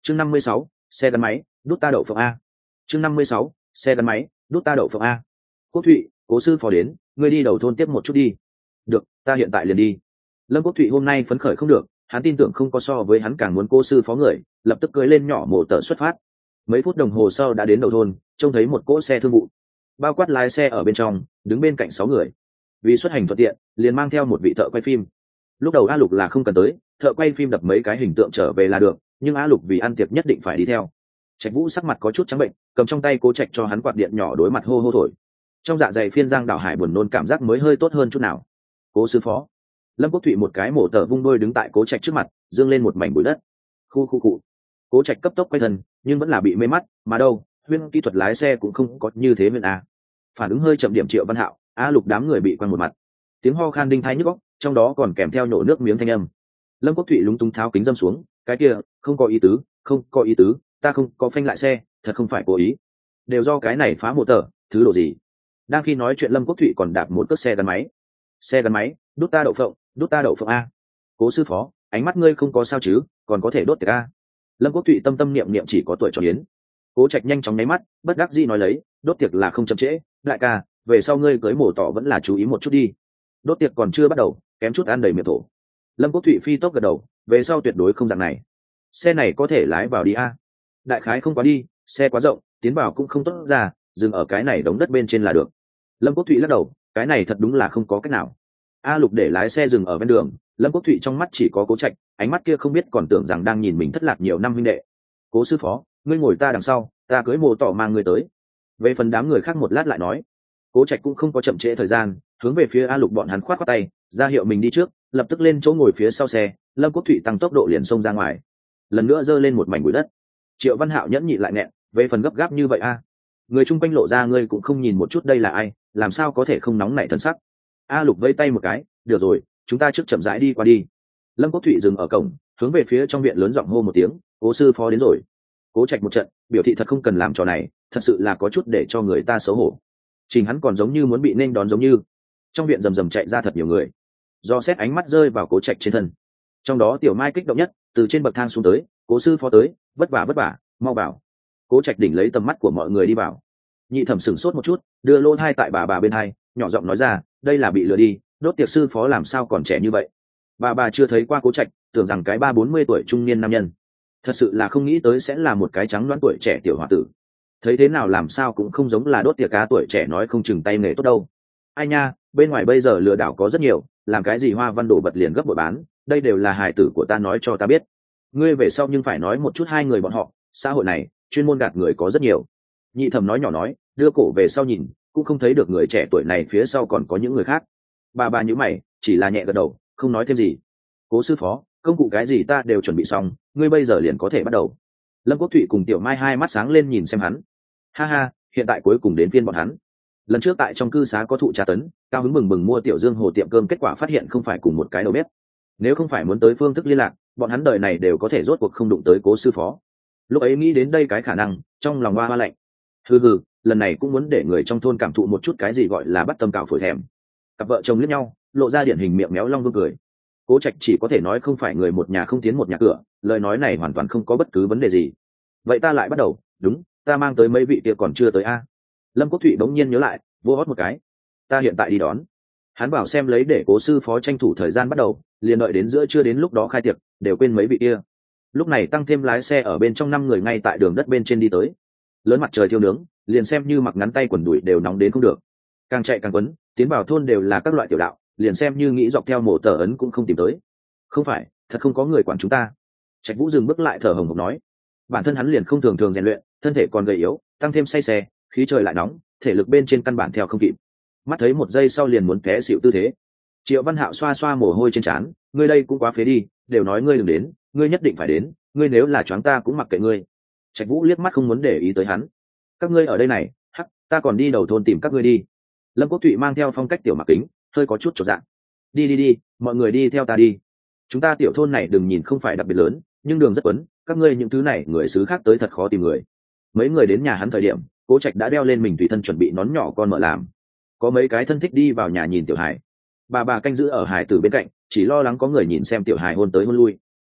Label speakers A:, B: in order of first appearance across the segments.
A: Chương 56, xe gắn máy, đút ta đậu phộng a. Chương 56, xe gắn máy, đút ta đậu phộng a. Quốc Thụy, Cố sư phó đến, ngươi đi đầu thôn tiếp một chút đi. Được, ta hiện tại liền đi. Lâm Quốc Thụy hôm nay phấn khởi không được, hắn tin tưởng không có so với hắn càng muốn Cố sư phó người, lập tức cưỡi lên nhỏ mổ tờ xuất phát. Mấy phút đồng hồ sau đã đến đầu thôn, trông thấy một cỗ xe thương vụ, bao quát lái xe ở bên trong, đứng bên cạnh 6 người. Vì xuất hành thuận tiện, liền mang theo một vị thợ quay phim. Lúc đầu A Lục là không cần tới, thợ quay phim đập mấy cái hình tượng trở về là được, nhưng A Lục vì ăn tiệc nhất định phải đi theo. Trạch Vũ sắc mặt có chút trắng bệnh, cầm trong tay Cố Trạch cho hắn quạt điện nhỏ đối mặt hô hô thổi. Trong dạ dày phiên giang đảo hải buồn nôn cảm giác mới hơi tốt hơn chút nào. Cố sư phó. Lâm Quốc Thụy một cái mổ tờ vung đôi đứng tại Cố Trạch trước mặt, dương lên một mảnh bụi đất. Khu khu cụ. Cố Trạch cấp tốc quay thân, nhưng vẫn là bị mê mắt, mà đâu, huyên kỹ thuật lái xe cũng không có như thế huyên a. Phản ứng hơi chậm điểm Triệu Văn Hạo, A Lục đám người bị quăng một mặt. Tiếng ho khan đinh thái nhức óc, trong đó còn kèm theo nổ nước miếng thanh âm. Lâm Quốc Thụy lúng túng tháo kính dâm xuống, cái kia, không có ý tứ, không có ý tứ, ta không có phanh lại xe, thật không phải cố ý. Đều do cái này phá mô tờ, thứ đồ gì. Đang khi nói chuyện Lâm Quốc Thụy còn đạp một cước xe gắn máy. Xe gắn máy, đút ta đậu phộng, đút ta đậu phộng a. Cố sư phó, ánh mắt ngươi không có sao chứ, còn có thể đốt tiệc a. Lâm Quốc Thụy tâm tâm niệm niệm chỉ có tuổi trò yến. Cố Trạch nhanh chóng nháy mắt, bất đắc dĩ nói lấy, đốt tiệc là không chậm trễ, đại ca, về sau ngươi cưới mổ tỏ vẫn là chú ý một chút đi. Đốt tiệc còn chưa bắt đầu, kém chút ăn đầy miệng thổ. Lâm Quốc Thụy phi tốc gật đầu, về sau tuyệt đối không dạng này. Xe này có thể lái vào đi a. Đại khái không quá đi, xe quá rộng, tiến vào cũng không tốt ra, dừng ở cái này đống đất bên trên là được. Lâm Quốc Thụy lắc đầu, cái này thật đúng là không có cách nào. A Lục để lái xe dừng ở bên đường, Lâm Quốc Thụy trong mắt chỉ có Cố Trạch, ánh mắt kia không biết còn tưởng rằng đang nhìn mình thất lạc nhiều năm huynh đệ. Cố sư phó, ngươi ngồi ta đằng sau, ta cưới mồ tỏ mang ngươi tới. Về phần đám người khác một lát lại nói. Cố Trạch cũng không có chậm trễ thời gian, hướng về phía A Lục bọn hắn khoát khoát tay, ra hiệu mình đi trước, lập tức lên chỗ ngồi phía sau xe. Lâm Quốc Thụy tăng tốc độ liền xông ra ngoài, lần nữa giơ lên một mảnh bụi đất. Triệu Văn Hạo nhẫn nhịn lại nghẹn, về phần gấp gáp như vậy a. Người chung quanh lộ ra ngươi cũng không nhìn một chút đây là ai, làm sao có thể không nóng nảy thân sắc. A Lục vây tay một cái, được rồi, chúng ta trước chậm rãi đi qua đi. Lâm Quốc Thụy dừng ở cổng, hướng về phía trong viện lớn giọng hô một tiếng, Cố sư phó đến rồi. Cố Trạch một trận, biểu thị thật không cần làm trò này, thật sự là có chút để cho người ta xấu hổ. Trình hắn còn giống như muốn bị nên đón giống như. Trong viện rầm rầm chạy ra thật nhiều người. Do xét ánh mắt rơi vào Cố Trạch trên thân. Trong đó Tiểu Mai kích động nhất, từ trên bậc thang xuống tới, Cố sư phó tới, vất vả, mau vào. Cố Trạch đỉnh lấy tầm mắt của mọi người đi vào. Nhị Thẩm sửng sốt một chút, đưa lô hai tại bà bên hai, nhỏ giọng nói ra, đây là bị lừa đi, đốt tiệc sư phó làm sao còn trẻ như vậy. Bà chưa thấy qua Cố Trạch, tưởng rằng cái 30-40 tuổi trung niên nam nhân. Thật sự là không nghĩ tới sẽ là một cái trắng đoán tuổi trẻ tiểu hòa tử. Thấy thế nào làm sao cũng không giống là đốt tiệc cá tuổi trẻ nói không chừng tay nghề tốt đâu. Ai nha, bên ngoài bây giờ lừa đảo có rất nhiều, làm cái gì hoa văn đổ vật liền gấp bội bán, đây đều là hài tử của ta nói cho ta biết. Ngươi về sau nhưng phải nói một chút hai người bọn họ, xã hội này chuyên môn gạt người có rất nhiều. Nhị Thẩm nói nhỏ nói, đưa cổ về sau nhìn, cũng không thấy được người trẻ tuổi này phía sau còn có những người khác. Bà nhíu mày, chỉ là nhẹ gật đầu, không nói thêm gì. Cố sư phó, công cụ cái gì ta đều chuẩn bị xong, ngươi bây giờ liền có thể bắt đầu. Lâm Quốc Thụy cùng Tiểu Mai hai mắt sáng lên nhìn xem hắn. Ha ha, hiện tại cuối cùng đến phiên bọn hắn. Lần trước tại trong cư xá có thụ tra tấn, cao hứng bừng mua Tiểu Dương Hồ tiệm cơm, kết quả phát hiện không phải cùng một cái đầu bếp. Nếu không phải muốn tới phương thức liên lạc, bọn hắn đời này đều có thể rốt cuộc không đụng tới Cố sư phó. Lúc ấy nghĩ đến đây cái khả năng, trong lòng hoa lạnh. Hừ, lần này cũng muốn để người trong thôn cảm thụ một chút cái gì gọi là bắt tâm cào phổi thèm. Cặp vợ chồng liếc nhau, lộ ra điển hình miệng méo long vương cười. Cố Trạch chỉ có thể nói không phải người một nhà không tiến một nhà cửa, lời nói này hoàn toàn không có bất cứ vấn đề gì. Vậy ta lại bắt đầu, đúng, ta mang tới mấy vị kia còn chưa tới a. Lâm Quốc Thụy bỗng nhiên nhớ lại, vô hót một cái. Ta hiện tại đi đón. Hắn bảo xem lấy để Cố sư phó tranh thủ thời gian bắt đầu, liền đợi đến giữa trưa đến lúc đó khai tiệc, đều quên mấy vị kia. Lúc này tăng thêm lái xe ở bên trong 5 người ngay tại đường đất bên trên đi tới. Lớn mặt trời thiêu nướng, liền xem như mặc ngắn tay quần đùi đều nóng đến không được. Càng chạy càng quấn, tiến vào thôn đều là các loại tiểu đạo, liền xem như nghĩ dọc theo mổ tờ ấn cũng không tìm tới. Không phải, thật không có người quản chúng ta. Trạch Vũ dừng bước lại thở hồng hộc nói, bản thân hắn liền không thường rèn luyện, thân thể còn gầy yếu, tăng thêm say xe, khí trời lại nóng, thể lực bên trên căn bản theo không kịp. Mắt thấy một giây sau liền muốn té xỉu tư thế. Triệu Văn Hạo xoa xoa mồ hôi trên trán, ngươi đây cũng quá phế đi, đều nói ngươi đừng đến, ngươi nhất định phải đến, ngươi nếu là choáng ta cũng mặc kệ ngươi. Trạch Vũ liếc mắt không muốn để ý tới hắn. Các ngươi ở đây này, hắc, ta còn đi đầu thôn tìm các ngươi đi. Lâm Quốc Thụy mang theo phong cách tiểu mặc kính, hơi có chút chột dạ. Đi, mọi người đi theo ta đi. Chúng ta tiểu thôn này đừng nhìn không phải đặc biệt lớn, nhưng đường rất quấn, các ngươi những thứ này người xứ khác tới thật khó tìm người. Mấy người đến nhà hắn thời điểm, Cố Trạch đã đeo lên mình tùy thân chuẩn bị nón nhỏ con mở làm. Có mấy cái thân thích đi vào nhà nhìn tiểu hải. Bà canh giữ ở hải tử bên cạnh, chỉ lo lắng có người nhìn xem tiểu hải hôn tới hôn lui.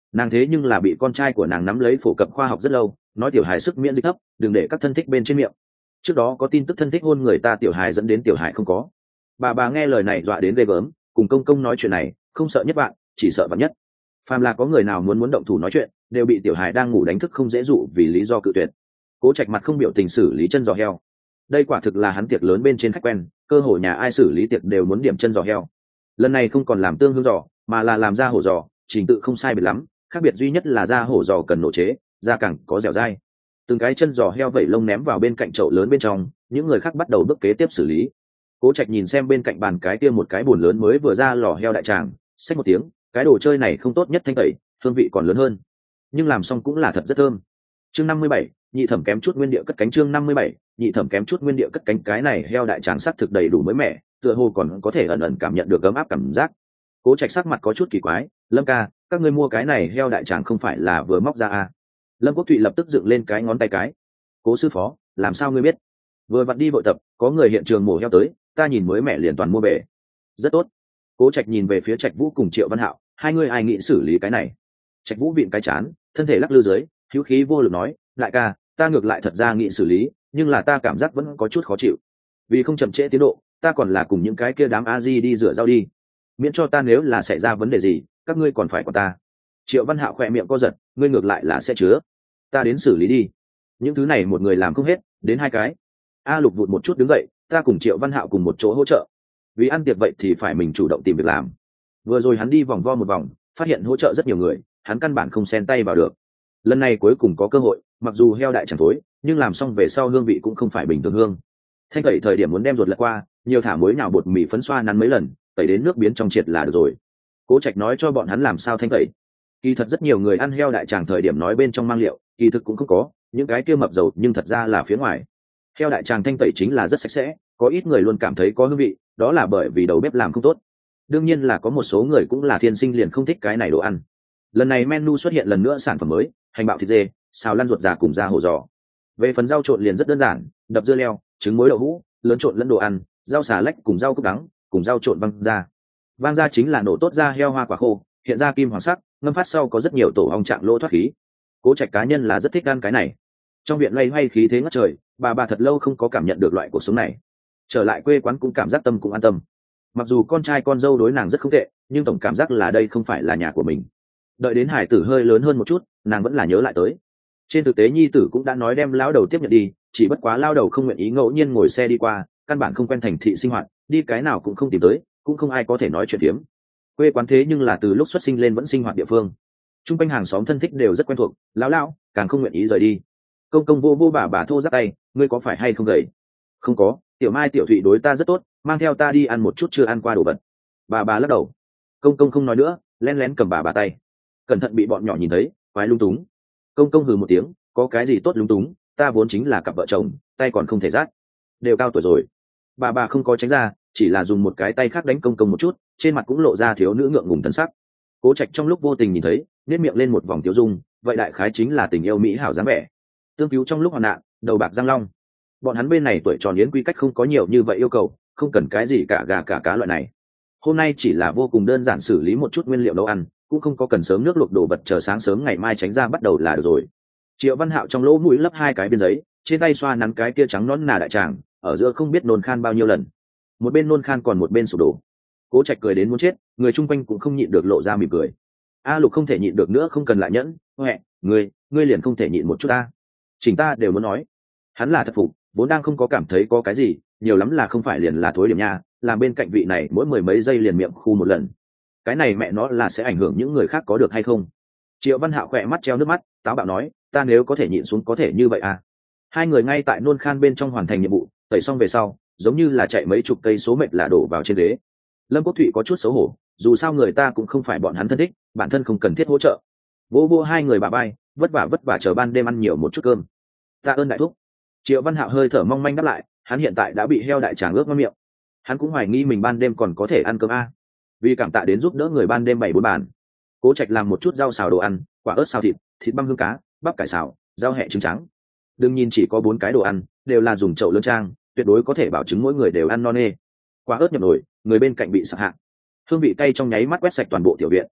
A: Nàng thế nhưng là bị con trai của nàng nắm lấy phổ cập khoa học rất lâu, nói tiểu hài sức miễn dịch thấp, đừng để các thân thích bên trên miệng. Trước đó có tin tức thân thích hôn người ta tiểu hài dẫn đến tiểu hài không có. Bà nghe lời này dọa đến ghê gớm, cùng công công nói chuyện này không sợ nhất bạn, chỉ sợ vạn nhất. Phàm là có người nào muốn động thủ nói chuyện, đều bị tiểu hài đang ngủ đánh thức không dễ dụ vì lý do cự tuyệt. Cố Trạch mặt không biểu tình xử lý chân giò heo. Đây quả thực là hắn tiệc lớn bên trên khách quen, cơ hội nhà ai xử lý tiệc đều muốn điểm chân giò heo. Lần này không còn làm tương hương giò, mà là làm da hổ giò, trình tự không sai biệt lắm, khác biệt duy nhất là da hổ giò cần nổ chế, da càng có dẻo dai. Từng cái chân giò heo vẩy lông ném vào bên cạnh chậu lớn bên trong, những người khác bắt đầu bước kế tiếp xử lý. Cố Trạch nhìn xem bên cạnh bàn cái kia một cái bồn lớn mới vừa ra lò heo đại tràng, xách một tiếng, cái đồ chơi này không tốt nhất thanh tẩy, hương vị còn lớn hơn, nhưng làm xong cũng là thật rất thơm. Chương 57, nhị thẩm kém chút nguyên địa cất cánh. Chương 57, nhị thẩm kém chút nguyên địa cất cánh. Cái này heo đại tràng sắc thực đầy đủ mới mẻ, tựa hồ còn có thể ẩn ẩn cảm nhận được ấm áp cảm giác. Cố Trạch sắc mặt có chút kỳ quái, Lâm ca, các ngươi mua cái này heo đại tràng không phải là vừa móc ra à? Lâm Quốc Thụy lập tức dựng lên cái ngón tay cái. Cố sư phó, làm sao ngươi biết? Vừa vặn đi vội tập, có người hiện trường mổ heo tới, ta nhìn mới mẻ liền toàn mua về. Rất tốt. Cố Trạch nhìn về phía Trạch Vũ cùng Triệu Văn Hạo, hai người ai nghĩ xử lý cái này? Trạch Vũ vịn cái chán, thân thể lắc lư dưới, hữu khí vô lực nói, đại ca, ta ngược lại thật ra nghĩ xử lý, nhưng là ta cảm giác vẫn có chút khó chịu. Vì không chậm trễ tiến độ, ta còn là cùng những cái kia đám a di đi rửa rau đi, miễn cho ta nếu là xảy ra vấn đề gì, các ngươi còn phải của ta. Triệu Văn Hạo khỏe miệng co giật, ngươi ngược lại là sẽ chứa, ta đến xử lý đi. Những thứ này một người làm không hết, đến hai cái. A Lục vụt một chút đứng dậy, ta cùng Triệu Văn Hạo cùng một chỗ hỗ trợ. Vì ăn tiệc vậy thì phải mình chủ động tìm việc làm. Vừa rồi hắn đi vòng vo một vòng, phát hiện hỗ trợ rất nhiều người, hắn căn bản không xen tay vào được. Lần này cuối cùng có cơ hội, mặc dù heo đại chẳng thối, nhưng làm xong về sau hương vị cũng không phải bình thường hương. Thanh tẩy thời điểm muốn đem ruột lật qua, nhiều thả muối nhào bột mì phấn xoa nắn mấy lần, tẩy đến nước biến trong triệt là được rồi. Cố Trạch nói cho bọn hắn làm sao thanh tẩy. Kỳ thật rất nhiều người ăn heo đại tràng thời điểm nói bên trong mang liệu, kỳ thực cũng không có, những cái kia mập dầu nhưng thật ra là phía ngoài. Heo đại tràng thanh tẩy chính là rất sạch sẽ, có ít người luôn cảm thấy có hương vị, đó là bởi vì đầu bếp làm không tốt. Đương nhiên là có một số người cũng là thiên sinh liền không thích cái này đồ ăn. Lần này menu xuất hiện lần nữa sản phẩm mới, hành bạo thịt dê, xào lăn ruột già cùng da hổ giò. Về phần rau trộn liền rất đơn giản, đập dưa leo, trứng muối đậu hũ, lớn trộn lẫn đồ ăn, rau xà lách cùng rau cúc đắng, cùng rau trộn vang ra chính là nổ tốt da heo hoa quả khô, hiện ra kim hoàng sắc, ngâm phát sau có rất nhiều tổ ong trạng lỗ thoát khí. Cố Trạch cá nhân là rất thích ăn cái này. Trong viện loay hoay khí thế ngất trời, bà thật lâu không có cảm nhận được loại cuộc sống này. Trở lại quê quán cũng cảm giác tâm cũng an tâm. Mặc dù con trai con dâu đối nàng rất không tệ, nhưng tổng cảm giác là đây không phải là nhà của mình. Đợi đến hải tử hơi lớn hơn một chút, nàng vẫn là nhớ lại tới. Trên thực tế nhi tử cũng đã nói đem lão đầu tiếp nhận đi, chỉ bất quá lao đầu không nguyện ý, ngẫu nhiên ngồi xe đi qua, căn bản không quen thành thị sinh hoạt, đi cái nào cũng không tìm tới, cũng không ai có thể nói chuyện phiếm. Quê quán thế nhưng là từ lúc xuất sinh lên vẫn sinh hoạt địa phương, trung quanh hàng xóm thân thích đều rất quen thuộc, lão càng không nguyện ý rời đi. Công công vô bà thô giắt tay, ngươi có phải hay không gầy? Không có, tiểu mai tiểu thụy đối ta rất tốt, mang theo ta đi ăn một chút chưa ăn qua đồ vật. Bà lắc đầu. Công công không nói nữa, lén lén cầm bà tay, cẩn thận bị bọn nhỏ nhìn thấy, quái lung túng. Công công hừ một tiếng, có cái gì tốt lung túng, ta vốn chính là cặp vợ chồng, tay còn không thể rát, đều cao tuổi rồi. Bà không có tránh ra, chỉ là dùng một cái tay khác đánh công công một chút, trên mặt cũng lộ ra thiếu nữ ngượng ngùng thần sắc. Cố Trạch trong lúc vô tình nhìn thấy, nét miệng lên một vòng tiêu dung, vậy đại khái chính là tình yêu mỹ hảo dáng vẻ. Tương cứu trong lúc hoạn nạn, đầu bạc răng long. Bọn hắn bên này tuổi tròn yến quy cách không có nhiều như vậy yêu cầu, không cần cái gì cả gà cả cá loại này. Hôm nay chỉ là vô cùng đơn giản xử lý một chút nguyên liệu nấu ăn, cũng không có cần sớm nước luộc đồ vật chờ sáng sớm ngày mai tránh ra bắt đầu là được rồi. Triệu Văn Hạo trong lỗ mũi lấp hai cái biên giấy, trên tay xoa nắn cái kia trắng nõn nà đại tràng, ở giữa không biết nôn khan bao nhiêu lần. Một bên nôn khan còn một bên sụp đổ. Cố Trạch cười đến muốn chết, người chung quanh cũng không nhịn được lộ ra mỉm cười. A Lục không thể nhịn được nữa, không cần lại nhẫn, "Huệ, ngươi liền không thể nhịn một chút ta?" Chỉnh ta đều muốn nói. Hắn là thật phục, vốn đang không có cảm thấy có cái gì, nhiều lắm là không phải liền là thối điểm nha, làm bên cạnh vị này mỗi mười mấy giây liền miệng khu một lần. Cái này mẹ nó là sẽ ảnh hưởng những người khác có được hay không? Triệu Văn Hạo khỏe mắt treo nước mắt, táo bạo nói, ta nếu có thể nhịn xuống có thể như vậy à? Hai người ngay tại nôn khan bên trong hoàn thành nhiệm vụ, tẩy xong về sau, giống như là chạy mấy chục cây số mệt là đổ vào trên ghế. Lâm Quốc Thụy có chút xấu hổ, dù sao người ta cũng không phải bọn hắn thân thích, bản thân không cần thiết hỗ trợ. Vô hai người bà bay, vất vả chờ ban đêm ăn nhiều một chút cơm. Tạ ơn đại thúc. Triệu Văn Hạo hơi thở mong manh đáp lại, hắn hiện tại đã bị heo đại tràng ướt ngon miệng. Hắn cũng hoài nghi mình ban đêm còn có thể ăn cơm a. Vì cảm tạ đến giúp đỡ người ban đêm 7-4 bàn. Cố Trạch làm một chút rau xào đồ ăn, quả ớt xào thịt băm hương cá, bắp cải xào, rau hẹ trứng trắng. Đừng nhìn chỉ có 4 cái đồ ăn, đều là dùng chậu lớn trang, tuyệt đối có thể bảo chứng mỗi người đều ăn no nê. Quả ớt nhập nồi, người bên cạnh bị sặc hạ. Hương vị cay trong nháy mắt quét sạch toàn bộ tiểu viện.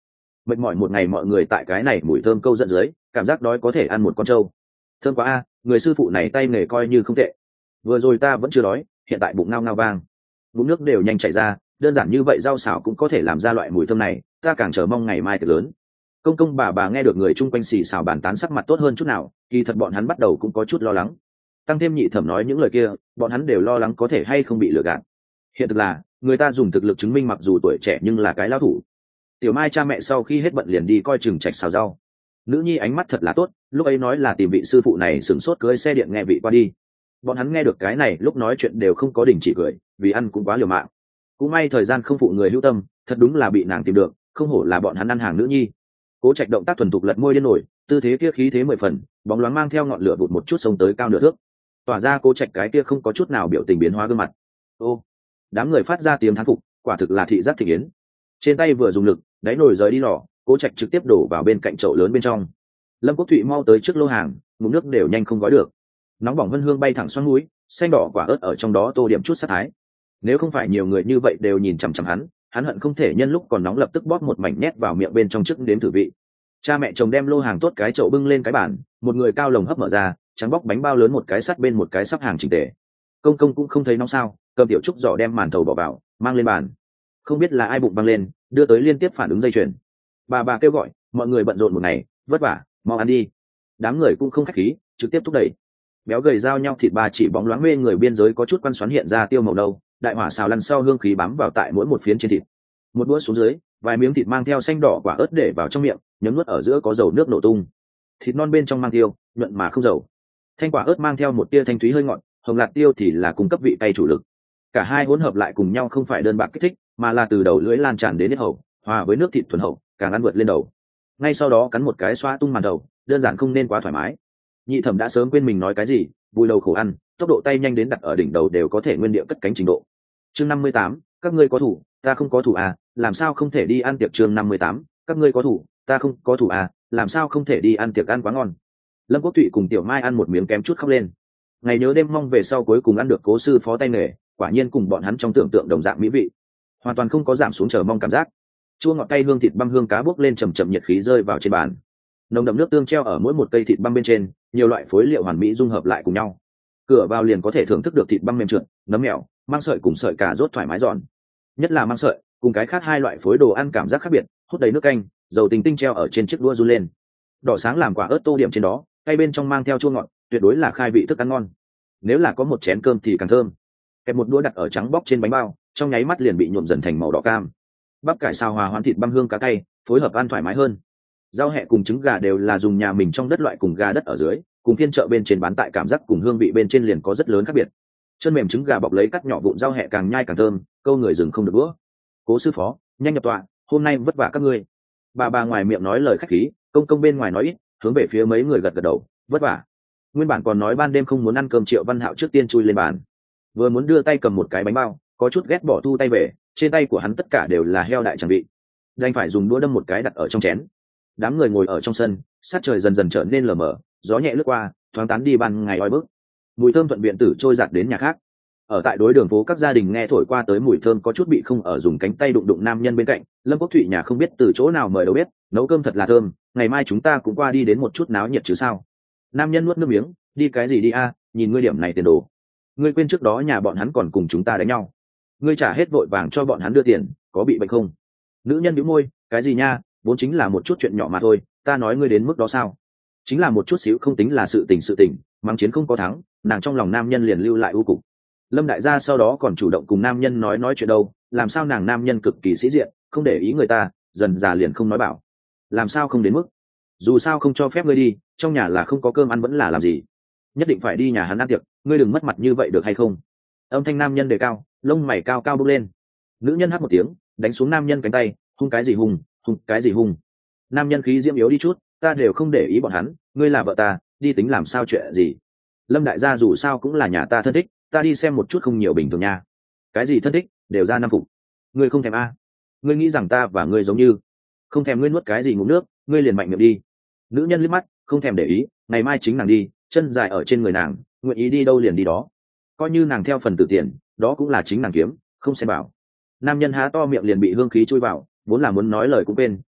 A: mệt mỏi một ngày mọi người tại cái này mùi thơm câu dẫn dưới cảm giác đói có thể ăn một con trâu. Thơm quá a, người sư phụ này tay nghề coi như không tệ. Vừa rồi ta vẫn chưa đói, hiện tại bụng ngao ngao vang, bụng nước đều nhanh chảy ra. Đơn giản như vậy rau xào cũng có thể làm ra loại mùi thơm này, ta càng chờ mong ngày mai tiệc lớn. Công công bà nghe được người chung quanh xì xào bàn tán, sắc mặt tốt hơn chút nào. Kỳ thật bọn hắn bắt đầu cũng có chút lo lắng, tăng thêm nhị thẩm nói những lời kia, bọn hắn đều lo lắng có thể hay không bị lừa gạt. Hiện thực là người ta dùng thực lực chứng minh mặc dù tuổi trẻ nhưng là cái lão thủ. Tiểu Mai cha mẹ sau khi hết bận liền đi coi chừng trạch xào rau. Nữ nhi ánh mắt thật là tốt, lúc ấy nói là tìm vị sư phụ này sửng sốt cưới xe điện nghe vị qua đi. Bọn hắn nghe được cái này lúc nói chuyện đều không có đình chỉ cười, vì ăn cũng quá liều mạng. Cũng may thời gian không phụ người hữu tâm, thật đúng là bị nàng tìm được, không hổ là bọn hắn ăn hàng nữ nhi. Cố Trạch động tác thuần thục lật môi điên nổi, tư thế kia khí thế 10 phần, bóng loáng mang theo ngọn lửa vụt một chút sông tới cao nửa thước. Tỏa ra Cố Trạch cái kia không có chút nào biểu tình biến hóa gương mặt. Ô, đám người phát ra tiếng thán phục, quả thực là thị giác thị yến. Trên tay vừa dùng lực, đáy nồi rời đi lò, Cố Trạch trực tiếp đổ vào bên cạnh chậu lớn bên trong. Lâm Quốc Thụy mau tới trước lô hàng, ngụm nước đều nhanh không gói được. Nóng bỏng vân hương bay thẳng xoắn núi, xanh đỏ quả ớt ở trong đó tô điểm chút sát thái. Nếu không phải nhiều người như vậy đều nhìn chằm chằm hắn hận không thể nhân lúc còn nóng lập tức bóp một mảnh nhét vào miệng bên trong trước đến thử vị. Cha mẹ chồng đem lô hàng tốt cái chậu bưng lên cái bàn, một người cao lồng hấp mở ra, trắng bóc bánh bao lớn một cái sắt bên một cái sắp hàng chỉnh tề. Công công cũng không thấy nóng sao, cầm tiểu trúc giỏ đem màn thầu bỏ vào, mang lên bàn. Không biết là ai bụng băng lên, đưa tới liên tiếp phản ứng dây chuyền. Bà kêu gọi, mọi người bận rộn một ngày, vất vả, mau ăn đi. Đám người cũng không khách khí, trực tiếp thúc đẩy. Béo gầy giao nhau thịt bà chỉ bóng loáng mê người, biên giới có chút quan xoắn hiện ra tiêu màu nâu, đại hỏa xào lăn sau hương khí bám vào tại mỗi một phiến trên thịt. Một đũa xuống dưới, vài miếng thịt mang theo xanh đỏ quả ớt để vào trong miệng, nhấm nuốt ở giữa có dầu nước nổ tung. Thịt non bên trong mang tiêu, nhuận mà không dầu. Thanh quả ớt mang theo một tia thanh thúy hơi ngọt, hồng lạt tiêu thì là cung cấp vị cay chủ lực. Cả hai hỗn hợp lại cùng nhau không phải đơn bạc kích thích, mà là từ đầu lưỡi lan tràn đến yết hầu, hòa với nước thịt thuần hậu, càng ăn vượt lên đầu. Ngay sau đó cắn một cái xoa tung màn đầu, đơn giản không nên quá thoải mái. Nhị thẩm đã sớm quên mình nói cái gì, vui đầu khổ ăn, tốc độ tay nhanh đến đặt ở đỉnh đầu đều có thể nguyên địa cất cánh trình độ. Chương 58, các ngươi có thủ, ta không có thủ à, làm sao không thể đi ăn tiệc. Chương 58, các ngươi có thủ, ta không có thủ à, làm sao không thể đi ăn tiệc, ăn quá ngon. Lâm Quốc Thụy cùng Tiểu Mai ăn một miếng kém chút khóc lên. Ngày nhớ đêm mong về sau cuối cùng ăn được Cố sư phó tay nghề, quả nhiên cùng bọn hắn trong tưởng tượng đồng dạng mỹ vị, hoàn toàn không có giảm xuống chờ mong cảm giác. Chua ngọt cay hương thịt băm hương cá bốc lên chầm chậm, nhiệt khí rơi vào trên bàn. Nồng đậm nước tương treo ở mỗi một cây thịt băm bên trên, nhiều loại phối liệu hoàn mỹ dung hợp lại cùng nhau. Cửa vào liền có thể thưởng thức được thịt băm mềm trượt, nấm mèo, mang sợi cùng sợi cà rốt thoải mái giòn. Nhất là mang sợi, cùng cái khác hai loại phối đồ ăn cảm giác khác biệt, hút đầy nước canh, dầu tinh tinh treo ở trên chiếc đũa run lên. Đỏ sáng làm quả ớt tô điểm trên đó, cay bên trong mang theo chua ngọt, tuyệt đối là khai vị thức ăn ngon. Nếu là có một chén cơm thì càng thơm. Kẹp một đũa đặt ở trắng bóc trên bánh bao, trong nháy mắt liền bị nhuộm dần thành màu đỏ cam. Bắp cải xào hòa hoãn thịt băm hương cá cay, phối hợp ăn thoải mái hơn. Rau hẹ cùng trứng gà đều là dùng nhà mình trong đất loại cùng gà đất ở dưới, cùng phiên chợ bên trên bán tại cảm giác cùng hương vị bên trên liền có rất lớn khác biệt. Chân mềm trứng gà bọc lấy cắt nhỏ vụn rau hẹ càng nhai càng thơm, câu người dừng không được đũa. Cố sư phó, nhanh nhập tọa, hôm nay vất vả các ngươi. Bà ngoài miệng nói lời khách khí, công bên ngoài nói ít, hướng về phía mấy người gật gật đầu, vất vả. Nguyên bản còn nói ban đêm không muốn ăn cơm Triệu Văn Hạo trước tiên chui lên bàn, vừa muốn đưa tay cầm một cái bánh bao, có chút ghét bỏ thu tay về, trên tay của hắn tất cả đều là heo đại chẳng bị, đành phải dùng đũa đâm một cái đặt ở trong chén. Đám người ngồi ở trong sân, sát trời dần dần trở nên lờ mờ, gió nhẹ lướt qua, thoáng tán đi ban ngày oi bức. Mùi thơm thuận viện tử trôi giạt đến nhà khác. Ở tại đối đường phố các gia đình nghe thổi qua tới mùi thơm có chút bị không ở, dùng cánh tay đụng đụng nam nhân bên cạnh. Lâm Quốc Thụy nhà không biết từ chỗ nào mời đầu bếp, nấu cơm thật là thơm, ngày mai chúng ta cũng qua đi đến một chút náo nhiệt chứ sao. Nam nhân nuốt nước miếng, đi cái gì đi a, nhìn ngươi điểm này tiền đồ. Ngươi quên trước đó nhà bọn hắn còn cùng chúng ta đánh nhau, ngươi trả hết vội vàng cho bọn hắn đưa tiền, có bị bệnh không? Nữ nhân bĩu môi, cái gì nha, vốn chính là một chút chuyện nhỏ mà thôi, ta nói ngươi đến mức đó sao? Chính là một chút xíu không tính là sự tình, mắng chiến không có thắng, nàng trong lòng nam nhân liền lưu lại ưu cục. Lâm đại gia sau đó còn chủ động cùng nam nhân nói chuyện đâu, làm sao nàng nam nhân cực kỳ sĩ diện, không để ý người ta, dần già liền không nói bảo. Làm sao không đến mức? Dù sao không cho phép ngươi đi, trong nhà là không có cơm ăn vẫn là làm gì? Nhất định phải đi nhà hắn ăn tiệc, ngươi đừng mất mặt như vậy được hay không? Âm thanh nam nhân đề cao, lông mày cao cao bốc lên. Nữ nhân hát một tiếng, đánh xuống nam nhân cánh tay, hung cái gì hung, hung cái gì hung. Nam nhân khí diễm yếu đi chút, ta đều không để ý bọn hắn, ngươi là vợ ta, đi tính làm sao chuyện gì. Lâm đại gia dù sao cũng là nhà ta thân thích, ta đi xem một chút không nhiều bình thường nha. Cái gì thân thích, đều ra năm phục. Ngươi không thèm a? Ngươi nghĩ rằng ta và ngươi giống như? Không thèm ngươi nuốt cái gì ngụm nước, ngươi liền mạnh miệng đi. Nữ nhân liếc mắt, không thèm để ý, ngày mai chính nàng đi, chân dài ở trên người nàng, nguyện ý đi đâu liền đi đó. Coi như nàng theo phần tử tiền, đó cũng là chính nàng kiếm, không xem bảo. Nam nhân há to miệng liền bị hương khí chui vào, vốn là muốn nói lời cũng quên, cam,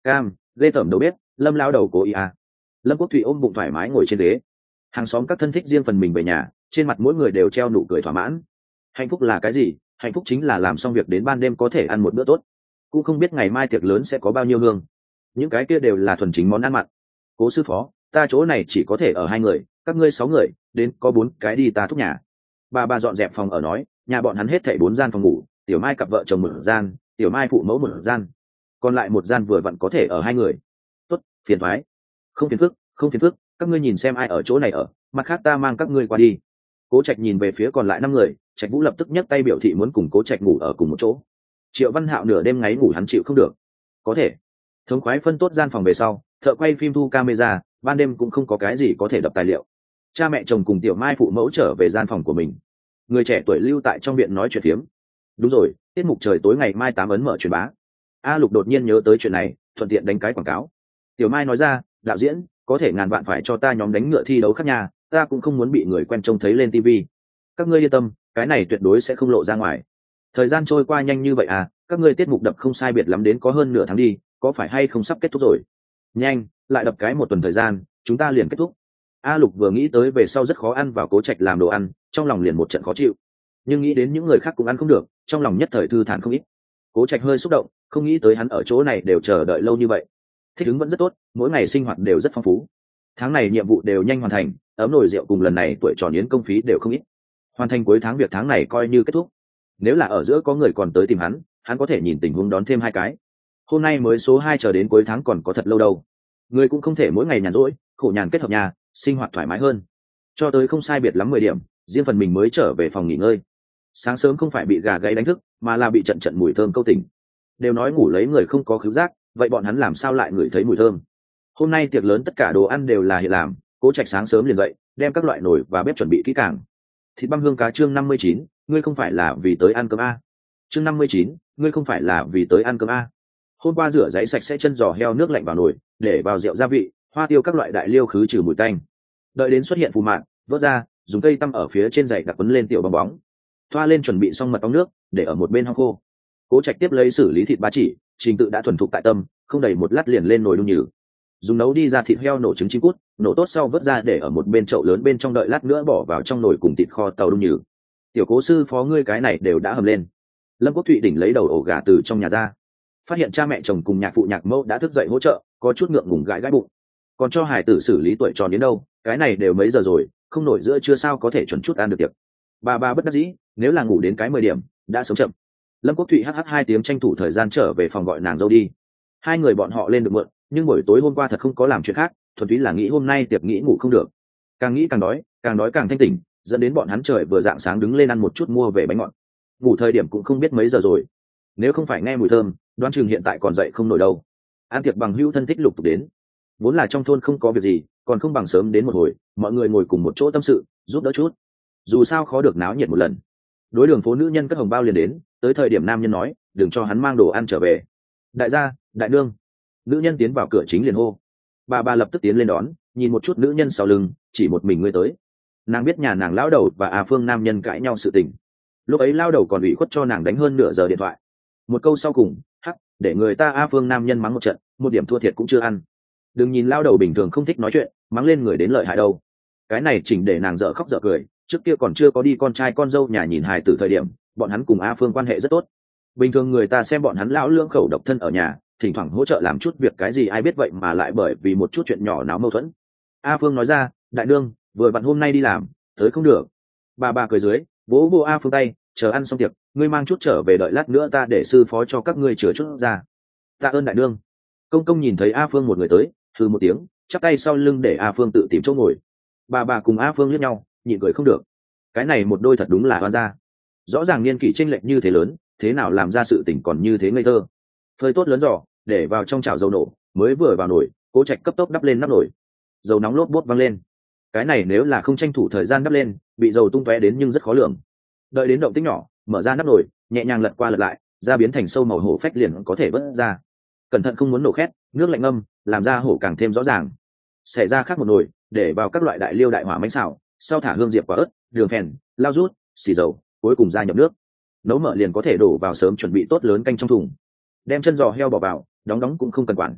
A: ghê tởm đầu bếp Lâm lao đầu cố ý à. Lâm Quốc Thụy ôm bụng thoải mái ngồi trên ghế. Hàng xóm các thân thích riêng phần mình về nhà, trên mặt mỗi người đều treo nụ cười thỏa mãn. Hạnh phúc là cái gì? Hạnh phúc chính là làm xong việc đến ban đêm có thể ăn một bữa tốt. Cũng không biết ngày mai tiệc lớn sẽ có bao nhiêu hương. Những cái kia đều là thuần chính món ăn mặn. Cố sư phó, ta chỗ này chỉ có thể ở 2 người, các ngươi 6 người, đến có 4 cái đi ta thúc nhà. Bà dọn dẹp phòng ở nói, nhà bọn hắn hết thảy 4 gian phòng ngủ, Tiểu Mai cặp vợ chồng 1 gian, Tiểu Mai phụ mẫu 1 gian, còn lại 1 gian vừa vặn có thể ở 2 người. Tốt, phiền toái. Không phiền phức, các ngươi nhìn xem ai ở chỗ này ở, mặt khác ta mang các ngươi qua đi. Cố Trạch nhìn về phía còn lại 5 người, Trạch Vũ lập tức nhấc tay biểu thị muốn cùng Cố Trạch ngủ ở cùng một chỗ. Triệu Văn Hạo nửa đêm ngáy ngủ hắn chịu không được. Có thể. Thống khoái phân tốt gian phòng về sau, thợ quay phim thu camera, ban đêm cũng không có cái gì có thể đập tài liệu. Cha mẹ chồng cùng Tiểu Mai phụ mẫu trở về gian phòng của mình. Người trẻ tuổi lưu tại trong viện nói chuyện phiếm. Đúng rồi, tiết mục trời tối ngày mai 8 ấn mở truyền bá. A Lục đột nhiên nhớ tới chuyện này, thuận tiện đánh cái quảng cáo. Tiểu Mai nói ra, đạo diễn, có thể ngàn vạn phải cho ta nhóm đánh ngựa thi đấu khác nhà, ta cũng không muốn bị người quen trông thấy lên TV. Các ngươi yên tâm, cái này tuyệt đối sẽ không lộ ra ngoài. Thời gian trôi qua nhanh như vậy à, các ngươi tiết mục đập không sai biệt lắm đến có hơn nửa tháng đi, có phải hay không sắp kết thúc rồi? Nhanh, lại đập cái 1 tuần thời gian, chúng ta liền kết thúc. A Lục vừa nghĩ tới về sau rất khó ăn vào Cố Trạch làm đồ ăn, trong lòng liền một trận khó chịu. Nhưng nghĩ đến những người khác cũng ăn không được, trong lòng nhất thời thư thản không ít. Cố Trạch hơi xúc động, không nghĩ tới hắn ở chỗ này đều chờ đợi lâu như vậy. Thích ứng vẫn rất tốt, mỗi ngày sinh hoạt đều rất phong phú. Tháng này nhiệm vụ đều nhanh hoàn thành, ấm nồi rượu cùng lần này tuổi tròn yến công phí đều không ít. Hoàn thành cuối tháng việc tháng này coi như kết thúc. Nếu là ở giữa có người còn tới tìm hắn có thể nhìn tình huống đón thêm 2 cái. Hôm nay mới số 2 chờ đến cuối tháng còn có thật lâu đâu. Người cũng không thể mỗi ngày nhàn rỗi, khổ nhàn kết hợp nhà, sinh hoạt thoải mái hơn. Cho tới không sai biệt lắm 10 điểm, riêng phần mình mới trở về phòng nghỉ ngơi. Sáng sớm không phải bị gà gáy đánh thức, mà là bị trận mùi thơm câu tỉnh. Đều nói ngủ lấy người không có khứu giác, vậy bọn hắn làm sao lại ngửi thấy mùi thơm? Hôm nay tiệc lớn tất cả đồ ăn đều là hiện làm, Cố Trạch sáng sớm liền dậy, đem các loại nồi và bếp chuẩn bị kỹ càng. Thịt băm hương cá chương 59, ngươi không phải là vì tới ăn cơm a? Chương 59, ngươi không phải là vì tới ăn cơm a? Hôm qua rửa giấy sạch sẽ chân giò heo nước lạnh vào nồi, để vào rượu gia vị, hoa tiêu các loại đại liêu khứ trừ mùi tanh. Đợi đến xuất hiện phù mạn, vớt ra, dùng cây tăm ở phía trên dày đặc quấn lên tiểu bong bóng. Thoa lên chuẩn bị xong mật ong nước, để ở một bên hong khô. Cố Trạch tiếp lấy xử lý thịt ba chỉ, trình tự đã thuần thục tại tâm, không đầy một lát liền lên nồi đun nhừ. Dùng nấu đi ra thịt heo nổ trứng chim cút, nổ tốt sau vớt ra để ở một bên chậu lớn bên trong, đợi lát nữa bỏ vào trong nồi cùng thịt kho tàu đun nhừ. Tiểu Cố sư phó, ngươi cái này đều đã hầm lên. Lâm Quốc Thụy đỉnh lấy đầu ổ gà từ trong nhà ra, phát hiện cha mẹ chồng cùng nhạc phụ nhạc mẫu đã thức dậy hỗ trợ, có chút ngượng ngùng gãi bụng. Còn cho hải tử xử lý tuổi tròn đến đâu, cái này đều mấy giờ rồi, không nổi giữa chưa sao có thể chuẩn chút ăn được tiệc. Bà bất đắc dĩ, nếu là ngủ đến cái 10 điểm, đã sống chậm. Lâm Quốc Thụy hh 2 tiếng tranh thủ thời gian trở về phòng gọi nàng dâu đi. 2 người bọn họ lên được muộn, nhưng buổi tối hôm qua thật không có làm chuyện khác, thuần túy là nghĩ hôm nay tiệc nghĩ ngủ không được. Càng nghĩ càng đói càng thanh tỉnh, dẫn đến bọn hắn trời vừa rạng sáng đứng lên ăn một chút mua về bánh ngọt. Ngủ thời điểm cũng không biết mấy giờ rồi. Nếu không phải nghe mùi thơm, đoán chừng hiện tại còn dậy không nổi đâu. Ăn tiệc bằng hữu thân thích lục tục đến. Vốn là trong thôn không có việc gì, còn không bằng sớm đến một hồi, mọi người ngồi cùng một chỗ tâm sự, giúp đỡ chút. Dù sao khó được náo nhiệt một lần. Đối đường phố nữ nhân cất hồng bao liền đến, tới thời điểm nam nhân nói, đừng cho hắn mang đồ ăn trở về. Đại gia, đại nương. Nữ nhân tiến vào cửa chính liền hô. Bà lập tức tiến lên đón, nhìn một chút nữ nhân sau lưng, chỉ một mình ngươi tới. Nàng biết nhà nàng lão đầu và Phương nam nhân cãi nhau sự tình. Lúc ấy lão đầu còn ủy khuất cho nàng đánh hơn nửa giờ điện thoại. Một câu sau cùng, để người ta Phương nam nhân mắng một trận, một điểm thua thiệt cũng chưa ăn. Đừng nhìn lão đầu bình thường không thích nói chuyện, mắng lên người đến lợi hại đâu. Cái này chỉnh để nàng dở khóc dở cười, trước kia còn chưa có đi con trai con dâu nhà nhìn hài tử thời điểm, bọn hắn cùng Phương quan hệ rất tốt. Bình thường người ta xem bọn hắn lão lưỡng khẩu độc thân ở nhà, thỉnh thoảng hỗ trợ làm chút việc cái gì ai biết vậy mà lại bởi vì một chút chuyện nhỏ náo mâu thuẫn. Phương nói ra, đại nương, vừa vặn hôm nay đi làm, tới không được. Bà cười dưới, vỗ vô Phương tay, chờ ăn xong tiệc, ngươi mang chút trở về, đợi lát nữa ta để sư phó cho các ngươi chữa chút ra. Tạ ơn đại nương. Công nhìn thấy Phương một người tới, hừ một tiếng, chắp tay sau lưng để Phương tự tìm chỗ ngồi. Bà cùng Phương liếc nhau, nhịn cười không được. Cái này một đôi thật đúng là oan gia. Rõ ràng niên kỷ chênh lệch như thế lớn, thế nào làm ra sự tình còn như thế ngây thơ. Phơi tốt lớn giò, để vào trong chảo dầu nổ, mới vừa vào nồi, Cố Trạch cấp tốc đắp lên nắp nồi. Dầu nóng lốp bốt văng lên. Cái này nếu là không tranh thủ thời gian đắp lên, bị dầu tung tóe đến nhưng rất khó lường. Đợi đến động tĩnh nhỏ, mở ra nắp nồi, nhẹ nhàng lật qua lật lại, da biến thành sâu màu hổ phách liền có thể vớt ra. Cẩn thận không muốn nổ khét, nước lạnh ngâm, làm ra hổ càng thêm rõ ràng. Xẻ ra khác một nồi, để vào các loại đại liêu đại hỏa mánh xào, sau thả hương diệp quả ớt, đường phèn, lao rút, xì dầu, cuối cùng ra nhập nước. Nấu mỡ liền có thể đổ vào sớm chuẩn bị tốt lớn canh trong thùng. Đem chân giò heo bỏ vào, đóng cũng không cần quản.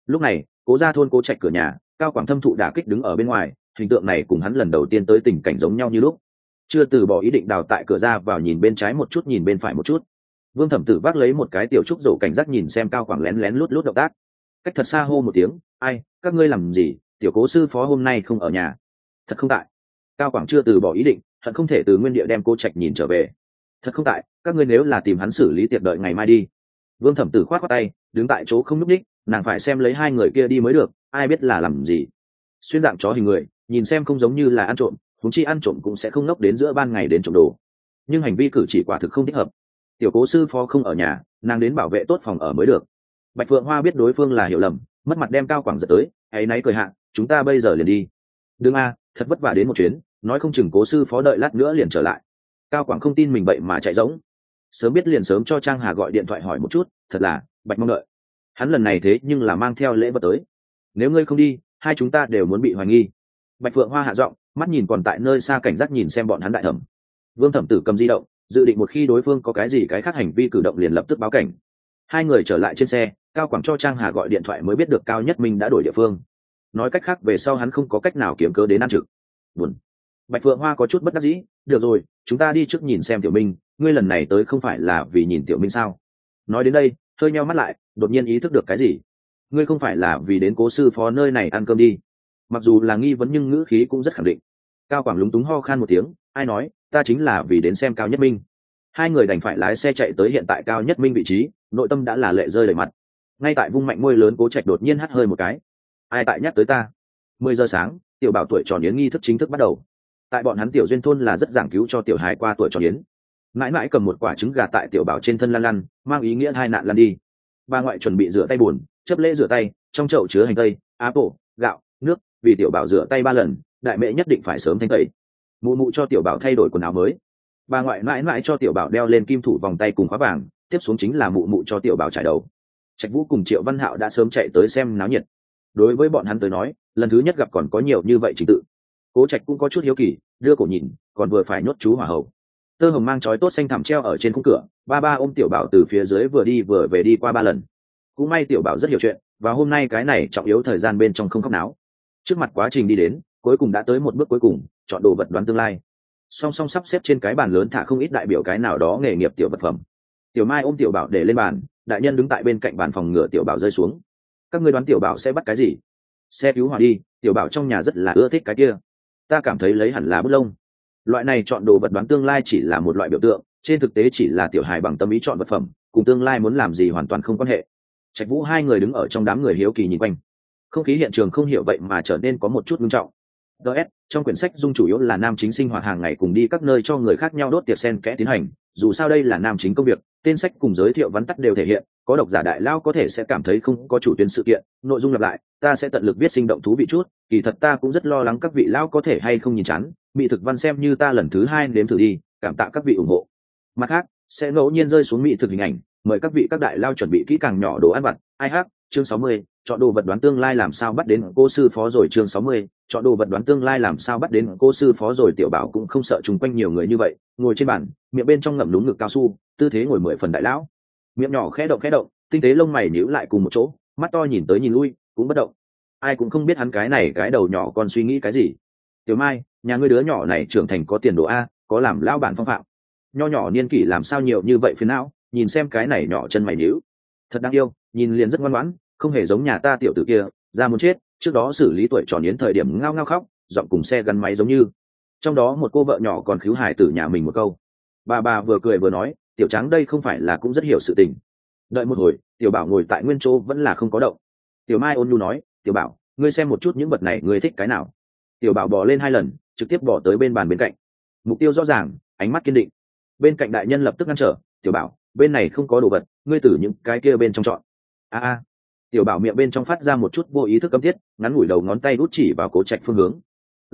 A: Lúc này cố ra thôn cố trạch cửa nhà, Cao Quảng thâm thụ đả kích đứng ở bên ngoài, hình tượng này cùng hắn lần đầu tiên tới tình cảnh giống nhau như lúc. Chưa từ bỏ ý định đào tại cửa ra vào, nhìn bên trái một chút nhìn bên phải một chút. Vương Thẩm Tử vác lấy một cái tiểu trúc rổ cảnh giác nhìn xem Cao Quảng lén lén lút lút động tác, cách thật xa hô một tiếng: ai, các ngươi làm gì, tiểu cố sư phó hôm nay không ở nhà. Thật không tại. Cao Quảng chưa từ bỏ ý định, hận không thể từ nguyên địa đem cô trạch nhìn trở về. Thật không tại, các ngươi nếu là tìm hắn xử lý tiệc đợi ngày mai đi. Vương Thẩm Tử khoát khoát tay, đứng tại chỗ không nhúc nhích, nàng phải xem lấy hai người kia đi mới được, ai biết là làm gì. Xuyên dạng chó hình người, nhìn xem không giống như là ăn trộm, huống chi ăn trộm cũng sẽ không ngốc đến giữa ban ngày đến trộm đồ. Nhưng hành vi cử chỉ quả thực không thích hợp. Tiểu cố sư phó không ở nhà, nàng đến bảo vệ tốt phòng ở mới được. Bạch Phượng Hoa biết đối phương là hiểu lầm, mất mặt đem Cao Quảng giật tới, ấy náy cười hạ, chúng ta bây giờ liền đi. Đừng a, thật vất vả đến một chuyến, nói không chừng cố sư phó đợi lát nữa liền trở lại. Cao Quảng không tin mình vậy mà chạy giống, sớm biết liền sớm cho Trang Hà gọi điện thoại hỏi một chút, thật là Bạch mong đợi. Hắn lần này thế nhưng là mang theo lễ vật tới, nếu ngươi không đi, hai chúng ta đều muốn bị hoài nghi. Bạch Phượng Hoa hạ giọng, mắt nhìn còn tại nơi xa cảnh giác nhìn xem bọn hắn đại thẩm. Vương Thẩm Tử cầm di động, dự định một khi đối phương có cái gì cái khác hành vi cử động liền lập tức báo cảnh. Hai người trở lại trên xe, Cao Quảng cho Trang Hà gọi điện thoại mới biết được Cao Nhất Minh đã đổi địa phương. Nói cách khác về sau hắn không có cách nào kiếm cớ đến ăn trực. Buồn. Bạch Phượng Hoa có chút bất đắc dĩ, được rồi, chúng ta đi trước nhìn xem Tiểu Minh, ngươi lần này tới không phải là vì nhìn Tiểu Minh sao? Nói đến đây, hơi nheo mắt lại, đột nhiên ý thức được cái gì. Ngươi không phải là vì đến cố sư phó nơi này ăn cơm đi? Mặc dù là nghi vấn nhưng ngữ khí cũng rất khẳng định. Cao Quảng lúng túng ho khan một tiếng, ai nói, ta chính là vì đến xem Cao Nhất Minh. Hai người đành phải lái xe chạy tới hiện tại Cao Nhất Minh vị trí, nội tâm đã là lệ rơi đầy mặt. Ngay tại vung mạnh môi lớn cố trạch đột nhiên hắt hơi một cái. Ai tại nhắc tới ta? 10 giờ sáng, tiểu bảo tuổi tròn yến nghi thức chính thức bắt đầu. Tại bọn hắn tiểu duyên thôn là rất giảng cứu cho tiểu hài qua tuổi tròn yến. Mãi mãi cầm một quả trứng gà tại tiểu bảo trên thân lăn lăn, mang ý nghĩa hai nạn lăn đi. Bà ngoại chuẩn bị rửa tay bùn, chấp lễ rửa tay, trong chậu chứa hành tây, apple, gạo, nước, vì tiểu bảo rửa tay 3 lần, đại mẹ nhất định phải sớm thanh tẩy. Mụ mụ cho tiểu bảo thay đổi quần áo mới. Bà ngoại mãi mãi cho tiểu bảo đeo lên kim thủ vòng tay cùng khóa vàng, tiếp xuống chính là mụ mụ cho tiểu bảo trải đầu. Trạch Vũ cùng Triệu Văn Hạo đã sớm chạy tới xem náo nhiệt. Đối với bọn hắn tới nói, lần thứ nhất gặp còn có nhiều như vậy trình tự. Cố Trạch cũng có chút hiếu kỳ, đưa cổ nhìn, còn vừa phải nhốt chú hỏa hậu. Tơ hồng mang trói tốt xanh thẳm treo ở trên khung cửa, ba ôm tiểu bảo từ phía dưới vừa đi vừa về đi qua 3 lần. Cũng may tiểu bảo rất hiểu chuyện, và hôm nay cái này trọng yếu thời gian bên trong không khóc náo. Trước mặt quá trình đi đến, cuối cùng đã tới một bước cuối cùng, chọn đồ vật đoán tương lai. Song song sắp xếp trên cái bàn lớn thả không ít đại biểu cái nào đó nghề nghiệp tiểu vật phẩm. Tiểu Mai ôm tiểu bảo để lên bàn, đại nhân đứng tại bên cạnh bàn phòng ngừa tiểu bảo rơi xuống. Các ngươi đoán tiểu bảo sẽ bắt cái gì? Xe cứu hỏa đi, tiểu bảo trong nhà rất là ưa thích cái kia. Ta cảm thấy lấy hẳn là bút lông. Loại này chọn đồ vật đoán tương lai chỉ là một loại biểu tượng, trên thực tế chỉ là tiểu hài bằng tâm ý chọn vật phẩm, cùng tương lai muốn làm gì hoàn toàn không quan hệ. Trạch Vũ hai người đứng ở trong đám người hiếu kỳ nhìn quanh, không khí hiện trường không hiểu vậy mà trở nên có một chút nghiêm trọng. DS, trong quyển sách dung chủ yếu là nam chính sinh hoạt hàng ngày cùng đi các nơi cho người khác nhau đốt tiệc sen kẽ tiến hành, dù sao đây là nam chính công việc, tên sách cùng giới thiệu vắn tắt đều thể hiện, có độc giả đại lao có thể sẽ cảm thấy không có chủ tuyến sự kiện, nội dung lặp lại, ta sẽ tận lực viết sinh động thú vị chút, kỳ thật ta cũng rất lo lắng các vị lao có thể hay không nhìn chán, mỹ thực văn xem như ta lần thứ 2 nếm thử đi, cảm tạ các vị ủng hộ. Mặt khác, sẽ ngẫu nhiên rơi xuống mỹ thực hình ảnh, mời các vị các đại lao chuẩn bị kỹ càng nhỏ đồ ăn vặt. Ai hát, chương 60, chọn đồ vật đoán tương lai làm sao bắt đến cô sư phó rồi. Chương 60, chọn đồ vật đoán tương lai làm sao bắt đến cô sư phó rồi. Tiểu bảo cũng không sợ chung quanh nhiều người như vậy, ngồi trên bàn, miệng bên trong ngậm đúng ngực cao su, tư thế ngồi 10 phần đại lão. Miệng nhỏ khẽ động, tinh tế lông mày nhíu lại cùng một chỗ, mắt to nhìn tới nhìn lui, cũng bất động. Ai cũng không biết hắn cái này cái đầu nhỏ còn suy nghĩ cái gì. Tiểu Mai, nhà ngươi đứa nhỏ này trưởng thành có tiền đồ a, có làm lão bản phong phạm. Nho nhỏ niên kỷ làm sao nhiều như vậy phiền não, nhìn xem cái này nhỏ chân mày nhíu. Thật đáng yêu, nhìn liền rất ngoan ngoãn, không hề giống nhà ta tiểu tử kia, ra muốn chết, trước đó xử lý tuổi tròn yến thời điểm ngao ngao khóc, giọng cùng xe gắn máy giống như. Trong đó một cô vợ nhỏ còn khíu hài tử nhà mình một câu. Bà vừa cười vừa nói, tiểu trắng đây không phải là cũng rất hiểu sự tình. Đợi một hồi, tiểu bảo ngồi tại nguyên chỗ vẫn là không có động. Tiểu Mai ôn nhu nói, tiểu bảo, ngươi xem một chút những vật này ngươi thích cái nào. Tiểu bảo bò lên 2 lần, trực tiếp bỏ tới bên bàn bên cạnh. Mục tiêu rõ ràng, ánh mắt kiên định. Bên cạnh đại nhân lập tức ngăn trở, tiểu bảo, bên này không có đồ vật, ngươi từ những cái kia bên trong chọn. A. Tiểu bảo miệng bên trong phát ra một chút vô ý thức cấm thiết, ngắn ngủi đầu ngón tay đút chỉ vào Cố Trạch phương hướng.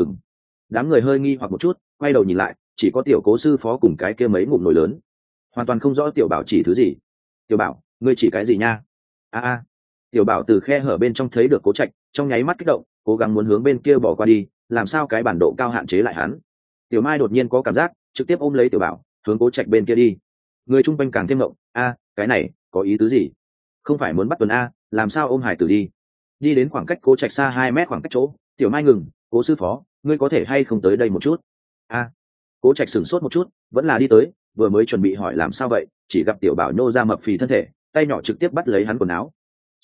A: Đám người hơi nghi hoặc một chút, quay đầu nhìn lại, chỉ có tiểu Cố sư phó cùng cái kia mấy ngụm nồi lớn, hoàn toàn không rõ tiểu bảo chỉ thứ gì. Tiểu bảo, ngươi chỉ cái gì nha? A. Tiểu bảo từ khe hở bên trong thấy được Cố Trạch, trong nháy mắt kích động, cố gắng muốn hướng bên kia bỏ qua đi, làm sao cái bản độ cao hạn chế lại hắn. Tiểu Mai đột nhiên có cảm giác, trực tiếp ôm lấy tiểu bảo, hướng Cố Trạch bên kia đi. Người chung quanh càng thêm ngộng, cái này có ý tứ gì? Không phải muốn bắt Tuấn a, làm sao ôm hải tử đi? đi đến khoảng cách Cố Trạch xa 2 mét khoảng cách chỗ, Tiểu Mai ngừng, Cố sư phó, ngươi có thể hay không tới đây một chút? A. Cố Trạch sửng sốt một chút, vẫn là đi tới, vừa mới chuẩn bị hỏi làm sao vậy, chỉ gặp Tiểu Bảo nhô ra mập phì thân thể, tay nhỏ trực tiếp bắt lấy hắn quần áo.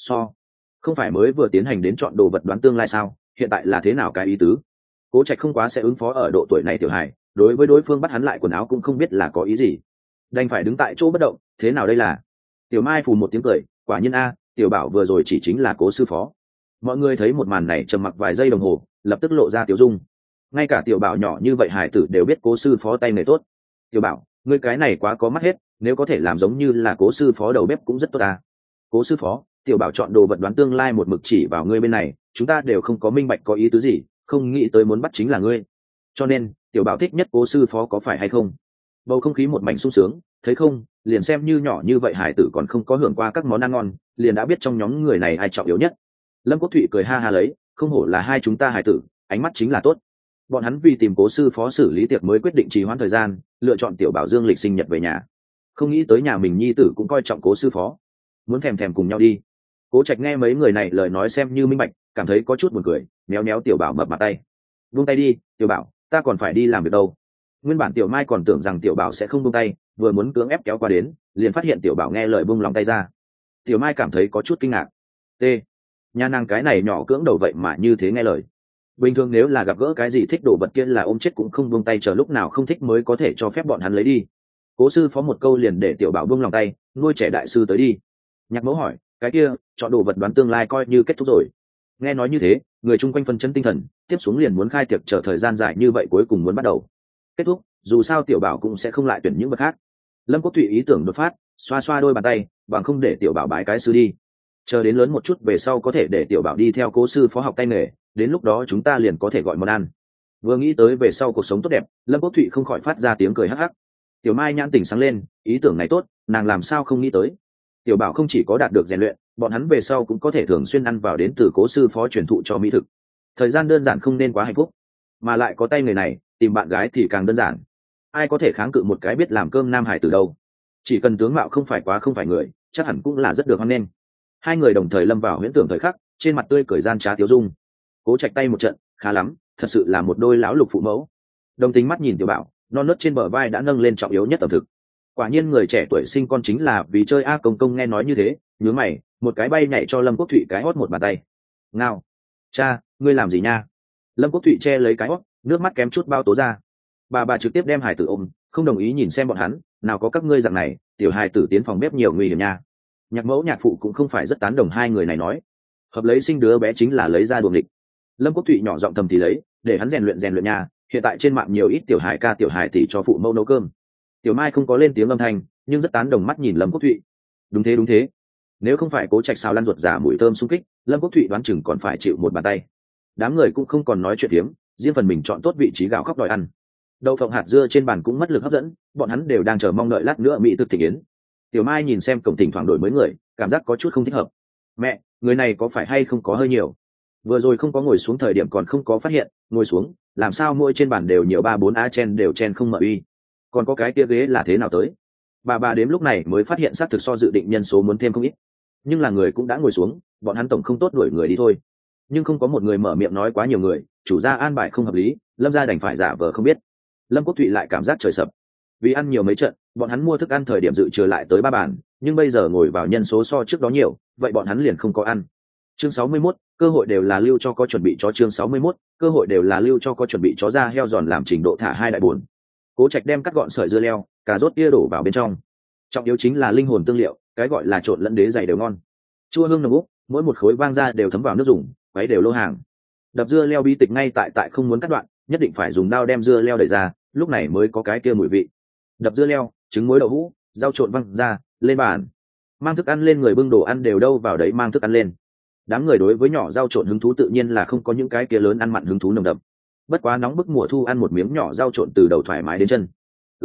A: Không phải mới vừa tiến hành đến chọn đồ vật đoán tương lai sao, hiện tại là thế nào cái ý tứ? Cố Trạch không quá sẽ ứng phó ở độ tuổi này tiểu hài, đối với đối phương bắt hắn lại quần áo cũng không biết là có ý gì, đành phải đứng tại chỗ bất động. Thế nào đây là? Tiểu Mai phù một tiếng cười, quả nhiên a, Tiểu Bảo vừa rồi chỉ chính là Cố sư phó. Mọi người thấy một màn này trầm mặc vài giây đồng hồ, lập tức lộ ra tiểu dung. Ngay cả Tiểu Bảo nhỏ như vậy hài tử đều biết Cố sư phó tay nghề tốt. Tiểu Bảo, ngươi cái này quá có mắt hết, nếu có thể làm giống như là Cố sư phó đầu bếp cũng rất tốt à. Cố sư phó, Tiểu Bảo chọn đồ vật đoán tương lai một mực chỉ vào ngươi bên này, chúng ta đều không có minh bạch có ý tứ gì, không nghĩ tới muốn bắt chính là ngươi, cho nên Tiểu Bảo thích nhất Cố sư phó có phải hay không? Bầu không khí một mảnh sung sướng, thấy không, liền xem như nhỏ như vậy hải tử còn không có hưởng qua các món ăn ngon, liền đã biết trong nhóm người này ai trọng yếu nhất. Lâm Quốc Thụy cười ha ha lấy, không hổ là hai chúng ta hải tử, ánh mắt chính là tốt. Bọn hắn vì tìm Cố sư phó xử lý tiệc mới quyết định trì hoãn thời gian, lựa chọn Tiểu Bảo dương lịch sinh nhật về nhà. Không nghĩ tới nhà mình nhi tử cũng coi trọng Cố sư phó, muốn thèm cùng nhau đi. Cố Trạch nghe mấy người này lời nói xem như minh bạch, cảm thấy có chút buồn cười, méo méo Tiểu Bảo mập mặt tay. Buông tay đi, Tiểu Bảo, ta còn phải đi làm việc đâu. Nguyên bản Tiểu Mai còn tưởng rằng Tiểu Bảo sẽ không buông tay, vừa muốn cưỡng ép kéo qua đến, liền phát hiện Tiểu Bảo nghe lời buông lòng tay ra. Tiểu Mai cảm thấy có chút kinh ngạc. T. Nhà nàng cái này nhỏ cưỡng đầu vậy mà như thế nghe lời. Bình thường nếu là gặp gỡ cái gì thích đồ vật kia là ôm chết cũng không buông tay, chờ lúc nào không thích mới có thể cho phép bọn hắn lấy đi. Cố sư phó một câu liền để Tiểu Bảo buông lòng tay, nuôi trẻ đại sư tới đi. Nhạc Mẫu hỏi, cái kia chọn đồ vật đoán tương lai coi như kết thúc rồi? Nghe nói như thế, người chung quanh phân chấn tinh thần, tiếp xuống liền muốn khai tiệc, chờ thời gian dài như vậy cuối cùng muốn bắt đầu. Kết thúc, dù sao Tiểu Bảo cũng sẽ không lại tuyển những vật khác. Lâm Quốc Thụy ý tưởng đột phát, xoa xoa đôi bàn tay, bằng không để Tiểu Bảo bái cái sư đi. Chờ đến lớn một chút về sau có thể để Tiểu Bảo đi theo Cố sư phó học tay nghề, đến lúc đó chúng ta liền có thể gọi món ăn. Vừa nghĩ tới về sau cuộc sống tốt đẹp, Lâm Quốc Thụy không khỏi phát ra tiếng cười hắc hắc. Tiểu Mai nhãn tỉnh sáng lên, ý tưởng này tốt, nàng làm sao không nghĩ tới. Tiểu Bảo không chỉ có đạt được rèn luyện, bọn hắn về sau cũng có thể thường xuyên ăn vào đến từ Cố sư phó truyền thụ cho mỹ thực. Thời gian đơn giản không nên quá hạnh phúc, mà lại có tay người này, tìm bạn gái thì càng đơn giản. Ai có thể kháng cự một cái biết làm cơm nam hải từ đâu? Chỉ cần tướng mạo không phải người, chắc hẳn cũng là rất được hoan nghênh. Hai người đồng thời lâm vào huyễn tưởng thời khắc, trên mặt tươi cười gian trá tiếu dung. Cố Trạch tay một trận, khá lắm, thật sự là một đôi lão lục phụ mẫu. Đồng tính mắt nhìn Tiểu Bảo, non nớt trên bờ vai đã nâng lên trọng yếu nhất ẩm thực. Quả nhiên người trẻ tuổi sinh con chính là vì chơi a. Công nghe nói như thế, nhướng mày, một cái bay nhảy cho Lâm Quốc Thụy cái hót một bàn tay. Ngao, cha, ngươi làm gì nha? Lâm Quốc Thụy che lấy cái hót, nước mắt kém chút bao tố ra. Bà trực tiếp đem hải tử ôm, không đồng ý nhìn xem bọn hắn, nào có các ngươi dạng này, tiểu hải tử tiến phòng bếp nhiều nguy hiểm nha. Nhạc Mẫu nhạc phụ cũng không phải rất tán đồng hai người này nói, hợp lấy sinh đứa bé chính là lấy ra đuồng địch. Lâm Quốc Thụy nhỏ giọng thầm thì lấy, để hắn rèn luyện nha, hiện tại trên mạng nhiều ít tiểu hải ca tiểu hải tỷ cho phụ mẫu nấu cơm. Tiểu Mai không có lên tiếng âm thanh, nhưng rất tán đồng mắt nhìn Lâm Quốc Thụy. Đúng thế, nếu không phải Cố Trạch sao lăn ruột giả mùi thơm xung kích, Lâm Quốc Thụy đoán chừng còn phải chịu một bàn tay. Đám người cũng không còn nói chuyện phiếm, riêng phần mình chọn tốt vị trí gạo khóc đòi ăn. Đậu phộng hạt dưa trên bàn cũng mất lực hấp dẫn, bọn hắn đều đang chờ mong đợi lát nữa mỹ thực thịnh yến. Tiểu Mai nhìn xem cổng thỉnh thoảng đổi mới người, cảm giác có chút không thích hợp. Mẹ, người này có phải hay không có hơi nhiều? Vừa rồi không có ngồi xuống thời điểm còn không có phát hiện, ngồi xuống, làm sao mỗi trên bàn đều nhiều 3-4 a chen đều chen không mở uy. Còn có cái kia ghế là thế nào tới? Bà đếm lúc này mới phát hiện xác thực so dự định nhân số muốn thêm không ít. Nhưng là người cũng đã ngồi xuống, bọn hắn tổng không tốt đuổi người đi thôi. Nhưng không có một người mở miệng nói quá nhiều người, chủ gia an bài không hợp lý, Lâm gia đành phải giả vờ không biết. Lâm Quốc Thụy lại cảm giác trời sập. Vì ăn nhiều mấy trận, bọn hắn mua thức ăn thời điểm dự trừ lại tới 3 bàn, nhưng bây giờ ngồi vào nhân số so trước đó nhiều, vậy bọn hắn liền không có ăn. Chương 61, cơ hội đều là lưu cho có chuẩn bị chó. Chương 61, cơ hội đều là lưu cho có chuẩn bị chó. Da heo giòn làm trình độ thả 2 đại buồn. Cố Trạch đem cắt gọn sợi dưa leo, cà rốt kia đổ vào bên trong. Trọng yếu chính là linh hồn tương liệu, cái gọi là trộn lẫn đế dày đều ngon. Chua hương nồng úc, mỗi một khối vang ra đều thấm vào nước dùng, quấy đều lô hàng. Đập dưa leo bi tịch ngay tại không muốn cắt đoạn, nhất định phải dùng dao đem dưa leo đẩy ra, lúc này mới có cái kia mùi vị. Đập dưa leo, trứng muối đậu hũ, rau trộn văng ra, lên bàn. Mang thức ăn lên, người bưng đồ ăn đều đâu vào đấy mang thức ăn lên. Đám người đối với nhỏ rau trộn hứng thú tự nhiên là không có những cái kia lớn ăn mặn hứng thú nồng đậm. Bất quá nóng bức mùa thu ăn một miếng nhỏ rau trộn từ đầu thoải mái đến chân.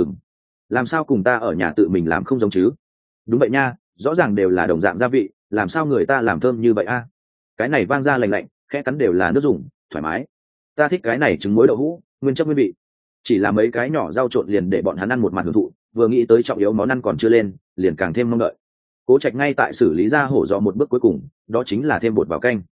A: Làm sao cùng ta ở nhà tự mình làm không giống chứ? Đúng vậy nha, rõ ràng đều là đồng dạng gia vị, làm sao người ta làm thơm như vậy a? Cái này vang ra lành lạnh, khẽ cắn đều là nước dùng, thoải mái. Ta thích cái này trứng muối đậu hũ, nguyên chất nguyên vị. Chỉ là mấy cái nhỏ rau trộn liền để bọn hắn ăn một mặt hưởng thụ, vừa nghĩ tới trọng yếu món ăn còn chưa lên, liền càng thêm mong đợi. Cố Trạch ngay tại xử lý ra hổ giò một bước cuối cùng, đó chính là thêm bột vào canh.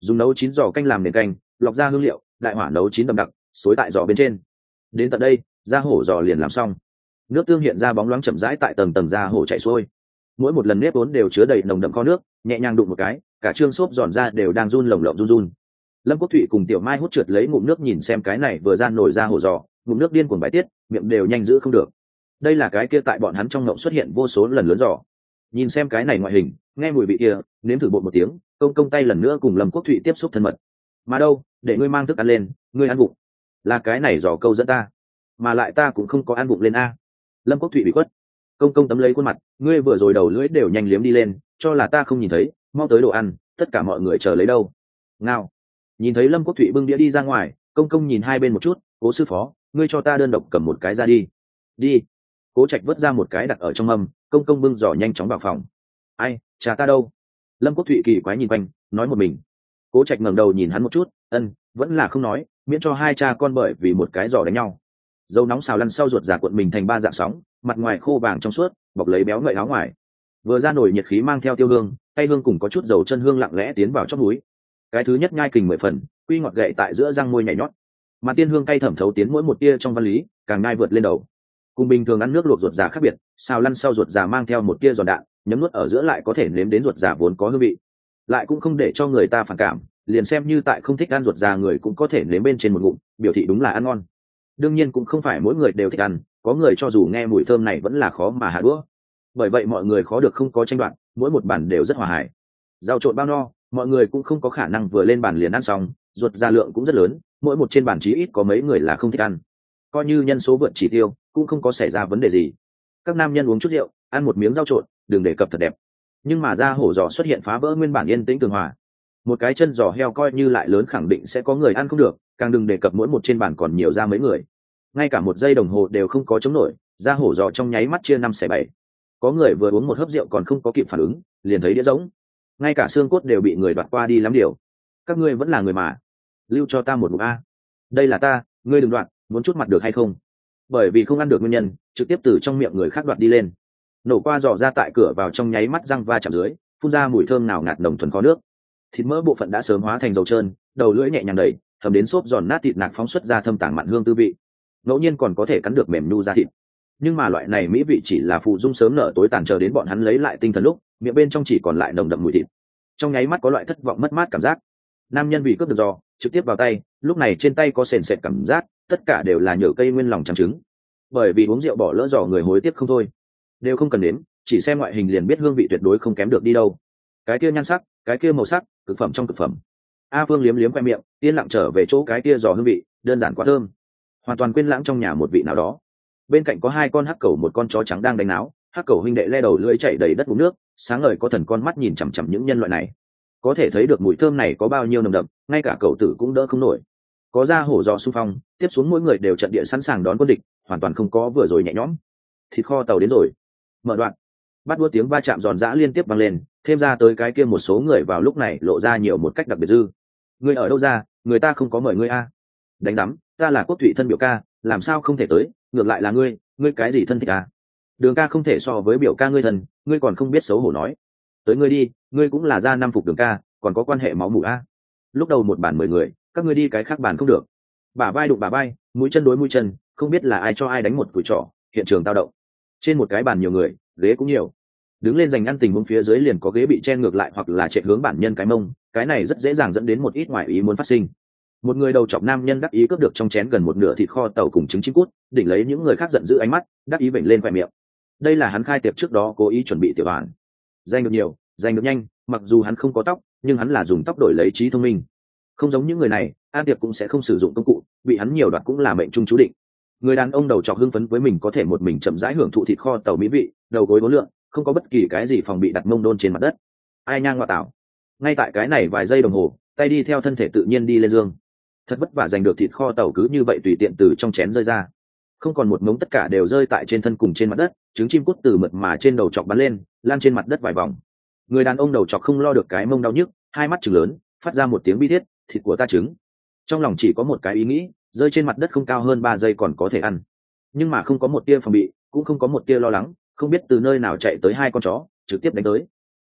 A: dùng nấu chín giò canh làm nền canh, lọc ra hương liệu, đại hỏa nấu chín đậm đặc, xối tại giò bên trên. Đến tận đây, da hổ giò liền làm xong. Nước tương hiện ra bóng loáng chậm rãi tại tầng tầng da hổ chảy xuôi. Mỗi một lần nếp vốn đều chứa đầy nồng đậm kho nước, nhẹ nhàng đụng một cái, cả trương xốp giòn ra đều đang run lồng lộng run run. Lâm Quốc Thụy cùng Tiểu Mai hút trượt lấy ngụm nước nhìn xem cái này vừa ra nổi ra hổ giò, ngụm nước điên cuồng bài tiết, miệng đều nhanh giữ không được. Đây là cái kia tại bọn hắn trong ngộng xuất hiện vô số lần lớn giò. Nhìn xem cái này ngoại hình, nghe mùi vị kia, nếm thử bột một tiếng, công công tay lần nữa cùng Lâm Quốc Thụy tiếp xúc thân mật. Mà đâu, để ngươi mang thức ăn lên, ngươi ăn bụng. Là cái này giò câu dẫn ta, mà lại ta cũng không có ăn bụng lên a. Lâm Quốc Thụy bị quất. Công công tấm lấy khuôn mặt, ngươi vừa rồi đầu lưỡi đều nhanh liếm đi lên, cho là ta không nhìn thấy, mau tới đồ ăn, tất cả mọi người chờ lấy đâu. Ngao. Nhìn thấy Lâm Quốc Thụy bưng đĩa đi ra ngoài, công công nhìn hai bên một chút, Cố sư phó, ngươi cho ta đơn độc cầm một cái ra đi. Đi. Cố Trạch vớt ra một cái đặt ở trong mâm, công công bưng giỏ nhanh chóng vào phòng. Ai, cha ta đâu? Lâm Quốc Thụy kỳ quái nhìn quanh, nói một mình. Cố Trạch ngẩng đầu nhìn hắn một chút, vẫn là không nói, miễn cho hai cha con bởi vì một cái giỏ đánh nhau. Dầu nóng xào lăn sau ruột giả cuộn mình thành ba dạng sóng, mặt ngoài khô vàng trong suốt, bọc lấy béo ngậy áo ngoài. Vừa ra nổi nhiệt khí mang theo tiêu hương, tay hương cùng có chút dầu chân hương lặng lẽ tiến vào trong núi. Cái thứ nhất nhai kình 10 phần, quy ngọt gậy tại giữa răng môi nhảy nhót. Mà tiên hương cay thẩm thấu tiến mỗi một tia trong văn lý, càng ngai vượt lên đầu. Cùng bình thường ăn nước luộc ruột già khác biệt, xào lăn sau ruột già mang theo một tia giòn đạn, nhấm nuốt ở giữa lại có thể nếm đến ruột già vốn có hương vị, lại cũng không để cho người ta phản cảm, liền xem như tại không thích ăn ruột già người cũng có thể nếm bên trên một ngụm, biểu thị đúng là ăn ngon. Đương nhiên cũng không phải mỗi người đều thích ăn, có người cho dù nghe mùi thơm này vẫn là khó mà hạ đũa. Bởi vậy mọi người khó được không có tranh đoạt, mỗi một bàn đều rất hòa hài. Rau trộn bao no, mọi người cũng không có khả năng vừa lên bàn liền ăn xong, ruột già lượng cũng rất lớn, mỗi một trên bàn chí ít có mấy người là không thích ăn. Coi như nhân số vượt chỉ tiêu, cũng không có xảy ra vấn đề gì. Các nam nhân uống chút rượu, ăn một miếng rau trộn, đừng đề cập thật đẹp. Nhưng mà da hổ giò xuất hiện phá vỡ nguyên bản yên tĩnh tường hòa. Một cái chân giò heo coi như lại lớn khẳng định sẽ có người ăn không được, càng đừng đề cập mỗi một trên bàn còn nhiều ra mấy người. Ngay cả một giây đồng hồ đều không có chống nổi, da hổ giò trong nháy mắt chia 5/7. Có người vừa uống một hớp rượu còn không có kịp phản ứng, liền thấy đĩa rỗng. Ngay cả xương cốt đều bị người đoạt qua đi lắm điều. Các ngươi vẫn là người mà, lưu cho ta một ngụm a. Đây là ta, ngươi đừng đoạt, muốn chút mặt được hay không? Bởi vì không ăn được nguyên nhân, trực tiếp từ trong miệng người khác đoạt đi lên. Nổ qua giò ra tại cửa vào trong nháy mắt răng va chạm dưới, phun ra mùi thơm nào ngạt nồng thuần có nước. Thịt mỡ bộ phận đã sớm hóa thành dầu trơn, đầu lưỡi nhẹ nhàng đẩy, thấm đến xốp giòn nát thịt nạc phóng xuất ra thâm tàng mặn hương tư vị. Ngẫu nhiên còn có thể cắn được mềm nhu ra thịt. Nhưng mà loại này mỹ vị chỉ là phụ dung sớm nở tối tàn, chờ đến bọn hắn lấy lại tinh thần lúc, miệng bên trong chỉ còn lại nồng đậm mùi thịt. Trong nháy mắt có loại thất vọng mất mát cảm giác. Nam nhân vì cướp được giò, trực tiếp vào tay, lúc này trên tay có sền sệt cảm giác, tất cả đều là nhựa cây nguyên lòng trắng trứng. Bởi vì uống rượu bỏ lỡ giò người hối tiếc không thôi. Đều không cần đếm, chỉ xem ngoại hình liền biết hương vị tuyệt đối không kém được đi đâu. Cái kia nhan sắc, cái kia màu sắc, cực phẩm trong cực phẩm. A Phương liếm liếm khoe miệng, yên lặng trở về chỗ cái kia giò hương vị, đơn giản quá thơm, hoàn toàn quên lãng trong nhà một vị nào đó. Bên cạnh có hai con hắc cẩu một con chó trắng đang đánh náo, hắc cẩu huynh đệ le đầu lưỡi chảy đầy đất uống nước, sáng ngời có thần con mắt nhìn chằm chằm những nhân loại này. Có thể thấy được mùi thơm này có bao nhiêu nồng đậm, ngay cả cẩu tử cũng đỡ không nổi. Có ra hổ giò xung phong, tiếp xuống mỗi người đều trận địa sẵn sàng đón quân địch, hoàn toàn không có vừa rồi nhẹ nhõm. Thịt kho tàu đến rồi. Mở đoạn. Bắt đũa tiếng va chạm giòn giã liên tiếp vang lên, thêm ra tới cái kia một số người vào lúc này lộ ra nhiều một cách đặc biệt dư. Ngươi ở đâu ra, người ta không có mời ngươi a. Đánh đắm, ta là Quốc Thụy thân biểu ca, làm sao không thể tới, ngược lại là ngươi cái gì thân thích à? Đường ca không thể so với biểu ca ngươi thân, ngươi còn không biết xấu hổ nói. Tới ngươi đi, ngươi cũng là gia năm phục Đường ca, còn có quan hệ máu mủ a. Lúc đầu một bàn 10 người, các ngươi đi cái khác bàn không được. Bả vai đụng bả vai, mũi chân đối mũi chân, không biết là ai cho ai đánh một cùi trỏ, hiện trường tao động. Trên một cái bàn nhiều người, ghế cũng nhiều. Đứng lên giành ăn tình huống phía dưới liền có ghế bị chen ngược lại hoặc là chạy hướng bản nhân cái mông, cái này rất dễ dàng dẫn đến một ít ngoại ý muốn phát sinh. Một người đầu chọc nam nhân đắc ý cướp được trong chén gần một nửa thịt kho tàu cùng trứng chim cút, đỉnh lấy những người khác giận dữ ánh mắt, đắc ý vểnh lên khoe miệng. Đây là hắn khai tiệc trước đó cố ý chuẩn bị tiểu hoàn. Giành được nhiều, giành được nhanh, mặc dù hắn không có tóc, nhưng hắn là dùng tóc đổi lấy trí thông minh. Không giống những người này, ăn tiệc cũng sẽ không sử dụng công cụ, bị hắn nhiều đoạt cũng là mệnh trung chú định. Người đàn ông đầu chọc hưng phấn với mình có thể một mình chậm rãi hưởng thụ thịt kho tàu mỹ vị, đầu gối vốn lượn, không có bất kỳ cái gì phòng bị đặt mông đôn trên mặt đất. Ai nhang ngoại tảo. Ngay tại cái này vài giây đồng hồ, tay đi theo thân thể tự nhiên đi lên giường. Thật vất vả giành được thịt kho tàu cứ như vậy tùy tiện từ trong chén rơi ra, không còn một mống, tất cả đều rơi tại trên thân cùng trên mặt đất, trứng chim cút từ mượt mà trên đầu chọc bắn lên, lan trên mặt đất vài vòng. Người đàn ông đầu chọc không lo được cái mông đau nhức, hai mắt trừng lớn, phát ra một tiếng bi thiết, thịt của ta trứng. Trong lòng chỉ có một cái ý nghĩ, rơi trên mặt đất không cao hơn 3 giây còn có thể ăn. Nhưng mà không có một tia phòng bị, cũng không có một tia lo lắng, không biết từ nơi nào chạy tới hai con chó, trực tiếp đánh tới.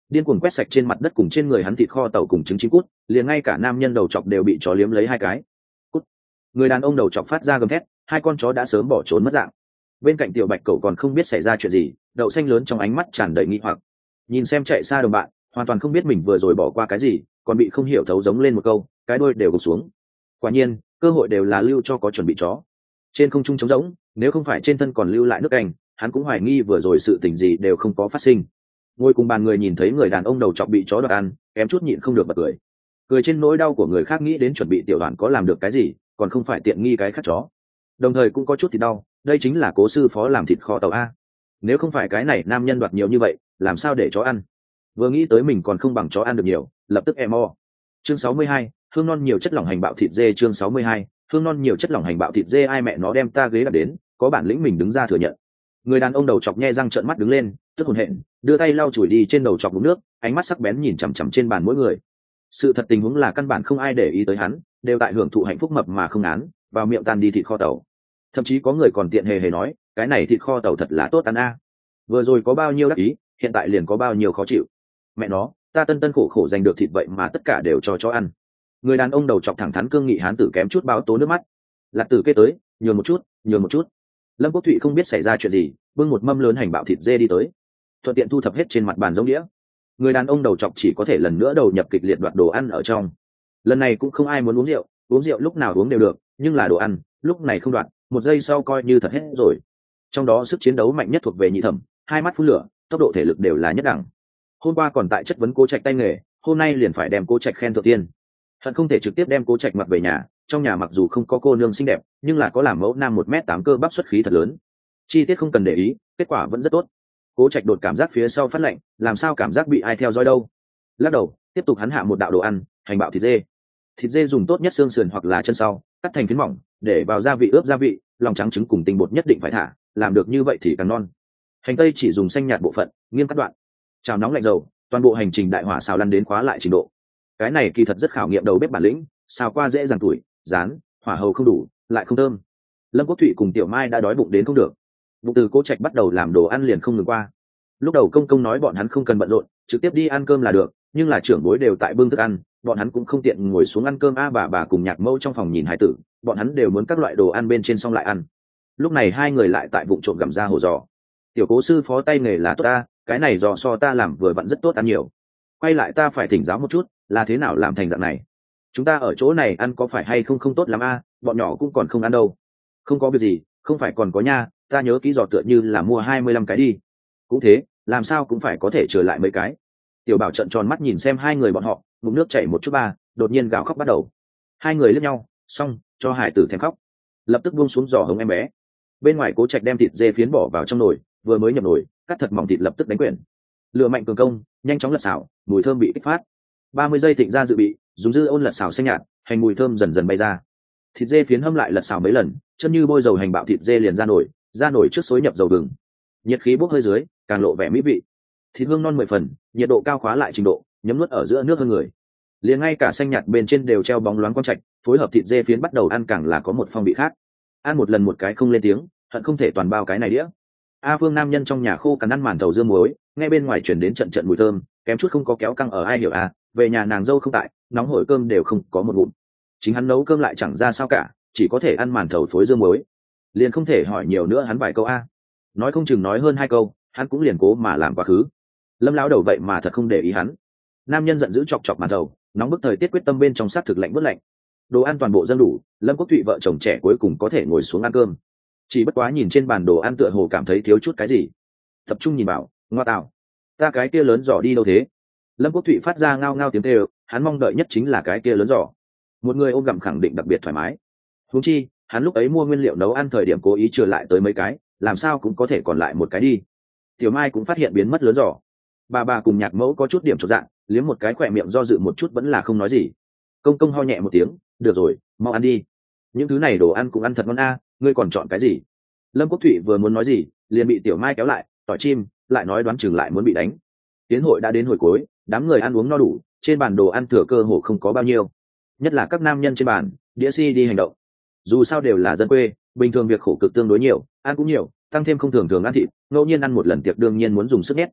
A: điên cuồng quét sạch trên mặt đất cùng trên người hắn thịt kho tàu cùng trứng chim cút, liền ngay cả nam nhân đầu chọc đều bị chó liếm lấy hai cái. Cút. Người đàn ông đầu chọc phát ra gầm thét, hai con chó đã sớm bỏ trốn mất dạng. Bên cạnh tiểu bạch cẩu còn không biết xảy ra chuyện gì, đậu xanh lớn trong ánh mắt tràn đầy nghi hoặc, nhìn xem chạy xa đồng bạn, hoàn toàn không biết mình vừa rồi bỏ qua cái gì, còn bị không hiểu thấu giống lên một câu, cái đuôi đều gục xuống. Quả nhiên, cơ hội đều là lưu cho có chuẩn bị chó. Trên không trung trống rỗng, nếu không phải trên thân còn lưu lại nước canh, hắn cũng hoài nghi vừa rồi sự tình gì đều không có phát sinh. Ngồi cùng bàn người nhìn thấy người đàn ông đầu chọc bị chó đoạt ăn, kém chút nhịn không được bật cười. Cười trên nỗi đau của người khác, nghĩ đến chuẩn bị tiểu đoàn có làm được cái gì, còn không phải tiện nghi cái khác chó. Đồng thời cũng có chút thịt đau, đây chính là Cố sư phó làm thịt kho tàu a. Nếu không phải cái này nam nhân đoạt nhiều như vậy, làm sao để chó ăn? Vừa nghĩ tới mình còn không bằng chó ăn được nhiều, lập tức em o. Chương 62, hương non nhiều chất lỏng hành bạo thịt dê. Chương 62, hương non nhiều chất lỏng hành bạo thịt dê. Ai mẹ nó đem ta ghế đặt đến, có bản lĩnh mình đứng ra thừa nhận. Người đàn ông đầu chọc nhe răng trợn mắt đứng lên, tức hồn hện, đưa tay lau chùi đi trên đầu chọc đục nước, ánh mắt sắc bén nhìn chằm chằm trên bàn mỗi người. Sự thật tình huống là căn bản không ai để ý tới hắn, đều tại hưởng thụ hạnh phúc mập mà không án, vào miệng tan đi thịt kho tàu. Thậm chí có người còn tiện hề hề nói, cái này thịt kho tàu thật là tốt ăn a. Vừa rồi có bao nhiêu đắc ý, hiện tại liền có bao nhiêu khó chịu. Mẹ nó, ta tân tân khổ khổ giành được thịt vậy mà tất cả đều cho chó ăn. Người đàn ông đầu chọc thẳng thắn cương nghị hán tử kém chút báo tố nước mắt. Lạc tử kê tới, nhường một chút, nhường một chút. Lâm Quốc Thụy không biết xảy ra chuyện gì, bưng một mâm lớn hành bạo thịt dê đi tới, thuận tiện thu thập hết trên mặt bàn giống đĩa. Người đàn ông đầu chọc chỉ có thể lần nữa đầu nhập kịch liệt đoạt đồ ăn ở trong. Lần này cũng không ai muốn uống rượu lúc nào uống đều được, nhưng là đồ ăn, lúc này không đoạt, một giây sau coi như thật hết rồi. Trong đó sức chiến đấu mạnh nhất thuộc về nhị thẩm, hai mắt phun lửa, tốc độ thể lực đều là nhất đẳng. Hôm qua còn tại chất vấn Cố Trạch tay nghề, hôm nay liền phải đem Cố Trạch khen thượng tiên. Hận không thể trực tiếp đem Cố Trạch mặc về nhà, trong nhà mặc dù không có cô nương xinh đẹp, nhưng là có làm mẫu nam 1m8 cơ bắp xuất khí thật lớn. Chi tiết không cần để ý, kết quả vẫn rất tốt. Cố Trạch đột cảm giác phía sau phát lạnh, làm sao cảm giác bị ai theo dõi đâu. Lắc đầu, tiếp tục hắn hạ một đạo đồ ăn, hành bạo thịt dê. Thịt dê dùng tốt nhất xương sườn hoặc là chân sau, cắt thành phiến mỏng, để vào gia vị ướp gia vị, lòng trắng trứng cùng tinh bột nhất định phải thả, làm được như vậy thì càng non. Hành tây chỉ dùng xanh nhạt bộ phận, nghiêng cắt đoạn. Chảo nóng lạnh dầu, toàn bộ hành trình đại hỏa xào lăn đến khóa lại trình độ. Cái này kỳ thật rất khảo nghiệm đầu bếp bản lĩnh, xào qua dễ dàng tuổi, rán, hỏa hầu không đủ, lại không thơm. Lâm Quốc Thụy cùng Tiểu Mai đã đói bụng đến không được. Bụng từ Cố Trạch bắt đầu làm đồ ăn liền không ngừng qua. Lúc đầu công công nói bọn hắn không cần bận rộn, trực tiếp đi ăn cơm là được, nhưng là trưởng bối đều tại bưng thức ăn, bọn hắn cũng không tiện ngồi xuống ăn cơm a. Bà cùng Nhạc Mẫu trong phòng nhìn hải tử, bọn hắn đều muốn các loại đồ ăn bên trên xong lại ăn. Lúc này hai người lại tại vụng trộm gặm ra hồ giò. Tiểu Cố sư phó tay nghề là tốt ta, cái này giò so ta làm vừa vặn rất tốt ăn nhiều. Quay lại ta phải thỉnh giáo một chút, là thế nào làm thành dạng này? Chúng ta ở chỗ này ăn có phải hay không không tốt lắm a, bọn nhỏ cũng còn không ăn đâu. Không có việc gì, không phải còn có nha, ta nhớ kỹ giò tựa như là mua 25 cái đi. Cũng thế, làm sao cũng phải có thể trở lại mấy cái. Tiểu Bảo trợn tròn mắt nhìn xem hai người bọn họ, ngụm nước chảy một chút ba, đột nhiên gào khóc bắt đầu. Hai người liếc nhau, xong, cho hải tử thèm khóc. Lập tức buông xuống giò hống em bé. Bên ngoài Cố Trạch đem thịt dê phiến bỏ vào trong nồi, vừa mới nhập nồi, cắt thật mỏng thịt lập tức đánh quyển. Lửa mạnh cường công, nhanh chóng lật xào, mùi thơm bị kích phát. 30 giây thịnh ra dự bị, dùng dư ôn lật xào xanh nhạt, hành mùi thơm dần dần bay ra. Thịt dê phiến hâm lại lật xào mấy lần, chân như bôi dầu hành bạo thịt dê liền ra nổi trước xối nhập dầu gừng. Nhiệt khí bốc hơi dưới, càng lộ vẻ mỹ vị. Thịt hương non 10 phần, nhiệt độ cao khóa lại trình độ, nhấm nuốt ở giữa nước hơn người. Liền ngay cả xanh nhạt bên trên đều treo bóng loáng quang trạch, phối hợp thịt dê phiến bắt đầu ăn càng là có một phong vị khác. Ăn một lần một cái không lên tiếng, hận không thể toàn bao cái này đĩa. A Phương nam nhân trong nhà khô cằn ăn màn thầu dương muối, nghe bên ngoài chuyển đến trận trận mùi thơm, kém chút không có kéo căng ở ai hiểu à, về nhà nàng dâu không tại, nóng hổi cơm đều không có một ngụm. Chính hắn nấu cơm lại chẳng ra sao cả, chỉ có thể ăn màn thầu phối dương muối. Liền không thể hỏi nhiều nữa hắn vài câu a. Nói không chừng nói hơn 2 câu, hắn cũng liền cố mà làm quá khứ. Lâm lão đầu vậy mà thật không để ý hắn. Nam nhân giận dữ chọc chọc màn thầu, nóng bức thời tiết quyết tâm bên trong sát thực lạnh bớt lạnh. Đồ ăn toàn bộ dâng đủ, Lâm Quốc Thụy vợ chồng trẻ cuối cùng có thể ngồi xuống ăn cơm. Chỉ bất quá nhìn trên bàn đồ ăn tựa hồ cảm thấy thiếu chút cái gì. Tập trung nhìn bảo, ngoa tạo, ta cái kia lớn giỏ đi đâu thế? Lâm Quốc Thụy phát ra ngao ngao tiếng kêu, hắn mong đợi nhất chính là cái kia lớn giỏ. Một người ôm gặm khẳng định đặc biệt thoải mái. Huống chi, hắn lúc ấy mua nguyên liệu nấu ăn thời điểm cố ý trừ lại tới mấy cái, làm sao cũng có thể còn lại một cái đi. Tiểu Mai cũng phát hiện biến mất lớn giỏ. Bà cùng Nhạc Mẫu có chút điểm chột dạ, liếm một cái khỏe miệng do dự một chút vẫn là không nói gì. Công công ho nhẹ một tiếng, được rồi, mau ăn đi. Những thứ này đồ ăn cũng ăn thật ngon a, ngươi còn chọn cái gì? Lâm Quốc Thụy vừa muốn nói gì, liền bị Tiểu Mai kéo lại, tỏi chim, lại nói đoán chừng lại muốn bị đánh. Tiến hội đã đến hồi cuối, đám người ăn uống no đủ, trên bàn đồ ăn thừa cơ hồ không có bao nhiêu. Nhất là các nam nhân trên bàn, đĩa si đi hành động. Dù sao đều là dân quê, bình thường việc khổ cực tương đối nhiều, ăn cũng nhiều, tăng thêm không thường thường ăn thịt, ngẫu nhiên ăn một lần tiệc đương nhiên muốn dùng sức nhét.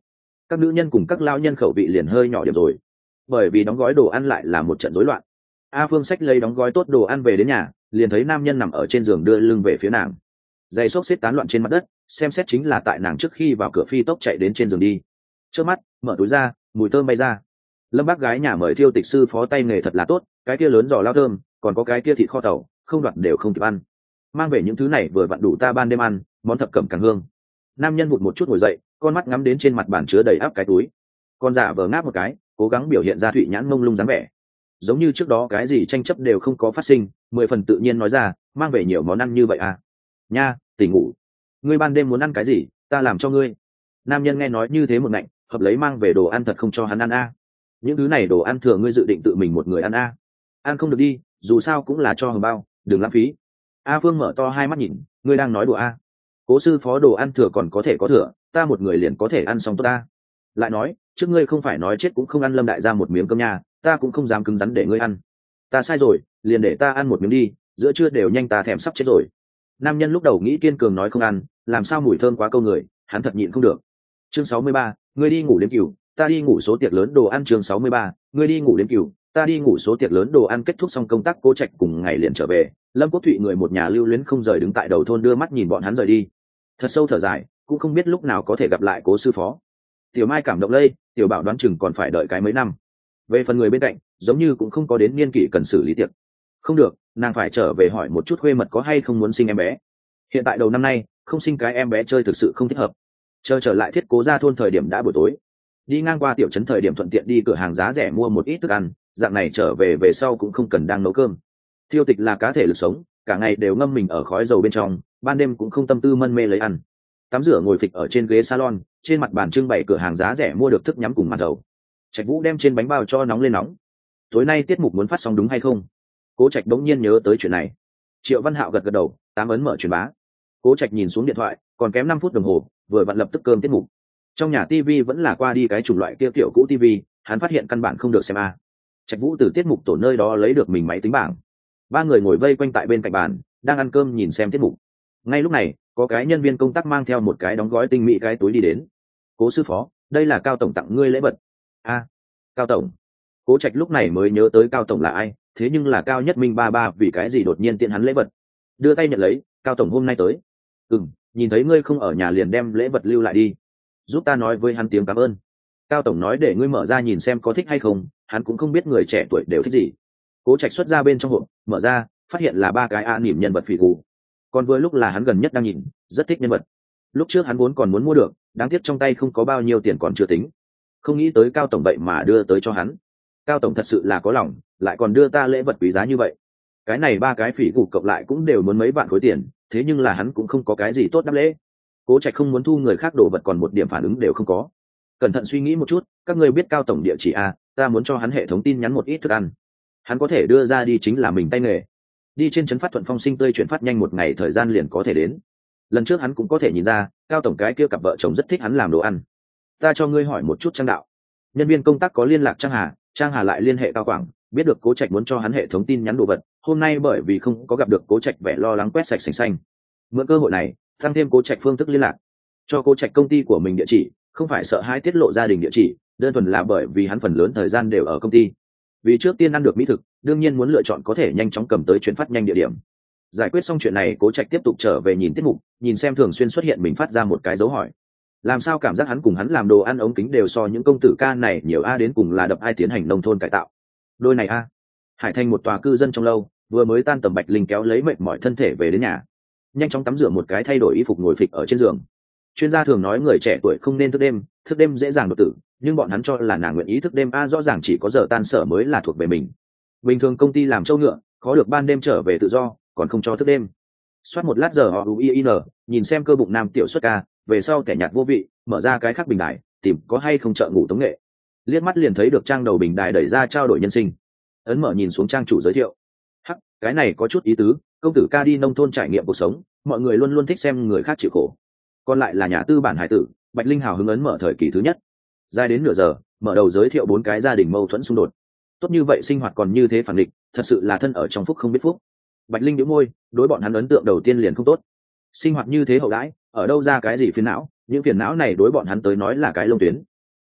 A: các nữ nhân cùng các lao nhân khẩu vị liền hơi nhỏ điểm rồi, bởi vì đóng gói đồ ăn lại là một trận rối loạn. A Phương xách lấy đóng gói tốt đồ ăn về đến nhà, liền thấy nam nhân nằm ở trên giường đưa lưng về phía nàng, giày xốc xếp tán loạn trên mặt đất, xem xét chính là tại nàng trước khi vào cửa phi tốc chạy đến trên giường đi. Trước mắt mở túi ra, mùi thơm bay ra. Lâm bác gái nhà mời Thiêu Tịch sư phó tay nghề thật là tốt, cái kia lớn giò lao thơm, còn có cái kia thịt kho tàu, không đoạt đều không kịp ăn. Mang về những thứ này vừa vặn đủ ta ban đêm ăn, món thập cẩm càng hương. Nam nhân hụt một chút ngồi dậy, con mắt ngắm đến trên mặt bàn chứa đầy ắp cái túi, con giả vờ ngáp một cái, cố gắng biểu hiện ra thụy nhãn mông lung dáng vẻ, giống như trước đó cái gì tranh chấp đều không có phát sinh, 10 phần tự nhiên nói ra, mang về nhiều món ăn như vậy à? Nha, tỉnh ngủ. Ngươi ban đêm muốn ăn cái gì, ta làm cho ngươi. Nam nhân nghe nói như thế một ngạnh, hợp lấy mang về đồ ăn thật không cho hắn ăn a. Những thứ này đồ ăn thừa ngươi dự định tự mình một người ăn a? Ăn không được đi, dù sao cũng là cho hồng bao, đừng lãng phí. A Phương mở to hai mắt nhìn, ngươi đang nói đùa a? Cố sư phó đồ ăn thừa còn có thể có thừa, ta một người liền có thể ăn xong tốt ta. Lại nói, trước ngươi không phải nói chết cũng không ăn Lâm đại gia một miếng cơm nha, ta cũng không dám cứng rắn để ngươi ăn. Ta sai rồi, liền để ta ăn một miếng đi, giữa trưa đều nhanh ta thèm sắp chết rồi. Nam nhân lúc đầu nghĩ kiên cường nói không ăn, làm sao mùi thơm quá câu người, hắn thật nhịn không được. Chương 63, ngươi đi ngủ đêm cửu, ta đi ngủ số tiệc lớn đồ ăn. Chương 63, ngươi đi ngủ đêm cửu, ta đi ngủ số tiệc lớn đồ ăn. Kết thúc xong công tác, Cố Trạch cùng ngày liền trở về. Lâm Quốc Thụy người một nhà lưu luyến không rời đứng tại đầu thôn đưa mắt nhìn bọn hắn rời đi, thật sâu thở dài, cũng không biết lúc nào có thể gặp lại Cố sư phó. Tiểu Mai cảm động lây, Tiểu Bảo đoán chừng còn phải đợi cái mấy năm. Về phần người bên cạnh, giống như cũng không có đến niên kỷ cần xử lý tiệc. Không được, nàng phải trở về hỏi một chút khuê mật có hay không muốn sinh em bé. Hiện tại đầu năm nay, không sinh cái em bé chơi thực sự không thích hợp. Chờ trở lại Thiết Cố gia thôn thời điểm đã buổi tối, đi ngang qua tiểu trấn thời điểm thuận tiện đi cửa hàng giá rẻ mua một ít thức ăn, dạng này trở về sau cũng không cần đang nấu cơm. Thiêu Tịch là cá thể lực sống, cả ngày đều ngâm mình ở khói dầu bên trong, ban đêm cũng không tâm tư mân mê lấy ăn. Tắm rửa ngồi phịch ở trên ghế salon, trên mặt bàn trưng bày cửa hàng giá rẻ mua được thức nhắm cùng màn thầu. Trạch Vũ đem trên bánh bao cho nóng lên nóng. Tối nay tiết mục muốn phát sóng đúng hay không? Cố Trạch đống nhiên nhớ tới chuyện này. Triệu Văn Hạo gật gật đầu, 8 ấn mở truyền bá. Cố Trạch nhìn xuống điện thoại, còn kém 5 phút đồng hồ, vừa vặn lập tức cơm tiết mục. Trong nhà tivi vẫn là qua đi cái chủng loại kia kiểu cũ tivi, hắn phát hiện căn bản không được xem a. Trạch Vũ từ tiết mục tổ nơi đó lấy được mình máy tính bảng. Ba người ngồi vây quanh tại bên cạnh bàn, đang ăn cơm nhìn xem tiết mục. Ngay lúc này, có cái nhân viên công tác mang theo một cái đóng gói tinh mỹ cái túi đi đến. Cố sư phó, đây là Cao tổng tặng ngươi lễ vật. A, Cao tổng. Cố Trạch lúc này mới nhớ tới Cao tổng là ai, thế nhưng là Cao Nhất Minh ba vì cái gì đột nhiên tiện hắn lễ vật. Đưa tay nhận lấy, Cao tổng hôm nay tới. Nhìn thấy ngươi không ở nhà liền đem lễ vật lưu lại đi, giúp ta nói với hắn tiếng cảm ơn. Cao tổng nói để ngươi mở ra nhìn xem có thích hay không, hắn cũng không biết người trẻ tuổi đều thích gì. Cố Trạch xuất ra bên trong hộp, mở ra, phát hiện là 3 cái nỉm nhân vật phỉ cụ. Còn vừa lúc là hắn gần nhất đang nhìn, rất thích nhân vật. Lúc trước hắn vốn còn muốn mua được, đáng tiếc trong tay không có bao nhiêu tiền còn chưa tính. Không nghĩ tới Cao tổng vậy mà đưa tới cho hắn. Cao tổng thật sự là có lòng, lại còn đưa ta lễ vật quý giá như vậy. Cái này 3 cái phỉ cụ cộng lại cũng đều muốn mấy vạn khối tiền, thế nhưng là hắn cũng không có cái gì tốt đáp lễ. Cố Trạch không muốn thu người khác đồ vật còn một điểm phản ứng đều không có. Cẩn thận suy nghĩ một chút, các ngươi biết Cao tổng địa chỉ a, ta muốn cho hắn hệ thống tin nhắn một ít thức ăn. Hắn có thể đưa ra đi chính là mình tay nghề. Đi trên trấn phát thuận phong sinh tươi chuyển phát nhanh 1 ngày thời gian liền có thể đến. Lần trước hắn cũng có thể nhìn ra, Cao tổng cái kia cặp vợ chồng rất thích hắn làm đồ ăn. Ta cho ngươi hỏi một chút Trang đạo. Nhân viên công tác có liên lạc Trang Hà lại liên hệ Cao Quảng, biết được Cố Trạch muốn cho hắn hệ thống tin nhắn đồ vật, hôm nay bởi vì không có gặp được Cố Trạch vẻ lo lắng quét sạch sành xanh. Mượn cơ hội này, tăng thêm Cố Trạch phương thức liên lạc, cho Cố Trạch công ty của mình địa chỉ, không phải sợ hai tiết lộ gia đình địa chỉ, đơn thuần là bởi vì hắn phần lớn thời gian đều ở công ty. Vì trước tiên ăn được mỹ thực, đương nhiên muốn lựa chọn có thể nhanh chóng cầm tới chuyển phát nhanh địa điểm. Giải quyết xong chuyện này, Cố Trạch tiếp tục trở về nhìn tiết mục, nhìn xem thường xuyên xuất hiện mình phát ra một cái dấu hỏi. Làm sao cảm giác hắn cùng hắn làm đồ ăn ống kính đều so những công tử ca này nhiều a, đến cùng là đập ai tiến hành nông thôn cải tạo. Đôi này a. Hải Thành một tòa cư dân trong lâu, vừa mới tan tầm Bạch Linh kéo lấy mệt mỏi thân thể về đến nhà, nhanh chóng tắm rửa một cái thay đổi y phục ngồi phịch ở trên giường. Chuyên gia thường nói người trẻ tuổi không nên thức đêm dễ dàng đột tử, nhưng bọn hắn cho là nàng nguyện ý thức đêm a, rõ ràng chỉ có giờ tan sở mới là thuộc về mình. Bình thường công ty làm trâu ngựa, khó được ban đêm trở về tự do, còn không cho thức đêm. Soát một lát giờ họ uin, nhìn xem cơ bụng nam tiểu xuất ca, về sau kẻ nhạt vô vị, mở ra cái khác bình đài, tìm có hay không chợ ngủ tống nghệ. Liếc mắt liền thấy được trang đầu bình đài đẩy ra trao đổi nhân sinh. Ấn mở nhìn xuống trang chủ giới thiệu. Hắc, cái này có chút ý tứ, công tử ca đi nông thôn trải nghiệm cuộc sống, mọi người luôn luôn thích xem người khác chịu khổ. Còn lại là nhà tư bản hải tử, Bạch Linh hào hứng ấn mở thời kỳ thứ nhất. Dài đến nửa giờ, mở đầu giới thiệu 4 cái gia đình mâu thuẫn xung đột. Tốt như vậy sinh hoạt còn như thế phản nghịch, thật sự là thân ở trong phúc không biết phúc. Bạch Linh nhíu môi, đối bọn hắn ấn tượng đầu tiên liền không tốt. Sinh hoạt như thế hậu đãi, ở đâu ra cái gì phiền não, những phiền não này đối bọn hắn tới nói là cái lông tuyến.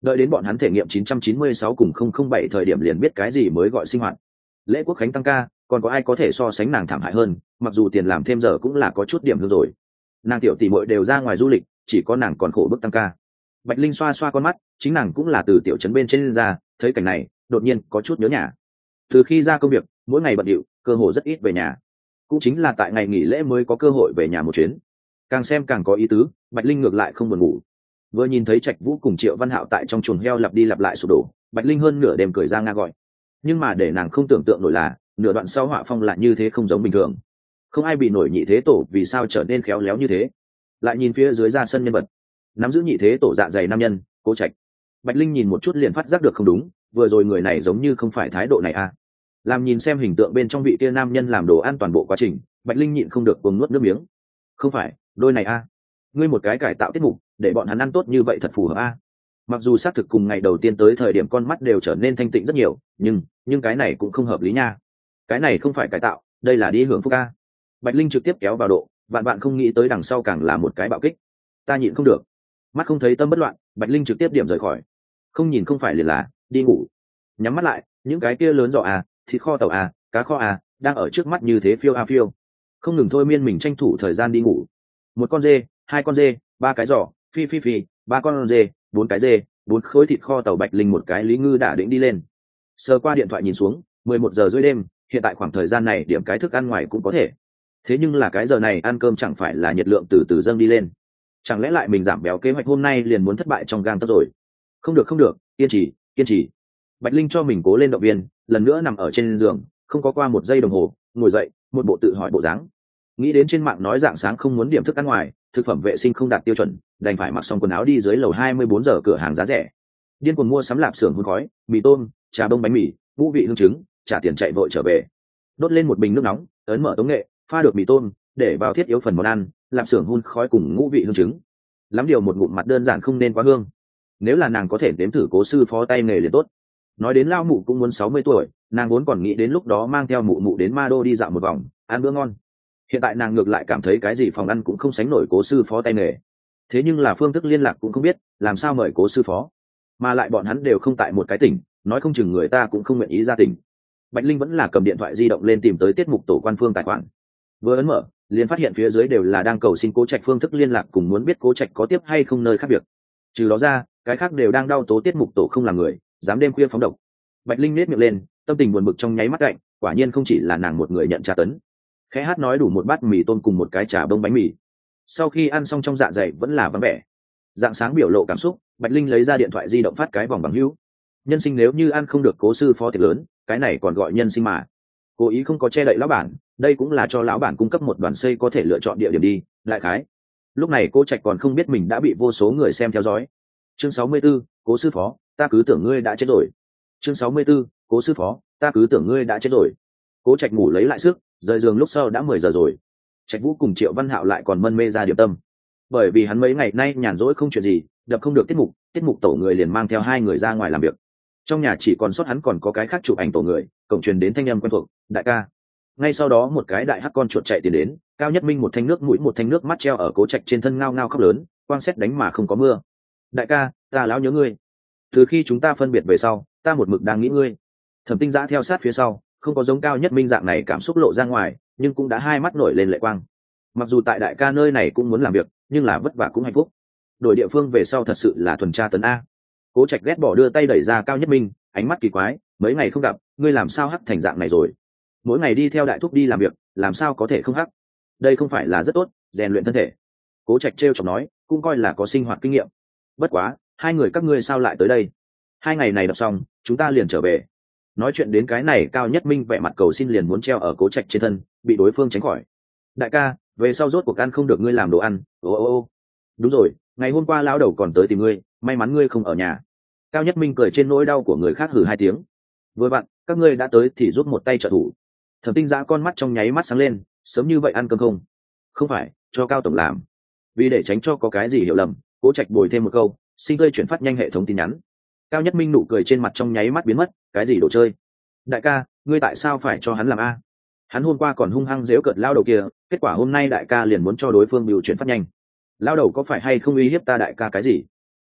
A: Đợi đến bọn hắn thể nghiệm 996 cùng 007 thời điểm liền biết cái gì mới gọi sinh hoạt. Lễ quốc khánh tăng ca, còn có ai có thể so sánh nàng thảm hại hơn, mặc dù tiền làm thêm giờ cũng là có chút điểm hơn rồi. Nàng tiểu tỷ muội đều ra ngoài du lịch, chỉ có nàng còn khổ bức tăng ca. Bạch Linh xoa xoa con mắt, chính nàng cũng là từ tiểu trấn bên trên ra, thấy cảnh này, đột nhiên có chút nhớ nhà. Từ khi ra công việc, mỗi ngày bận rộn, cơ hội rất ít về nhà. Cũng chính là tại ngày nghỉ lễ mới có cơ hội về nhà một chuyến. Càng xem càng có ý tứ, Bạch Linh ngược lại không buồn ngủ. Vừa nhìn thấy Trạch Vũ cùng Triệu Văn Hạo tại trong chuồng heo lặp đi lặp lại sụp đổ, Bạch Linh hơn nửa đêm cười ra nga gọi. Nhưng mà để nàng không tưởng tượng nổi là, nửa đoạn sau họa phong lại như thế không giống bình thường. Không ai bị nổi nhị thế tổ vì sao trở nên khéo léo như thế. Lại nhìn phía dưới ra sân nhân vật, nắm giữ nhị thế tổ dạ dày nam nhân, Cố Trạch. Bạch Linh nhìn một chút liền phát giác được không đúng, vừa rồi người này giống như không phải thái độ này à. Làm nhìn xem hình tượng bên trong vị kia nam nhân làm đồ ăn toàn bộ quá trình, Bạch Linh nhịn không được cuồng nuốt nước miếng. Không phải, đôi này à. Ngươi một cái cải tạo tiết mục, để bọn hắn ăn tốt như vậy thật phù hợp à. Mặc dù xác thực cùng ngày đầu tiên tới thời điểm con mắt đều trở nên thanh tịnh rất nhiều, nhưng cái này cũng không hợp lý nha. Cái này không phải cải tạo, đây là đi hưởng phúc a. Bạch Linh trực tiếp kéo vào độ, vạn bạn không nghĩ tới đằng sau càng là một cái bạo kích. Ta nhịn không được, mắt không thấy tâm bất loạn, Bạch Linh trực tiếp điểm rời khỏi. Không nhìn không phải liền là đi ngủ. Nhắm mắt lại, những cái kia lớn giỏ à, thịt kho tàu à, cá kho à, đang ở trước mắt như thế phiêu a phiêu. Không ngừng thôi miên mình tranh thủ thời gian đi ngủ. Một con dê, hai con dê, ba cái giỏ, phi phi phi, ba con dê, bốn cái dê, bốn khối thịt kho tàu. Bạch Linh một cái lý ngư đã định đi lên. Sờ qua điện thoại nhìn xuống, 11 giờ rưỡi đêm, hiện tại khoảng thời gian này điểm cái thức ăn ngoài cũng có thể. Thế nhưng là cái giờ này ăn cơm chẳng phải là nhiệt lượng từ từ dâng đi lên. Chẳng lẽ lại mình giảm béo kế hoạch hôm nay liền muốn thất bại trong gang tấc rồi? Không được không được, kiên trì kiên trì. Bạch Linh cho mình cố lên động viên, lần nữa nằm ở trên giường, không có qua một giây đồng hồ, ngồi dậy, một bộ tự hỏi bộ dáng. Nghĩ đến trên mạng nói dạng sáng không muốn điểm thức ăn ngoài, thực phẩm vệ sinh không đạt tiêu chuẩn, đành phải mặc xong quần áo đi dưới lầu 24 giờ cửa hàng giá rẻ. Điên cuồng mua sắm lạp xưởng hun khói, mì tôm, trà bông bánh mì, ngũ vị hương trứng, trả tiền chạy vội trở về. Đốt lên một bình nước nóng, ấn mở tống nghệ, pha được mì tôm, để vào thiết yếu phần món ăn, lạp xưởng hun khói cùng ngũ vị hương trứng. Lắm điều một ngụm mặt đơn giản không nên quá hương. Nếu là nàng có thể đếm thử Cố sư phó tay nghề liền tốt. Nói đến lao mụ cũng muốn 60 tuổi, nàng vốn còn nghĩ đến lúc đó mang theo mụ mụ đến Ma Đô đi dạo một vòng, ăn bữa ngon. Hiện tại nàng ngược lại cảm thấy cái gì phòng ăn cũng không sánh nổi Cố sư phó tay nghề. Thế nhưng là phương thức liên lạc cũng không biết, làm sao mời Cố sư phó, mà lại bọn hắn đều không tại một cái tỉnh, nói không chừng người ta cũng không nguyện ý ra tỉnh. Bạch Linh vẫn là cầm điện thoại di động lên tìm tới tiết mục tổ quan phương tài khoản, vừa ấn mở liền phát hiện phía dưới đều là đang cầu xin Cố Trạch phương thức liên lạc cùng muốn biết Cố Trạch có tiếp hay không nơi khác biệt. Trừ đó ra, cái khác đều đang đau tố tiết mục tổ không làm người, dám đêm khuya phóng độc. Bạch Linh nét miệng lên, tâm tình buồn bực trong nháy mắt cạnh, quả nhiên không chỉ là nàng một người nhận tra tấn. Khẽ hát nói đủ một bát mì tôm cùng một cái trà bông bánh mì. Sau khi ăn xong trong dạ dày vẫn là vắng vẻ. Dạng sáng biểu lộ cảm xúc, Bạch Linh lấy ra điện thoại di động phát cái vòng bằng hữu. Nhân sinh nếu như ăn không được Cố sư phó tiệc lớn, cái này còn gọi nhân sinh mà. Cố ý không có che đậy lão bản, đây cũng là cho lão bản cung cấp một đoàn xây có thể lựa chọn địa điểm đi, lại khái. Lúc này Cố Trạch còn không biết mình đã bị vô số người xem theo dõi. Chương 64, Cố sư phó, ta cứ tưởng ngươi đã chết rồi. Chương 64, Cố sư phó, ta cứ tưởng ngươi đã chết rồi. Cố Trạch ngủ lấy lại sức, rời giường lúc sau đã 10 giờ rồi. Trạch Vũ cùng Triệu Văn Hạo lại còn mân mê ra điểm tâm, bởi vì hắn mấy ngày nay nhàn rỗi không chuyện gì, đập không được tiết mục tổ người liền mang theo hai người ra ngoài làm việc. Trong nhà chỉ còn sót hắn còn có cái khác chụp ảnh tổ người, cổng truyền đến thanh âm quen thuộc, đại ca. Ngay sau đó một cái đại hắc con chuột chạy tiến đến, Cao Nhất Minh một thanh nước mũi một thanh nước mắt treo ở Cố Trạch trên thân ngao ngao khóc lớn, quang xét đánh mà không có mưa. Đại ca, ta lão nhớ ngươi. Từ khi chúng ta phân biệt về sau, ta một mực đang nghĩ ngươi. Thẩm Tinh Dã theo sát phía sau, không có giống Cao Nhất Minh dạng này cảm xúc lộ ra ngoài, nhưng cũng đã hai mắt nổi lên lệ quang. Mặc dù tại đại ca nơi này cũng muốn làm việc, nhưng là vất vả cũng hạnh phúc. Đổi địa phương về sau thật sự là thuần tra tấn a. Cố Trạch ghét bỏ đưa tay đẩy ra Cao Nhất Minh, ánh mắt kỳ quái, mấy ngày không gặp, ngươi làm sao hắc thành dạng này rồi? Mỗi ngày đi theo đại thúc đi làm việc, làm sao có thể không hắc? Đây không phải là rất tốt, rèn luyện thân thể. Cố Trạch trêu chọc nói, cũng coi là có sinh hoạt kinh nghiệm. Bất quá, hai người các ngươi sao lại tới đây? 2 ngày này đọc xong, chúng ta liền trở về. Nói chuyện đến cái này, Cao Nhất Minh vẻ mặt cầu xin liền muốn treo ở Cố Trạch trên thân, bị đối phương tránh khỏi. Đại ca, về sau rốt cuộc ăn không được ngươi làm đồ ăn. Ô. Đúng rồi, ngày hôm qua lão đầu còn tới tìm ngươi, may mắn ngươi không ở nhà. Cao Nhất Minh cười trên nỗi đau của người khác hử 2 tiếng. Vừa vặn, các ngươi đã tới thì giúp một tay trợ thủ. Thẩm Tinh Dã con mắt trong nháy mắt sáng lên, sớm như vậy ăn cơm không? Không phải, cho Cao tổng làm. Vì để tránh cho có cái gì hiểu lầm, Cố Trạch bồi thêm một câu, xin tươi chuyển phát nhanh hệ thống tin nhắn. Cao Nhất Minh nụ cười trên mặt trong nháy mắt biến mất, cái gì đồ chơi? Đại ca, ngươi tại sao phải cho hắn làm a? Hắn hôm qua còn hung hăng giễu cợt lao đầu kia, kết quả hôm nay đại ca liền muốn cho đối phương biểu chuyển phát nhanh. Lao đầu có phải hay không uy hiếp ta đại ca cái gì?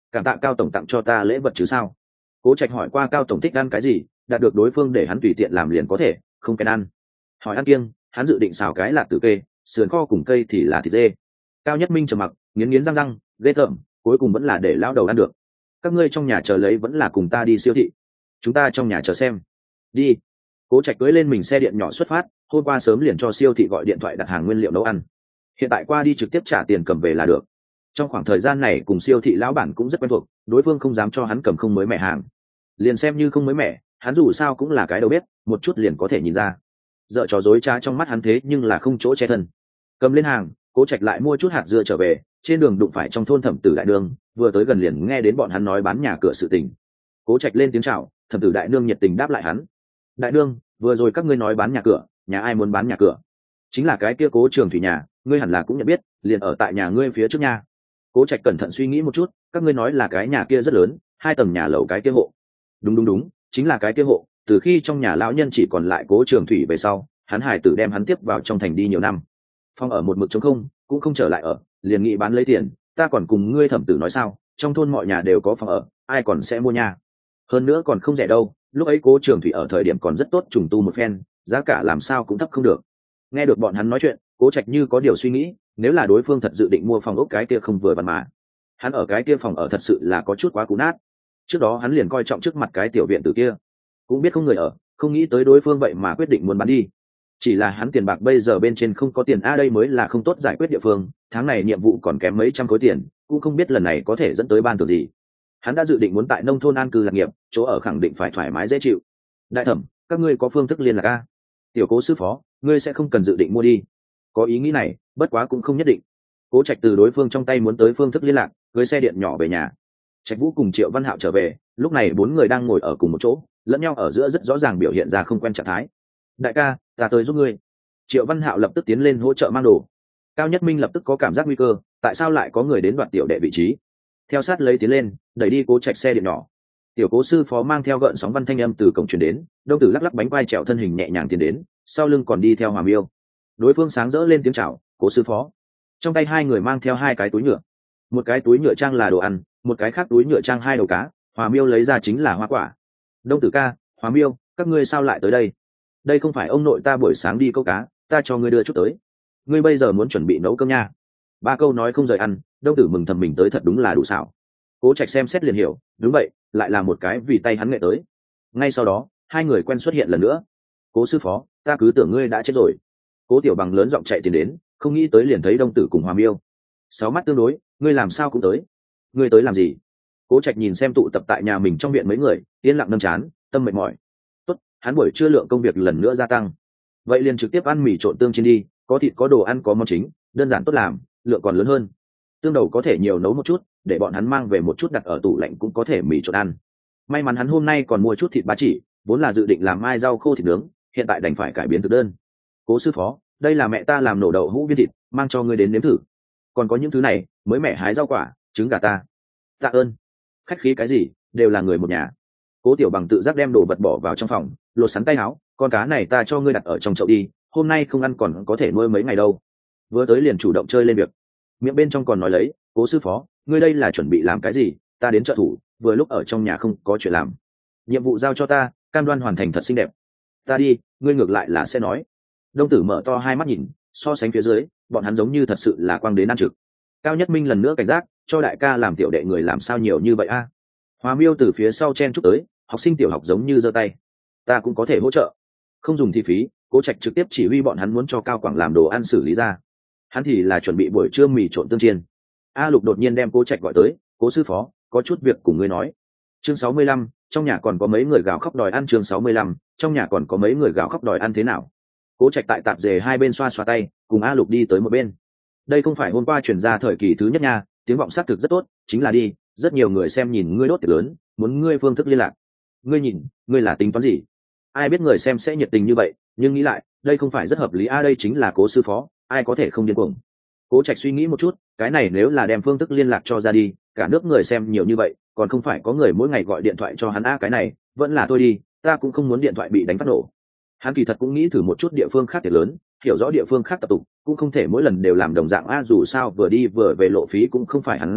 A: Cảm tạ Cao tổng tặng cho ta lễ vật chứ sao? Cố Trạch hỏi qua Cao tổng thích ăn cái gì, đạt được đối phương để hắn tùy tiện làm liền có thể, không kén ăn. Hỏi ăn kiêng, hắn dự định xào cái lạc tử kê, sườn kho cùng cây thì là thịt dê. Cao Nhất Minh trầm mặc, nghiến nghiến răng răng, ghê tởm, cuối cùng vẫn là để lão đầu ăn được. Các ngươi trong nhà chờ lấy vẫn là cùng ta đi siêu thị. Chúng ta trong nhà chờ xem. Đi. Cố Trạch cưỡi lên mình xe điện nhỏ xuất phát, hôm qua sớm liền cho siêu thị gọi điện thoại đặt hàng nguyên liệu nấu ăn. Hiện tại qua đi trực tiếp trả tiền cầm về là được. Trong khoảng thời gian này cùng siêu thị lão bản cũng rất quen thuộc, đối phương không dám cho hắn cầm không mới mẻ hàng. Liền xem như không mới mẻ, hắn dù sao cũng là cái đầu bếp, một chút liền có thể nhìn ra. Dợ trò dối trá trong mắt hắn thế nhưng là không chỗ che thân. Cầm lên hàng, Cố Trạch lại mua chút hạt dưa trở về, trên đường đụng phải trong thôn Thẩm Tử Đại Nương, vừa tới gần liền nghe đến bọn hắn nói bán nhà cửa sự tình. Cố Trạch lên tiếng chào, Thẩm Tử Đại Nương nhiệt tình đáp lại hắn. Đại Nương, vừa rồi các ngươi nói bán nhà cửa, nhà ai muốn bán nhà cửa? Chính là cái kia Cố Trường Thủy nhà, ngươi hẳn là cũng nhận biết, liền ở tại nhà ngươi phía trước nhà. Cố Trạch cẩn thận suy nghĩ một chút, các ngươi nói là cái nhà kia rất lớn, 2 tầng nhà lầu cái kia hộ. Đúng, chính là cái kia hộ, từ khi trong nhà lão nhân chỉ còn lại Cố Trường Thủy về sau, hắn hải tử đem hắn tiếp vào trong thành đi nhiều năm. Phòng ở một mực trống không, cũng không trở lại ở, liền nghĩ bán lấy tiền, ta còn cùng ngươi Thẩm tử nói sao, trong thôn mọi nhà đều có phòng ở, ai còn sẽ mua nhà. Hơn nữa còn không rẻ đâu, lúc ấy Cố Trường Thủy ở thời điểm còn rất tốt trùng tu một phen, giá cả làm sao cũng thấp không được. Nghe được bọn hắn nói chuyện, Cố Trạch như có điều suy nghĩ, nếu là đối phương thật dự định mua phòng ốc cái kia không vừa vặn mà. Hắn ở cái kia phòng ở thật sự là có chút quá cũ nát. Trước đó hắn liền coi trọng trước mặt cái tiểu viện tử kia, cũng biết không người ở, không nghĩ tới đối phương vậy mà quyết định muốn bán đi. Chỉ là hắn tiền bạc bây giờ bên trên không có tiền, đây mới là không tốt giải quyết địa phương, tháng này nhiệm vụ còn kém mấy trăm khối tiền, cũng không biết lần này có thể dẫn tới ban tưởng gì. Hắn đã dự định muốn tại nông thôn an cư lạc nghiệp, chỗ ở khẳng định phải thoải mái dễ chịu. Đại Thẩm, các ngươi có phương thức liên lạc a? Tiểu Cố sư phó, ngươi sẽ không cần dự định mua đi. Có ý nghĩ này, bất quá cũng không nhất định. Cố Trạch từ đối phương trong tay muốn tới phương thức liên lạc, cưới xe điện nhỏ về nhà. Trạch Vũ cùng Triệu Văn Hạo trở về, lúc này 4 người đang ngồi ở cùng một chỗ, lẫn nhau ở giữa rất rõ ràng biểu hiện ra không quen trạng thái. Đại ca, ta tới giúp ngươi. Triệu Văn Hạo lập tức tiến lên hỗ trợ mang đồ. Cao Nhất Minh lập tức có cảm giác nguy cơ, tại sao lại có người đến đoạt tiểu đệ vị trí? Theo sát lấy tiến lên, đẩy đi Cố Trạch xe điện nhỏ. Tiểu Cố sư phó mang theo gợn sóng văn thanh âm từ cổng truyền đến, Đông Tử lắc lắc bánh vai trèo thân hình nhẹ nhàng tiến đến, sau lưng còn đi theo Hòa Miêu. Đối phương sáng rỡ lên tiếng chào, Cố sư phó. Trong tay 2 người mang theo 2 cái túi nhựa, một cái túi nhựa trang là đồ ăn, một cái khác túi nhựa trang 2 đầu cá. Hòa Miêu lấy ra chính là hoa quả. Đông Tử ca, Hòa Miêu, các ngươi sao lại tới đây? Đây không phải ông nội ta buổi sáng đi câu cá, ta cho ngươi đưa chút tới. Ngươi bây giờ muốn chuẩn bị nấu cơm nha. 3 câu nói không rời ăn, Đông Tử mừng thầm mình tới thật đúng là đủ xảo. Cố Trạch xem xét liền hiểu, đúng vậy, lại là một cái vì tay hắn nghệ tới. Ngay sau đó, 2 người quen xuất hiện lần nữa. Cố sư phó, ta cứ tưởng ngươi đã chết rồi. Cố Tiểu Bằng lớn giọng chạy tiến đến, không nghĩ tới liền thấy Đông Tử cùng Hòa Miêu. 6 mắt tương đối, ngươi làm sao cũng tới? Ngươi tới làm gì? Cố Trạch nhìn xem tụ tập tại nhà mình trong viện mấy người, yên lặng nâm chán, tâm mệt mỏi. Tốt, hắn buổi trưa lượng công việc lần nữa gia tăng. Vậy liền trực tiếp ăn mì trộn tương chiên đi, có thịt có đồ ăn có món chính, đơn giản tốt làm, lượng còn lớn hơn. Tương đầu có thể nhiều nấu một chút, để bọn hắn mang về một chút đặt ở tủ lạnh cũng có thể mì trộn ăn. May mắn hắn hôm nay còn mua chút thịt ba chỉ, vốn là dự định làm mai rau khô thịt nướng, hiện tại đành phải cải biến thực đơn. Cố sư phó, đây là mẹ ta làm nổ đậu hũ viên thịt, mang cho ngươi đến nếm thử. Còn có những thứ này, mới mẹ hái rau quả, trứng gà ta. Tạ ơn. Khách khí cái gì, đều là người một nhà. Cố Tiểu Bằng tự giác đem đồ vật bỏ vào trong phòng, lột sắn tay áo, con cá này ta cho ngươi đặt ở trong chậu đi, hôm nay không ăn còn có thể nuôi mấy ngày đâu. Vừa tới liền chủ động chơi lên việc, miệng bên trong còn nói lấy, Cố sư phó, ngươi đây là chuẩn bị làm cái gì? Ta đến trợ thủ, vừa lúc ở trong nhà không có chuyện làm. Nhiệm vụ giao cho ta, cam đoan hoàn thành thật xinh đẹp. Ta đi, ngươi ngược lại là sẽ nói. Đông Tử mở to 2 mắt nhìn, so sánh phía dưới, bọn hắn giống như thật sự là quang đến ăn trực. Cao Nhất Minh lần nữa cảnh giác, cho đại ca làm tiểu đệ người làm sao nhiều như vậy a? Hòa Miêu từ phía sau chen chúc tới, học sinh tiểu học giống như giơ tay. Ta cũng có thể hỗ trợ. Không dùng thi phí, Cố Trạch trực tiếp chỉ huy bọn hắn muốn cho Cao Quảng làm đồ ăn xử lý ra. Hắn thì là chuẩn bị buổi trưa mì trộn tương chiên. A Lục đột nhiên đem Cố Trạch gọi tới, Cố sư phó, có chút việc cùng ngươi nói. Chương 65, trong nhà còn có mấy người gào khóc đòi ăn. Chương 65, trong nhà còn có mấy người gào khóc đòi ăn thế nào? Cố Trạch tại tạp dề 2 bên xoa xoa tay, cùng A Lục đi tới một bên. Đây không phải hôm qua chuyển ra thời kỳ thứ nhất nha, tiếng vọng xác thực rất tốt, chính là đi, rất nhiều người xem nhìn ngươi đốt tiệc lớn, muốn ngươi phương thức liên lạc. Ngươi nhìn, ngươi là tính toán gì? Ai biết người xem sẽ nhiệt tình như vậy, nhưng nghĩ lại, đây không phải rất hợp lý đây chính là Cố sư phó, ai có thể không điên cuồng. Cố Trạch suy nghĩ một chút, cái này nếu là đem phương thức liên lạc cho ra đi, cả nước người xem nhiều như vậy, còn không phải có người mỗi ngày gọi điện thoại cho hắn cái này, vẫn là tôi đi, ta cũng không muốn điện thoại bị đánh phát nổ. Hắn kỳ thật cũng nghĩ thử một chút địa phương khác tiệc lớn, hiểu rõ địa phương khác tập tục, cũng không thể mỗi lần đều làm đồng dạng dù sao vừa đi vừa về lộ phí cũng không phải hắn ra,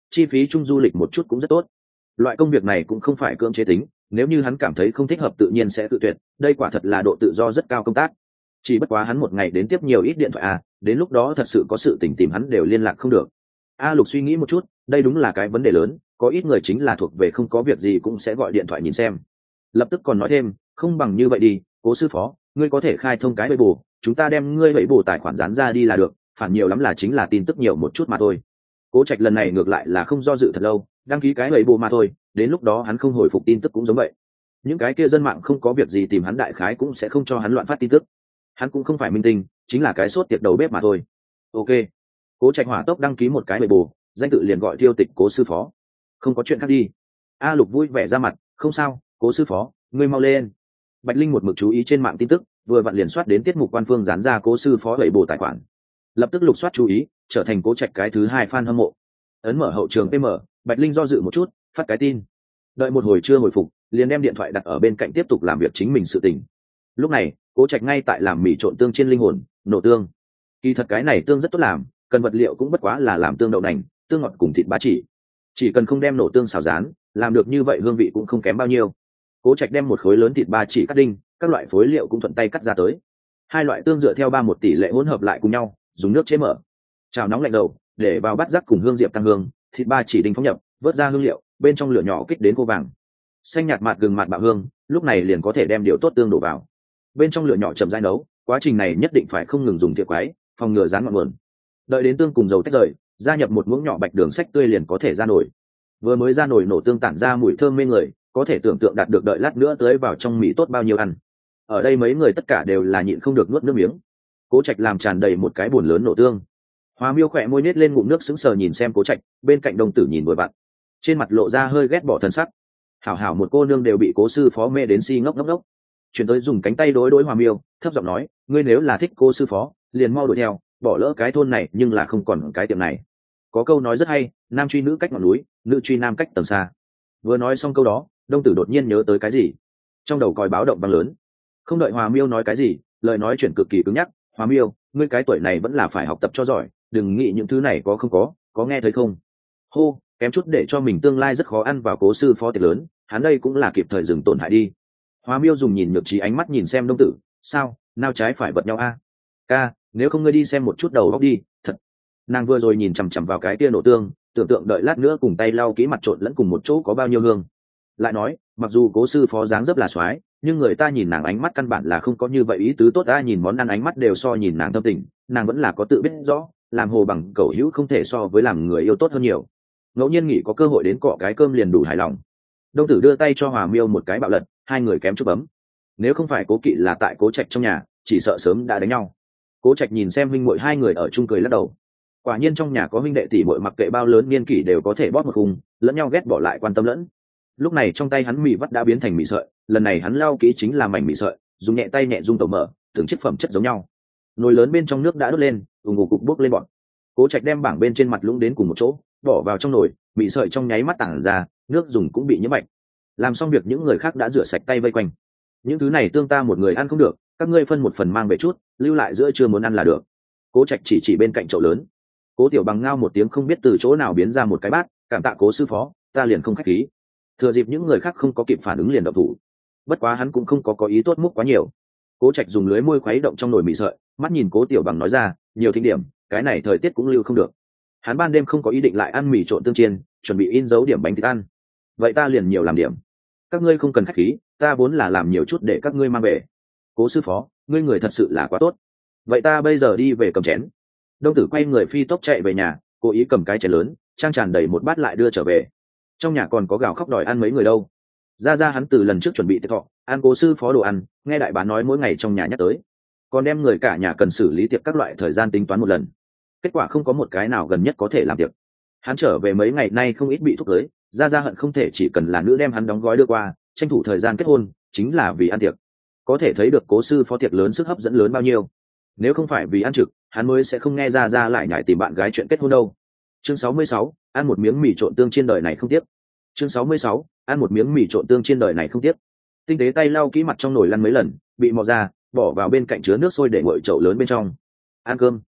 A: chi phí chung du lịch một chút cũng rất tốt. Loại công việc này cũng không phải cưỡng chế tính, nếu như hắn cảm thấy không thích hợp tự nhiên sẽ tự tuyệt, đây quả thật là độ tự do rất cao công tác. Chỉ bất quá hắn một ngày đến tiếp nhiều ít điện thoại đến lúc đó thật sự có sự tình tìm hắn đều liên lạc không được. Lục suy nghĩ một chút, đây đúng là cái vấn đề lớn, có ít người chính là thuộc về không có việc gì cũng sẽ gọi điện thoại nhìn xem. Lập tức còn nói thêm, không bằng như vậy đi, Cố sư phó, ngươi có thể khai thông cái Weibo, chúng ta đem ngươi Weibo tài khoản dán ra đi là được, phản nhiều lắm là chính là tin tức nhiều một chút mà thôi. Cố Trạch lần này ngược lại là không do dự thật lâu, đăng ký cái Weibo mà thôi, đến lúc đó hắn không hồi phục tin tức cũng giống vậy. Những cái kia dân mạng không có việc gì tìm hắn đại khái cũng sẽ không cho hắn loạn phát tin tức. Hắn cũng không phải minh tinh, chính là cái sốt tiệc đầu bếp mà thôi. Ok. Cố Trạch hỏa tốc đăng ký một cái Weibo, danh tự liền gọi Tiêu Tịch Cố sư phó. Không có chuyện khác đi. Lục vui vẻ ra mặt, không sao, Cố sư phó, ngươi mau lên. Bạch Linh một mực chú ý trên mạng tin tức, vừa vặn liền soát đến tiết mục quan phương dán ra Cố sư phó Weibo tài khoản. Lập tức lục soát chú ý, trở thành Cố Trạch cái thứ 2 fan hâm mộ. Ấn mở hậu trường PM, Bạch Linh do dự một chút, phát cái tin. Đợi một hồi chưa hồi phục, liền đem điện thoại đặt ở bên cạnh tiếp tục làm việc chính mình sự tình. Lúc này, Cố Trạch ngay tại làm mì trộn tương chiên linh hồn, nổ tương. Kỳ thật cái này tương rất tốt làm, cần vật liệu cũng bất quá là làm tương đậu nành, tương ngọt cùng thịt bá chỉ cần không đem nổ tương xào rán, làm được như vậy hương vị cũng không kém bao nhiêu. Cố Trạch đem một khối lớn thịt ba chỉ cắt đinh, các loại phối liệu cũng thuận tay cắt ra tới. 2 loại tương dựa theo 3:1 tỷ lệ hỗn hợp lại cùng nhau, dùng nước chế mở. Chảo nóng lạnh dầu, để vào bát rắc cùng hương diệp tăng hương, thịt ba chỉ đinh phóng nhập, vớt ra hương liệu, bên trong lửa nhỏ kích đến khô vàng. Xanh nhạt mạt gừng mạt bạo hương, lúc này liền có thể đem điều tốt tương đổ vào. Bên trong lửa nhỏ chậm rãi nấu, quá trình này nhất định phải không ngừng dùng thìa quái, phòng ngừa rán ngọn nguồn. Đợi đến tương cùng dầu tách rời, gia nhập một muỗng nhỏ bạch đường xách tươi liền có thể ra nồi. Vừa mới ra nồi nổ tương tản ra mùi thơm mê người, có thể tưởng tượng đạt được đợi lát nữa tưới vào trong mì tốt bao nhiêu ăn. Ở đây mấy người tất cả đều là nhịn không được nuốt nước miếng. Cố Trạch làm tràn đầy một cái bồn lớn nổ tương. Hoa Miêu khỏe môi nết lên ngụm nước sững sờ nhìn xem Cố Trạch, bên cạnh Đông Tử nhìn vội vặn, trên mặt lộ ra hơi ghét bỏ thần sắc. Hảo một cô nương đều bị Cố sư phó mê đến si ngốc ngốc. Chuyển tới dùng cánh tay đối Hoa Miêu, thấp giọng nói, ngươi nếu là thích Cố sư phó, liền mau đuổi theo, bỏ lỡ cái thôn này nhưng là không còn cái tiệm này. Có câu nói rất hay, nam truy nữ cách ngọn núi, nữ truy nam cách tầng xa. Vừa nói xong câu đó, Đông Tử đột nhiên nhớ tới cái gì, trong đầu còi báo động vang lớn. Không đợi Hoa Miêu nói cái gì, lời nói chuyển cực kỳ cứng nhắc, Hoa Miêu, ngươi cái tuổi này vẫn là phải học tập cho giỏi, đừng nghĩ những thứ này có không có nghe thấy không? Hô, kém chút để cho mình tương lai rất khó ăn vào Cố sư phó tiệc lớn, hắn đây cũng là kịp thời dừng tổn hại đi. Hoa Miêu dùng nhìn nhược trí ánh mắt nhìn xem Đông Tử, sao, nào trái phải vật nhau ca, nếu không ngươi đi xem một chút đầu óc đi, thật. Nàng vừa rồi nhìn chằm chằm vào cái kia nổ tương, tưởng tượng đợi lát nữa cùng tay lau kỹ mặt trộn lẫn cùng một chỗ có bao nhiêu hương. Lại nói, mặc dù Cố sư phó dáng dấp là soái, nhưng người ta nhìn nàng ánh mắt căn bản là không có như vậy ý tứ tốt, ta nhìn món ăn ánh mắt đều so nhìn nàng tâm tình, nàng vẫn là có tự biết rõ, làm hồ bằng cẩu hữu không thể so với làm người yêu tốt hơn nhiều. Ngẫu nhiên nghĩ có cơ hội đến cọ cái cơm liền đủ hài lòng. Đông Tử đưa tay cho Hòa Miêu một cái bạo lật, 2 người kém chút bấm. Nếu không phải Cố Kỵ là tại Cố Trạch trong nhà, chỉ sợ sớm đã đánh nhau. Cố Trạch nhìn xem huynh muội 2 người ở chung cười lắc đầu. Quả nhiên trong nhà có huynh đệ tỷ muội mặc kệ bao lớn niên kỷ đều có thể bóp một khung, lẫn nhau ghét bỏ lại quan tâm lẫn. Lúc này trong tay hắn mì vắt đã biến thành mì sợi, lần này hắn lau kỹ chính là mảnh mì sợi, dùng nhẹ tay nhẹ rung tàu mở, từng chiếc phẩm chất giống nhau. Nồi lớn bên trong nước đã đốt lên, ùng ục cục bốc lên bọn. Cố Trạch đem bảng bên trên mặt lũng đến cùng một chỗ, bỏ vào trong nồi, mì sợi trong nháy mắt tản ra, nước dùng cũng bị nhiễm bạch. Làm xong việc những người khác đã rửa sạch tay vây quanh. Những thứ này tương ta một người ăn không được, các ngươi phân một phần mang về chút, lưu lại giữa trưa muốn ăn là được. Cố Trạch chỉ bên cạnh chậu lớn. Cố Tiểu Bằng ngao một tiếng không biết từ chỗ nào biến ra một cái bát, cảm tạ Cố sư phó, ta liền không khách khí. Thừa dịp những người khác không có kịp phản ứng liền động thủ. Bất quá hắn cũng không có ý tốt múc quá nhiều. Cố Trạch dùng lưới môi khuấy động trong nồi mì sợi, mắt nhìn Cố Tiểu Bằng nói ra, nhiều thinh điểm, cái này thời tiết cũng lưu không được. Hắn ban đêm không có ý định lại ăn mì trộn tương chiên, chuẩn bị in dấu điểm bánh thịt ăn. Vậy ta liền nhiều làm điểm. Các ngươi không cần khách khí, ta vốn là làm nhiều chút để các ngươi mang về. Cố sư phó, ngươi người thật sự là quá tốt. Vậy ta bây giờ đi về cầm chén. Đông Tử quay người phi tốc chạy về nhà, cố ý cầm cái chén lớn, trang tràn đầy một bát lại đưa trở về. Trong nhà còn có gào khóc đòi ăn mấy người đâu. Ra hắn từ lần trước chuẩn bị tiệc thọ, ăn Cố sư phó đồ ăn, nghe đại bán nói mỗi ngày trong nhà nhắc tới, còn đem người cả nhà cần xử lý tiệc các loại thời gian tính toán một lần. Kết quả không có một cái nào gần nhất có thể làm tiệc. Hắn trở về mấy ngày nay không ít bị thúc cưới, ra hận không thể chỉ cần là nữ đem hắn đóng gói đưa qua, tranh thủ thời gian kết hôn, chính là vì ăn tiệc. Có thể thấy được Cố sư phó tiệc lớn sức hấp dẫn lớn bao nhiêu. Nếu không phải vì ăn trực, hắn mới sẽ không nghe ra lại nhảy tìm bạn gái chuyện kết hôn đâu. Chương 66, ăn một miếng mì trộn tương trên đời này không tiếc. Chương 66, ăn một miếng mì trộn tương trên đời này không tiếc. Tinh tế tay lau kỹ mặt trong nồi lăn mấy lần, bị mò ra, bỏ vào bên cạnh chứa nước sôi để nguội chậu lớn bên trong. Ăn cơm.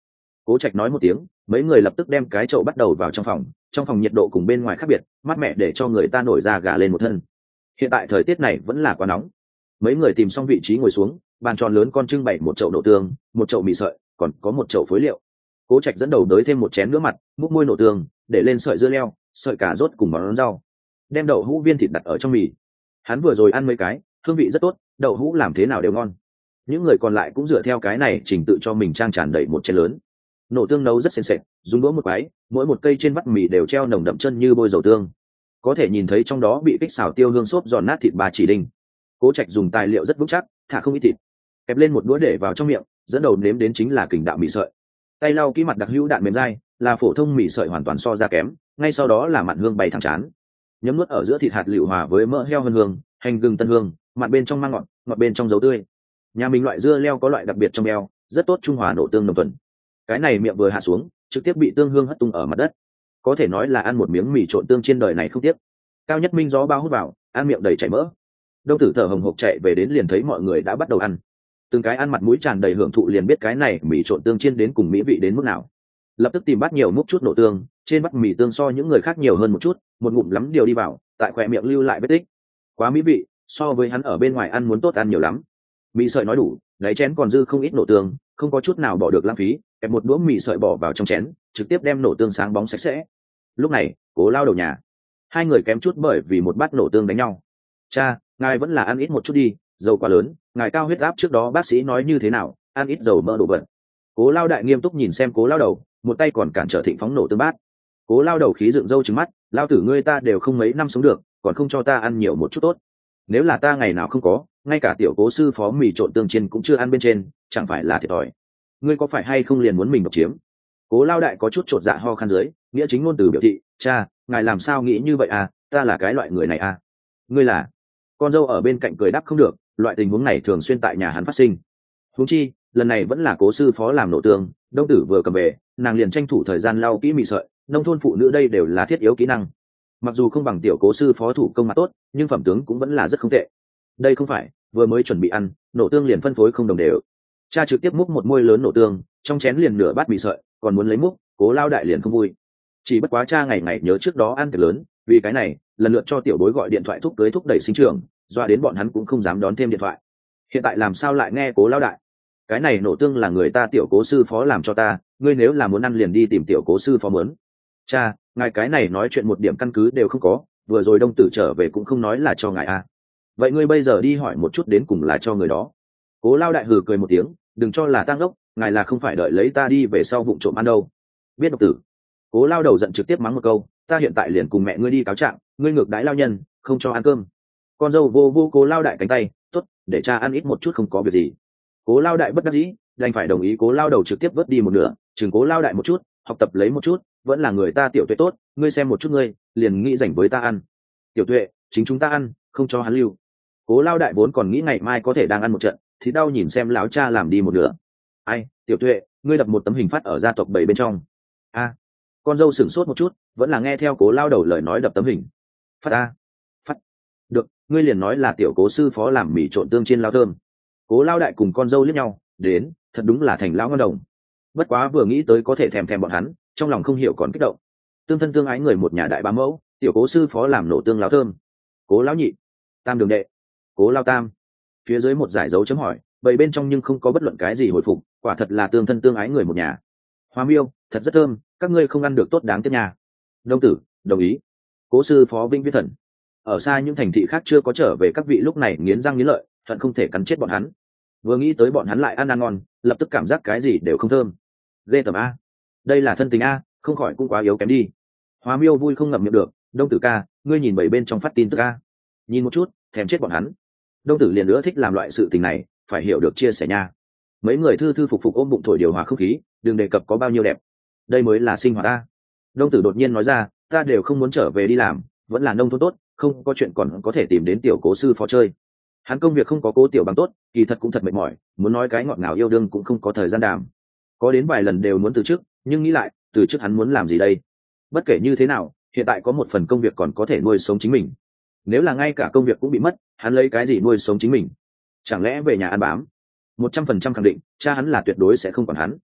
A: Cố Trạch nói một tiếng, mấy người lập tức đem cái chậu bắt đầu vào trong phòng nhiệt độ cùng bên ngoài khác biệt, mát mẻ để cho người ta nổi da gà lên một thân. Hiện tại thời tiết này vẫn là quá nóng. Mấy người tìm xong vị trí ngồi xuống, bàn tròn lớn con trưng bày một chậu nổ tương, một chậu mì sợi, còn có một chậu phối liệu. Cố Trạch dẫn đầu đới thêm một chén nữa mặt, múc môi nổ tương, để lên sợi dưa leo, sợi cà rốt cùng món rau, đem đậu hũ viên thịt đặt ở trong mì. Hắn vừa rồi ăn mấy cái, hương vị rất tốt, đậu hũ làm thế nào đều ngon. Những người còn lại cũng dựa theo cái này trình tự cho mình trang tràn đầy một chén lớn. Nổ tương nấu rất sền sệt, dùng đũa một cái, mỗi một cây trên vắt mì đều treo nồng đậm chân như bôi dầu tương, có thể nhìn thấy trong đó bị kích xào tiêu hương xốp giòn nát thịt ba chỉ đinh. Cố Trạch dùng tài liệu rất vững chắc, thả không ít thịt, kẹp lên một đũa để vào trong miệng, dẫn đầu nếm đến chính là kình đạo mì sợi. Tay lau kỹ mặt đặc hữu đạn mềm dai, là phổ thông mì sợi hoàn toàn so ra kém, ngay sau đó là mặn hương bay thẳng chán. Nhấm nuốt ở giữa thịt hạt lựu hòa với mỡ heo hơn hương, hành gừng tân hương, mặn bên trong mang ngọt, ngọt bên trong dấu tươi. Nhà mình loại dưa leo có loại đặc biệt trong eo, rất tốt trung hòa nổ tương đồng thuần. Cái này miệng vừa hạ xuống, trực tiếp bị tương hương hất tung ở mặt đất. Có thể nói là ăn một miếng mì trộn tương trên đời này không tiếc. Cao Nhất Minh gió bao hút vào, ăn miệng đầy chảy mỡ. Đông Tử thở hồng hộc chạy về đến liền thấy mọi người đã bắt đầu ăn. Từng cái ăn mặt mũi tràn đầy hưởng thụ liền biết cái này mì trộn tương chiên đến cùng mỹ vị đến mức nào. Lập tức tìm bát nhiều múc chút nổ tương, trên bát mì tương so những người khác nhiều hơn một chút, một ngụm lắm điều đi vào, tại khóe miệng lưu lại vết tích. Quá mỹ vị, so với hắn ở bên ngoài ăn muốn tốt ăn nhiều lắm. Mì sợi nói đủ, lấy chén còn dư không ít nổ tương, không có chút nào bỏ được lãng phí, kẹp một đũa mì sợi bỏ vào trong chén, trực tiếp đem nổ tương sáng bóng sạch sẽ. Lúc này, Cố lao đầu nhà, hai người kém chút bởi vì một bát nổ tương đánh nhau. Cha, ngài vẫn là ăn ít một chút đi, dầu quá lớn, ngài cao huyết áp trước đó bác sĩ nói như thế nào, ăn ít dầu mỡ đồ vật. Cố lao đại nghiêm túc nhìn xem Cố lao đầu, một tay còn cản trở Thịnh phóng nổ tương bát. Cố lao đầu khí dựng râu trừng mắt, lao tử ngươi ta đều không mấy năm sống được, còn không cho ta ăn nhiều một chút tốt. Nếu là ta ngày nào không có, ngay cả tiểu Cố sư phó mì trộn tương chiên cũng chưa ăn bên trên, chẳng phải là thiệt thòi. Ngươi có phải hay không liền muốn mình độc chiếm? Cố lao đại có chút chột dạ ho khan dưới, nghĩa chính ngôn từ biểu thị, cha, ngài làm sao nghĩ như vậy à, ta là cái loại người này à? Ngươi là? Con dâu ở bên cạnh cười đáp không được, loại tình huống này thường xuyên tại nhà hắn phát sinh. Huống chi, lần này vẫn là Cố sư phó làm nổ tương, Đông Tử vừa cầm về, nàng liền tranh thủ thời gian lau kỹ mì sợi, nông thôn phụ nữ đây đều là thiết yếu kỹ năng. Mặc dù không bằng tiểu Cố sư phó thủ công mà tốt, nhưng phẩm tướng cũng vẫn là rất không tệ. Đây không phải, vừa mới chuẩn bị ăn, nổ tương liền phân phối không đồng đều. Cha trực tiếp múc một muôi lớn nổ tương, trong chén liền nửa bát mì sợi, còn muốn lấy múc, Cố lao đại liền không vui. Chỉ bất quá cha ngày ngày nhớ trước đó ăn tiệc lớn, vì cái này, lần lượt cho tiểu bối gọi điện thoại thúc cưới thúc đẩy sinh trưởng, doa đến bọn hắn cũng không dám đón thêm điện thoại. Hiện tại làm sao lại nghe Cố lao đại? Cái này nổ tương là người ta tiểu Cố sư phó làm cho ta, ngươi nếu là muốn ăn liền đi tìm tiểu Cố sư phó mướn. Cha, ngài cái này nói chuyện một điểm căn cứ đều không có, vừa rồi Đông Tử trở về cũng không nói là cho ngài à. Vậy ngươi bây giờ đi hỏi một chút đến cùng là cho người đó. Cố lao đại hừ cười một tiếng, đừng cho là tăng đốc, ngài là không phải đợi lấy ta đi về sau vụng trộm ăn đâu. Biết độc tử. Cố lao đầu giận trực tiếp mắng một câu, ta hiện tại liền cùng mẹ ngươi đi cáo trạng, ngươi ngược đãi lao nhân, không cho ăn cơm. Con dâu vô vô Cố lao đại cánh tay, tốt, để cha ăn ít một chút không có việc gì. Cố lao đại bất đắc dĩ, đành phải đồng ý. Cố lao đầu trực tiếp vớt đi một nửa, chừng Cố lao đại một chút, học tập lấy một chút, vẫn là người ta tiểu tuệ tốt, ngươi xem một chút ngươi, liền nghĩ rảnh với ta ăn. Tiểu tuệ, chính chúng ta ăn, không cho hắn lưu. Cố lao đại vốn còn nghĩ ngày mai có thể đang ăn một trận, thì đau nhìn xem lão cha làm đi một nửa. Ai, tiểu tuệ, ngươi đập một tấm hình phát ở gia tộc bảy bên trong. A, con dâu sửng sốt một chút, vẫn là nghe theo Cố lao đầu lời nói đập tấm hình. Phát a, phát. Được, ngươi liền nói là tiểu Cố sư phó làm mì trộn tương chiên lao thơm. Cố lao đại cùng con dâu liếc nhau, đến, thật đúng là thành lão ngon đồng. Bất quá vừa nghĩ tới có thể thèm thèm bọn hắn, trong lòng không hiểu còn kích động. Tương thân tương ái người một nhà đại bá mẫu, tiểu Cố sư phó làm nổ tương lao thơm. Cố lão nhị, tam đường đệ, Cố lao tam. Phía dưới một giải dấu chấm hỏi, vậy bên trong nhưng không có bất luận cái gì hồi phục, quả thật là tương thân tương ái người một nhà. Hoa miêu, thật rất thơm, các ngươi không ăn được tốt đáng tiếc nhà. Đông Tử, đồng ý. Cố sư phó Vinh Viết Thần. Ở xa những thành thị khác chưa có trở về các vị lúc này nghiến răng nghiến lợi, thận không thể cắn chết bọn hắn. Vừa nghĩ tới bọn hắn lại ăn ngon, lập tức cảm giác cái gì đều không thơm. Ghê tởm a. Đây là thân tình a, không khỏi cũng quá yếu kém đi. Hoa miêu vui không ngậm miệng được, Đông Tử ca, ngươi nhìn bảy bên trong phát tin tức a. Nhìn một chút, thèm chết bọn hắn. Đông Tử liền nữa thích làm loại sự tình này, phải hiểu được chia sẻ nha. Mấy người thư thư phục phục ôm bụng thổi điều hòa không khí, đừng đề cập có bao nhiêu đẹp. Đây mới là sinh hoạt ta. Đông Tử đột nhiên nói ra, ta đều không muốn trở về đi làm, vẫn là nông thôn tốt, không có chuyện còn có thể tìm đến tiểu Cố sư phó chơi. Hắn công việc không có Cố tiểu bằng tốt, kỳ thật cũng thật mệt mỏi, muốn nói cái ngọt ngào yêu đương cũng không có thời gian đàm. Có đến vài lần đều muốn từ chức, nhưng nghĩ lại, từ chức hắn muốn làm gì đây? Bất kể như thế nào, hiện tại có một phần công việc còn có thể nuôi sống chính mình. Nếu là ngay cả công việc cũng bị mất, hắn lấy cái gì nuôi sống chính mình? Chẳng lẽ về nhà ăn bám? 100% khẳng định, cha hắn là tuyệt đối sẽ không còn hắn.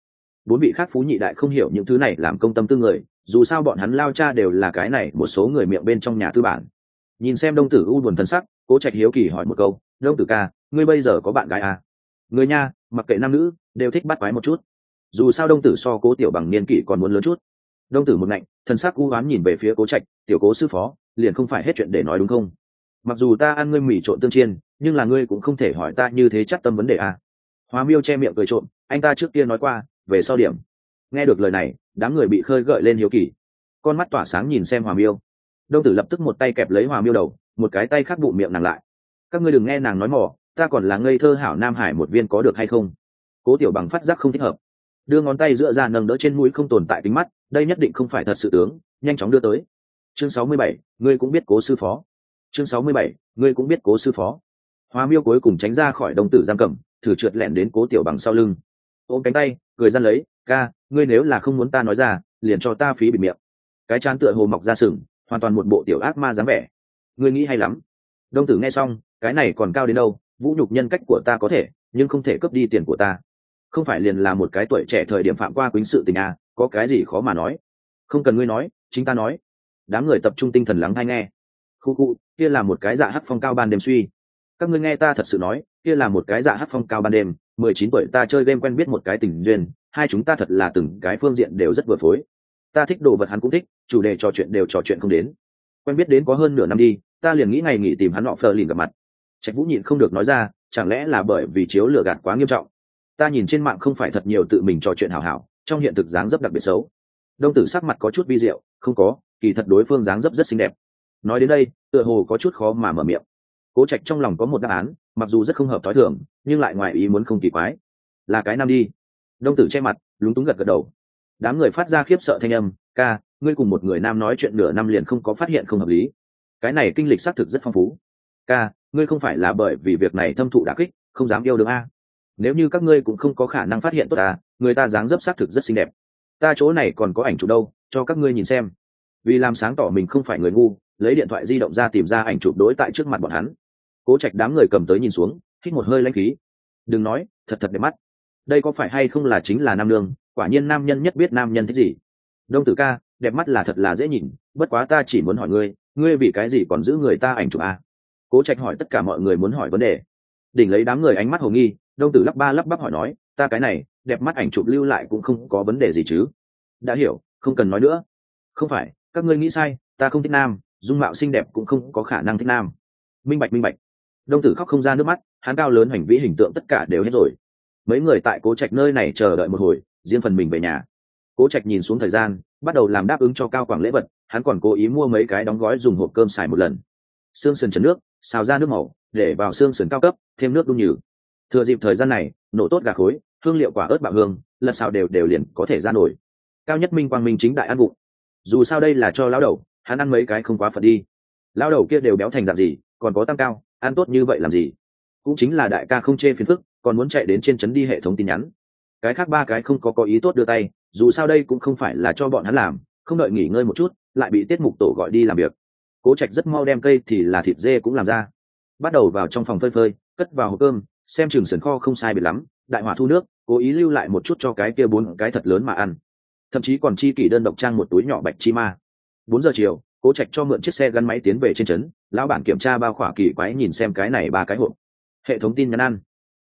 A: Bốn vị khác phú nhị đại không hiểu những thứ này làm công tâm tư người, dù sao bọn hắn lao cha đều là cái này một số người miệng bên trong nhà tư bản. Nhìn xem Đông Tử u buồn thân sắc, Cố Trạch hiếu kỳ hỏi một câu: Đông Tử ca, ngươi bây giờ có bạn gái à? Người nha, mặc kệ nam nữ đều thích bắt quái một chút, dù sao Đông Tử so Cố Tiểu Bằng niên kỷ còn muốn lớn chút. Đông Tử một ngạnh, thân sắc u ám nhìn về phía Cố Trạch: tiểu Cố sư phó, liền không phải hết chuyện để nói đúng không? Mặc dù ta ăn ngươi mì trộn tương chiên, nhưng là ngươi cũng không thể hỏi ta như thế chắc tâm vấn đề à? Hóa Miêu che miệng cười trộm: anh ta trước kia nói qua, về sau điểm. Nghe được lời này, đám người bị khơi gợi lên hiếu kỳ, con mắt tỏa sáng nhìn xem Hóa Miêu. Đông Tử lập tức một tay kẹp lấy Hóa Miêu đầu, một cái tay khác bụng miệng nàng lại. Các ngươi đừng nghe nàng nói mỏ, ta còn là ngây thơ hảo Nam Hải một viên có được hay không? Cố Tiểu Bằng phát giác không thích hợp, đưa ngón tay dựa ra nâng đỡ trên mũi không tồn tại kính mắt, đây nhất định không phải thật sự tướng, nhanh chóng đưa tới. Chương 67, ngươi cũng biết Cố sư phó. Chương 67, ngươi cũng biết Cố sư phó. Hóa Miêu cuối cùng tránh ra khỏi Đông Tử giam cầm, thử trượt lẹn đến Cố Tiểu Bằng sau lưng, ôm cánh tay cười gian lấy: ca, ngươi nếu là không muốn ta nói ra, liền cho ta phí bịt miệng. Cái trán tựa hồ mọc ra sừng, hoàn toàn một bộ tiểu ác ma dáng vẻ. Ngươi nghĩ hay lắm. Đông Tử nghe xong, cái này còn cao đến đâu, vũ nhục nhân cách của ta có thể, nhưng không thể cướp đi tiền của ta. Không phải liền là một cái tuổi trẻ thời điểm phạm qua quýnh sự tình à, có cái gì khó mà nói. Không cần ngươi nói, chính ta nói. Đám người tập trung tinh thần lắng hay nghe. Khu khu, kia là một cái dạ hắc phong cao ban đêm suy. Các ngươi nghe ta thật sự nói, kia là một cái dạ hắc phong cao ban đêm, 19 tuổi ta chơi game quen biết một cái tình duyên, hai chúng ta thật là từng cái phương diện đều rất vừa phối. Ta thích đồ vật hắn cũng thích, chủ đề trò chuyện đều trò chuyện không đến. Quen biết đến có hơn nửa năm đi, ta liền nghĩ ngày nghỉ tìm hắn họ phờ lìn gặp mặt. Trạch Vũ nhịn không được nói ra, chẳng lẽ là bởi vì chiếu lừa gạt quá nghiêm trọng. Ta nhìn trên mạng không phải thật nhiều tự mình trò chuyện hảo hảo, trong hiện thực dáng dấp đặc biệt xấu. Đông Tử sắc mặt có chút vi diệu, không có, kỳ thật đối phương dáng dấp rất xinh đẹp. Nói đến đây, tựa hồ có chút khó mà mở miệng. Cố Trạch trong lòng có một đáp án, mặc dù rất không hợp thói thường, nhưng lại ngoài ý muốn không kỳ quái. Là cái nam đi. Đông Tử che mặt, lúng túng gật gật đầu. Đám người phát ra khiếp sợ thanh âm: ca, ngươi cùng một người nam nói chuyện nửa năm liền không có phát hiện không hợp lý. Cái này kinh lịch xác thực rất phong phú. Ca, ngươi không phải là bởi vì việc này thâm thụ đả kích, không dám yêu đương a? Nếu như các ngươi cũng không có khả năng phát hiện tốt à, người ta dáng dấp xác thực rất xinh đẹp. Ta chỗ này còn có ảnh chụp đâu, cho các ngươi nhìn xem. Vì làm sáng tỏ mình không phải người ngu, lấy điện thoại di động ra tìm ra ảnh chụp đối tại trước mặt bọn hắn. Cố Trạch đám người cầm tới nhìn xuống, hít một hơi lãnh khí. Đừng nói, thật thật đẹp mắt. Đây có phải hay không là chính là nam nương, quả nhiên nam nhân nhất biết nam nhân thích gì. Đông Tử ca, đẹp mắt là thật là dễ nhìn, bất quá ta chỉ muốn hỏi ngươi, ngươi vì cái gì còn giữ người ta ảnh chụp à? Cố Trạch hỏi tất cả mọi người muốn hỏi vấn đề. Đỉnh lấy đám người ánh mắt hồ nghi, Đông Tử lắp ba lắp bắp hỏi nói, ta cái này đẹp mắt ảnh chụp lưu lại cũng không có vấn đề gì chứ? Đã hiểu, không cần nói nữa. Không phải, các ngươi nghĩ sai, ta không thích nam, dung mạo xinh đẹp cũng không có khả năng thích nam. Minh bạch minh bạch. Đông Tử khóc không ra nước mắt, hắn cao lớn hành vĩ hình tượng tất cả đều hết rồi. Mấy người tại Cố Trạch nơi này chờ đợi một hồi, riêng phần mình về nhà. Cố Trạch nhìn xuống thời gian, bắt đầu làm đáp ứng cho Cao Quảng lễ vật, hắn còn cố ý mua mấy cái đóng gói dùng hộp cơm xài một lần. Xương sườn trần nước, xào ra nước màu, để vào xương sườn cao cấp, thêm nước đun nhừ. Thừa dịp thời gian này, nổ tốt gà khối, hương liệu quả ớt bạo hương, lật xào đều đều liền có thể ra nổi. Cao Nhất Minh quang minh chính đại ăn bụng. Dù sao đây là cho lão đầu, hắn ăn mấy cái không quá phật đi. Lão đầu kia đều béo thành dạng gì, còn có tăng cao, ăn tốt như vậy làm gì? Cũng chính là đại ca không chê phiền phức, còn muốn chạy đến trên trấn đi hệ thống tin nhắn. Cái khác ba cái không có ý tốt đưa tay, dù sao đây cũng không phải là cho bọn hắn làm, không đợi nghỉ ngơi một chút, lại bị tiết mục tổ gọi đi làm việc. Cố Trạch rất mau đem cây thì là thịt dê cũng làm ra, bắt đầu vào trong phòng phơi phơi, cất vào hộp cơm, xem chừng sườn kho không sai biệt lắm, đại hỏa thu nước, cố ý lưu lại một chút cho cái kia bốn cái thật lớn mà ăn, thậm chí còn chi kỷ đơn độc trang một túi nhỏ bạch chi ma. 4 giờ chiều, Cố Trạch cho mượn chiếc xe gắn máy tiến về trên trấn, lão bản kiểm tra bao khỏa kỳ quái nhìn xem cái này ba cái hộp. Hệ thống tin nhắn ăn.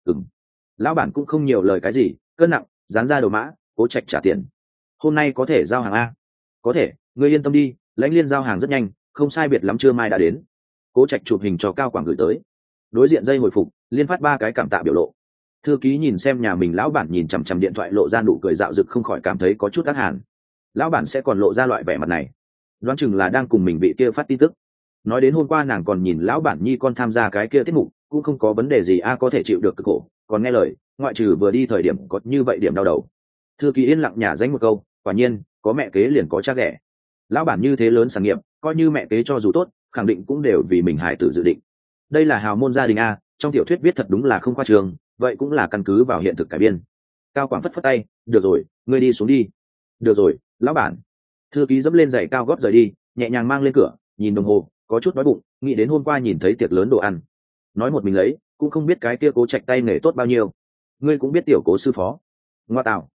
A: Lão bản cũng không nhiều lời cái gì, cân nặng, dán ra đầu mã, Cố Trạch trả tiền. Hôm nay có thể giao hàng a? Có thể, ngươi yên tâm đi, Lãnh Liên giao hàng rất nhanh, không sai biệt lắm trưa mai đã đến. Cố Trạch chụp hình cho Cao Quảng gửi tới. Đối diện dây hồi phục, liên phát ba cái cảm tạ biểu lộ. Thư ký nhìn xem nhà mình lão bản nhìn chằm chằm điện thoại lộ ra nụ cười dạo dực không khỏi cảm thấy có chút ác hàn. Lão bản sẽ còn lộ ra loại vẻ mặt này, đoán chừng là đang cùng mình bị kia phát tin tức. Nói đến hôm qua nàng còn nhìn lão bản nhi con tham gia cái kia tiết mục, cũng không có vấn đề gì a, có thể chịu được cực khổ, còn nghe lời, ngoại trừ vừa đi thời điểm có như vậy điểm đau đầu. Thư ký yên lặng nhả dánh một câu, quả nhiên có mẹ kế liền có cha ghẻ. Lão bản như thế lớn sản nghiệp, coi như mẹ kế cho dù tốt, khẳng định cũng đều vì mình hài tử dự định. Đây là hào môn gia đình a, trong tiểu thuyết viết thật đúng là không khoa trương, vậy cũng là căn cứ vào hiện thực cải biên. Cao Quảng phất phất tay, được rồi, ngươi đi xuống đi. Được rồi, lão bản. Thư ký dẫm lên giày cao gót rời đi, nhẹ nhàng mang lên cửa, nhìn đồng hồ, có chút đói bụng, nghĩ đến hôm qua nhìn thấy tiệc lớn đồ ăn, nói một mình lấy, cũng không biết cái kia Cố Trạch tay nghề tốt bao nhiêu. Ngươi cũng biết tiểu Cố sư phó. Ngoa tạo.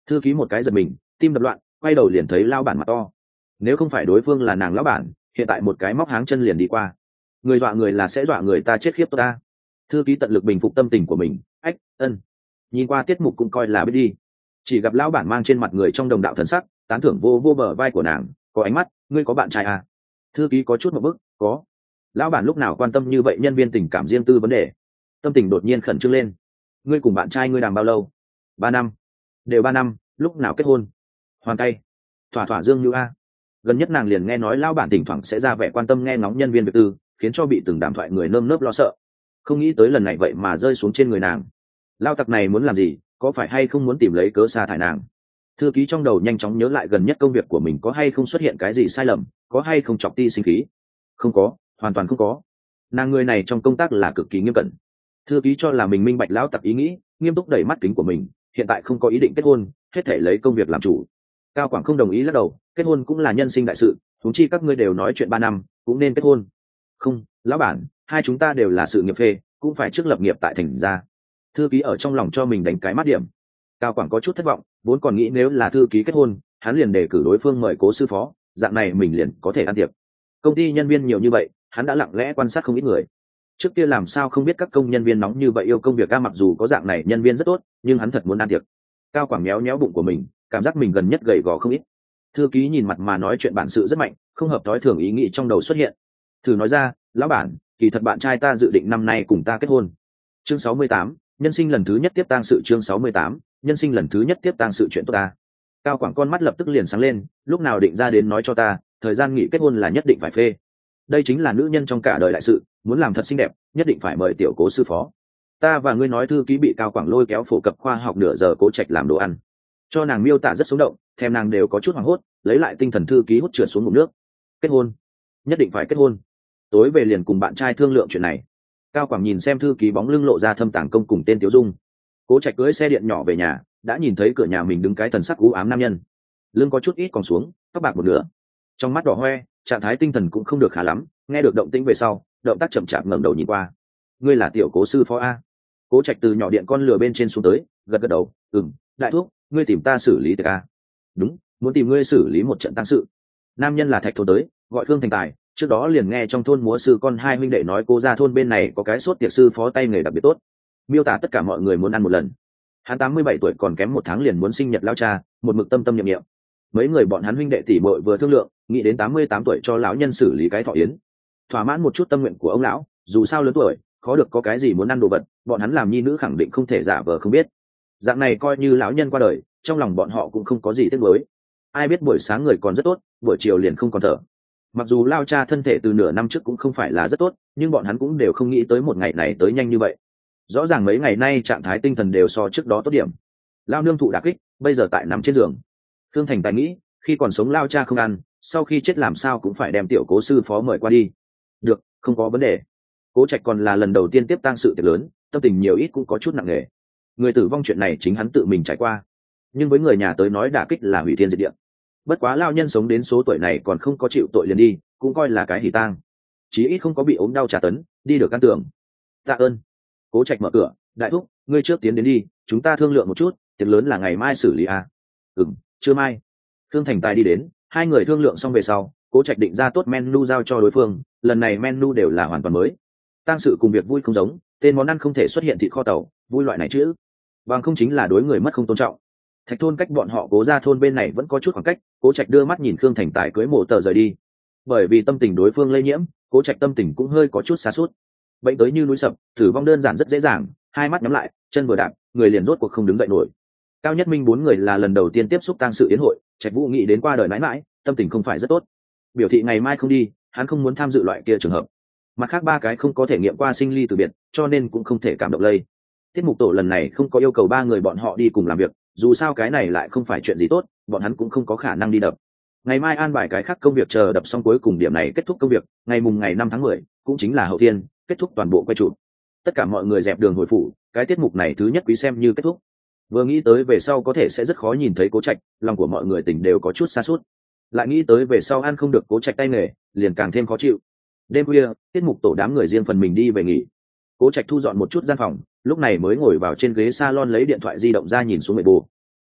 A: Thư ký một cái giật mình, tim đập loạn, quay đầu liền thấy lao bản mặt to. Nếu không phải đối phương là nàng lão bản, hiện tại một cái móc háng chân liền đi qua. Người dọa người là sẽ dọa người ta chết khiếp ta. Thư ký tận lực bình phục tâm tình của mình. Ách, nhìn qua tiết mục cũng coi là biết đi. Chỉ gặp lão bản mang trên mặt người trong đồng đạo thần sắc, tán thưởng vô vô bờ vai của nàng, có ánh mắt, ngươi có bạn trai à? Thư ký có chút một bức, có. Lão bản lúc nào quan tâm như vậy nhân viên tình cảm riêng tư vấn đề. Tâm tình đột nhiên khẩn trương lên. Ngươi cùng bạn trai ngươi đàm bao lâu? 3 năm. Đều 3 năm, lúc nào kết hôn? Hoàn tay. Thỏa thỏa dương như a. Gần nhất nàng liền nghe nói lão bản thỉnh thoảng sẽ ra vẻ quan tâm nghe ngóng nhân viên việc tư, khiến cho bị từng đàm thoại người nơm nớp lo sợ. Không nghĩ tới lần này vậy mà rơi xuống trên người nàng. Lao tặc này muốn làm gì, có phải hay không muốn tìm lấy cớ sa thải nàng? Thư ký trong đầu nhanh chóng nhớ lại gần nhất công việc của mình có hay không xuất hiện cái gì sai lầm, có hay không chọc ti sinh khí. Không có, hoàn toàn không có. Nàng người này trong công tác là cực kỳ nghiêm cẩn. Thư ký cho là mình minh bạch lão tặc ý nghĩ, nghiêm túc đẩy mắt kính của mình, hiện tại không có ý định kết hôn, hết thể lấy công việc làm chủ. Cao Quảng không đồng ý lắc đầu, kết hôn cũng là nhân sinh đại sự, huống chi các ngươi đều nói chuyện 3 năm, cũng nên kết hôn. Không, lão bản, hai chúng ta đều là sự nghiệp phê, cũng phải trước lập nghiệp tại thành ra. Thư ký ở trong lòng cho mình đánh cái mắt điểm. Cao Quảng có chút thất vọng, vốn còn nghĩ nếu là thư ký kết hôn, hắn liền đề cử đối phương mời cố sư phó, dạng này mình liền có thể ăn tiệc. Công ty nhân viên nhiều như vậy, hắn đã lặng lẽ quan sát không ít người. Trước kia làm sao không biết các công nhân viên nóng như vậy yêu công việc, mặc dù có dạng này nhân viên rất tốt, nhưng hắn thật muốn ăn tiệc. Cao Quảng méo méo bụng của mình, cảm giác mình gần nhất gầy gò không ít. Thư ký nhìn mặt mà nói chuyện bản sự rất mạnh, không hợp thói thường ý nghĩ trong đầu xuất hiện. Thử nói ra, lão bản, kỳ thật bạn trai ta dự định năm nay cùng ta kết hôn. Chương 68, nhân sinh lần thứ nhất tiếp tang sự. Chương 68, nhân sinh lần thứ nhất tiếp tang sự chuyện tốt ta. Cao Quảng con mắt lập tức liền sáng lên, lúc nào định ra đến nói cho ta, thời gian nghỉ kết hôn là nhất định phải phê. Đây chính là nữ nhân trong cả đời đại sự, muốn làm thật xinh đẹp, nhất định phải mời tiểu cố sư phó. Ta và ngươi nói. Thư ký bị Cao Quảng lôi kéo phổ cập khoa học nửa giờ Cố Trạch làm đồ ăn, cho nàng miêu tả rất sống động, thèm nàng đều có chút hoảng hốt, lấy lại tinh thần thư ký hút trượt xuống ngụm nước. Kết hôn, nhất định phải kết hôn. Tối về liền cùng bạn trai thương lượng chuyện này. Cao Quảng nhìn xem thư ký bóng lưng lộ ra thâm tàng công cùng tên Tiếu Dung. Cố Trạch cưỡi xe điện nhỏ về nhà, đã nhìn thấy cửa nhà mình đứng cái thần sắc u ám nam nhân, lưng có chút ít còn xuống, tóc bạc một nửa, trong mắt đỏ hoe, trạng thái tinh thần cũng không được khá lắm. Nghe được động tĩnh về sau, động tác chậm chạp ngẩng đầu nhìn qua. Ngươi là tiểu cố sư phó a? Cố Trạch từ nhỏ điện con lừa bên trên xuống tới, gật gật đầu. Đại thúc, ngươi tìm ta xử lý tiệc a? Đúng, muốn tìm ngươi xử lý một trận tang sự. Nam nhân là Thạch thôn tới, gọi Khương Thành Tài, trước đó liền nghe trong thôn múa sư con hai huynh đệ nói cô ra thôn bên này có cái sốt tiệc sư phó tay nghề đặc biệt tốt, miêu tả tất cả mọi người muốn ăn một lần. Hắn 87 tuổi còn kém 1 tháng liền muốn sinh nhật lao cha, một mực tâm tâm niệm niệm. Mấy người bọn hắn huynh đệ tỷ muội vừa thương lượng, nghĩ đến 88 tuổi cho lão nhân xử lý cái thọ yến, thỏa mãn một chút tâm nguyện của ông lão. Dù sao lớn tuổi, khó được có cái gì muốn ăn đồ vật, bọn hắn làm nhi nữ khẳng định không thể giả vờ không biết. Dạng này coi như lão nhân qua đời, trong lòng bọn họ cũng không có gì tiếc nuối. Ai biết buổi sáng người còn rất tốt, buổi chiều liền không còn thở. Mặc dù lao cha thân thể từ nửa năm trước cũng không phải là rất tốt, nhưng bọn hắn cũng đều không nghĩ tới một ngày này tới nhanh như vậy. Rõ ràng mấy ngày nay trạng thái tinh thần đều so trước đó tốt điểm. Lao nương thụ đả kích, bây giờ tại nằm trên giường. Thương Thành Tài nghĩ, khi còn sống lao cha không ăn, sau khi chết làm sao cũng phải đem tiểu cố sư phó mời qua đi. Được, không có vấn đề. Cố Trạch còn là lần đầu tiên tiếp tang sự tiệc lớn, tâm tình nhiều ít cũng có chút nặng nề. Người tử vong chuyện này chính hắn tự mình trải qua, nhưng với người nhà tới nói đả kích là hủy thiên diệt địa. Bất quá lao nhân sống đến số tuổi này còn không có chịu tội liền đi, cũng coi là cái hỉ tang, chí ít không có bị ốm đau trả tấn, đi được căn tường. Tạ ơn. Cố Trạch mở cửa, đại thúc, ngươi trước tiến đến đi, chúng ta thương lượng một chút, tiệc lớn là ngày mai xử lý à? Trưa mai. Thương Thành Tài đi đến, hai người thương lượng xong về sau, Cố Trạch định ra tốt menu giao cho đối phương, lần này menu đều là hoàn toàn mới. Tang sự cùng việc vui không giống, tên món ăn không thể xuất hiện thịt kho tàu, vui loại này chứ, bằng không chính là đối người mất không tôn trọng. Thạch thôn cách bọn họ Cố ra thôn bên này vẫn có chút khoảng cách, Cố Trạch đưa mắt nhìn Khương Thành Tài cưới mộ tờ rời đi. Bởi vì tâm tình đối phương lây nhiễm, Cố Trạch tâm tình cũng hơi có chút xa suốt. Bệnh tới như núi sập, tử vong đơn giản rất dễ dàng, hai mắt nhắm lại, chân vừa đạp, người liền rốt cuộc không đứng dậy nổi. Cao Nhất Minh 4 người là lần đầu tiên tiếp xúc tang sự yến hội, Trạch Vũ nghĩ đến qua đời mãi mãi, tâm tình không phải rất tốt. Biểu thị ngày mai không đi, hắn không muốn tham dự loại kia trường hợp. Mặt khác 3 cái không có thể nghiệm qua sinh ly từ biệt, cho nên cũng không thể cảm động lây. Tiết mục tổ lần này không có yêu cầu 3 người bọn họ đi cùng làm việc, dù sao cái này lại không phải chuyện gì tốt, bọn hắn cũng không có khả năng đi đập. Ngày mai an bài cái khác công việc chờ đập xong cuối cùng điểm này kết thúc công việc, ngày mùng ngày 5 tháng 10, cũng chính là hậu thiên, kết thúc toàn bộ quay chụp. Tất cả mọi người dẹp đường hồi phủ, cái tiết mục này thứ nhất quý xem như kết thúc. Vừa nghĩ tới về sau có thể sẽ rất khó nhìn thấy Cố Trạch, lòng của mọi người tỉnh đều có chút xa suốt. Lại nghĩ tới về sau ăn không được Cố Trạch tay nghề, liền càng thêm khó chịu. Đêm khuya, tiết mục tổ đám người riêng phần mình đi về nghỉ. Cố Trạch thu dọn một chút gian phòng, lúc này mới ngồi vào trên ghế salon lấy điện thoại di động ra nhìn xuống mệ bù.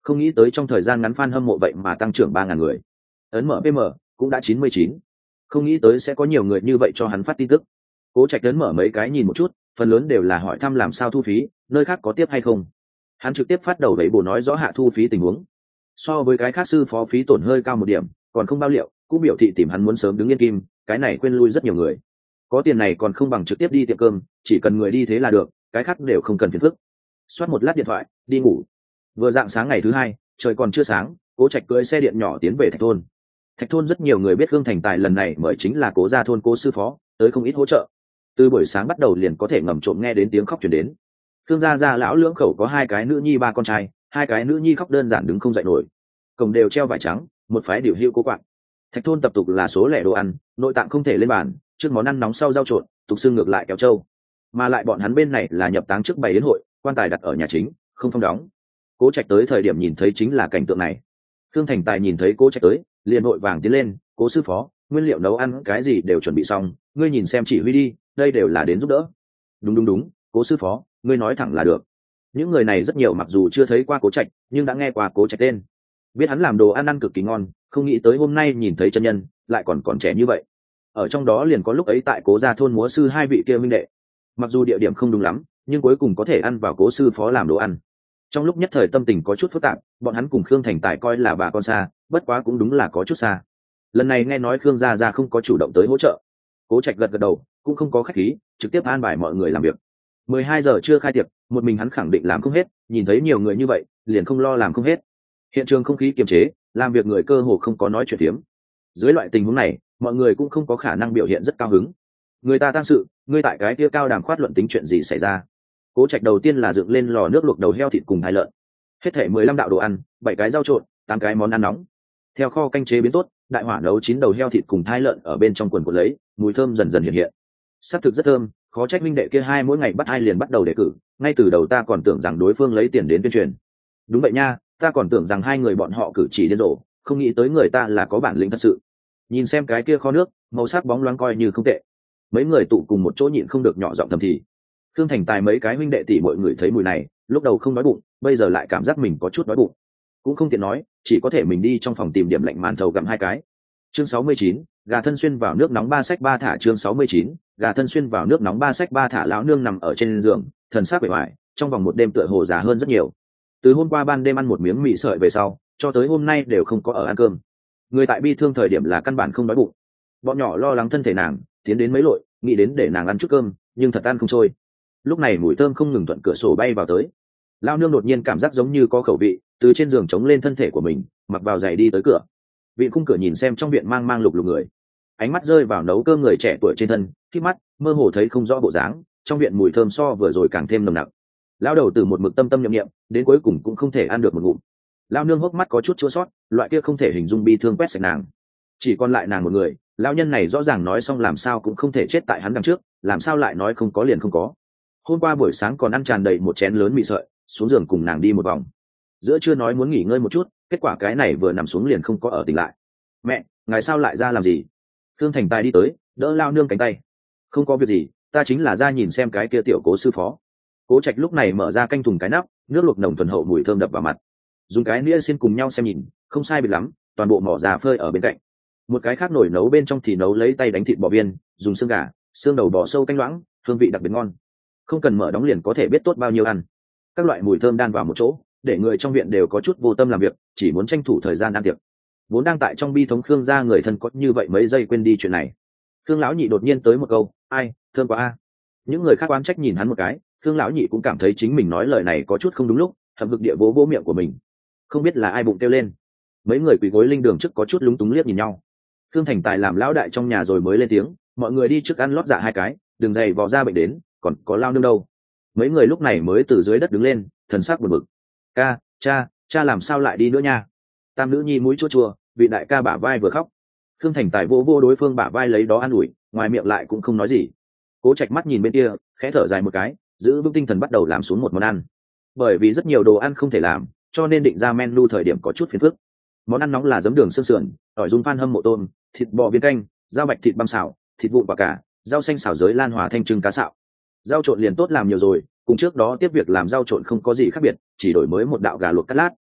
A: Không nghĩ tới trong thời gian ngắn fan hâm mộ vậy mà tăng trưởng 3.000 người. Ấn mở PM cũng đã 99. Không nghĩ tới sẽ có nhiều người như vậy cho hắn phát tin tức. Cố Trạch ấn mở mấy cái nhìn một chút, phần lớn đều là hỏi thăm làm sao thu phí, nơi khác có tiếp hay không. Hắn trực tiếp phát đầu vậy bổ nói rõ hạ thu phí tình huống. So với cái khác sư phó phí tổn hơi cao một điểm, còn không bao liệu, cũng biểu thị tìm hắn muốn sớm đứng yên kim, cái này quên lui rất nhiều người. Có tiền này còn không bằng trực tiếp đi tiệm cơm, chỉ cần người đi thế là được, cái khác đều không cần phiền phức. Soát một lát điện thoại, đi ngủ. Vừa dạng sáng ngày thứ hai, trời còn chưa sáng, Cố Trạch cưỡi xe điện nhỏ tiến về Thạch thôn. Thạch thôn rất nhiều người biết Khương Thành Tài lần này mời chính là Cố gia thôn Cố sư phó, tới không ít hỗ trợ. Từ buổi sáng bắt đầu liền có thể ngầm trộm nghe đến tiếng khóc truyền đến. Khương gia lão lưỡng khẩu có 2 cái nữ nhi 3 con trai, 2 cái nữ nhi khóc đơn giản đứng không dậy nổi. Cổng đều treo vải trắng, một phái điều hữu cố quạng. Thạch thôn tập tục là số lẻ đồ ăn, nội tạng không thể lên bàn, trước món ăn nóng sau rau trộn, tục xương ngược lại kéo trâu. Mà lại bọn hắn bên này là nhập táng trước bày đến hội, quan tài đặt ở nhà chính, không phong đóng. Cố Trạch tới thời điểm nhìn thấy chính là cảnh tượng này. Khương Thành Tài nhìn thấy Cố Trạch tới, liền vội vàng tiến lên, Cố sư phó, nguyên liệu nấu ăn cái gì đều chuẩn bị xong, ngươi nhìn xem chỉ huy đi, đây đều là đến giúp đỡ. Đúng, Cố sư phó, ngươi nói thẳng là được. Những người này rất nhiều mặc dù chưa thấy qua Cố Trạch, nhưng đã nghe qua Cố Trạch tên, biết hắn làm đồ ăn ăn cực kỳ ngon, không nghĩ tới hôm nay nhìn thấy chân nhân, lại còn trẻ như vậy. Ở trong đó liền có lúc ấy tại Cố gia thôn múa sư 2 vị kia minh đệ. Mặc dù địa điểm không đúng lắm, nhưng cuối cùng có thể ăn vào Cố sư phó làm đồ ăn. Trong lúc nhất thời tâm tình có chút phức tạp, bọn hắn cùng Khương Thành Tài coi là bà con xa, bất quá cũng đúng là có chút xa. Lần này nghe nói Khương gia không có chủ động tới hỗ trợ, Cố Trạch gật đầu, cũng không có khách khí, trực tiếp an bài mọi người làm việc. 12 giờ chưa khai tiệc, một mình hắn khẳng định làm không hết, nhìn thấy nhiều người như vậy, liền không lo làm không hết. Hiện trường không khí kiềm chế, làm việc người cơ hồ không có nói chuyện phiếm. Dưới loại tình huống này, mọi người cũng không có khả năng biểu hiện rất cao hứng. Người ta tang sự, ngươi tại cái kia cao đàm khoát luận tính chuyện gì xảy ra? Cố Trạch đầu tiên là dựng lên lò nước luộc đầu heo thịt cùng 2 lợn, hết thể 15 đạo đồ ăn, 7 cái rau trộn, 8 cái món ăn nóng. Theo kho canh chế biến tốt, đại hỏa nấu 9 đầu heo thịt cùng 2 lợn ở bên trong quần của lấy, mùi thơm dần dần hiện hiện. Sắc thực rất thơm, khó trách minh đệ kia 2 mỗi ngày bắt ai liền bắt đầu đề cử, ngay từ đầu ta còn tưởng rằng đối phương lấy tiền đến tuyên truyền. Đúng vậy nha, ta còn tưởng rằng 2 người bọn họ cử chỉ điên rồ, không nghĩ tới người ta là có bản lĩnh thật sự. Nhìn xem cái kia kho nước, màu sắc bóng loáng coi như không tệ. Mấy người tụ cùng một chỗ nhịn không được nhỏ giọng thầm thì. Khương Thành Tài mấy cái huynh đệ tỷ mọi người thấy mùi này, lúc đầu không đói bụng, bây giờ lại cảm giác mình có chút đói bụng. Cũng không tiện nói, chỉ có thể mình đi trong phòng tìm điểm lạnh màn thầu gặm 2 cái. Chương 69, gà thân xuyên vào nước nóng 3 sách 3 thả. Chương 69, gà thân xuyên vào nước nóng 3 sách 3 thả. Lão nương nằm ở trên giường, thần sắc bề ngoài, trong vòng một đêm tựa hồ già hơn rất nhiều. Từ hôm qua ban đêm ăn một miếng mì sợi về sau, cho tới hôm nay đều không có ở ăn cơm. Người tại bi thương thời điểm là căn bản không đói bụng. Bọn nhỏ lo lắng thân thể nàng, tiến đến mấy lội, nghĩ đến để nàng ăn chút cơm, nhưng thật ăn không trôi. Lúc này mùi thơm không ngừng thuận cửa sổ bay vào tới. Lao nương đột nhiên cảm giác giống như có khẩu vị, từ trên giường chống lên thân thể của mình, mặc vào giày đi tới cửa. Vị khung cửa nhìn xem trong viện mang lục lục người, ánh mắt rơi vào nấu cơm người trẻ tuổi trên thân, khi mắt mơ hồ thấy không rõ bộ dáng. Trong viện mùi thơm so vừa rồi càng thêm nồng nặc. Lao đầu từ một mực tâm tâm nhậm nghiệm, đến cuối cùng cũng không thể ăn được một ngụm. Lao nương hốc mắt có chút chua sót, loại kia không thể hình dung bi thương quét sạch nàng. Chỉ còn lại nàng một người. Lao nhân này rõ ràng nói xong làm sao cũng không thể chết tại hắn đằng trước, làm sao lại nói không có liền không có. Hôm qua buổi sáng còn ăn tràn đầy một chén lớn mì sợi, xuống giường cùng nàng đi một vòng. Giữa trưa nói muốn nghỉ ngơi một chút, kết quả cái này vừa nằm xuống liền không có ở tỉnh lại. Mẹ, ngài sao lại ra làm gì? Khương Thành Tài đi tới, đỡ Lao nương cánh tay. Không có việc gì, ta chính là ra nhìn xem cái kia tiểu Cố sư phó. Cố Trạch lúc này mở ra canh thùng cái nắp, nước luộc nồng thuần hậu mùi thơm đập vào mặt. Dùng cái nĩa xiên cùng nhau xem nhìn, không sai biệt lắm, toàn bộ mỏ già phơi ở bên cạnh. Một cái khác nồi nấu bên trong thì nấu lấy tay đánh thịt bò viên, dùng xương gà, xương đầu bò sâu canh loãng, hương vị đặc biệt ngon. Không cần mở đóng liền có thể biết tốt bao nhiêu ăn. Các loại mùi thơm đan vào một chỗ, để người trong viện đều có chút vô tâm làm việc, chỉ muốn tranh thủ thời gian ăn tiệc. Vốn đang tại trong bi thống Khương gia người thân có như vậy mấy giây quên đi chuyện này. Khương lão nhị đột nhiên tới một câu, ai, thơm quá a. Những người khác oán trách nhìn hắn một cái, Khương lão nhị cũng cảm thấy chính mình nói lời này có chút không đúng lúc, hậm hực địa vỗ miệng của mình. Không biết là ai bụng kêu lên. Mấy người quỳ gối linh đường trước có chút lúng túng liếc nhìn nhau. Khương Thành Tài làm lão đại trong nhà rồi mới lên tiếng, mọi người đi trước ăn lót dạ 2 cái, đừng dày vò ra bệnh đến, còn có Lao nương đâu. Mấy người lúc này mới từ dưới đất đứng lên, thần sắc buồn bực. Ca, cha làm sao lại đi nữa nha? Tam nữ nhi mũi chua chua, vị đại ca bả vai vừa khóc. Khương Thành Tài vô đối phương bả vai lấy đó an ủi, ngoài miệng lại cũng không nói gì. Cố Trạch mắt nhìn bên kia, khẽ thở dài một cái, giữ vững tinh thần bắt đầu làm xuống một món ăn. Bởi vì rất nhiều đồ ăn không thể làm, cho nên định ra menu thời điểm có chút phiền phức. Món ăn nóng là giấm đường xương sườn, tỏi run phan hâm mộ tôm, thịt bò viên canh, rau bạch thịt băm xào, thịt vụn quả cả, rau xanh xào giới lan hòa thanh trưng cá xạo. Rau trộn liền tốt làm nhiều rồi, cùng trước đó tiếp việc làm rau trộn không có gì khác biệt, chỉ đổi mới một đạo gà luộc cắt lát.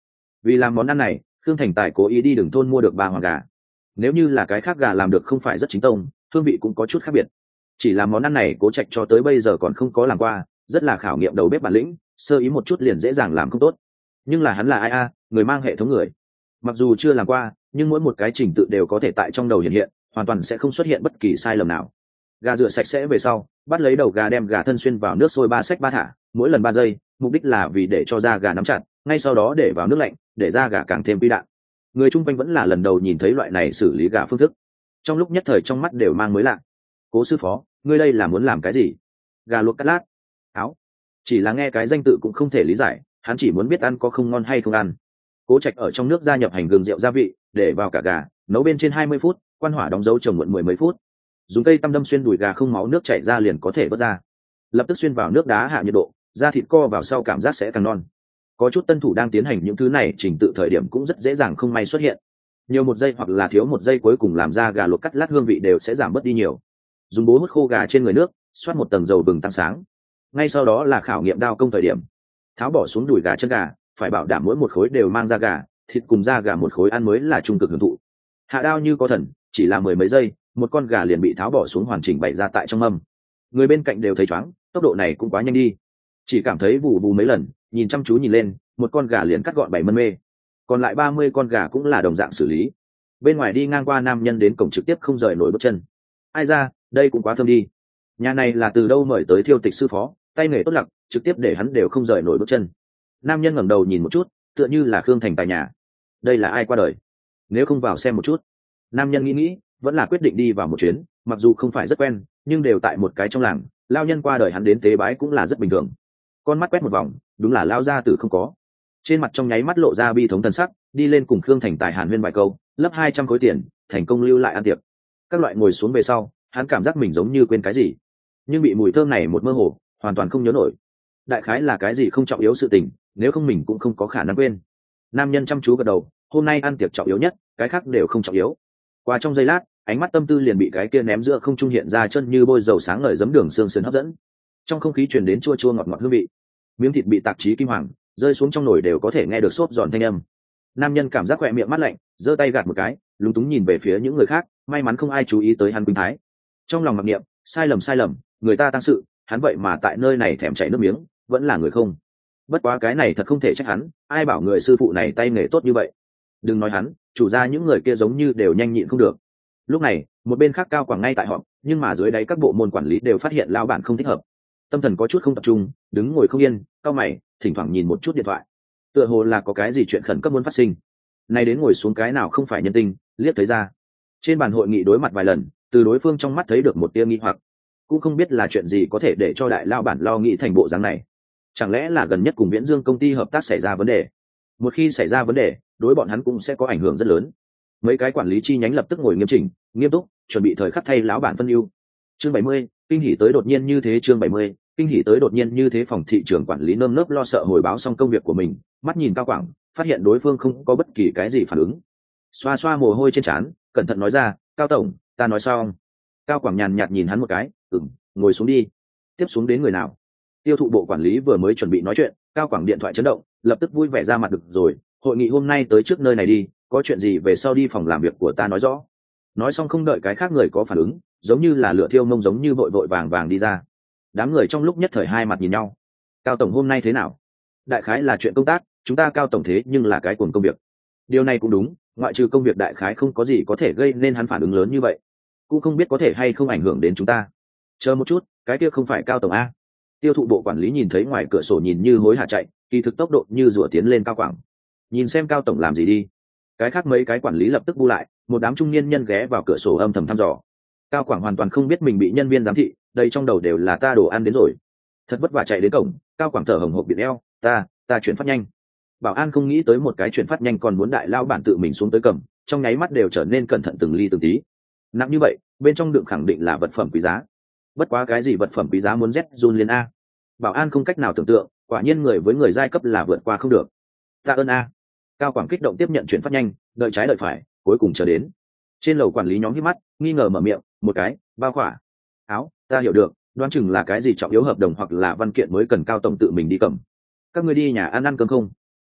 A: Vì làm món ăn này, Khương Thành Tài cố ý đi đường thôn mua được 3 hoàng gà. Nếu như là cái khác gà làm được không phải rất chính tông, hương vị cũng có chút khác biệt. Chỉ là món ăn này Cố Trạch cho tới bây giờ còn không có làm qua, rất là khảo nghiệm đầu bếp bản lĩnh, sơ ý một chút liền dễ dàng làm không tốt. Nhưng là hắn là ai a, người mang hệ thống người. Mặc dù chưa làm qua, nhưng mỗi một cái trình tự đều có thể tại trong đầu hiện hiện, hoàn toàn sẽ không xuất hiện bất kỳ sai lầm nào. Gà rửa sạch sẽ về sau, bắt lấy đầu gà đem gà thân xuyên vào nước sôi 3 xách 3 thả, mỗi lần 3 giây, mục đích là vì để cho da gà nắm chặt, ngay sau đó để vào nước lạnh, để da gà càng thêm vi đạn. Người chung quanh vẫn là lần đầu nhìn thấy loại này xử lý gà phương thức, trong lúc nhất thời trong mắt đều mang mới lạ. Cố sư phó, ngươi đây là muốn làm cái gì? Gà luộc cắt lát. Áo. Chỉ là nghe cái danh tự cũng không thể lý giải, hắn chỉ muốn biết ăn có không ngon hay không ăn. Cố Trạch ở trong nước gia nhập hành gừng rượu gia vị, để vào cả gà, nấu bên trên 20 phút, quan hỏa đóng dấu trồng muộn 10 mấy phút. Dùng cây tăm đâm xuyên đùi gà không máu nước chảy ra liền có thể vớt ra. Lập tức xuyên vào nước đá hạ nhiệt độ, da thịt co vào sau cảm giác sẽ càng non. Có chút tân thủ đang tiến hành những thứ này trình tự thời điểm cũng rất dễ dàng không may xuất hiện. Nhiều 1 giây hoặc là thiếu 1 giây cuối cùng làm ra gà luộc cắt lát hương vị đều sẽ giảm bớt đi nhiều. Dùng bố hút khô gà trên người nước, xoát một tầng dầu vừng tăng sáng. Ngay sau đó là khảo nghiệm đao công thời điểm. Tháo bỏ xuống đùi gà chân gà, phải bảo đảm mỗi một khối đều mang da gà, thịt cùng da gà một khối ăn mới là trung cực hưởng thụ. Hạ đao như có thần, chỉ là 10 mấy giây, một con gà liền bị tháo bỏ xuống hoàn chỉnh bày ra tại trong mâm. Người bên cạnh đều thấy choáng, tốc độ này cũng quá nhanh đi. Chỉ cảm thấy vù vù mấy lần, nhìn chăm chú nhìn lên, một con gà liền cắt gọn 7 mân mê. Còn lại 30 con gà cũng là đồng dạng xử lý. Bên ngoài đi ngang qua nam nhân đến cổng trực tiếp không rời nổi bước chân. Ai ra, đây cũng quá thơm đi. Nhà này là từ đâu mời tới Thiêu Tịch sư phó, tay nghề tốt lặc, trực tiếp để hắn đều không rời nổi bước chân. Nam nhân ngẩng đầu nhìn một chút, tựa như là Khương Thành Tài nhà. Đây là ai qua đời? Nếu không vào xem một chút. Nam nhân nghĩ, vẫn là quyết định đi vào một chuyến, mặc dù không phải rất quen, nhưng đều tại một cái trong làng, lao nhân qua đời hắn đến tế bái cũng là rất bình thường. Con mắt quét một vòng, đúng là lao gia tử không có. Trên mặt trong nháy mắt lộ ra bi thống thần sắc, đi lên cùng Khương Thành Tài hàn huyên vài câu, lấp 200 khối tiền, thành công lưu lại ăn tiệc. Các loại ngồi xuống về sau, hắn cảm giác mình giống như quên cái gì, nhưng bị mùi thơm này một mơ hồ, hoàn toàn không nhớ nổi. Đại khái là cái gì không trọng yếu sự tình, nếu không mình cũng không có khả năng quên. Nam nhân chăm chú gật đầu, hôm nay ăn tiệc trọng yếu nhất, cái khác đều không trọng yếu. Qua trong giây lát, ánh mắt tâm tư liền bị cái kia ném giữa không trung hiện ra chân như bôi dầu sáng ngời giấm đường xương sườn hấp dẫn. Trong không khí truyền đến chua chua ngọt ngọt hương vị, miếng thịt bị tạc chí kim hoàng rơi xuống trong nồi đều có thể nghe được xốp giòn thanh âm. Nam nhân cảm giác khỏe miệng mát lạnh, giơ tay gạt một cái, lúng túng nhìn về phía những người khác, may mắn không ai chú ý tới hắn Quỳnh Thái. Trong lòng mặc niệm, sai lầm, người ta tăng sự, hắn vậy mà tại nơi này thèm chảy nước miếng, vẫn là người không. Bất quá cái này thật không thể trách hắn, ai bảo người sư phụ này tay nghề tốt như vậy. Đừng nói hắn, chủ gia những người kia giống như đều nhanh nhịn không được. Lúc này, một bên khác Cao Quảng ngay tại họp, nhưng mà dưới đáy các bộ môn quản lý đều phát hiện lão bản không thích hợp. Tâm thần có chút không tập trung, đứng ngồi không yên, cau mày, thỉnh thoảng nhìn một chút điện thoại. Tựa hồ là có cái gì chuyện khẩn cấp muốn phát sinh. Nay đến ngồi xuống cái nào không phải nhân tình, liếc thấy ra. Trên bàn hội nghị đối mặt vài lần, từ đối phương trong mắt thấy được một tia nghi hoặc, cũng không biết là chuyện gì có thể để cho đại lao bản lo nghĩ thành bộ dáng này. Chẳng lẽ là gần nhất cùng Viễn Dương công ty hợp tác xảy ra vấn đề? Một khi xảy ra vấn đề, đối bọn hắn cũng sẽ có ảnh hưởng rất lớn. Mấy cái quản lý chi nhánh lập tức ngồi nghiêm chỉnh, nghiêm túc, chuẩn bị thời khắc thay lão bản phân ưu. Chương 70, kinh hỉ tới đột nhiên như thế. Chương 70, kinh hỉ tới đột nhiên như thế. Phòng thị trường quản lý nơm nớp lo sợ hồi báo xong công việc của mình, mắt nhìn Cao Quảng, phát hiện đối phương không có bất kỳ cái gì phản ứng. Xoa xoa mồ hôi trên trán, cẩn thận nói ra, Cao tổng, ta nói xong. Cao Quảng nhàn nhạt nhìn hắn một cái, ngồi xuống đi. Tiếp xuống đến người nào? Tiêu thụ bộ quản lý vừa mới chuẩn bị nói chuyện, Cao Quảng điện thoại chấn động, lập tức vui vẻ ra mặt. Được rồi, hội nghị hôm nay tới trước nơi này đi, có chuyện gì về sau đi phòng làm việc của ta nói rõ. Nói xong không đợi cái khác người có phản ứng, giống như là lửa thiêu mông giống như vội vội vàng vàng đi ra. Đám người trong lúc nhất thời hai mặt nhìn nhau. Cao tổng hôm nay thế nào? Đại khái là chuyện công tác, chúng ta Cao tổng thế nhưng là cái cuồng công việc. Điều này cũng đúng, ngoại trừ công việc đại khái không có gì có thể gây nên hắn phản ứng lớn như vậy, cũng không biết có thể hay không ảnh hưởng đến chúng ta. Chờ một chút, cái kia không phải Cao tổng a? Tiêu thụ bộ quản lý nhìn thấy ngoài cửa sổ nhìn như hối hả chạy, kỳ thực tốc độ như rùa tiến lên Cao Quảng. Nhìn xem Cao tổng làm gì đi. Cái khác mấy cái quản lý lập tức bu lại, một đám trung niên nhân ghé vào cửa sổ âm thầm thăm dò. Cao Quảng hoàn toàn không biết mình bị nhân viên giám thị, đây trong đầu đều là ta đồ ăn đến rồi. Thật vất vả chạy đến cổng, Cao Quảng thở hồng hộc biển eo, ta chuyển phát nhanh. Bảo an không nghĩ tới một cái chuyển phát nhanh còn muốn đại lao bản tự mình xuống tới cầm, trong nháy mắt đều trở nên cẩn thận từng ly từng tí. Nặng như vậy, bên trong đựng khẳng định là vật phẩm quý giá. Bất quá cái gì vật phẩm quý giá muốn rét run liền a. Bảo an không cách nào tưởng tượng, quả nhiên người với người giai cấp là vượt qua không được. Tạ ơn a. Cao Quảng kích động tiếp nhận chuyển phát nhanh, đợi trái đợi phải, cuối cùng chờ đến. Trên lầu quản lý nhóm hít mắt, nghi ngờ mở miệng, một cái, bao khỏa. Áo, ta hiểu được, đoán chừng là cái gì trọng yếu hợp đồng hoặc là văn kiện mới cần Cao tổng tự mình đi cầm. Các ngươi đi nhà ăn ăn cơm không?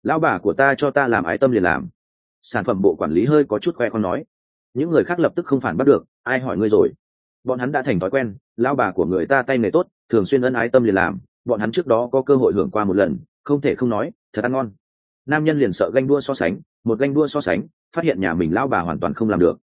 A: lão bà của ta cho ta làm ái tâm liền làm. Sản phẩm bộ quản lý hơi có chút khoe con nói. Những người khác lập tức không phản bắt được, ai hỏi ngươi rồi. Bọn hắn đã thành thói quen, lão bà của người ta tay nghề tốt, thường xuyên ân ái tâm liền làm, bọn hắn trước đó có cơ hội hưởng qua một lần, không thể không nói, thật ăn ngon. Nam nhân liền sợ ganh đua so sánh, một ganh đua so sánh, phát hiện nhà mình lão bà hoàn toàn không làm được.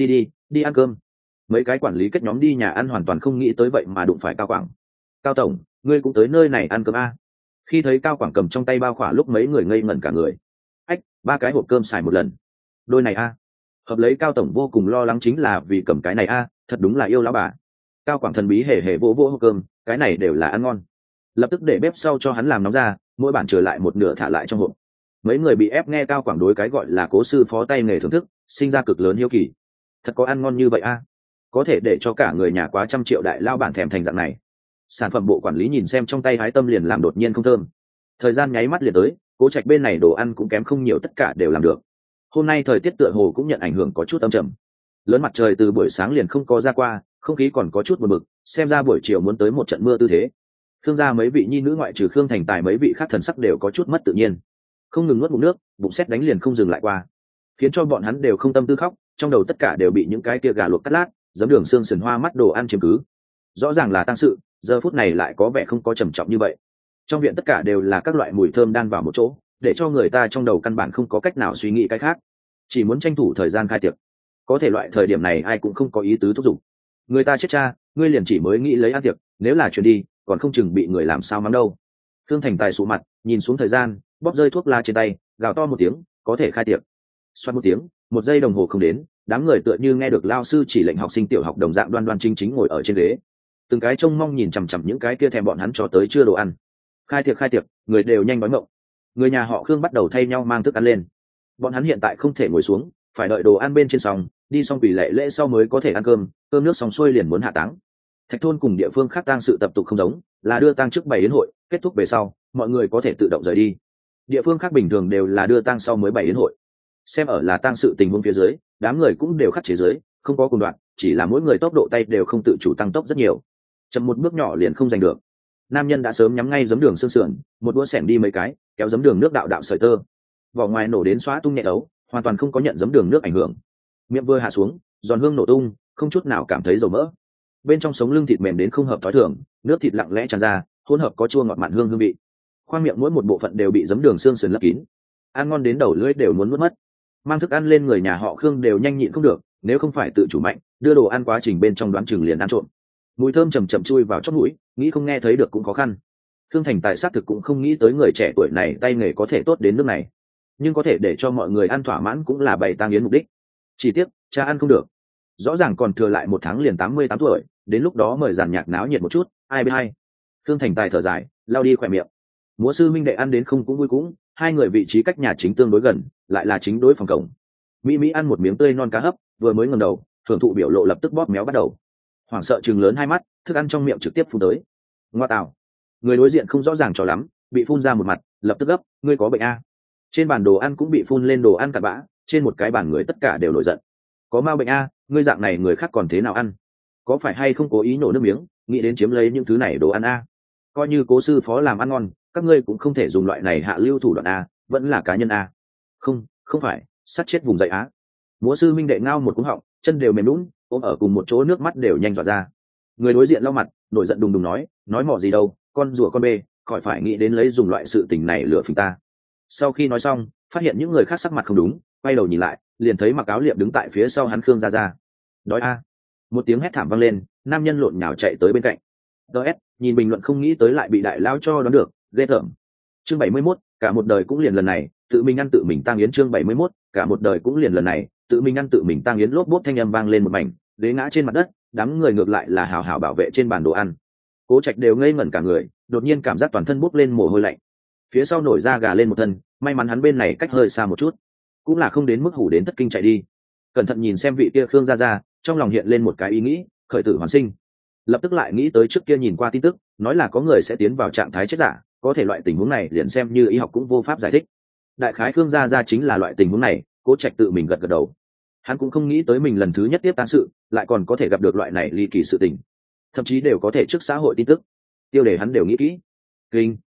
A: Đi ăn cơm. Mấy cái quản lý kết nhóm đi nhà ăn hoàn toàn không nghĩ tới vậy mà đụng phải Cao Quảng. Cao tổng, ngươi cũng tới nơi này ăn cơm a? Khi thấy Cao Quảng cầm trong tay bao khỏa lúc mấy người ngây ngẩn cả người. Ách, 3 cái hộp cơm xài một lần. Đôi này a? Hợp lấy Cao tổng vô cùng lo lắng chính là vì cầm cái này a, thật đúng là yêu lão bà. Cao Quảng thần bí hề hề vỗ vỗ hộp cơm, cái này đều là ăn ngon. Lập tức để bếp sau cho hắn làm nóng ra, mỗi bản trở lại một nửa thả lại trong hộp. Mấy người bị ép nghe Cao Quảng đối cái gọi là cố sư phó tay nghề thưởng thức, sinh ra cực lớn hiếu kỳ. Thật có ăn ngon như vậy a? Có thể để cho cả người nhà quá 100 triệu đại lao bản thèm thành dạng này. Sản phẩm bộ quản lý nhìn xem trong tay hái tâm liền làm đột nhiên không thơm. Thời gian nháy mắt liền tới, Cố Trạch bên này đồ ăn cũng kém không nhiều, tất cả đều làm được. Hôm nay thời tiết tựa hồ cũng nhận ảnh hưởng có chút âm trầm. Lớn mặt trời từ buổi sáng liền không có ra qua, không khí còn có chút buồn bực, xem ra buổi chiều muốn tới một trận mưa tư thế. Khương gia mấy vị nhi nữ ngoại trừ Khương Thành Tài mấy vị khác thần sắc đều có chút mất tự nhiên. Không ngừng nuốt ngụm nước, bụng sét đánh liền không dừng lại qua, khiến cho bọn hắn đều không tâm tư khóc, trong đầu tất cả đều bị những cái kia gà luộc cắt lát, giấm đường xương sườn hoa mắt đồ ăn chiếm cứ. Rõ ràng là tang sự, giờ phút này lại có vẻ không có trầm trọng như vậy. Trong viện tất cả đều là các loại mùi thơm đan vào một chỗ, để cho người ta trong đầu căn bản không có cách nào suy nghĩ cái khác, chỉ muốn tranh thủ thời gian khai tiệc. Có thể loại thời điểm này ai cũng không có ý tứ thúc giục. Người ta chết cha, ngươi liền chỉ mới nghĩ lấy ăn tiệc, nếu là chuyển đi còn không chừng bị người làm sao mắng đâu. Thương Thành Tài sụ mặt nhìn xuống thời gian, bóp rơi thuốc la trên tay, gào to một tiếng, có thể khai tiệc. Xoát một tiếng, 1 giây đồng hồ không đến, đám người tựa như nghe được lao sư chỉ lệnh học sinh tiểu học đồng dạng đoan đoan chính chính ngồi ở trên ghế, từng cái trông mong nhìn chằm chằm những cái kia thèm bọn hắn cho tới chưa đồ ăn. Khai tiệc, người đều nhanh đói ngộng. Người nhà họ Khương bắt đầu thay nhau mang thức ăn lên. Bọn hắn hiện tại không thể ngồi xuống, phải đợi đồ ăn bên trên xong, đi xong quỷ lễ sau mới có thể ăn cơm, cơm nước xong xuôi liền muốn hạ táng. Thạch thôn cùng địa phương khác tang sự tập tục không giống, là đưa tang trước bày đến hội, kết thúc về sau, mọi người có thể tự động rời đi. Địa phương khác bình thường đều là đưa tang sau mới bày đến hội. Xem ở là tang sự tình huống phía dưới, đám người cũng đều khắc chế dưới, không có cùng đoạn, chỉ là mỗi người tốc độ tay đều không tự chủ tăng tốc rất nhiều. Chậm một bước nhỏ liền không giành được. Nam nhân đã sớm nhắm ngay giấm đường xương sườn, một đũa xẻng đi mấy cái, kéo giấm đường nước đạo đạo sợi tơ. Vỏ ngoài nổ đến xóa tung nhẹ đấu, hoàn toàn không có nhận giấm đường nước ảnh hưởng. Miệng vừa hạ xuống, giòn hương nổ tung, không chút nào cảm thấy dầu mỡ. Bên trong sống lưng thịt mềm đến không hợp thói thường, nước thịt lặng lẽ tràn ra, hỗn hợp có chua ngọt mặn hương vị. Khoang miệng mỗi một bộ phận đều bị giấm đường xương sườn lấp kín, ăn ngon đến đầu lưỡi đều muốn nuốt mất. Mang thức ăn lên người nhà họ Khương đều nhanh nhịn không được, nếu không phải tự chủ mạnh, đưa đồ ăn quá trình bên trong đoán chừng liền ăn trộm. Mùi thơm chầm chậm chui vào chóp mũi, nghĩ không nghe thấy được cũng khó khăn. Khương Thành Tài xác thực cũng không nghĩ tới người trẻ tuổi này tay nghề có thể tốt đến nước này, nhưng có thể để cho mọi người ăn thỏa mãn cũng là bày tang yến mục đích. Chỉ tiếc cha ăn không được, rõ ràng còn thừa lại 1 tháng liền 88 tuổi, đến lúc đó mời giàn nhạc náo nhiệt một chút, ai biết hay. Khương Thành Tài thở dài, lau đi khỏe miệng. Múa sư minh đệ ăn đến không cũng vui cũng, hai người vị trí cách nhà chính tương đối gần, lại là chính đối phòng cổng. Mỹ ăn một miếng tươi non cá hấp, vừa mới ngẩng đầu, thưởng thụ biểu lộ lập tức bóp méo bắt đầu. Hoảng sợ trừng lớn hai mắt, thức ăn trong miệng trực tiếp phun tới. Ngoa tạo. Người đối diện không rõ ràng cho lắm, bị phun ra một mặt, lập tức gấp, ngươi có bệnh a? Trên bàn đồ ăn cũng bị phun lên đồ ăn cặn bã, trên một cái bàn người tất cả đều nổi giận. Có ma bệnh a, ngươi dạng này người khác còn thế nào ăn? Có phải hay không cố ý nổ nước miếng, nghĩ đến chiếm lấy những thứ này đồ ăn a? Coi như cố sư phó làm ăn ngon, các ngươi cũng không thể dùng loại này hạ lưu thủ đoạn a, vẫn là cá nhân a. Không phải, sát chết vùng dậy á. Múa sư minh đệ ngao một cú họng, chân đều mềm lún, ôm ở cùng một chỗ nước mắt đều nhanh dọa ra. Người đối diện lau mặt, nổi giận đùng đùng nói mỏ gì đâu, con rùa con bê, khỏi phải nghĩ đến lấy dùng loại sự tình này lừa phỉnh ta. Sau khi nói xong, phát hiện những người khác sắc mặt không đúng, quay đầu nhìn lại, liền thấy mặc áo liệm đứng tại phía sau hắn Khương Gia. Đói a. Một tiếng hét thảm vang lên, nam nhân lộn nhào chạy tới bên cạnh. DS, nhìn bình luận không nghĩ tới lại bị đại lao cho đoán được, ghê tởm. Chương 71, cả một đời cũng liền lần này, tự mình ăn tự mình tang yến. Chương 71, cả một đời cũng liền lần này, tự mình ăn tự mình tang yến. Lốp bốp thanh âm vang lên một mảnh, ghế ngã trên mặt đất, đám người ngược lại là hào hào bảo vệ trên bàn đồ ăn. Cố Trạch đều ngây ngẩn cả người, đột nhiên cảm giác toàn thân bốc lên mồ hôi lạnh. Phía sau nổi da gà lên một thân, may mắn hắn bên này cách hơi xa một chút, cũng là không đến mức hủ đến thất kinh chạy đi. Cẩn thận nhìn xem vị kia Khương Gia, trong lòng hiện lên một cái ý nghĩ, khởi tử hoàn sinh. Lập tức lại nghĩ tới trước kia nhìn qua tin tức, nói là có người sẽ tiến vào trạng thái chết giả, có thể loại tình huống này liền xem như y học cũng vô pháp giải thích. Đại khái Khương Gia chính là loại tình huống này, Cố Trạch tự mình gật gật đầu. Hắn cũng không nghĩ tới mình lần thứ nhất tiếp tang sự, lại còn có thể gặp được loại này ly kỳ sự tình, thậm chí đều có thể trước xã hội tin tức. Tiêu đề hắn đều nghĩ kỹ. Kinh.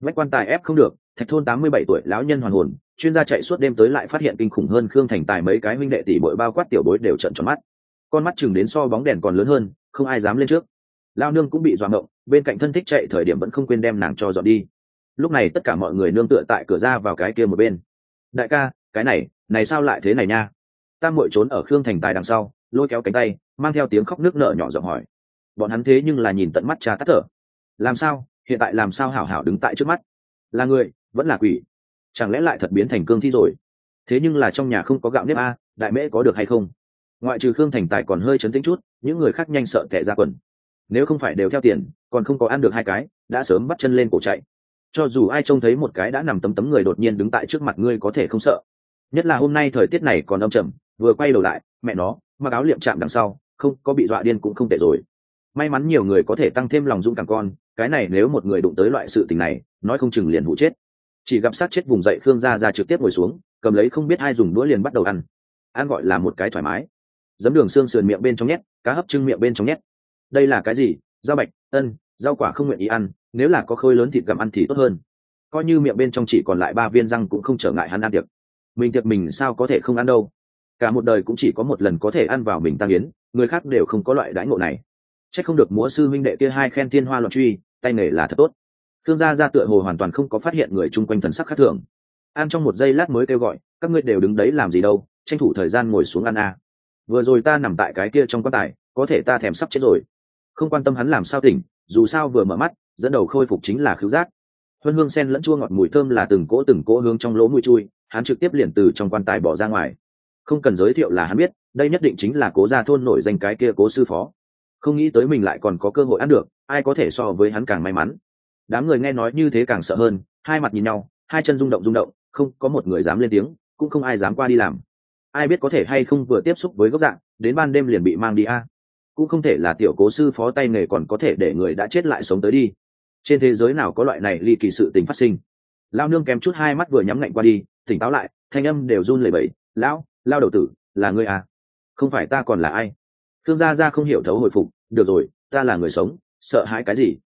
A: vách quan tài ép không được, Thạch thôn 87 tuổi lão nhân hoàn hồn, chuyên gia chạy suốt đêm tới lại phát hiện kinh khủng hơn Khương Thành Tài mấy cái huynh đệ tỷ bội bao quát tiểu bối đều trợn tròn mắt, con mắt chừng đến so bóng đèn còn lớn hơn, không ai dám lên trước. Lao nương cũng bị dọa ngộng, bên cạnh thân thích chạy thời điểm vẫn không quên đem nàng cho dọn đi. Lúc này tất cả mọi người nương tựa tại cửa ra vào cái kia một bên. Đại ca, cái này sao lại thế này nha? Tam muội trốn ở Khương Thành Tài đằng sau, lôi kéo cánh tay, mang theo tiếng khóc nước nở nhỏ giọng hỏi. Bọn hắn thế nhưng là nhìn tận mắt cha tắt thở. Làm sao, hiện tại làm sao hảo hảo đứng tại trước mắt? Là người, vẫn là quỷ? Chẳng lẽ lại thật biến thành cương thi rồi? Thế nhưng là trong nhà không có gạo nếp a, đại mễ có được hay không? Ngoại trừ Khương Thành Tài còn hơi chấn tĩnh chút, những người khác nhanh sợ tè ra quần. Nếu không phải đều theo tiền, còn không có ăn được hai cái, đã sớm bắt chân lên cổ chạy. Cho dù ai trông thấy một cái đã nằm tấm người đột nhiên đứng tại trước mặt ngươi có thể không sợ. Nhất là hôm nay thời tiết này còn âm trầm, vừa quay đầu lại, mẹ nó, mặc áo liệm chạm đằng sau, không có bị dọa điên cũng không tệ rồi. May mắn nhiều người có thể tăng thêm lòng dũng cảm con, cái này nếu một người đụng tới loại sự tình này, nói không chừng liền hụ chết. Chỉ gặp sát chết vùng dậy Khương gia trực tiếp ngồi xuống, cầm lấy không biết ai dùng đũa liền bắt đầu ăn. Ăn gọi là một cái thoải mái. Giấm đường xương sườn miệng bên trong nhét, cá hấp trưng miệng bên trong nhét. Đây là cái gì? Rau bạch, rau quả không nguyện ý ăn, nếu là có khối lớn thịt gặm ăn thì tốt hơn. Coi như miệng bên trong chỉ còn lại 3 viên răng cũng không trở ngại hắn ăn tiệc. Mình tiệc mình sao có thể không ăn đâu? Cả một đời cũng chỉ có một lần có thể ăn vào mình tăng yến, người khác đều không có loại đãi ngộ này. Chắc không được múa sư huynh đệ kia hai khen thiên hoa loạn truy, tay nghề là thật tốt. Khương gia tựa hồ hoàn toàn không có phát hiện người chung quanh thần sắc khác thường. Ăn trong một giây lát mới kêu gọi, các ngươi đều đứng đấy làm gì đâu, tranh thủ thời gian ngồi xuống ăn a. Vừa rồi ta nằm tại cái kia trong quan tài, có thể ta thèm sắp chết rồi. Không quan tâm hắn làm sao tỉnh, dù sao vừa mở mắt, dẫn đầu khôi phục chính là khứu giác. Huân hương sen lẫn chua ngọt mùi thơm là từng cỗ hướng trong lỗ mũi chui, hắn trực tiếp liền từ trong quan tài bỏ ra ngoài. Không cần giới thiệu là hắn biết, đây nhất định chính là Cố gia thôn nổi danh cái kia Cố sư phó. Không nghĩ tới mình lại còn có cơ hội ăn được, ai có thể so với hắn càng may mắn. Đám người nghe nói như thế càng sợ hơn, hai mặt nhìn nhau, hai chân rung động, không có một người dám lên tiếng, cũng không ai dám qua đi làm. Ai biết có thể hay không vừa tiếp xúc với gốc dạng, đến ban đêm liền bị mang đi a. Cũng không thể là tiểu Cố sư phó tay nghề còn có thể để người đã chết lại sống tới đi. Trên thế giới nào có loại này ly kỳ sự tình phát sinh. Lao nương kém chút hai mắt vừa nhắm lạnh qua đi, tỉnh táo lại, thanh âm đều run lẩy bẩy. Lao đầu tử, là ngươi à? Không phải ta còn là ai? Thương gia không hiểu thấu hồi phục. Được rồi, ta là người sống, sợ hãi cái gì?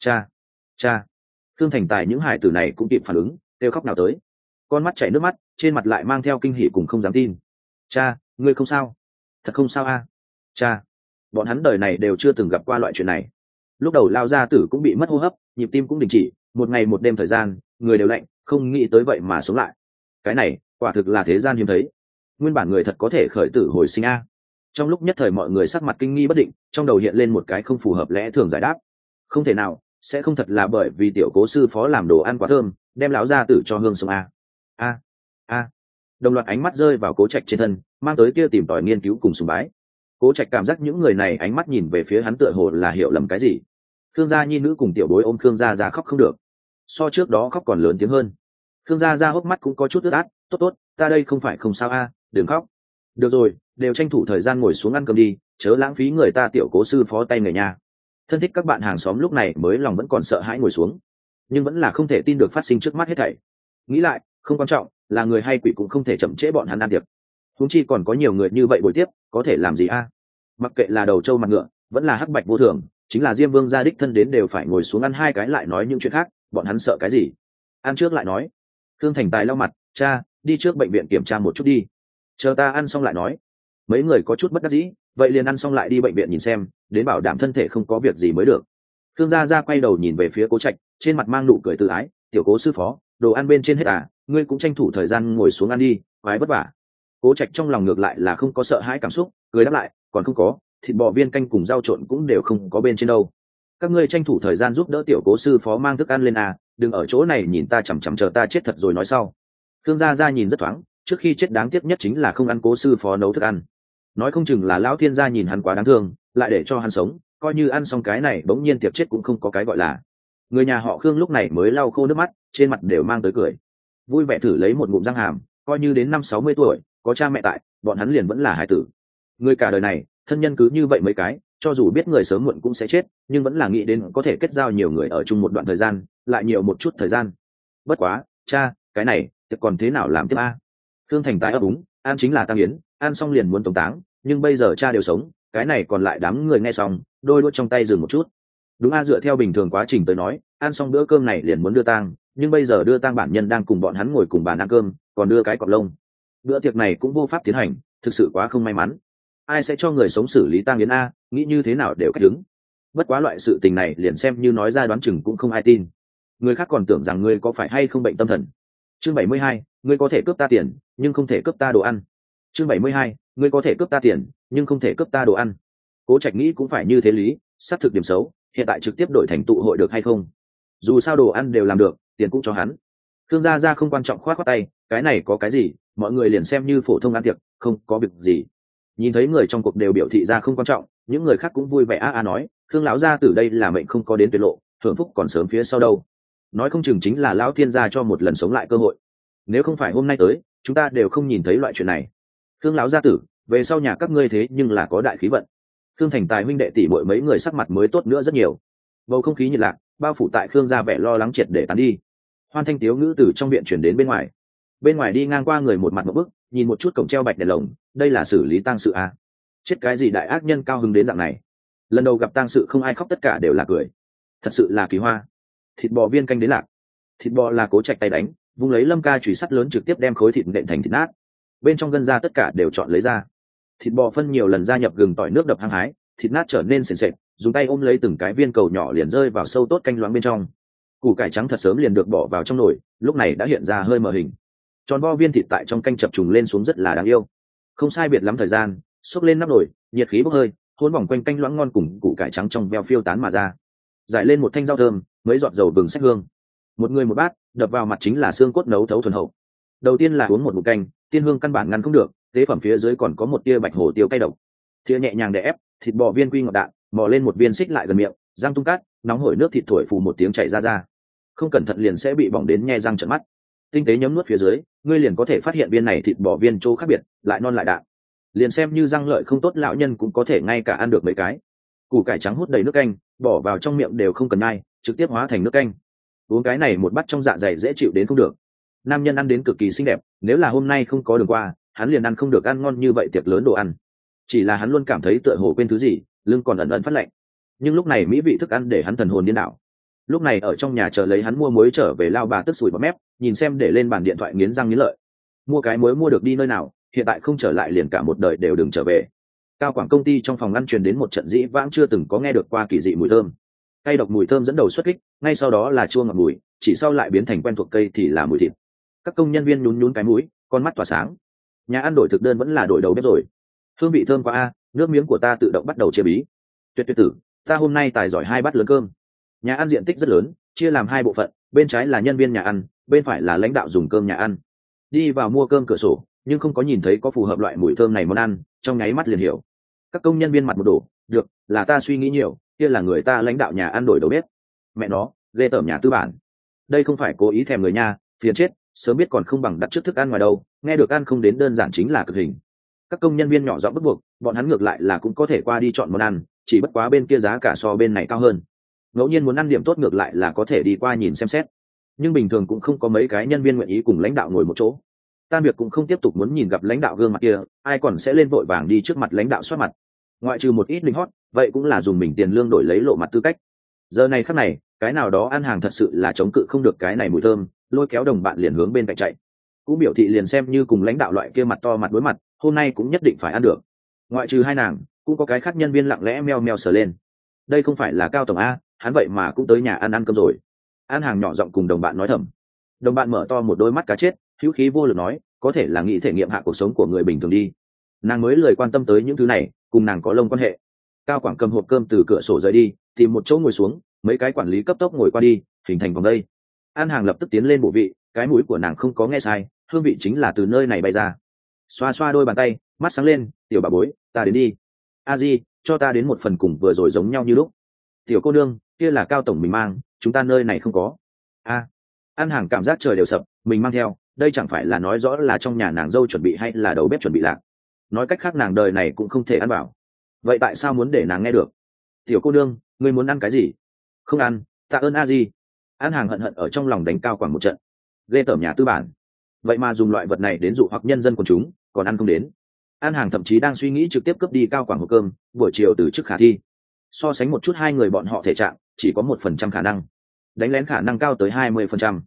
A: Cha. Thương Thành Tài những hải tử này cũng kịp phản ứng, kêu khóc nào tới. Con mắt chảy nước mắt, trên mặt lại mang theo kinh hỉ cùng không dám tin. Cha, ngươi không sao? Thật không sao a? Cha, bọn hắn đời này đều chưa từng gặp qua loại chuyện này. Lúc đầu Lao gia tử cũng bị mất hô hấp, nhịp tim cũng đình chỉ, một ngày một đêm thời gian, người đều lạnh, không nghĩ tới vậy mà sống lại. Cái này, quả thực là thế gian hiếm thấy. Nguyên bản người thật có thể khởi tử hồi sinh a. Trong lúc nhất thời mọi người sắc mặt kinh nghi bất định, trong đầu hiện lên một cái không phù hợp lẽ thường giải đáp. Không thể nào, sẽ không thật là bởi vì tiểu Cố sư phó làm đồ ăn quá thơm, đem lão gia tử cho hương sống a. Đồng loạt ánh mắt rơi vào Cố Trạch trên thân, mang tới kia tìm tòi nghiên cứu cùng sùng bái. Cố Trạch cảm giác những người này ánh mắt nhìn về phía hắn tựa hồ là hiểu lầm cái gì. Khương gia nhi nữ cùng tiểu bối ôm Khương gia khóc không được, so trước đó khóc còn lớn tiếng hơn. Khương gia hốc mắt cũng có chút ướt át. Tốt, ta đây không phải không sao a, đừng khóc. Được rồi, đều tranh thủ thời gian ngồi xuống ăn cơm đi, chớ lãng phí người ta tiểu Cố sư phó tay người nhà. Thân thích các bạn hàng xóm lúc này mới lòng vẫn còn sợ hãi ngồi xuống, nhưng vẫn là không thể tin được phát sinh trước mắt hết thảy. Nghĩ lại, không quan trọng, là người hay quỷ cũng không thể chậm trễ bọn hắn ăn tiệc. Huống chi còn có nhiều người như vậy buổi tiếp, có thể làm gì a? Mặc kệ là đầu trâu mặt ngựa, vẫn là hắc bạch vô thường, chính là Diêm Vương gia đích thân đến đều phải ngồi xuống ăn hai cái lại nói những chuyện khác, bọn hắn sợ cái gì? Ăn trước lại nói. Thương Thành Tài lau mặt, cha, đi trước bệnh viện kiểm tra một chút đi. Chờ ta ăn xong lại nói. Mấy người có chút bất đắc dĩ, vậy liền ăn xong lại đi bệnh viện nhìn xem, đến bảo đảm thân thể không có việc gì mới được. Thương gia quay đầu nhìn về phía Cố Trạch, trên mặt mang nụ cười tự ái, tiểu Cố sư phó, đồ ăn bên trên hết à, ngươi cũng tranh thủ thời gian ngồi xuống ăn đi, quái vất vả. Cố Trạch trong lòng ngược lại là không có sợ hãi cảm xúc, cười đáp lại, còn không có, thịt bò viên canh cùng rau trộn cũng đều không có bên trên đâu. Các ngươi tranh thủ thời gian giúp đỡ tiểu Cố sư phó mang thức ăn lên à, đừng ở chỗ này nhìn ta chằm chằm chờ ta chết thật rồi nói sau. Thương gia nhìn rất thoáng, trước khi chết đáng tiếc nhất chính là không ăn Cố sư phó nấu thức ăn. Nói không chừng là lão thiên gia nhìn hắn quá đáng thương, lại để cho hắn sống, coi như ăn xong cái này bỗng nhiên tiệc chết cũng không có cái gọi là. Người nhà họ Khương lúc này mới lau khô nước mắt, trên mặt đều mang tới cười, vui vẻ thử lấy một ngụm răng hàm, coi như đến 50-60 tuổi, có cha mẹ tại, bọn hắn liền vẫn là hải tử. Người cả đời này, thân nhân cứ như vậy mấy cái, cho dù biết người sớm muộn cũng sẽ chết, nhưng vẫn là nghĩ đến có thể kết giao nhiều người ở chung một đoạn thời gian, lại nhiều một chút thời gian. Bất quá, cha, cái này, tiệc còn thế nào làm tiếp a? Khương Thành Tài ấp úng, ăn chính là tang yến, ăn xong liền muốn tống táng, nhưng bây giờ cha đều sống, cái này còn lại đám người nghe xong, đôi đuôi trong tay dừng một chút. Đúng a, dựa theo bình thường quá trình tới nói, ăn xong bữa cơm này liền muốn đưa tang, nhưng bây giờ đưa tang bản nhân đang cùng bọn hắn ngồi cùng bàn ăn cơm, còn đưa cái cọp lông. Bữa tiệc này cũng vô pháp tiến hành, thực sự quá không may mắn. Ai sẽ cho người sống xử lý tang yến a, nghĩ như thế nào đều cách đứng. Bất quá loại sự tình này liền xem như nói ra đoán chừng cũng không ai tin. Người khác còn tưởng rằng ngươi có phải hay không bệnh tâm thần. Chương 72, ngươi có thể cướp ta tiền, nhưng không thể cướp ta đồ ăn. Chương 72, ngươi có thể cướp ta tiền, nhưng không thể cướp ta đồ ăn. Cố Trạch nghĩ cũng phải như thế lý, xác thực điểm xấu, hiện tại trực tiếp đổi thành tụ hội được hay không? Dù sao đồ ăn đều làm được, tiền cũng cho hắn. Khương Gia Gia không quan trọng khoát khoát tay, cái này có cái gì, mọi người liền xem như phổ thông ăn tiệc, không có việc gì. Nhìn thấy người trong cuộc đều biểu thị ra không quan trọng, những người khác cũng vui vẻ nói, Khương lão gia tử đây là mệnh không có đến tuyệt lộ, hưởng phúc còn sớm phía sau đâu. Nói không chừng chính là lão thiên gia cho một lần sống lại cơ hội. Nếu không phải hôm nay tới, chúng ta đều không nhìn thấy loại chuyện này. Khương lão gia tử, về sau nhà các ngươi thế nhưng là có đại khí vận. Khương Thành Tài huynh đệ tỷ muội mấy người sắc mặt mới tốt nữa rất nhiều. Bầu không khí nhiệt lạc, bao phủ tại Khương gia vẻ lo lắng triệt để tán đi. Hoan thanh tiếu ngữ từ trong viện chuyển đến bên ngoài. Bên ngoài đi ngang qua người một mặt một bức, nhìn một chút cổng treo bạch đèn lồng, đây là xử lý tang sự à? Chết cái gì đại ác nhân cao hứng đến dạng này. Lần đầu gặp tang sự không ai khóc tất cả đều là cười. Thật sự là kỳ hoa. Thịt bò viên canh đến lạc. Thịt bò là Cố Trạch tay đánh, vung lấy Lâm Ca chùy sắt lớn trực tiếp đem khối thịt nện thành thịt nát. Bên trong gân ra tất cả đều chọn lấy ra. Thịt bò phân nhiều lần gia nhập gừng tỏi nước đập hăng hái, thịt nát trở nên sền sệt, dùng tay ôm lấy từng cái viên cầu nhỏ liền rơi vào sâu tốt canh loãng bên trong. Củ cải trắng thật sớm liền được bỏ vào trong nồi, lúc này đã hiện ra hơi mờ hình. Tròn vo viên thịt tại trong canh chập trùng lên xuống rất là đáng yêu. Không sai biệt lắm thời gian, xốc lên nắp nồi, nhiệt khí bốc hơi, hôn vòng quanh canh loãng ngon cùng củ cải trắng trong veo phiêu tán mà ra. Giải lên một thanh rau thơm, mấy giọt dầu vừng xách hương. Một người một bát, đập vào mặt chính là xương cốt nấu thấu thuần hậu. Đầu tiên là uống một ngụm canh, tiên hương căn bản ngăn không được, tế phẩm phía dưới còn có một tia bạch hổ tiêu cay độc. Thìa nhẹ nhàng để ép, thịt bò viên quy ngọt đạn, mò lên một viên xích lại gần miệng, răng tung cát, nóng hổi nước thịt thổi phù một tiếng chảy ra. Không cẩn thận liền sẽ bị bỏng đến nhe răng trợn mắt. Tinh tế nhấm nuốt phía dưới, ngươi liền có thể phát hiện viên này thịt bò viên chỗ khác biệt, lại non lại đạn. Liền xem như răng lợi không tốt lão nhân cũng có thể ngay cả ăn được mấy cái. Củ cải trắng hút đầy nước canh, bỏ vào trong miệng đều không cần nhai, trực tiếp hóa thành nước canh. Uống cái này một bát trong dạ dày dễ chịu đến không được. Nam nhân ăn đến cực kỳ xinh đẹp, nếu là hôm nay không có đường qua, hắn liền ăn không được ăn ngon như vậy tiệc lớn đồ ăn. Chỉ là hắn luôn cảm thấy tựa hồ quên thứ gì, lưng còn ẩn ẩn phát lạnh. Nhưng lúc này mỹ vị thức ăn để hắn thần hồn điên đảo. Lúc này ở trong nhà chờ lấy hắn mua muối trở về lao bà tức sủi bọt mép, nhìn xem để lên bàn điện thoại nghiến răng nghiến lợi. Mua cái muối mua được đi nơi nào, hiện tại không trở lại liền cả một đời đều đừng trở về. Cao Quảng công ty trong phòng ngăn truyền đến một trận dĩ vãng chưa từng có nghe được qua kỳ dị mùi thơm. Cây độc mùi thơm dẫn đầu xuất kích, ngay sau đó là chua ngọt mùi, chỉ sau lại biến thành quen thuộc cây thì là mùi thịt. Các công nhân viên nhún nhún cái mũi, con mắt tỏa sáng. Nhà ăn đổi thực đơn vẫn là đổi đầu bếp rồi. Hương vị thơm quá a, nước miếng của ta tự động bắt đầu chia bí. Tuyệt tuyệt tử, ta hôm nay tài giỏi 2 bát lớn cơm. Nhà ăn diện tích rất lớn, chia làm 2 bộ phận, bên trái là nhân viên nhà ăn, bên phải là lãnh đạo dùng cơm nhà ăn. Đi vào mua cơm cửa sổ, nhưng không có nhìn thấy có phù hợp loại mùi thơm này món ăn, trong nháy mắt liền hiểu. Các công nhân viên mặt một đổ, được, là ta suy nghĩ nhiều, kia là người ta lãnh đạo nhà ăn đổi đầu bếp. Mẹ nó, ghê tởm nhà tư bản. Đây không phải cố ý thèm người nha, phiền chết, sớm biết còn không bằng đặt trước thức ăn ngoài đâu, nghe được ăn không đến đơn giản chính là cực hình. Các công nhân viên nhỏ giọng bức buộc, bọn hắn ngược lại là cũng có thể qua đi chọn món ăn, chỉ bất quá bên kia giá cả so bên này cao hơn. Ngẫu nhiên muốn ăn điểm tốt ngược lại là có thể đi qua nhìn xem xét, nhưng bình thường cũng không có mấy cái nhân viên nguyện ý cùng lãnh đạo ngồi một chỗ. Tan việc cũng không tiếp tục muốn nhìn gặp lãnh đạo gương mặt kia, ai còn sẽ lên vội vàng đi trước mặt lãnh đạo soát mặt. Ngoại trừ một ít linh hót, vậy cũng là dùng mình tiền lương đổi lấy lộ mặt tư cách. Giờ này khắc này, cái nào đó ăn hàng thật sự là chống cự không được cái này mùi thơm, lôi kéo đồng bạn liền hướng bên cạnh chạy. Cũng biểu thị liền xem như cùng lãnh đạo loại kia mặt to mặt đối mặt, hôm nay cũng nhất định phải ăn được. Ngoại trừ hai nàng, cũng có cái khác nhân viên lặng lẽ meo meo sờ lên. Đây không phải là Cao tổng a, hắn vậy mà cũng tới nhà ăn cơm rồi. Ăn hàng nhỏ giọng cùng đồng bạn nói thầm. Đồng bạn mở to một đôi mắt cá chết, hữu khí vô lực nói, có thể là nghĩ thể nghiệm hạ cuộc sống của người bình thường đi. Nàng mới lười quan tâm tới những thứ này, cùng nàng có lông quan hệ. Cao Quảng cầm hộp cơm từ cửa sổ rời đi, tìm một chỗ ngồi xuống, mấy cái quản lý cấp tốc ngồi qua đi, hình thành vòng đây. An hàng lập tức tiến lên bộ vị, cái mũi của nàng không có nghe sai, hương vị chính là từ nơi này bay ra. Xoa xoa đôi bàn tay, mắt sáng lên, tiểu bà bối, ta đến đi. A Di, cho ta đến một phần cùng vừa rồi giống nhau như lúc. Tiểu cô nương, kia là Cao tổng mình mang, chúng ta nơi này không có. A, An hàng cảm giác trời đều sập, mình mang theo, đây chẳng phải là nói rõ là trong nhà nàng dâu chuẩn bị hay là đầu bếp chuẩn bị lạc. Nói cách khác nàng đời này cũng không thể ăn bảo. Vậy tại sao muốn để nàng nghe được? Tiểu cô nương, ngươi muốn ăn cái gì? Không ăn, tạ ơn A Di. An hàng hận hận ở trong lòng đánh Cao Quảng một trận. Ghê tởm nhà tư bản. Vậy mà dùng loại vật này đến dụ hoặc nhân dân quần chúng, còn ăn không đến. An hàng thậm chí đang suy nghĩ trực tiếp cướp đi Cao Quảng hộp cơm, buổi chiều từ chức khả thi. So sánh một chút hai người bọn họ thể trạng, chỉ có 1% khả năng. Đánh lén khả năng cao tới 20%.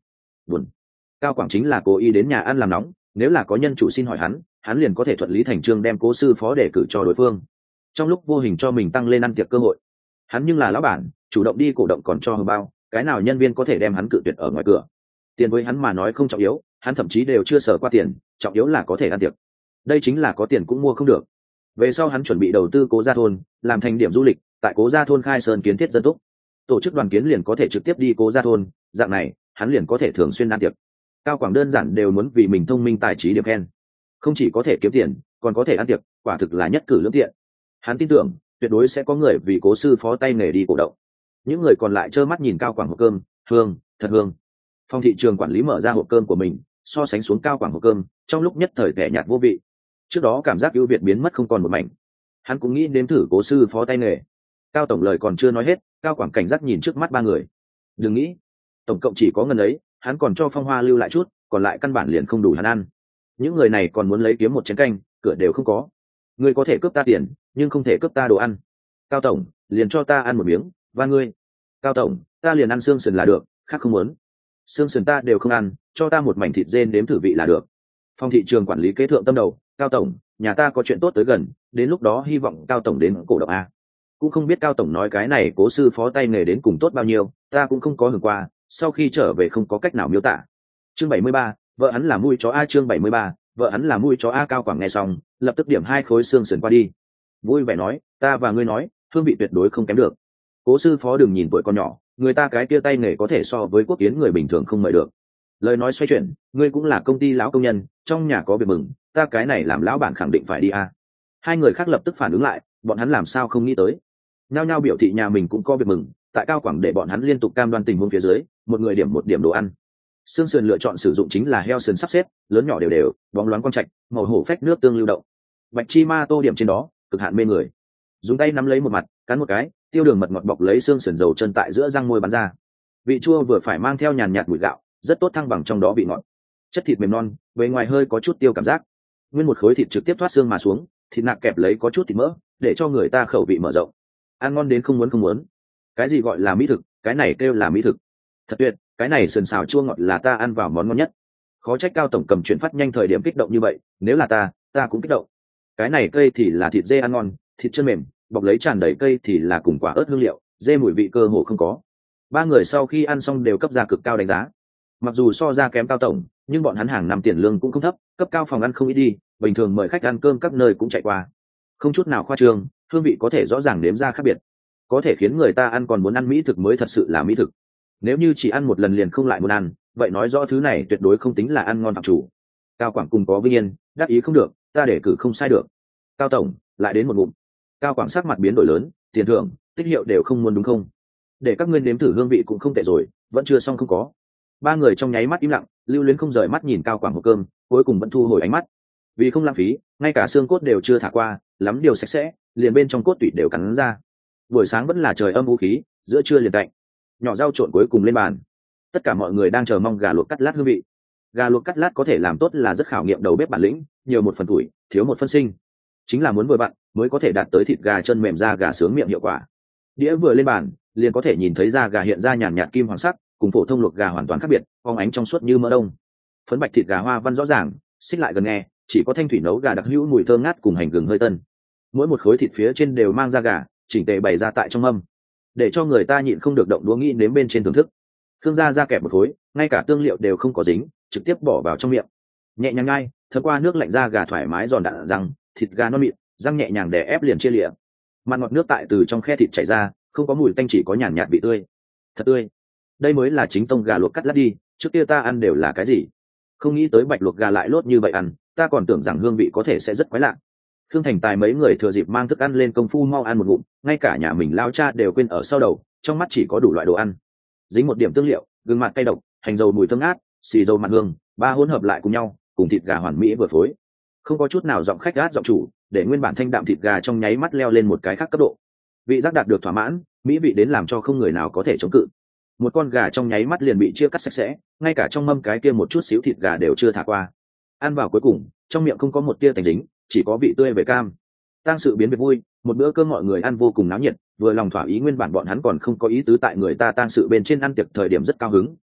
A: buồn. Cao Quảng chính là cố ý đến nhà ăn làm nóng, nếu là có nhân chủ xin hỏi hắn liền có thể thuận lý thành trương đem Cố sư phó đề cử cho đối phương, trong lúc vô hình cho mình tăng lên ăn tiệc cơ hội. Hắn nhưng là lão bản, chủ động đi cổ động còn cho hờ bao, cái nào nhân viên có thể đem hắn cự tuyệt ở ngoài cửa. Tiền với hắn mà nói không trọng yếu, hắn thậm chí đều chưa sở qua tiền, trọng yếu là có thể ăn tiệc. Đây chính là có tiền cũng mua không được. Về sau hắn chuẩn bị đầu tư Cố Gia thôn, làm thành điểm du lịch, tại Cố Gia thôn khai sơn kiến thiết dân túc, tổ chức đoàn kiến liền có thể trực tiếp đi Cố Gia thôn, dạng này hắn liền có thể thường xuyên ăn tiệc. Cao Quảng đơn giản đều muốn vì mình thông minh tài trí điểm khen, không chỉ có thể kiếm tiền còn có thể ăn tiệc, quả thực là nhất cử lưỡng tiện. Hắn tin tưởng tuyệt đối sẽ có người vì Cố sư phó tay nghề đi cổ động. Những người còn lại trơ mắt nhìn Cao Quảng hộp cơm, hương thật hương. Phòng thị trường quản lý mở ra hộp cơm của mình, so sánh xuống Cao Quảng hộp cơm, trong lúc nhất thời tẻ nhạt vô vị. Trước đó cảm giác ưu việt biến mất không còn một mảnh. Hắn cũng nghĩ nếm thử Cố sư phó tay nghề. Cao tổng lời còn chưa nói hết, Cao Quảng cảnh giác nhìn trước mắt ba người. Đừng nghĩ, tổng cộng chỉ có ngần ấy, hắn còn cho Phong Hoa lưu lại chút, còn lại căn bản liền không đủ hắn ăn. Những người này còn muốn lấy kiếm một chén canh, cửa đều không có. Ngươi có thể cướp ta tiền, nhưng không thể cướp ta đồ ăn. Cao tổng, liền cho ta ăn một miếng, và ngươi. Cao tổng, ta liền ăn xương sườn là được, khác không muốn. Xương sườn ta đều không ăn, cho ta một mảnh thịt dê nếm thử vị là được. Phòng thị trường quản lý kế thượng tâm đầu, Cao tổng, nhà ta có chuyện tốt tới gần, đến lúc đó hy vọng Cao tổng đến cổ động a. Cũng không biết Cao tổng nói cái này Cố sư phó tay nghề đến cùng tốt bao nhiêu, ta cũng không có hưởng qua, sau khi trở về không có cách nào miêu tả. Chương 73, vợ hắn là mui chó a. Chương 73, vợ hắn là mui chó a. Cao Quảng nghe xong, lập tức điểm 2 khối xương sườn qua đi, vui vẻ nói, ta và ngươi nói, hương vị tuyệt đối không kém được. Cố sư phó đừng nhìn tuổi con nhỏ, người ta cái kia tay nghề có thể so với Quốc Kiến người bình thường không mời được. Lời nói xoay chuyển, ngươi cũng là công ty lão công nhân, trong nhà có việc mừng, ta cái này làm lão bản khẳng định phải đi a. Hai người khác lập tức phản ứng lại, bọn hắn làm sao không nghĩ tới. Nhao nhao biểu thị nhà mình cũng có việc mừng, tại Cao Quảng để bọn hắn liên tục cam đoan tình huống phía dưới, một người điểm một điểm đồ ăn. Xương sườn lựa chọn sử dụng chính là heo sườn sắp xếp, lớn nhỏ đều đều, bóng loáng quang trạch, màu hổ phách nước tương lưu động. Bạch chi ma tô điểm trên đó, cực hạn mê người. Dùng tay nắm lấy một mặt, cắn một cái, tiêu đường mật ngọt bọc lấy xương sườn dầu chân tại giữa răng môi bắn ra. Vị chua vừa phải mang theo nhàn nhạt mùi gạo, rất tốt thăng bằng trong đó vị ngọt. Chất thịt mềm non, bề ngoài hơi có chút tiêu cảm giác. Nguyên một khối thịt trực tiếp thoát xương mà xuống, thịt nạc kẹp lấy có chút thịt mỡ, để cho người ta khẩu vị mở rộng. Ăn ngon đến không muốn không muốn. Cái gì gọi là mỹ thực, cái này kêu là mỹ thực. Thật tuyệt, cái này sườn xào chua ngọt là ta ăn vào món ngon nhất. Khó trách Cao tổng cầm chuyển phát nhanh thời điểm kích động như vậy, nếu là ta cũng kích động. Cái này cây thì là thịt dê ăn ngon, thịt chân mềm, bọc lấy tràn đầy cây thì là cùng quả ớt hương liệu, dê mùi vị cơ hồ không có. Ba người sau khi ăn xong đều cấp ra cực cao đánh giá. Mặc dù so ra kém Cao tổng, nhưng bọn hắn hàng năm tiền lương cũng không thấp, cấp cao phòng ăn không ít đi, bình thường mời khách ăn cơm các nơi cũng chạy qua. Không chút nào khoa trương, hương vị có thể rõ ràng nếm ra khác biệt, có thể khiến người ta ăn còn muốn ăn mỹ thực mới thật sự là mỹ thực. Nếu như chỉ ăn một lần liền không lại muốn ăn, vậy nói rõ thứ này tuyệt đối không tính là ăn ngon phạm chủ. Cao Quảng cùng có vinh yên, đắc ý không được, ta để cử không sai được. Cao tổng, lại đến một ngụm. Cao Quảng sắc mặt biến đổi lớn, tiền thưởng, tích hiệu đều không muốn đúng không? Để các ngươi nếm thử hương vị cũng không tệ rồi, vẫn chưa xong không có. Ba người trong nháy mắt im lặng, lưu luyến không rời mắt nhìn Cao Quảng hộp cơm, cuối cùng vẫn thu hồi ánh mắt. Vì không lãng phí, ngay cả xương cốt đều chưa thả qua, lắm điều sạch sẽ, liền bên trong cốt tủy đều cắn ra. Buổi sáng vẫn là trời âm u khí, giữa trưa liền tạnh. Nhỏ rau trộn cuối cùng lên bàn. Tất cả mọi người đang chờ mong gà luộc cắt lát hương vị. Gà luộc cắt lát có thể làm tốt là rất khảo nghiệm đầu bếp bản lĩnh, nhiều một phần tuổi, thiếu một phân sinh. Chính là muốn vừa vặn mới có thể đạt tới thịt gà chân mềm ra gà sướng miệng hiệu quả. Đĩa vừa lên bàn, liền có thể nhìn thấy da gà hiện ra nhàn nhạt kim hoàng sắc, cùng phổ thông luộc gà hoàn toàn khác biệt, phóng ánh trong suốt như mỡ đông. Phấn bạch thịt gà hoa văn rõ ràng, xích lại gần nghe, chỉ có thanh thủy nấu gà đặc hữu mùi thơm ngát cùng hành gừng hơi tân. Mỗi một khối thịt phía trên đều mang da gà, chỉnh tề bày ra tại trong mâm, để cho người ta nhịn không được động đũa nghĩ nếm bên trên thưởng thức. Khương gia ra kẹp một khối, ngay cả tương liệu đều không có dính, trực tiếp bỏ vào trong miệng, nhẹ nhàng ngay, thấm qua nước lạnh da gà thoải mái giòn đạn răng, thịt gà non mịn, răng nhẹ nhàng đè ép liền chia lịa. Mặn ngọt nước tại từ trong khe thịt chảy ra, không có mùi tanh, chỉ có nhàn nhạt vị tươi, thật tươi. Đây mới là chính tông gà luộc cắt lát đi, trước kia ta ăn đều là cái gì? Không nghĩ tới bạch luộc gà lại lốt như vậy ăn, ta còn tưởng rằng hương vị có thể sẽ rất quái lạ. Khương Thành Tài mấy người thừa dịp mang thức ăn lên công phu mau ăn một ngụm, ngay cả nhà mình lao cha đều quên ở sau đầu, trong mắt chỉ có đủ loại đồ ăn. Dính một điểm tương liệu, gừng mạt cay độc, hành dầu mùi thơm ngát, xì dầu mặn hương, ba hỗn hợp lại cùng nhau, cùng thịt gà hoàn mỹ vừa phối. Không có chút nào giọng khách gát giọng chủ, để nguyên bản thanh đạm thịt gà trong nháy mắt leo lên một cái khác cấp độ. Vị giác đạt được thỏa mãn, mỹ vị đến làm cho không người nào có thể chống cự. Một con gà trong nháy mắt liền bị chia cắt sạch sẽ, ngay cả trong mâm cái kia một chút xíu thịt gà đều chưa thả qua. Ăn vào cuối cùng, trong miệng không có một tia tanh dính, chỉ có vị tươi về cam. Tang sự biến về vui, một bữa cơm mọi người ăn vô cùng náo nhiệt, vừa lòng thỏa ý, nguyên bản bọn hắn còn không có ý tứ tại người ta tang sự bên trên ăn tiệc thời điểm rất cao hứng,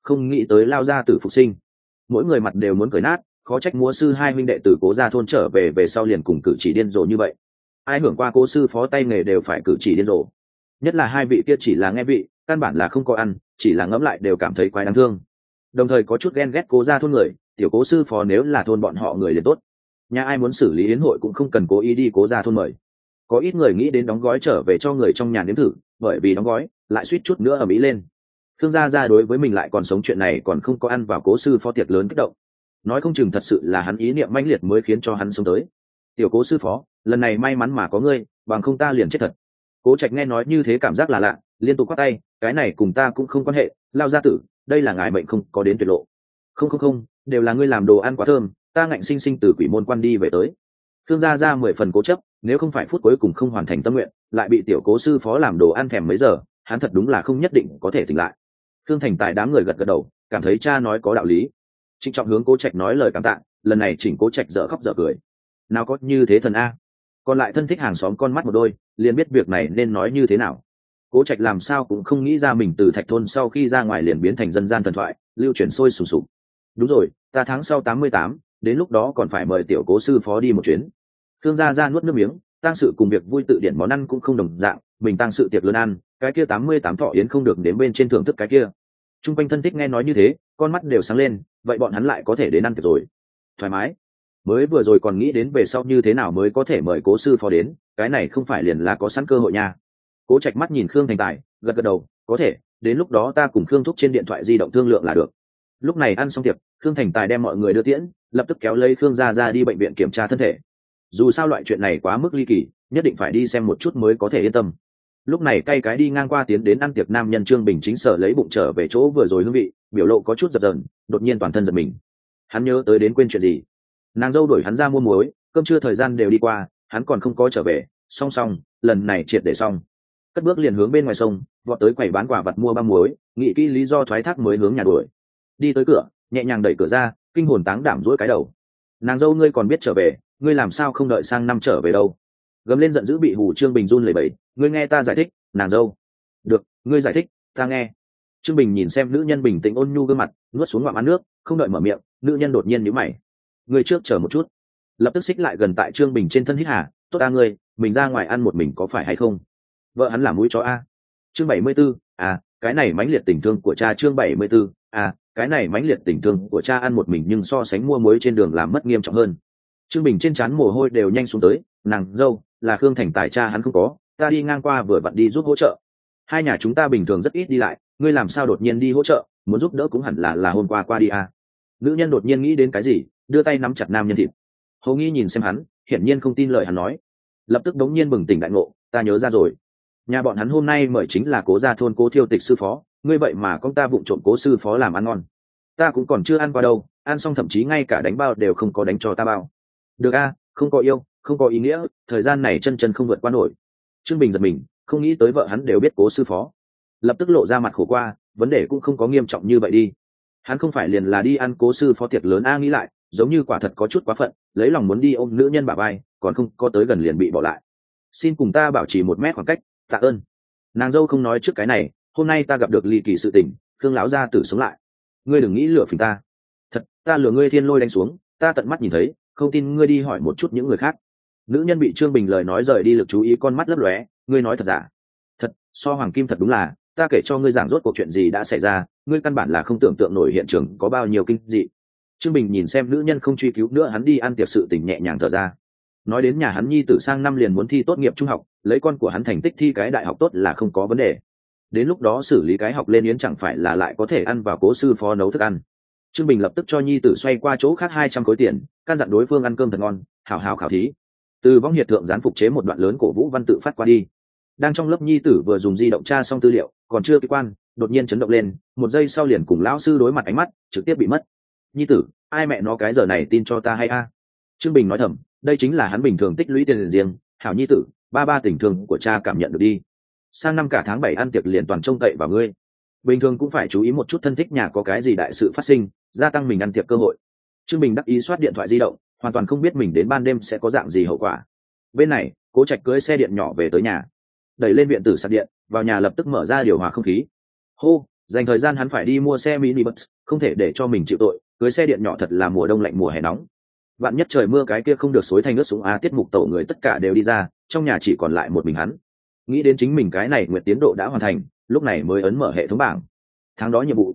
A: không nghĩ tới lao ra tử phục sinh. Mỗi người mặt đều muốn cười nát, khó trách múa sư hai huynh đệ từ Cố Gia thôn trở về sau liền cùng cử chỉ điên rồ như vậy. Ai hưởng qua Cố sư phó tay nghề đều phải cử chỉ điên rồ. Nhất là hai vị kia chỉ là nghe vị, căn bản là không có ăn, chỉ là ngẫm lại đều cảm thấy quái đáng thương. Đồng thời có chút ghen ghét Cố Gia thôn người, tiểu Cố sư phó nếu là thôn bọn họ người liền tốt. Nhà ai muốn xử lý yến hội cũng không cần cố ý đi Cố Gia thôn mời. Có ít người nghĩ đến đóng gói trở về cho người trong nhà nếm thử, bởi vì đóng gói lại suýt chút nữa ở mỹ lên. Khương Gia Gia đối với mình lại còn sống chuyện này còn không có ăn vào Cố sư phó tiệc lớn kích động. Nói không chừng thật sự là hắn ý niệm mãnh liệt mới khiến cho hắn sống tới. Tiểu Cố sư phó, lần này may mắn mà có ngươi, bằng không ta liền chết thật. Cố Trạch nghe nói như thế cảm giác là lạ, liên tục quát tay, cái này cùng ta cũng không quan hệ, lao gia tử, đây là ngài mệnh không có đến tuyệt lộ. Không, đều là ngươi làm đồ ăn quá thơm, ta ngạnh sinh sinh từ quỷ môn quan đi về tới. Khương Gia Gia 10 phần cố chấp, nếu không phải phút cuối cùng không hoàn thành tâm nguyện, lại bị tiểu Cố sư phó làm đồ ăn thèm mấy giờ, hắn thật đúng là không nhất định có thể tỉnh lại. Khương Thành Tài đám người gật gật đầu, cảm thấy cha nói có đạo lý. Trịnh trọng hướng Cố Trạch nói lời cảm tạ, lần này chỉnh Cố Trạch dở khóc dở cười. Nào có như thế thần a. Còn lại thân thích hàng xóm con mắt một đôi, liền biết việc này nên nói như thế nào. Cố Trạch làm sao cũng không nghĩ ra mình từ Thạch thôn sau khi ra ngoài liền biến thành dân gian thần thoại, lưu truyền sôi sùng sục. Đúng rồi, ta tháng sau 88, đến lúc đó còn phải mời tiểu Cố sư phó đi một chuyến. Khương Gia Gia nuốt nước miếng, tang sự cùng việc vui tự điển món ăn cũng không đồng dạng, mình tang sự tiệc lớn ăn, cái kia 88 thọ yến không được đến bên trên thưởng thức cái kia. Trung quanh thân thích nghe nói như thế, con mắt đều sáng lên, vậy bọn hắn lại có thể đến ăn tiệc rồi. Thoải mái. Mới vừa rồi còn nghĩ đến về sau như thế nào mới có thể mời Cố sư phó đến, cái này không phải liền là có sẵn cơ hội nha. Cố Trạch mắt nhìn Khương Thành Tài, gật gật đầu, có thể, đến lúc đó ta cùng Khương thúc trên điện thoại di động thương lượng là được. Lúc này ăn xong tiệc, Khương Thành Tài đem mọi người đưa tiễn, lập tức kéo lấy Khương Gia Gia đi bệnh viện kiểm tra thân thể. Dù sao loại chuyện này quá mức ly kỳ, nhất định phải đi xem một chút mới có thể yên tâm. Lúc này cay cái đi ngang qua tiến đến ăn tiệc nam nhân Trương Bình chính sở lấy bụng trở về chỗ vừa rồi hương vị, biểu lộ có chút dập dờn, đột nhiên toàn thân giật mình. Hắn nhớ tới đến quên chuyện gì. Nàng dâu đuổi hắn ra mua muối, cơm trưa thời gian đều đi qua, hắn còn không có trở về, song lần này triệt để xong. Cất bước liền hướng bên ngoài sông, vọt tới quầy bán quả vật mua băm muối, nghĩ kỹ lý do thoái thác mới hướng nhà đuổi. Đi tới cửa, nhẹ nhàng đẩy cửa ra, kinh hồn táng đảm duỗi cái đầu. Nàng dâu ngươi còn biết trở về, ngươi làm sao không đợi sang năm trở về đâu? Gầm lên giận dữ bị hù Trương Bình run lẩy bẩy, ngươi nghe ta giải thích, nàng dâu. Được, ngươi giải thích, ta nghe. Trương Bình nhìn xem nữ nhân bình tĩnh ôn nhu gương mặt, nuốt xuống ngụm ăn nước, không đợi mở miệng, nữ nhân đột nhiên nhíu mày. Ngươi trước chờ một chút. Lập tức xích lại gần tại Trương Bình trên thân hít hà, tốt a ngươi, mình ra ngoài ăn một mình có phải hay không? Vợ hắn là mũi chó a. Chương 74, cái này mãnh liệt tình thương của cha. Chương 74, cái này mãnh liệt tình thương của cha ăn một mình nhưng so sánh mua muối trên đường làm mất nghiêm trọng hơn. Trương Bình trên trán mồ hôi đều nhanh xuống tới, nàng dâu, là Khương Thành Tài cha hắn không có, ta đi ngang qua vừa vặn đi giúp hỗ trợ. Hai nhà chúng ta bình thường rất ít đi lại, ngươi làm sao đột nhiên đi hỗ trợ, muốn giúp đỡ cũng hẳn là hôm qua đi à. Nữ nhân đột nhiên nghĩ đến cái gì, đưa tay nắm chặt nam nhân thịt. Hầu Nghi nhìn xem hắn, hiển nhiên không tin lời hắn nói. Lập tức đống nhiên bừng tỉnh đại ngộ, ta nhớ ra rồi. Nhà bọn hắn hôm nay mời chính là Cố Gia thôn Cố Thiêu Tịch sư phó, ngươi vậy mà con ta vụng trộm Cố sư phó làm ăn ngon. Ta cũng còn chưa ăn qua đâu, ăn xong thậm chí ngay cả đánh bao đều không có đánh cho ta bao. Được a, không có yêu, không có ý nghĩa, thời gian này chân không vượt qua nổi. Trương Bình giật mình, không nghĩ tới vợ hắn đều biết Cố sư phó. Lập tức lộ ra mặt khổ qua, vấn đề cũng không có nghiêm trọng như vậy đi. Hắn không phải liền là đi ăn Cố sư phó tiệc lớn a, nghĩ lại, giống như quả thật có chút quá phận, lấy lòng muốn đi ôm nữ nhân bả vai, còn không có tới gần liền bị bỏ lại. Xin cùng ta bảo trì 1 mét khoảng cách, tạ ơn. Nàng dâu không nói trước cái này, hôm nay ta gặp được ly kỳ sự tình, Khương lão gia tử sống lại. Ngươi đừng nghĩ lừa phỉnh ta. Thật, ta lừa ngươi thiên lôi đánh xuống, ta tận mắt nhìn thấy, không tin ngươi đi hỏi một chút những người khác. Nữ nhân bị Trương Bình lời nói rời đi lực chú ý, con mắt lấp lóe, ngươi nói thật giả? Thật, so hoàng kim thật đúng là, ta kể cho ngươi giảng rốt cuộc chuyện gì đã xảy ra, ngươi căn bản là không tưởng tượng nổi hiện trường có bao nhiêu kinh dị. Trương Bình nhìn xem nữ nhân không truy cứu nữa, hắn đi ăn tiệc sự tình nhẹ nhàng thở ra. Nói đến nhà hắn nhi tử sang năm liền muốn thi tốt nghiệp trung học, lấy con của hắn thành tích thi cái đại học tốt là không có vấn đề. Đến lúc đó xử lý cái học lên yến chẳng phải là lại có thể ăn vào Cố sư phó nấu thức ăn. Trương Bình lập tức cho nhi tử xoay qua chỗ khác 200 khối tiền, căn dặn đối phương ăn cơm thật ngon, hào hào khảo thí. Từ Vong Hiệt thượng gián phục chế một đoạn lớn cổ vũ văn tự phát qua đi. Đang trong lớp nhi tử vừa dùng di động tra xong tư liệu, còn chưa kịp quan, đột nhiên chấn động lên, 1 giây sau liền cùng lão sư đối mặt, ánh mắt trực tiếp bị mất. Nhi tử, ai mẹ nó cái giờ này tin cho ta hay a? Trương Bình nói thầm, đây chính là hắn bình thường tích lũy tiền riêng, hảo nhi tử, ba tình thương của cha cảm nhận được đi. Sang năm cả tháng 7 ăn tiệc liền toàn trông cậy vào ngươi. Bình thường cũng phải chú ý một chút thân thích nhà có cái gì đại sự phát sinh, gia tăng mình ăn tiệc cơ hội. Trương Bình đắc ý soát điện thoại di động, hoàn toàn không biết mình đến ban đêm sẽ có dạng gì hậu quả. Bên này, Cố Trạch cưỡi xe điện nhỏ về tới nhà, đẩy lên viện tử sạc điện, vào nhà lập tức mở ra điều hòa không khí. Hô, dành thời gian hắn phải đi mua xe mini bus, không thể để cho mình chịu tội cưới xe điện nhỏ thật là mùa đông lạnh mùa hè nóng. Vạn nhất trời mưa cái kia không được xối thành nước súng tiết mục tổ người tất cả đều đi ra, trong nhà chỉ còn lại một mình hắn. Nghĩ đến chính mình cái này nguyện tiến độ đã hoàn thành, lúc này mới ấn mở hệ thống bảng. Tháng đó nhiệm vụ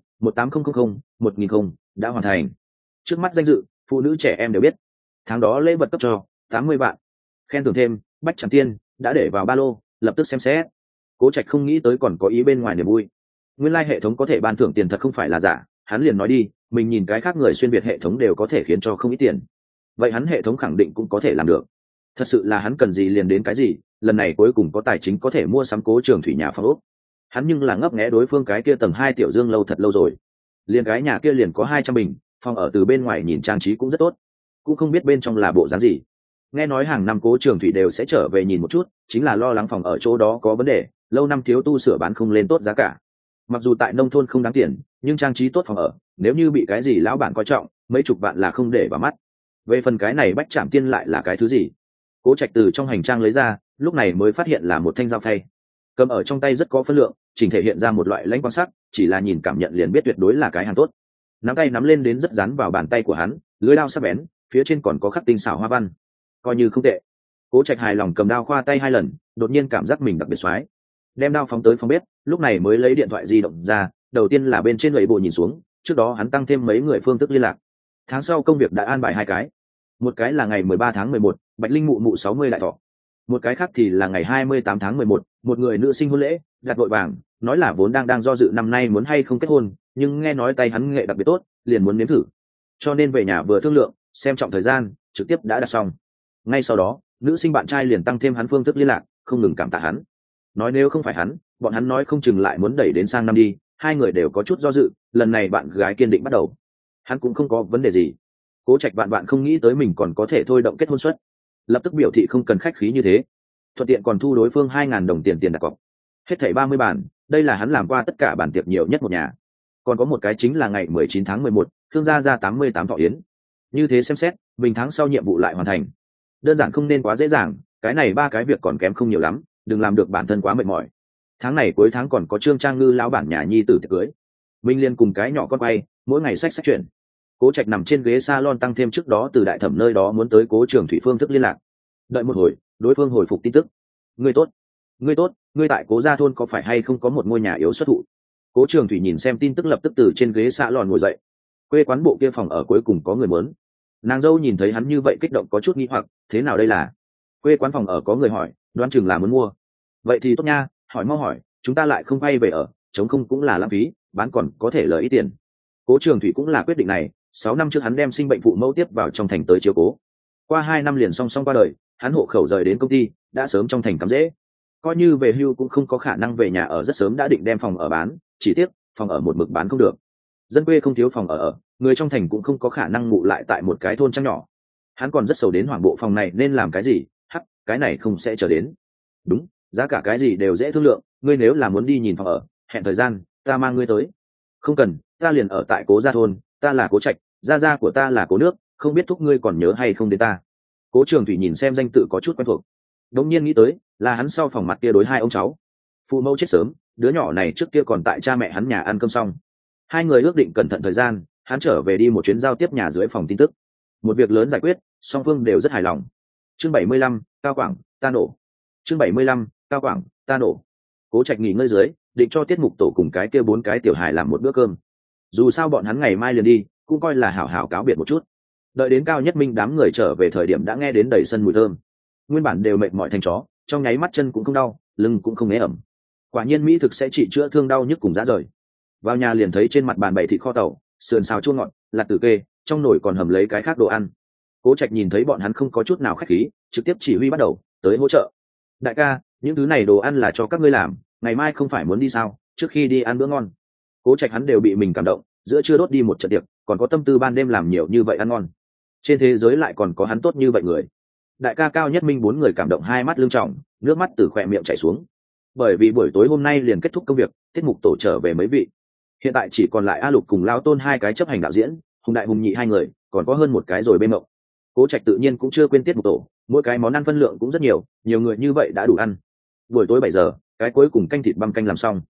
A: 18000 đã hoàn thành. Trước mắt danh dự phụ nữ trẻ em đều biết. Tháng đó lễ vật cấp cho 80 vạn. Khen thưởng thêm bách chẳng tiên đã để vào ba lô, lập tức xem xét. Cố Trạch không nghĩ tới còn có ý bên ngoài niềm vui. Nguyên lai hệ thống có thể ban thưởng tiền thật không phải là giả, hắn liền nói đi, mình nhìn cái khác người xuyên việt hệ thống đều có thể khiến cho không ít tiền, vậy hắn hệ thống khẳng định cũng có thể làm được. Thật sự là hắn cần gì liền đến cái gì, lần này cuối cùng có tài chính có thể mua sắm Cố Trường Thủy nhà phòng ốc. Hắn nhưng là ngấp nghé đối phương cái kia tầng 2 tiểu dương lâu thật lâu rồi, liền cái nhà kia liền có 200 bình, phòng ở từ bên ngoài nhìn trang trí cũng rất tốt, cũng không biết bên trong là bộ dáng gì. Nghe nói hàng năm Cố Trường Thủy đều sẽ trở về nhìn một chút, chính là lo lắng phòng ở chỗ đó có vấn đề, lâu năm thiếu tu sửa bán không lên tốt giá cả. Mặc dù tại nông thôn không đáng tiền, nhưng trang trí tốt phòng ở, nếu như bị cái gì lão bản coi trọng, mấy chục vạn là không để vào mắt. Về phần cái này bách trảm tiên lại là cái thứ gì? Cố Trạch từ trong hành trang lấy ra, lúc này mới phát hiện là một thanh dao phay, cầm ở trong tay rất có phân lượng, chỉnh thể hiện ra một loại lãnh quang sắc, chỉ là nhìn cảm nhận liền biết tuyệt đối là cái hàng tốt. Nắm tay nắm lên đến rất dán vào bàn tay của hắn, lưỡi dao sắc bén, phía trên còn có khắc tinh xảo hoa văn, coi như không tệ. Cố Trạch hài lòng cầm đao khoa tay 2 lần, đột nhiên cảm giác mình đặc biệt xoái, đem đao phóng tới phòng bếp, lúc này mới lấy điện thoại di động ra, đầu tiên là bên trên lưỡi bộ nhìn xuống, trước đó hắn tăng thêm mấy người phương thức liên lạc. Tháng sau công việc đã an bài 2 cái, một cái là ngày 13 tháng 11, Bạch Linh mụ mụ 60 đại thọ, một cái khác thì là ngày 28 tháng 11, một người nữ sinh hôn lễ, đặt vội vàng, nói là vốn đang do dự năm nay muốn hay không kết hôn, nhưng nghe nói tay hắn nghệ đặc biệt tốt, liền muốn nếm thử, cho nên về nhà vừa thương lượng, xem trọng thời gian, trực tiếp đã đặt xong. Ngay sau đó, nữ sinh bạn trai liền tăng thêm hắn phương thức liên lạc, không ngừng cảm tạ hắn, nói nếu không phải hắn, bọn hắn nói không chừng lại muốn đẩy đến sang năm đi. Hai người đều có chút do dự, lần này bạn gái kiên định bắt đầu, hắn cũng không có vấn đề gì. Cố Trạch bạn không nghĩ tới mình còn có thể thôi động kết hôn suất, lập tức biểu thị không cần khách khí như thế, thuận tiện còn thu đối phương 2.000 đồng tiền đặt cọc, hết thảy 30 bàn, đây là hắn làm qua tất cả bàn tiệc nhiều nhất một nhà. Còn có một cái chính là ngày 19 tháng 11, Thương gia ra 88 thọ yến. Như thế xem xét, mình tháng sau nhiệm vụ lại hoàn thành, đơn giản không nên quá dễ dàng, cái này 3 cái việc còn kém không nhiều lắm, đừng làm được bản thân quá mệt mỏi. Tháng này cuối tháng còn có Trương Trang Ngư lão bản nhà nhi tử tiệc cưới, Minh Liên cùng cái nhỏ con quay, mỗi ngày sách chuyện. Cố Trạch nằm trên ghế salon tăng thêm trước đó từ đại thẩm nơi đó muốn tới Cố Trường Thủy phương thức liên lạc. Đợi một hồi, đối phương hồi phục tin tức. Ngươi tốt, ngươi tại Cố gia thôn có phải hay không có một ngôi nhà yếu xuất thụ? Cố Trường Thủy nhìn xem tin tức lập tức từ trên ghế salon ngồi dậy. Quê quán bộ kia phòng ở cuối cùng có người muốn. Nàng dâu nhìn thấy hắn như vậy kích động có chút nghi hoặc, thế nào đây là? Quê quán phòng ở có người hỏi, đoán chừng là muốn mua. Vậy thì tốt nha, hỏi mau hỏi, chúng ta lại không quay về ở, chống không cũng là lãng phí, bán còn có thể lợi ít tiền. Cố Trường Thủy cũng là quyết định này, 6 năm trước hắn đem sinh bệnh phụ mẫu tiếp vào trong thành tới chiếu cố, qua 2 năm liền song song qua đời, hắn hộ khẩu rời đến công ty, đã sớm trong thành cắm rễ, coi như về hưu cũng không có khả năng về nhà ở, rất sớm đã định đem phòng ở bán, chỉ tiếc phòng ở một mực bán không được. Dân quê không thiếu phòng ở, người trong thành cũng không có khả năng ngụ lại tại một cái thôn trăng nhỏ. Hắn còn rất sầu đến hoảng bộ phòng này nên làm cái gì, cái này không sẽ chờ đến. Đúng, giá cả cái gì đều dễ thương lượng, ngươi nếu là muốn đi nhìn phòng ở, hẹn thời gian, ta mang ngươi tới. Không cần, ta liền ở tại Cố gia thôn, ta là Cố Trạch, gia của ta là Cố Nước, không biết thúc ngươi còn nhớ hay không đến ta. Cố Trường Thủy nhìn xem danh tự có chút quen thuộc, đống nhiên nghĩ tới là hắn sau phòng mặt kia đối 2 ông cháu, phụ mẫu chết sớm, đứa nhỏ này trước kia còn tại cha mẹ hắn nhà ăn cơm xong, 2 người ước định cẩn thận thời gian, hắn trở về đi một chuyến giao tiếp nhà dưới phòng tin tức, một việc lớn giải quyết, song phương đều rất hài lòng. Chương 75, Cao Quảng, ta nổ. Chương 75, Cao Quảng, ta nổ. Cố Trạch nghỉ ngơi dưới, định cho tiết mục tổ cùng cái kia 4 cái tiểu hài làm một bữa cơm. Dù sao bọn hắn ngày mai liền đi, cũng coi là hảo hảo cáo biệt một chút. Đợi đến Cao Nhất Minh đám người trở về thời điểm đã nghe đến đầy sân mùi thơm. Nguyên bản đều mệt mỏi thành chó, trong nháy mắt chân cũng không đau, lưng cũng không né ẩm. Quả nhiên mỹ thực sẽ trị chữa thương đau nhức cùng dã rời. Vào nhà liền thấy trên mặt bàn bày thịt kho tàu, sườn xào chua ngọt, lạt tử kê, trong nồi còn hầm lấy cái khác đồ ăn. Cố Trạch nhìn thấy bọn hắn không có chút nào khách khí, trực tiếp chỉ huy bắt đầu tới hỗ trợ. Đại ca, những thứ này đồ ăn là cho các ngươi làm, ngày mai không phải muốn đi sao, trước khi đi ăn bữa ngon. Cố Trạch hắn đều bị mình cảm động, giữa trưa đốt đi một trận tiệc, còn có tâm tư ban đêm làm nhiều như vậy ăn ngon. Trên thế giới lại còn có hắn tốt như vậy người. Đại ca Cao Nhất Minh 4 người cảm động hai mắt lưng tròng, nước mắt từ khỏe miệng chảy xuống. Bởi vì buổi tối hôm nay liền kết thúc công việc, tiết mục tổ trở về mấy vị. Hiện tại chỉ còn lại A Lục cùng Lao Tôn 2 cái chấp hành đạo diễn, Hùng Đại Hùng Nhị 2 người, còn có hơn một cái rồi bên mộng. Cố Trạch tự nhiên cũng chưa quên tiết mục tổ, mỗi cái món ăn phân lượng cũng rất nhiều, nhiều người như vậy đã đủ ăn. Buổi tối 7 giờ, cái cuối cùng canh thịt băm canh làm xong.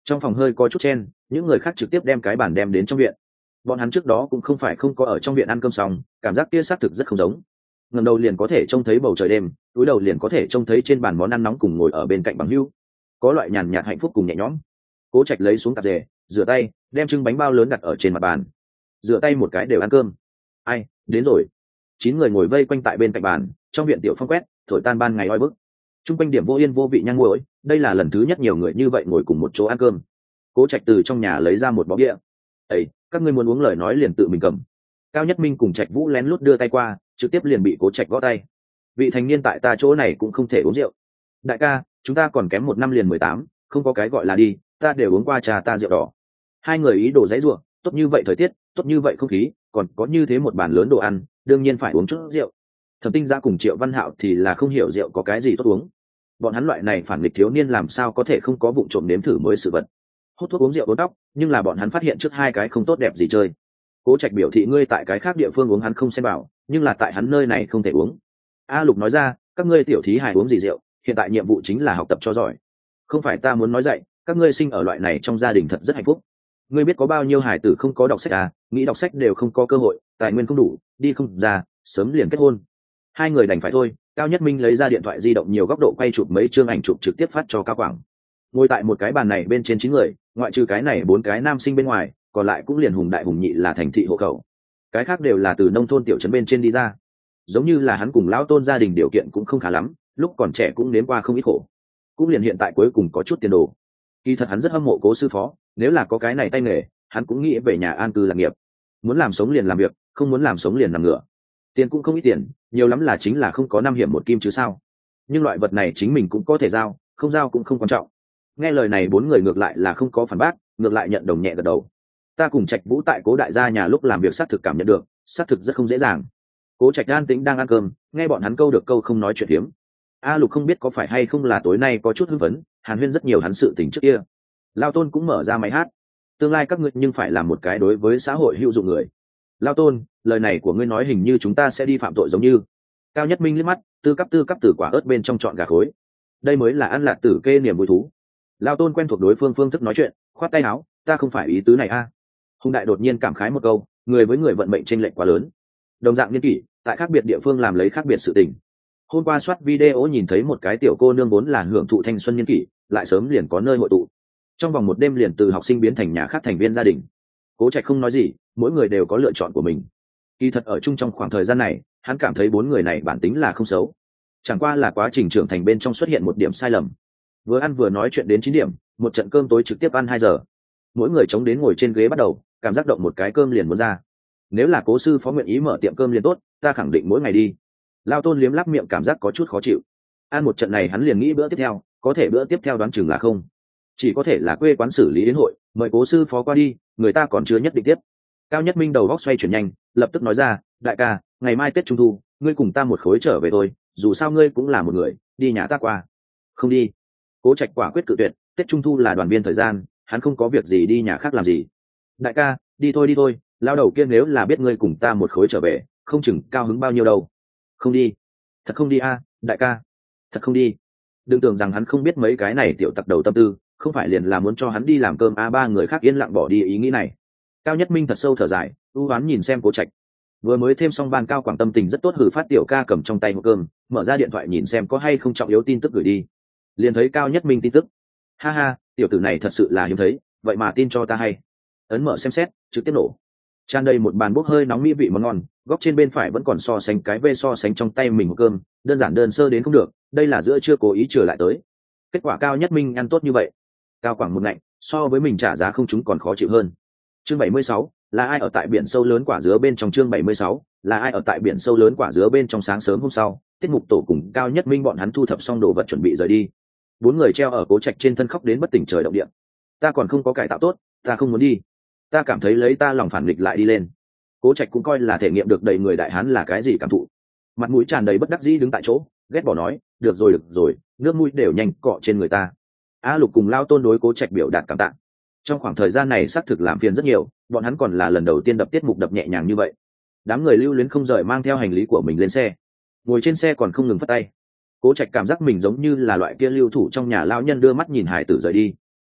A: Trong phòng hơi có chút chen, những người khác trực tiếp đem cái bàn đem đến trong viện. Bọn hắn trước đó cũng không phải không có ở trong viện ăn cơm xong, cảm giác kia xác thực rất không giống. Ngẩng đầu liền có thể trông thấy bầu trời đêm, túi đầu liền có thể trông thấy trên bàn món ăn nóng cùng ngồi ở bên cạnh bằng hữu, có loại nhàn nhạt hạnh phúc cùng nhẹ nhõm. Cố Trạch lấy xuống tạp dề, rửa tay, đem trưng bánh bao lớn đặt ở trên mặt bàn. Rửa tay một cái đều ăn cơm. Ai, đến rồi. 9 người ngồi vây quanh tại bên cạnh bàn, trong viện tiểu phong quét, thổi tan ban ngày oi bức. Trung quanh điểm vô yên vô vị nhang muội, đây là lần thứ nhất nhiều người như vậy ngồi cùng một chỗ ăn cơm. Cố Trạch từ trong nhà lấy ra một bó bia. "Ê, các ngươi muốn uống lời nói liền tự mình cầm." Cao Nhất Minh cùng Trạch Vũ lén lút đưa tay qua, trực tiếp liền bị Cố Trạch gõ tay. "Vị thành niên tại ta chỗ này cũng không thể uống rượu." "Đại ca, chúng ta còn kém 1 năm liền 18, không có cái gọi là đi, ta đều uống qua trà ta rượu đỏ." Hai người ý đồ giãy giụa, tốt như vậy thời tiết, tốt như vậy không khí, còn có như thế một bàn lớn đồ ăn, đương nhiên phải uống chút rượu. Thẩm Tinh Gia cùng Triệu Văn Hạo thì là không hiểu rượu có cái gì tốt uống. Bọn hắn loại này phản nghịch thiếu niên làm sao có thể không có vụng trộm nếm thử mới sự vật. Hút thuốc uống rượu uống tóc, nhưng là bọn hắn phát hiện trước hai cái không tốt đẹp gì chơi. Cố Trạch biểu thị ngươi tại cái khác địa phương uống hắn không xem bảo, nhưng là tại hắn nơi này không thể uống. A Lục nói ra, các ngươi tiểu thí hài uống gì rượu, hiện tại nhiệm vụ chính là học tập cho giỏi. Không phải ta muốn nói dạy, các ngươi sinh ở loại này trong gia đình thật rất hạnh phúc. Ngươi biết có bao nhiêu hài tử không có đọc sách à, nghĩ đọc sách đều không có cơ hội, tài nguyên không đủ, đi không ra, sớm liền kết hôn. Hai người đành phải thôi. Cao Nhất Minh lấy ra điện thoại di động nhiều góc độ quay chụp mấy chương ảnh chụp trực tiếp phát cho Cao Quảng. Ngồi tại một cái bàn này bên trên 9 người, ngoại trừ cái này 4 cái nam sinh bên ngoài, còn lại cũng liền hùng đại hùng nhị là thành thị hộ khẩu. Cái khác đều là từ nông thôn tiểu trấn bên trên đi ra. Giống như là hắn cùng lão Tôn gia đình điều kiện cũng không khá lắm, lúc còn trẻ cũng nếm qua không ít khổ. Cũng liền hiện tại cuối cùng có chút tiền đồ. Kỳ thật hắn rất hâm mộ Cố sư phó, nếu là có cái này tay nghề, hắn cũng nghĩ về nhà an cư lạc nghiệp. Muốn làm sống liền làm việc, không muốn làm sống liền nằm ngửa. Tiền cũng không ít tiền, nhiều lắm là chính là không có 5 hiểm 1 kim chứ sao. Nhưng loại vật này chính mình cũng có thể giao, không giao cũng không quan trọng. Nghe lời này 4 người ngược lại là không có phản bác, ngược lại nhận đồng nhẹ gật đầu. Ta cùng Trạch Vũ tại Cố đại gia nhà lúc làm việc xác thực cảm nhận được, xác thực rất không dễ dàng. Cố Trạch an tĩnh đang ăn cơm, nghe bọn hắn câu được câu không nói chuyện hiếm. A Lục không biết có phải hay không là tối nay có chút hưng phấn, hàn huyên rất nhiều hắn sự tình trước kia. Lao Tôn cũng mở ra máy hát. Tương lai các ngươi nhưng phải làm một cái đối với xã hội hữu dụng người. Lao Tôn, lời này của ngươi nói hình như chúng ta sẽ đi phạm tội giống như. Cao Nhất Minh liếc mắt, tư cấp từ quả ớt bên trong chọn gà khối. Đây mới là ăn lạc tử kê niềm vui thú. Lao Tôn quen thuộc đối phương phương thức nói chuyện, khoát tay áo, ta không phải ý tứ này a. Hùng đại đột nhiên cảm khái một câu, người với người vận mệnh chênh lệch quá lớn. Đồng dạng niên kỷ, tại khác biệt địa phương làm lấy khác biệt sự tình. Hôm qua soát video nhìn thấy một cái tiểu cô nương vốn là hưởng thụ thanh xuân niên kỷ, lại sớm liền có nơi hội tụ. Trong vòng một đêm liền từ học sinh biến thành nhà khác thành viên gia đình. Cố Trạch không nói gì, mỗi người đều có lựa chọn của mình. Kỳ thật ở chung trong khoảng thời gian này, hắn cảm thấy 4 người này bản tính là không xấu, chẳng qua là quá trình trưởng thành bên trong xuất hiện một điểm sai lầm. Vừa ăn vừa nói chuyện đến 9 điểm, một trận cơm tối trực tiếp ăn 2 giờ. Mỗi người chống đến ngồi trên ghế bắt đầu, cảm giác động một cái cơm liền muốn ra. Nếu là Cố sư phó nguyện ý mở tiệm cơm liền tốt, ta khẳng định mỗi ngày đi. Lao Tôn liếm láp miệng cảm giác có chút khó chịu. Ăn một trận này hắn liền nghĩ bữa tiếp theo, có thể bữa tiếp theo đoán chừng là không. Chỉ có thể là quê quán xử lý đến hội, mời Cố sư phó qua đi, người ta còn chưa nhất định tiếp. Cao Nhất Minh đầu góc xoay chuyển nhanh, lập tức nói ra, đại ca, ngày mai Tết Trung thu, ngươi cùng ta một khối trở về thôi, dù sao ngươi cũng là một người, đi nhà ta qua. Không đi. Cố Trạch quả quyết cự tuyệt, Tết Trung thu là đoàn viên thời gian, hắn không có việc gì đi nhà khác làm gì. Đại ca, đi thôi, lao đầu kia nếu là biết ngươi cùng ta một khối trở về, không chừng cao hứng bao nhiêu đâu. Không đi. Thật không đi a, đại ca. Thật không đi. Đừng tưởng rằng hắn không biết mấy cái này tiểu tặc đầu tâm tư, không phải liền là muốn cho hắn đi làm cơm a. 3 người khác yên lặng bỏ đi ý nghĩ này. Cao Nhất Minh thật sâu thở dài, ưu ám nhìn xem Cố Trạch. Vừa mới thêm xong ban Cao Quảng tâm tình rất tốt, hử phát tiểu ca cầm trong tay hộp cơm, mở ra điện thoại nhìn xem có hay không trọng yếu tin tức gửi đi. Liền thấy Cao Nhất Minh tin tức. Ha ha, tiểu tử này thật sự là hiếm thấy, vậy mà tin cho ta hay. Ấn mở xem xét, trực tiếp nổ. Tràn đầy một bàn bốc hơi nóng mỹ vị món ngon, góc trên bên phải vẫn còn so sánh cái vê so sánh trong tay mình hộp cơm, đơn giản đơn sơ đến không được, đây là giữa chưa cố ý trở lại tới. Kết quả Cao Nhất Minh ăn tốt như vậy. Cao Quảng một ngạnh, so với mình trả giá không chúng còn khó chịu hơn. Chương 76, là ai ở tại biển sâu lớn quả dứa bên trong. Chương 76, là ai ở tại biển sâu lớn quả dứa bên trong. Sáng sớm hôm sau, tiết mục tổ cùng Cao Nhất Minh bọn hắn thu thập xong đồ vật chuẩn bị rời đi. 4 người treo ở Cố Trạch trên thân khóc đến bất tỉnh trời động địa. Ta còn không có cải tạo tốt, ta không muốn đi. Ta cảm thấy lấy ta lòng phản nghịch lại đi lên. Cố Trạch cũng coi là thể nghiệm được đầy người đại hán là cái gì cảm thụ. Mặt mũi tràn đầy bất đắc dĩ đứng tại chỗ, ghét bỏ nói, được rồi, nước mũi đều nhanh cọ trên người ta. A Lục cùng Lao Tôn đối Cố Trạch biểu đạt cảm tạ. Trong khoảng thời gian này xác thực làm phiền rất nhiều, bọn hắn còn là lần đầu tiên đập tiết mục đập nhẹ nhàng như vậy. Đám người lưu luyến không rời mang theo hành lý của mình lên xe, ngồi trên xe còn không ngừng phất tay. Cố Trạch cảm giác mình giống như là loại kia lưu thủ trong nhà lão nhân đưa mắt nhìn hải tử rời đi.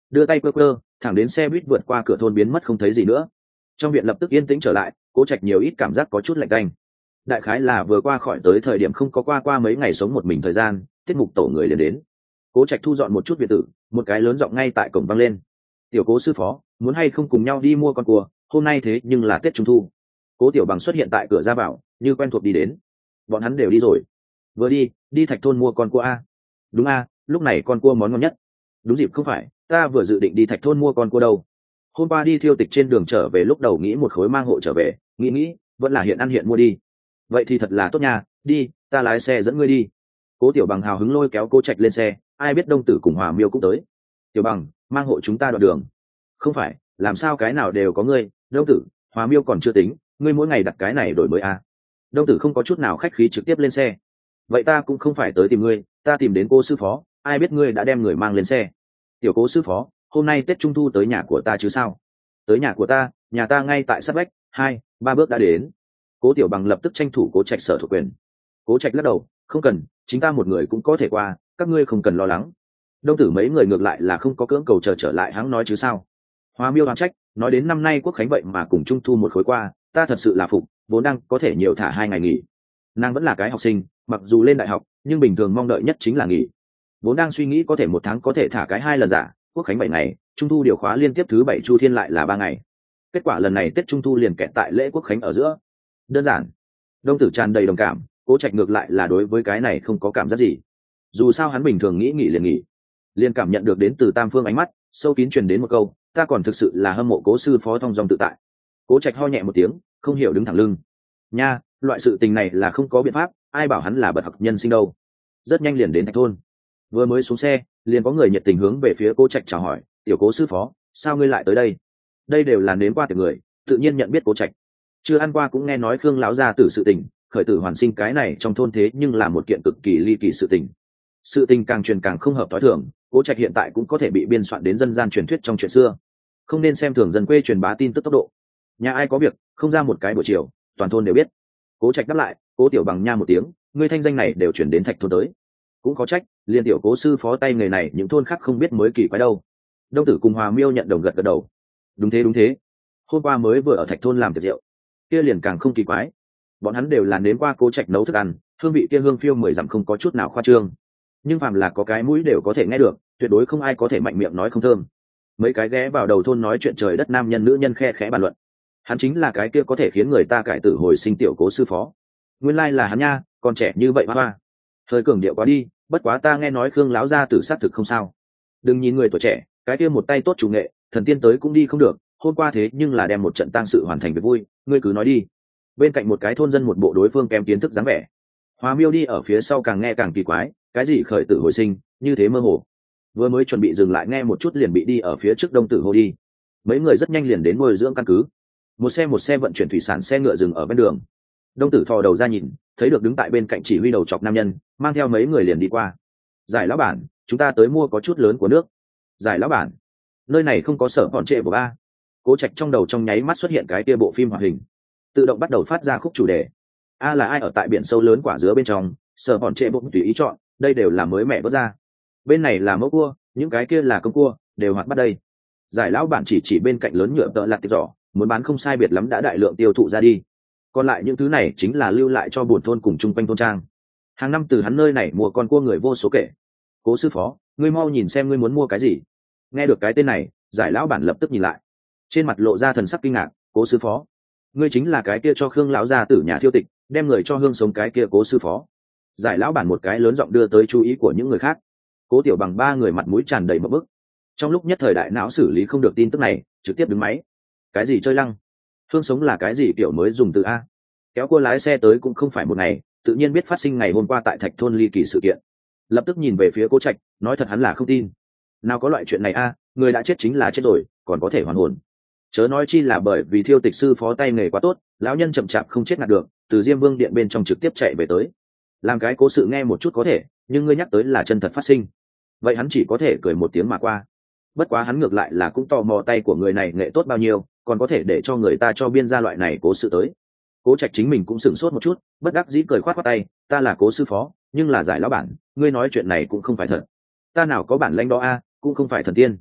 A: đưa tay cơ cơ, thẳng đến xe buýt vượt qua cửa thôn biến mất không thấy gì nữa. Trong viện lập tức yên tĩnh trở lại, Cố Trạch nhiều ít cảm giác có chút lạnh tanh. Đại khái là vừa qua khỏi tới thời điểm không có qua mấy ngày sống một mình thời gian, tiết mục tổ người liền đến. Cố Trạch thu dọn một chút viện tử, một cái lớn giọng ngay tại cổng vang lên: "Tiểu Cố sư phó, muốn hay không cùng nhau đi mua con cua, hôm nay thế nhưng là Tết Trung thu." Cố Tiểu Bằng xuất hiện tại cửa ra vào, như quen thuộc đi đến. Bọn hắn đều đi rồi. Vừa đi Thạch thôn mua con cua a. Đúng a, lúc này con cua món ngon nhất. Đúng dịp không phải, ta vừa dự định đi Thạch thôn mua con cua đâu. Hôm qua đi thiêu tịch trên đường trở về lúc đầu nghĩ một khối mang hộ trở về, nghĩ vẫn là hiện ăn hiện mua đi. Vậy thì thật là tốt nha, đi, ta lái xe dẫn ngươi đi. Cố Tiểu Bằng hào hứng lôi kéo Cố Trạch lên xe, ai biết Đông Tử cùng Hòa Miêu cũng tới. Tiểu Bằng, mang hộ chúng ta đoạn đường. Không phải, làm sao cái nào đều có ngươi, Đông Tử, Hòa Miêu còn chưa tính, ngươi mỗi ngày đặt cái này đổi mới a. Đông Tử không có chút nào khách khí trực tiếp lên xe. Vậy ta cũng không phải tới tìm ngươi, ta tìm đến cô sư phó, ai biết ngươi đã đem người mang lên xe. Tiểu Cố sư phó, hôm nay Tết Trung thu tới nhà của ta chứ sao? Tới nhà của ta, nhà ta ngay tại sát vách, 2-3 bước đã đến. Cố Tiểu Bằng lập tức tranh thủ Cố Trạch sở thuộc quyền. Cố Trạch lắc đầu, không cần, chính ta một người cũng có thể qua, các ngươi không cần lo lắng. Đông Tử mấy người ngược lại là không có cưỡng cầu trở lại hắn nói chứ sao. Hoa Miêu đoán trách, nói đến năm nay Quốc khánh vậy mà cùng Trung thu một khối qua, ta thật sự là phục, vốn đang có thể nhiều thả 2 ngày nghỉ. Nàng vẫn là cái học sinh, mặc dù lên đại học, nhưng bình thường mong đợi nhất chính là nghỉ. Vốn đang suy nghĩ có thể một tháng có thể thả cái 2 lần giả, Quốc khánh 7 ngày, Trung thu điều khóa liên tiếp thứ 7 chu thiên lại là 3 ngày. Kết quả lần này Tết Trung thu liền kẹt tại lễ Quốc khánh ở giữa. Đơn giản. Đông Tử tràn đầy đồng cảm, Cố Trạch ngược lại là đối với cái này không có cảm giác gì. Dù sao hắn bình thường nghĩ nghỉ liền nghỉ. Liền cảm nhận được đến từ tam phương ánh mắt, sâu kín truyền đến một câu, ta còn thực sự là hâm mộ Cố sư phó thông dong tự tại. Cố Trạch ho nhẹ một tiếng, không hiểu đứng thẳng lưng. Nha, loại sự tình này là không có biện pháp, ai bảo hắn là bậc học nhân sinh đâu. Rất nhanh liền đến Thạch thôn. Vừa mới xuống xe, liền có người nhiệt tình hướng về phía Cố Trạch chào hỏi, "Tiểu Cố sư phó, sao ngươi lại tới đây?" Đây đều là nếm qua tiệc người, tự nhiên nhận biết Cố Trạch. Chưa ăn qua cũng nghe nói Khương lão gia tử sự tình, khởi tử hoàn sinh cái này trong thôn thế nhưng là một kiện cực kỳ ly kỳ sự tình. Sự tình càng truyền càng không hợp tối thường, Cố Trạch hiện tại cũng có thể bị biên soạn đến dân gian truyền thuyết trong chuyện xưa. Không nên xem thường dân quê truyền bá tin tức tốc độ. Nhà ai có việc, không ra một cái buổi chiều, toàn thôn đều biết. Cố Trạch đáp lại, Cố Tiểu Bằng nha một tiếng, ngươi thanh danh này đều chuyển đến Thạch thôn tới. Cũng có trách, liên tiểu Cố sư phó tay nghề này những thôn khác không biết mới kỳ quái đâu. Đông Tử cùng Hòa Miêu nhận đồng gật đầu. Đúng thế. Hôm qua mới vừa ở Thạch thôn làm tiệc rượu, kia liền càng không kỳ quái. Bọn hắn đều là nếm qua Cố Trạch nấu thức ăn, hương vị kia hương phiêu 10 dặm không có chút nào khoa trương. Nhưng phàm là có cái mũi đều có thể nghe được, tuyệt đối không ai có thể mạnh miệng nói không thơm. Mấy cái ghé vào đầu thôn nói chuyện trời đất nam nhân nữ nhân khe khẽ bàn luận. Hắn chính là cái kia có thể khiến người ta cải tử hồi sinh tiểu Cố sư phó. Nguyên lai là hắn nha, còn trẻ như vậy hoa. Hơi cường điệu quá đi, bất quá ta nghe nói Khương lão gia tử sát thực không sao. Đừng nhìn người tuổi trẻ, cái kia một tay tốt chủ nghệ, thần tiên tới cũng đi không được, hôm qua thế nhưng là đem một trận tang sự hoàn thành việc vui, ngươi cứ nói đi. Bên cạnh một cái thôn dân một bộ đối phương kém kiến thức dáng vẻ. Hoa Miêu đi ở phía sau càng nghe càng kỳ quái, cái gì khởi tử hồi sinh, như thế mơ hồ. Vừa mới chuẩn bị dừng lại nghe một chút liền bị đi ở phía trước Đông Tử hô đi. Mấy người rất nhanh liền đến nuôi dưỡng căn cứ. Một xe vận chuyển thủy sản xe ngựa dừng ở bên đường. Đông Tử thò đầu ra nhìn, thấy được đứng tại bên cạnh chỉ huy đầu chọc nam nhân, mang theo mấy người liền đi qua. Giải lão bản, chúng ta tới mua có chút lớn của nước. Giải lão bản, nơi này không có sở bọn trệ của ba. Cố Trạch trong đầu trong nháy mắt xuất hiện cái kia bộ phim hoạt hình, tự động bắt đầu phát ra khúc chủ đề. A là ai ở tại biển sâu lớn quả dứa bên trong, sở bọn trệ bộ tùy ý chọn, đây đều là mới mẹ vớt ra. Bên này là mẫu cua, những cái kia là công cua, đều hoạt bắt đây. Giải lão bản chỉ bên cạnh lớn nhựa tợ lạt tiệp giỏ, muốn bán không sai biệt lắm đã đại lượng tiêu thụ ra đi. Còn lại những thứ này chính là lưu lại cho buồn thôn cùng chung quanh thôn trang. Hàng năm từ hắn nơi này mua con cua người vô số kể. Cố sư phó, ngươi mau nhìn xem ngươi muốn mua cái gì. Nghe được cái tên này, giải lão bản lập tức nhìn lại, trên mặt lộ ra thần sắc kinh ngạc. Cố sư phó, ngươi chính là cái kia cho Khương lão gia tử nhà thiêu tịch, đem người cho hương sống cái kia Cố sư phó. Giải lão bản một cái lớn giọng đưa tới chú ý của những người khác. Cố Tiểu Bằng ba người mặt mũi tràn đầy mập bức. Trong lúc nhất thời đại não xử lý không được tin tức này, trực tiếp đứng máy. Cái gì chơi lăng? Hương sống là cái gì kiểu mới dùng từ a? Kéo cô lái xe tới cũng không phải một ngày, tự nhiên biết phát sinh ngày hôm qua tại Thạch thôn ly kỳ sự kiện. Lập tức nhìn về phía Cố Trạch, nói thật hắn là không tin. Nào có loại chuyện này a, người đã chết chính là chết rồi, còn có thể hoàn hồn. Chớ nói chi là bởi vì thiêu tịch sư phó tay nghề quá tốt, lão nhân chậm chạp không chết ngạt được, từ Diêm Vương điện bên trong trực tiếp chạy về tới. Làm cái cố sự nghe một chút có thể, nhưng ngươi nhắc tới là chân thật phát sinh, vậy hắn chỉ có thể cười một tiếng mà qua. Bất quá hắn ngược lại là cũng tò mò tay của người này nghệ tốt bao nhiêu, còn có thể để cho người ta cho biên ra loại này cố sự tới. Cố Trạch chính mình cũng sửng sốt một chút, bất đắc dĩ cười khoát khoát tay, ta là Cố sư phó, nhưng là giải lão bản, ngươi nói chuyện này cũng không phải thật. Ta nào có bản lãnh đó a, cũng không phải thần tiên.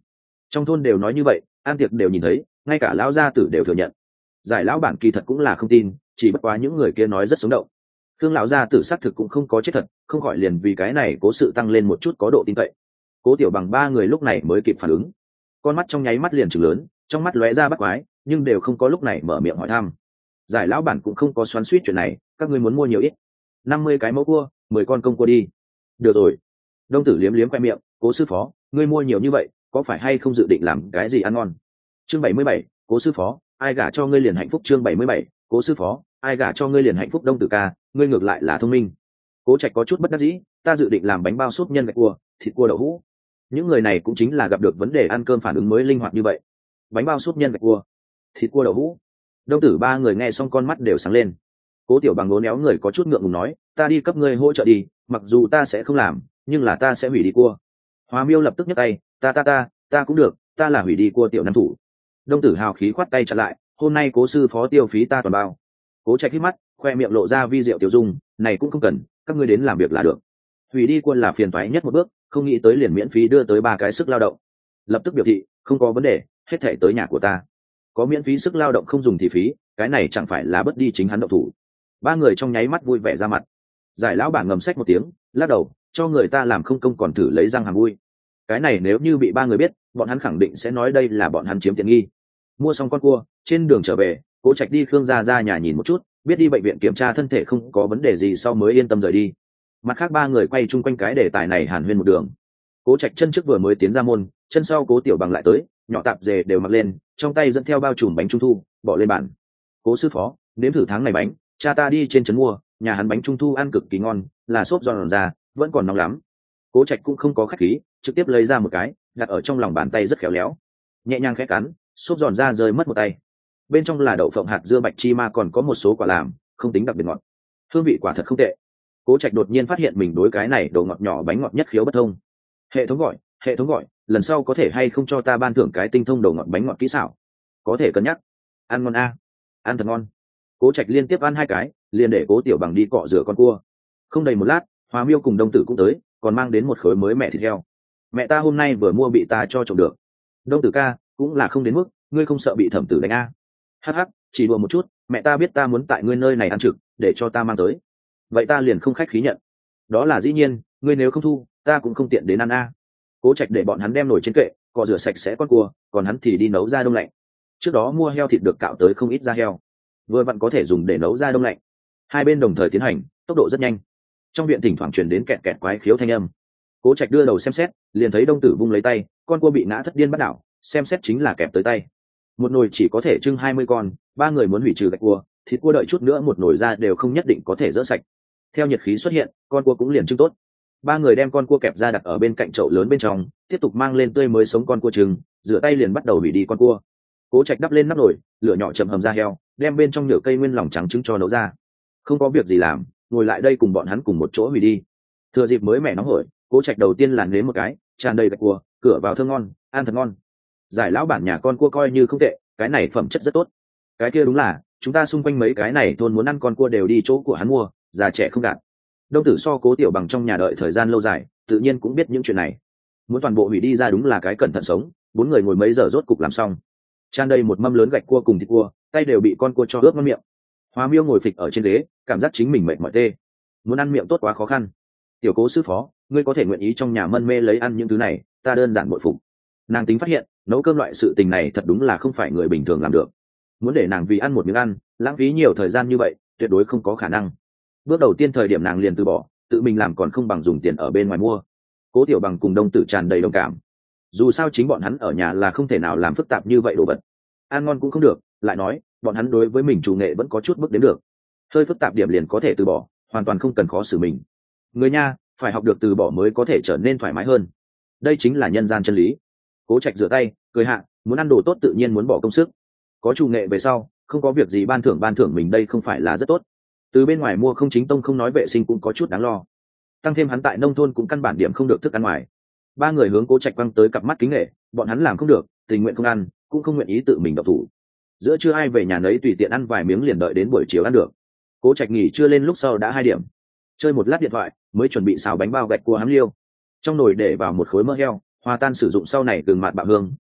A: Trong thôn đều nói như vậy, ăn tiệc đều nhìn thấy, ngay cả lão gia tử đều thừa nhận. Giải lão bản kỳ thật cũng là không tin, chỉ bất quá những người kia nói rất sống động. Khương lão gia tử xác thực cũng không có chết thật, không khỏi liền vì cái này cố sự tăng lên một chút có độ tin cậy. Cố Tiểu Bằng ba người lúc này mới kịp phản ứng, con mắt trong nháy mắt liền trừng lớn, trong mắt lóe ra bắt quái, nhưng đều không có lúc này mở miệng hỏi thăm. Giải lão bản cũng không có xoắn xuýt chuyện này, các ngươi muốn mua nhiều ít? 50 cái mẫu cua, 10 con công cua đi. Được rồi. Đông Tử liếm liếm khoe miệng, Cố sư phó, ngươi mua nhiều như vậy, có phải hay không dự định làm cái gì ăn ngon? Chương 77, Cố sư phó, ai gả cho ngươi liền hạnh phúc. Chương 77, Cố sư phó, ai gả cho ngươi liền hạnh phúc. Đông Tử ca, ngươi ngược lại là thông minh. Cố Trạch có chút bất đắc dĩ, ta dự định làm bánh bao súp nhân gạch cua, thịt cua đậu hũ. Những người này cũng chính là gặp được vấn đề ăn cơm phản ứng mới linh hoạt như vậy. Bánh bao súp nhân gạch cua, thịt cua đậu hũ. Đông Tử ba người nghe xong con mắt đều sáng lên. Cố Tiểu Bằng ngốn éo người có chút ngượng ngùng nói, ta đi cấp ngươi hỗ trợ đi, mặc dù ta sẽ không làm, nhưng là ta sẽ hủy đi cua. Hoa Miêu lập tức nhấc tay, ta cũng được, ta là hủy đi cua tiểu năm thủ. Đông Tử hào khí khoát tay chặn lại, hôm nay Cố sư phó tiêu phí ta toàn bao. Cố Trạch hít mắt, khoe miệng lộ ra vi diệu tiểu dung, này cũng không cần, các ngươi đến làm việc là được. Hủy đi quân là phiền toái nhất một bước, không nghĩ tới liền miễn phí đưa tới 3 cái sức lao động. Lập tức biểu thị, không có vấn đề, hết thảy tới nhà của ta. Có miễn phí sức lao động không dùng thì phí, cái này chẳng phải là bất đi chính hắn động thủ. Ba người trong nháy mắt vui vẻ ra mặt. Giải lão bản ngầm sách một tiếng, lắc đầu, cho người ta làm không công còn thử lấy răng hàm vui. Cái này nếu như bị ba người biết, bọn hắn khẳng định sẽ nói đây là bọn hắn chiếm tiện nghi. Mua xong con cua, trên đường trở về, Cố Trạch đi Khương gia nhà nhìn một chút, biết đi bệnh viện kiểm tra thân thể không có vấn đề gì sau mới yên tâm rời đi. Mặt khác ba người quay chung quanh cái đề tài này hàn huyên một đường. Cố Trạch chân trước vừa mới tiến ra môn, chân sau Cố Tiểu Bằng lại tới, nhỏ tạp dề đều mặc lên, trong tay dẫn theo bao trùm bánh trung thu, bỏ lên bàn. Cố sư phó, nếm thử tháng này bánh, cha ta đi trên trấn mua, nhà hắn bánh trung thu ăn cực kỳ ngon, là xốp giòn ra, vẫn còn nóng lắm. Cố Trạch cũng không có khách khí, trực tiếp lấy ra một cái, đặt ở trong lòng bàn tay rất khéo léo, nhẹ nhàng khẽ cắn, xốp giòn ra rơi mất một tay. Bên trong là đậu phộng hạt dưa bạch chi ma còn có một số quả làm, không tính đặc biệt ngọt, hương vị quả thật không tệ. Cố Trạch đột nhiên phát hiện mình đối cái này đồ ngọt nhỏ bánh ngọt nhất khiếu bất thông. Hệ thống gọi, lần sau có thể hay không cho ta ban thưởng cái tinh thông đồ ngọt bánh ngọt kỹ xảo? Có thể cân nhắc. Ăn ngon a, ăn thật ngon. Cố Trạch liên tiếp ăn 2 cái, liền để Cố Tiểu Bằng đi cọ rửa con cua. Không đầy một lát, Hoa Miêu cùng Đông Tử cũng tới, còn mang đến một khối mới mẹ thịt heo. Mẹ ta hôm nay vừa mua bị ta cho trộm được. Đông Tử ca, cũng là không đến mức, ngươi không sợ bị thẩm tử đánh a? Hắc hắc, chỉ đùa một chút, mẹ ta biết ta muốn tại ngươi nơi này ăn trực, để cho ta mang tới. Vậy ta liền không khách khí nhận. Đó là dĩ nhiên, ngươi nếu không thu, ta cũng không tiện đến ăn a. Cố Trạch để bọn hắn đem nồi trên kệ, cọ rửa sạch sẽ con cua, còn hắn thì đi nấu ra đông lạnh. Trước đó mua heo thịt được cạo tới không ít da heo, vừa vặn có thể dùng để nấu ra đông lạnh. Hai bên đồng thời tiến hành, tốc độ rất nhanh. Trong viện thỉnh thoảng truyền đến kẹt kẹt quái khiếu thanh âm. Cố Trạch đưa đầu xem xét, liền thấy Đông Tử vung lấy tay, con cua bị ngã thất điên bắt đảo, xem xét chính là kẹp tới tay. Một nồi chỉ có thể trưng 20 con, ba người muốn hủy trừ gạch cua, thịt cua đợi chút nữa một nồi ra đều không nhất định có thể dỡ sạch. Theo nhiệt khí xuất hiện, con cua cũng liền trưng tốt. Ba người đem con cua kẹp ra đặt ở bên cạnh chậu lớn bên trong, tiếp tục mang lên tươi mới sống con cua trứng, rửa tay liền bắt đầu hủy đi con cua. Cố Trạch đắp lên nắp nồi, lửa nhỏ chậm hầm ra heo, đem bên trong nhựa cây nguyên lòng trắng trứng cho nấu ra. Không có việc gì làm, ngồi lại đây cùng bọn hắn cùng một chỗ hủy đi. Thừa dịp mới mẻ nóng hổi, Cố Trạch đầu tiên là nếm một cái, tràn đầy gạch cua, cửa vào thơm ngon, ăn thật ngon. Giải lão bản nhà con cua coi như không tệ, cái này phẩm chất rất tốt. Cái kia đúng là, chúng ta xung quanh mấy cái này thôn muốn ăn con cua đều đi chỗ của hắn mua, già trẻ không gạt. Đông Tử so Cố Tiểu Bằng trong nhà đợi thời gian lâu dài, tự nhiên cũng biết những chuyện này. Muốn toàn bộ hủy đi ra đúng là cái cẩn thận sống, 4 người ngồi mấy giờ rốt cục làm xong. Tràn đầy một mâm lớn gạch cua cùng thịt cua, tay đều bị con cua cho ướt ngon miệng. Hoa Miêu ngồi phịch ở trên ghế, cảm giác chính mình mệt mỏi tê. Muốn ăn miệng tốt quá khó khăn. Tiểu Cố sư phó, ngươi có thể nguyện ý trong nhà mân mê lấy ăn những thứ này, ta đơn giản bội phục. Nàng tính phát hiện, nấu cơm loại sự tình này thật đúng là không phải người bình thường làm được. Muốn để nàng vì ăn một miếng ăn, lãng phí nhiều thời gian như vậy, tuyệt đối không có khả năng. Bước đầu tiên thời điểm nàng liền từ bỏ, tự mình làm còn không bằng dùng tiền ở bên ngoài mua. Cố Tiểu Bằng cùng Đông Tử tràn đầy đồng cảm. Dù sao chính bọn hắn ở nhà là không thể nào làm phức tạp như vậy đồ vật. Ăn ngon cũng không được, lại nói, bọn hắn đối với mình chủ nghệ vẫn có chút bước đến được. Hơi phức tạp điểm liền có thể từ bỏ, hoàn toàn không cần khó xử mình. Người nha, phải học được từ bỏ mới có thể trở nên thoải mái hơn. Đây chính là nhân gian chân lý. Cố Trạch rửa tay, cười hạ, muốn ăn đồ tốt tự nhiên muốn bỏ công sức. Có chủ nghệ về sau, không có việc gì ban thưởng mình đây không phải là rất tốt. Từ bên ngoài mua không chính tông không nói vệ sinh cũng có chút đáng lo. Tăng thêm hắn tại nông thôn cũng căn bản điểm không được thức ăn ngoài. Ba người hướng Cố Trạch quăng tới cặp mắt kính nể, bọn hắn làm không được, tình nguyện không ăn, cũng không nguyện ý tự mình độc thủ. Giữa trưa ai về nhà nấy tùy tiện ăn vài miếng liền đợi đến buổi chiều ăn được. Cố Trạch nghỉ trưa lên lúc sau đã 2 điểm, chơi một lát điện thoại, mới chuẩn bị xào bánh bao gạch cua hám liêu. Trong nồi để vào một khối mỡ heo, hòa tan sử dụng sau này gừng mạt bạo hương,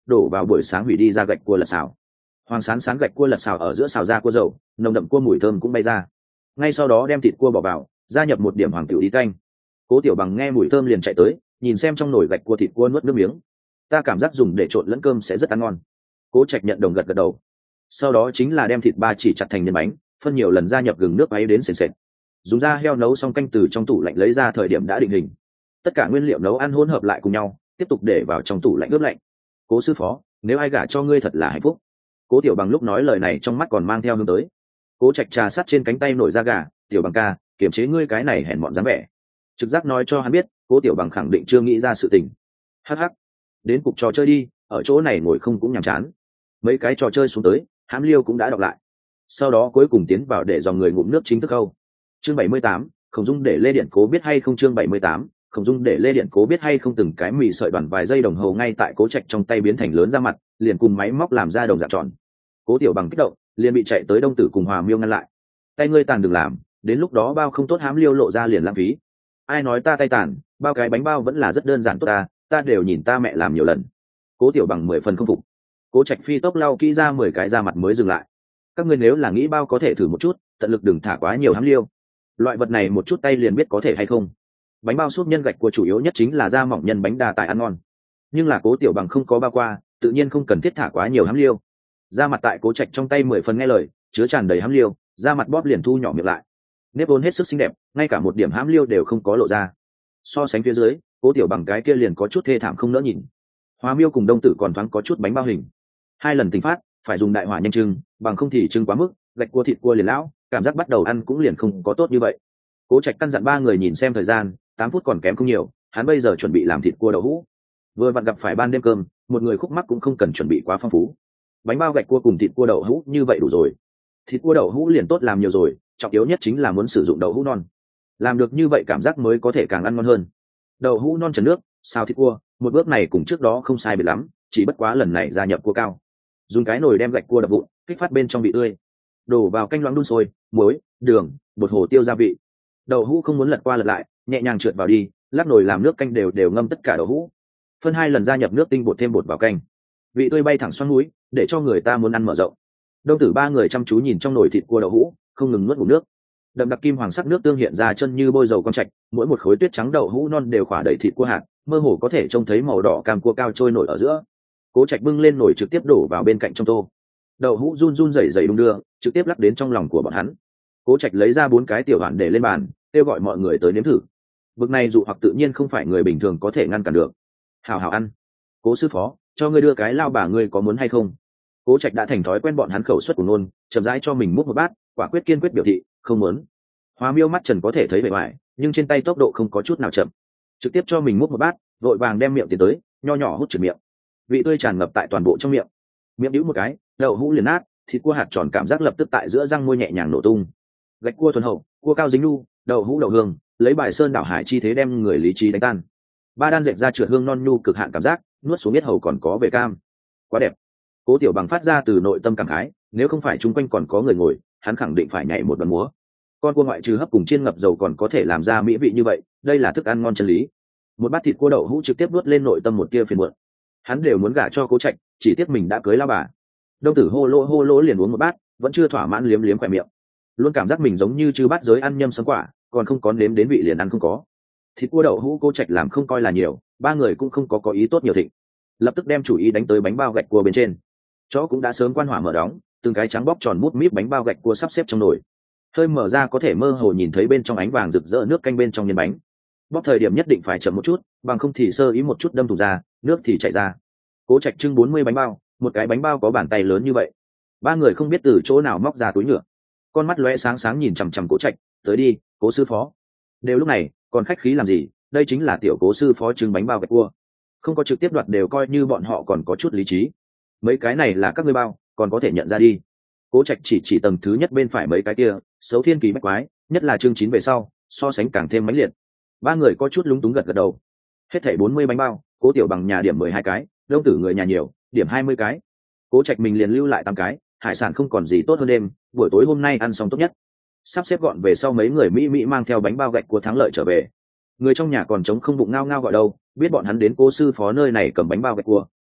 A: đổ vào buổi sáng hủy đi ra gạch cua lật xào. Hoàng sán sán gạch cua lật xào ở giữa xào ra cua dầu, nồng đậm cua mùi thơm cũng bay ra. Ngay sau đó đem thịt cua bỏ vào, gia nhập một điểm hoàng tiểu đi canh. Cố Tiểu Bằng nghe mùi thơm liền chạy tới, nhìn xem trong nồi gạch cua thịt cua nuốt nước miếng. Ta cảm giác dùng để trộn lẫn cơm sẽ rất ăn ngon. Cố Trạch nhận đồng gật gật đầu. Sau đó chính là đem thịt ba chỉ chặt thành nhân bánh, phân nhiều lần gia nhập gừng nước ấy đến sền sệt. Dùng da heo nấu xong canh từ trong tủ lạnh lấy ra thời điểm đã định hình. Tất cả nguyên liệu nấu ăn hỗn hợp lại cùng nhau, tiếp tục để vào trong tủ lạnh ướp lạnh. Cố sư phó, nếu ai gả cho ngươi thật là hạnh phúc. Cố Tiểu Bằng lúc nói lời này trong mắt còn mang theo hướng tới. Cố Trạch trà sát trên cánh tay nổi da gà, Tiểu Bằng ca, kiềm chế ngươi cái này hèn mọn dáng vẻ. Trực giác nói cho hắn biết, Cố Tiểu Bằng khẳng định chưa nghĩ ra sự tình. Hắc hắc, đến cục trò chơi đi, ở chỗ này ngồi không cũng nhàm chán. Mấy cái trò chơi xuống tới, Hám Liêu cũng đã đọc lại. Sau đó cuối cùng tiến vào để dòng người ngụm nước chính thức câu. Chương 78, Khổng Dung để Lê Điện Cố biết hay không. Chương 78, Khổng Dung để Lê Điện Cố biết hay không. Từng cái mì sợi đoàn vài giây đồng hồ ngay tại Cố Trạch trong tay biến thành lớn ra mặt, liền cùng máy móc làm ra đồng dạng tròn. Cố Tiểu Bằng kích động, liền bị chạy tới Đông Tử cùng Hòa Miêu ngăn lại. Tay ngươi tàn đừng làm, đến lúc đó bao không tốt. Hám Liêu lộ ra liền lãng phí. Ai nói ta tay tàn, bao cái bánh bao vẫn là rất đơn giản tốt ta đều nhìn ta mẹ làm nhiều lần. Cố Tiểu Bằng 10 phần không phục. Cố Trạch phi tốc lau kỹ ra 10 cái ra mặt mới dừng lại. Các ngươi nếu là nghĩ bao có thể thử một chút, tận lực đừng thả quá nhiều. Hám Liêu, loại vật này một chút tay liền biết có thể hay không. Bánh bao súp nhân gạch của chủ yếu nhất chính là da mỏng nhân bánh đa tài ăn ngon, nhưng là Cố Tiểu Bằng không có bao qua, tự nhiên không cần thiết thả quá nhiều. Hám Liêu, da mặt tại Cố Trạch trong tay 10 phần nghe lời, chứa tràn đầy Hám Liêu, da mặt bóp liền thu nhỏ miệng lại. Nếp vốn hết sức xinh đẹp, ngay cả một điểm Hám Liêu đều không có lộ ra. So sánh phía dưới, Cố Tiểu Bằng cái kia liền có chút thê thảm không nỡ nhìn. Hóa Miêu cùng Đông Tử còn thoáng có chút bánh bao hình. 2 lần tình phát, phải dùng đại hỏa nhanh trưng, bằng không thì trưng quá mức, gạch cua thịt cua liền lão, cảm giác bắt đầu ăn cũng liền không có tốt như vậy. Cố Trạch căn dặn 3 người nhìn xem thời gian, 8 phút còn kém không nhiều, hắn bây giờ chuẩn bị làm thịt cua đậu hũ. Vừa vặn gặp phải ban đêm cơm, một người khúc mắc cũng không cần chuẩn bị quá phong phú. Bánh bao gạch cua cùng thịt cua đậu hũ như vậy đủ rồi. Thịt cua đậu hũ liền tốt làm nhiều rồi, trọng yếu nhất chính là muốn sử dụng đậu hũ non. Làm được như vậy cảm giác mới có thể càng ăn ngon hơn. Đậu hũ non trần nước, xào thịt cua, một bước này cùng trước đó không sai biệt lắm, chỉ bất quá lần này gia nhập cua cao. Dùng cái nồi đem gạch cua đập vụn, kích phát bên trong vị tươi. Đổ vào canh loãng đun sôi, muối, đường, bột hồ tiêu gia vị. Đậu hũ không muốn lật qua lật lại, nhẹ nhàng trượt vào đi, lắc nồi làm nước canh đều đều ngâm tất cả đậu hũ. Phân 2 lần gia nhập nước tinh bột thêm bột vào canh. Vị tươi bay thẳng xoắn mũi, để cho người ta muốn ăn mở rộng. Đông Tử 3 người chăm chú nhìn trong nồi thịt cua đậu hũ, không ngừng nuốt ngụm nước. Đậm đặc kim hoàng sắc nước tương hiện ra chân như bôi dầu con trạch, mỗi một khối tuyết trắng đậu hũ non đều khỏa đầy thịt cua hạt, mơ hồ có thể trông thấy màu đỏ cam cua cao trôi nổi ở giữa. Cố Trạch bưng lên nồi trực tiếp đổ vào bên cạnh trong tô. Đậu hũ run run rẩy rẩy đung đưa, trực tiếp lắc đến trong lòng của bọn hắn. Cố Trạch lấy ra 4 cái tiểu hoàn để lên bàn, kêu gọi mọi người tới nếm thử. Bực này dụ hoặc tự nhiên không phải người bình thường có thể ngăn cản được. Hảo hảo ăn. Cố sư phó, cho ngươi đưa cái lao bà ngươi có muốn hay không? Cố Trạch đã thành thói quen bọn hắn khẩu suất của nôn, chậm rãi cho mình múc một bát, quả quyết kiên quyết biểu thị không muốn. Hóa Miêu mắt trần có thể thấy bề ngoài, nhưng trên tay tốc độ không có chút nào chậm, trực tiếp cho mình múc một bát, vội vàng đem miệng tiến tới, nho nhỏ hút trượt miệng. Vị tươi tràn ngập tại toàn bộ trong miệng. Miệng đĩu một cái, đậu hũ liền nát, thịt cua hạt tròn cảm giác lập tức tại giữa răng môi nhẹ nhàng nổ tung. Gạch cua thuần hậu, cua cao dính nu, đậu hũ đậu hương, lấy bài sơn đảo hải chi thế đem người lý trí đánh tan. 3 đan dệt ra trượt hương non nhu cực hạn cảm giác, nuốt xuống biết hầu còn có về cam. Quá đẹp. Cố Tiểu Bằng phát ra từ nội tâm cảm khái, nếu không phải chung quanh còn có người ngồi, hắn khẳng định phải nhảy một đoạn múa. Con cua ngoại trừ hấp cùng chiên ngập dầu còn có thể làm ra mỹ vị như vậy, đây là thức ăn ngon chân lý. Một bát thịt cua đậu hũ trực tiếp nuốt lên nội tâm một tia phiền muộn. Hắn đều muốn gả cho Cố Trạch, chỉ tiếc mình đã cưới lao bà. Đông Tử hô lỗ liền uống một bát, vẫn chưa thỏa mãn liếm liếm khóe miệng. Luôn cảm giác mình giống như chư bát giới ăn nhâm sấm quả, còn không có nếm đến vị liền ăn không có. Thịt cua đậu hũ Cố Trạch làm không coi là nhiều, 3 người cũng không có ý tốt nhiều thịnh. Lập tức đem chủ ý đánh tới bánh bao gạch cua bên trên. Chó cũng đã sớm quan hỏa mở đóng, từng cái trắng bóc tròn mút míp bánh bao gạch cua sắp xếp trong nồi. Hơi mở ra có thể mơ hồ nhìn thấy bên trong ánh vàng rực rỡ nước canh bên trong nhân bánh. Bóc thời điểm nhất định phải chậm một chút, bằng không thì sơ ý một chút đâm thủng ra, nước thì chảy ra. Cố Trạch trưng 40 bánh bao, một cái bánh bao có bàn tay lớn như vậy. 3 người không biết từ chỗ nào móc ra túi nhựa, con mắt lóe sáng sáng nhìn chằm chằm Cố Trạch, tới đi, Cố sư phó. Đều lúc này, còn khách khí làm gì, đây chính là tiểu Cố sư phó trưng bánh bao gạch cua. Không có trực tiếp đoạt đều coi như bọn họ còn có chút lý trí. Mấy cái này là các ngươi bao, còn có thể nhận ra đi. Cố Trạch chỉ tầng thứ nhất bên phải mấy cái kia, xấu thiên kỳ bách quái, nhất là chương 9 về sau, so sánh càng thêm mãnh liệt. 3 người có chút lúng túng gật đầu. Hết thảy 40 bánh bao, Cố Tiểu Bằng nhà điểm 12 cái, Đông Tử người nhà nhiều, điểm 20 cái. Cố Trạch mình liền lưu lại 8 cái, hải sản không còn gì tốt hơn đêm, buổi tối hôm nay ăn xong tốt nhất. Sắp xếp gọn về sau mấy người mỹ mang theo bánh bao gạch của thắng lợi trở về. Người trong nhà còn trống không bụng ngao ngao gọi đâu, biết bọn hắn đến Cố sư phó nơi này cầm bánh bao gạch cua,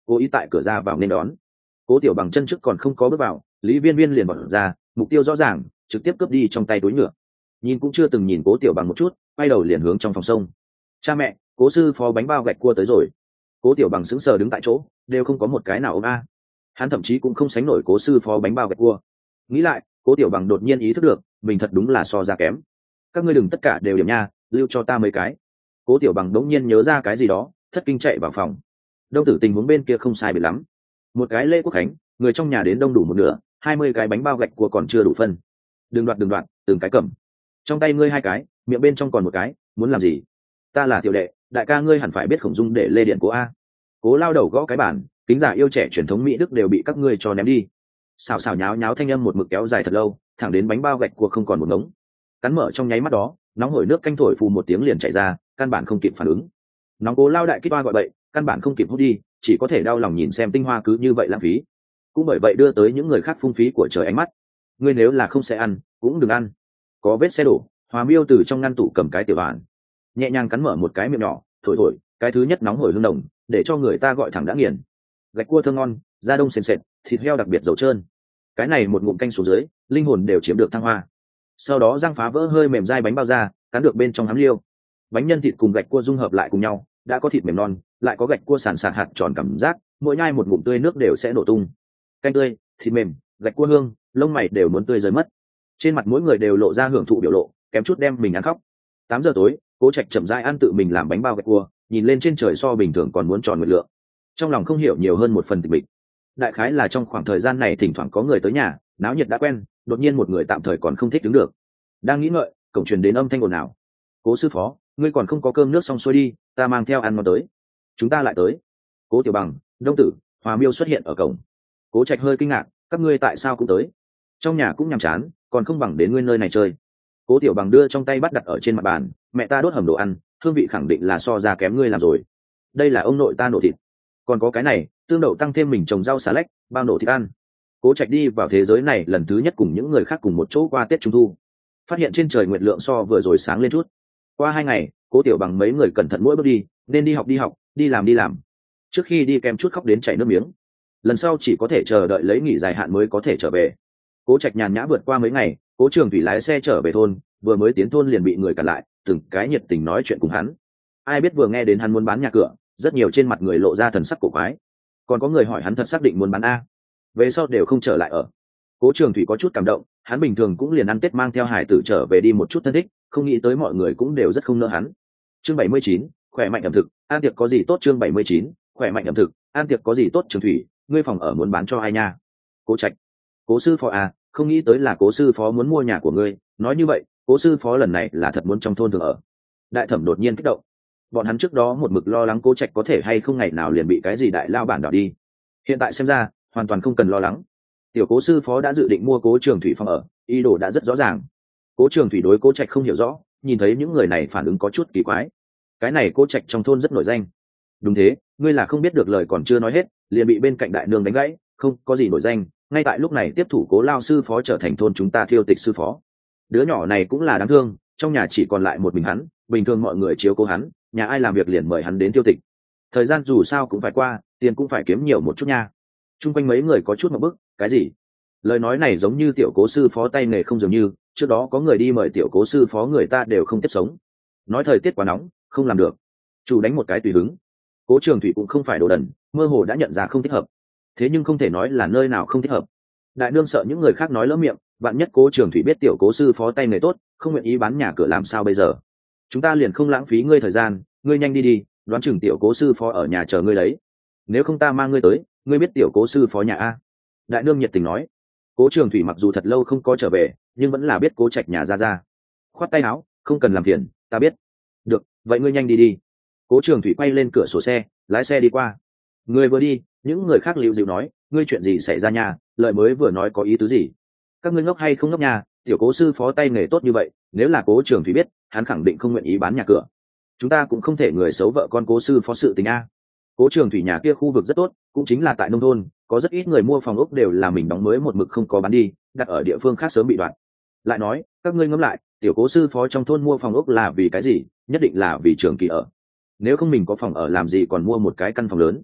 A: cố ý tại cửa ra vào nên đón. Cố Tiểu Bằng chân trước còn không có bước vào, Lý Viên Viên liền bỏ ra, mục tiêu rõ ràng, trực tiếp cướp đi trong tay túi nhựa. Nhìn cũng chưa từng nhìn Cố Tiểu Bằng một chút, quay đầu liền hướng trong phòng sông. Cha mẹ, Cố sư phó bánh bao gạch cua tới rồi. Cố Tiểu Bằng sững sờ đứng tại chỗ, đều không có một cái nào ôm a. Hắn thậm chí cũng không sánh nổi Cố sư phó bánh bao gạch cua. Nghĩ lại, Cố Tiểu Bằng đột nhiên ý thức được, mình thật đúng là so ra kém. Các ngươi đừng tất cả đều điểm nha, lưu cho ta mấy cái. Cố Tiểu Bằng đống nhiên nhớ ra cái gì đó, thất kinh chạy vào phòng. Đông Tử tình huống bên kia không sai biệt lắm. Một cái lễ quốc khánh, người trong nhà đến đông đủ một nửa, 20 cái bánh bao gạch cua còn chưa đủ phân. Đừng đoạt, từng cái cầm. Trong tay ngươi 2 cái, miệng bên trong còn một cái, muốn làm gì? Ta là tiểu đệ, đại ca ngươi hẳn phải biết Khổng Dung để lê điện của a. Cố lao đầu gõ cái bàn, kính giả yêu trẻ truyền thống Mỹ Đức đều bị các ngươi cho ném đi. Xào xào nháo nháo thanh âm một mực kéo dài thật lâu, thẳng đến bánh bao gạch cua không còn một ngống. Cắn mở trong nháy mắt đó, nóng hổi nước canh thổi phù một tiếng liền chảy ra, căn bản không kịp phản ứng. Nóng Cố lao đại kích ba gọi bậy, căn bản không kịp hút đi, chỉ có thể đau lòng nhìn xem tinh hoa cứ như vậy lãng phí. Cũng bởi vậy đưa tới những người khác phung phí của trời ánh mắt. Ngươi nếu là không sẽ ăn, cũng đừng ăn. Có vết xe đổ, Hòa Miêu từ trong ngăn tủ cầm cái tiểu bản, nhẹ nhàng cắn mở một cái miệng nhỏ, thổi thổi, cái thứ nhất nóng hổi hương nồng, để cho người ta gọi thẳng đã nghiền. Gạch cua thơm ngon, da đông sền sệt, thịt heo đặc biệt dầu trơn. Cái này một ngụm canh xuống dưới, linh hồn đều chiếm được thăng hoa. Sau đó răng phá vỡ hơi mềm dai bánh bao ra, cắn được bên trong hám liêu. Bánh nhân thịt cùng gạch cua dung hợp lại cùng nhau, đã có thịt mềm non, lại có gạch cua sàn sạt hạt tròn cảm giác, mỗi nhai một ngụm tươi nước đều sẽ nổ tung. Canh tươi, thịt mềm, gạch cua hương, lông mày đều muốn tươi rơi mất. Trên mặt mỗi người đều lộ ra hưởng thụ biểu lộ, kém chút đem mình ăn khóc. 8 giờ tối, Cố Trạch chậm rãi ăn tự mình làm bánh bao gạch cua, nhìn lên trên trời so bình thường còn muốn tròn nguyệt lượng. Trong lòng không hiểu nhiều hơn một phần tịch mịch. Đại khái là trong khoảng thời gian này thỉnh thoảng có người tới nhà, náo nhiệt đã quen, đột nhiên một người tạm thời còn không thích đứng được. Đang nghĩ ngợi, cổng truyền đến âm thanh ồn ào. Cố sư phó, ngươi còn không có cơm nước xong xuôi đi, ta mang theo ăn ngon tới. Chúng ta lại tới. Cố Tiểu Bằng, Đông Tử, Hòa Miêu xuất hiện ở cổng. Cố Trạch hơi kinh ngạc, các ngươi tại sao cũng tới? Trong nhà cũng nhàm chán, còn không bằng đến ngươi nơi này chơi. Cố Tiểu Bằng đưa trong tay bắt đặt ở trên mặt bàn, mẹ ta đốt hầm đồ ăn, hương vị khẳng định là so ra kém ngươi làm rồi. Đây là ông nội ta nổ thịt, còn có cái này, tương đậu tăng thêm mình trồng rau xà lách, bao nổ thịt ăn. Cố Trạch đi vào thế giới này lần thứ nhất cùng những người khác cùng một chỗ qua Tết Trung thu, phát hiện trên trời nguyệt lượng so vừa rồi sáng lên chút. Qua 2 ngày, Cố Tiểu Bằng mấy người cẩn thận mỗi bước đi, nên đi học, đi làm. Trước khi đi kèm chút khóc đến chảy nước miếng. Lần sau chỉ có thể chờ đợi lấy nghỉ dài hạn mới có thể trở về. Cố Trạch nhàn nhã vượt qua mấy ngày, Cố Trường Thủy lái xe trở về thôn, vừa mới tiến thôn liền bị người cản lại, từng cái nhiệt tình nói chuyện cùng hắn. Ai biết vừa nghe đến hắn muốn bán nhà cửa, rất nhiều trên mặt người lộ ra thần sắc cổ quái. Còn có người hỏi hắn thật xác định muốn bán a, về sau đều không trở lại ở. Cố Trường Thủy có chút cảm động, hắn bình thường cũng liền ăn Tết mang theo hải tử trở về đi một chút thân thích, không nghĩ tới mọi người cũng đều rất không nỡ hắn. Chương 79, khỏe mạnh ẩm thực, ăn tiệc có gì tốt. Chương 79, khỏe mạnh ẩm thực, ăn tiệc có gì tốt. Trường Thủy, ngươi phòng ở muốn bán cho ai nha? Cố Trạch, Cố sư phó à, không nghĩ tới là Cố sư phó muốn mua nhà của ngươi. Nói như vậy, Cố sư phó lần này là thật muốn trong thôn thường ở. Đại thẩm đột nhiên kích động. Bọn hắn trước đó một mực lo lắng Cố Trạch có thể hay không ngày nào liền bị cái gì đại lao bản đảo đi. Hiện tại xem ra, hoàn toàn không cần lo lắng. Tiểu Cố sư phó đã dự định mua Cố Trường Thủy phòng ở, ý đồ đã rất rõ ràng. Cố Trường Thủy đối Cố Trạch không hiểu rõ, nhìn thấy những người này phản ứng có chút kỳ quái. Cái này Cố Trạch trong thôn rất nổi danh. Đúng thế, ngươi là không biết được lời còn chưa nói hết, liền bị bên cạnh đại nương đánh gãy, không có gì nổi danh, ngay tại lúc này tiếp thủ Cố lao sư phó trở thành thôn chúng ta thiêu tịch sư phó. Đứa nhỏ này cũng là đáng thương, trong nhà chỉ còn lại một mình hắn, bình thường mọi người chiếu cố hắn, nhà ai làm việc liền mời hắn đến tiêu tịch. Thời gian dù sao cũng phải qua, tiền cũng phải kiếm nhiều một chút nha. Chung quanh mấy người có chút một bức, cái gì? Lời nói này giống như tiểu Cố sư phó tay nghề không dường như, trước đó có người đi mời tiểu Cố sư phó người ta đều không tiếp sống. Nói thời tiết quá nóng, không làm được. Chủ đánh một cái tùy hứng. Cố Trường Thủy cũng không phải đồ đần, mơ hồ đã nhận ra không thích hợp. Thế nhưng không thể nói là nơi nào không thích hợp. Đại nương sợ những người khác nói lỡ miệng, vạn nhất Cố Trường Thủy biết tiểu Cố sư phó tay nghề tốt, không nguyện ý bán nhà cửa làm sao bây giờ? Chúng ta liền không lãng phí ngươi thời gian, ngươi nhanh đi, đoán chừng tiểu Cố sư phó ở nhà chờ ngươi đấy. Nếu không ta mang ngươi tới, ngươi biết tiểu Cố sư phó nhà a? Đại nương nhiệt tình nói. Cố Trường Thủy mặc dù thật lâu không có trở về, nhưng vẫn là biết Cố Trạch nhà ra. Khoát tay áo, không cần làm phiền, ta biết. Được, vậy ngươi nhanh đi. Cố Trường Thủy quay lên cửa sổ xe, lái xe đi qua. Người vừa đi, những người khác liễu dịu nói, ngươi chuyện gì xảy ra nhà, lời mới vừa nói có ý tứ gì? Các ngươi ngốc hay không ngốc nhà, tiểu Cố sư phó tay nghề tốt như vậy, nếu là Cố Trường Thủy biết, hắn khẳng định không nguyện ý bán nhà cửa. Chúng ta cũng không thể người xấu vợ con Cố sư phó sự tình a. Cố Trường Thủy nhà kia khu vực rất tốt, cũng chính là tại nông thôn, có rất ít người mua phòng ốc đều là mình đóng mới một mực không có bán đi, đặt ở địa phương khác sớm bị đoạt. Lại nói, các ngươi ngẫm lại, tiểu Cố sư phó trong thôn mua phòng ốc là vì cái gì? Nhất định là vì Trường Kỳ ở. Nếu không mình có phòng ở làm gì còn mua một cái căn phòng lớn.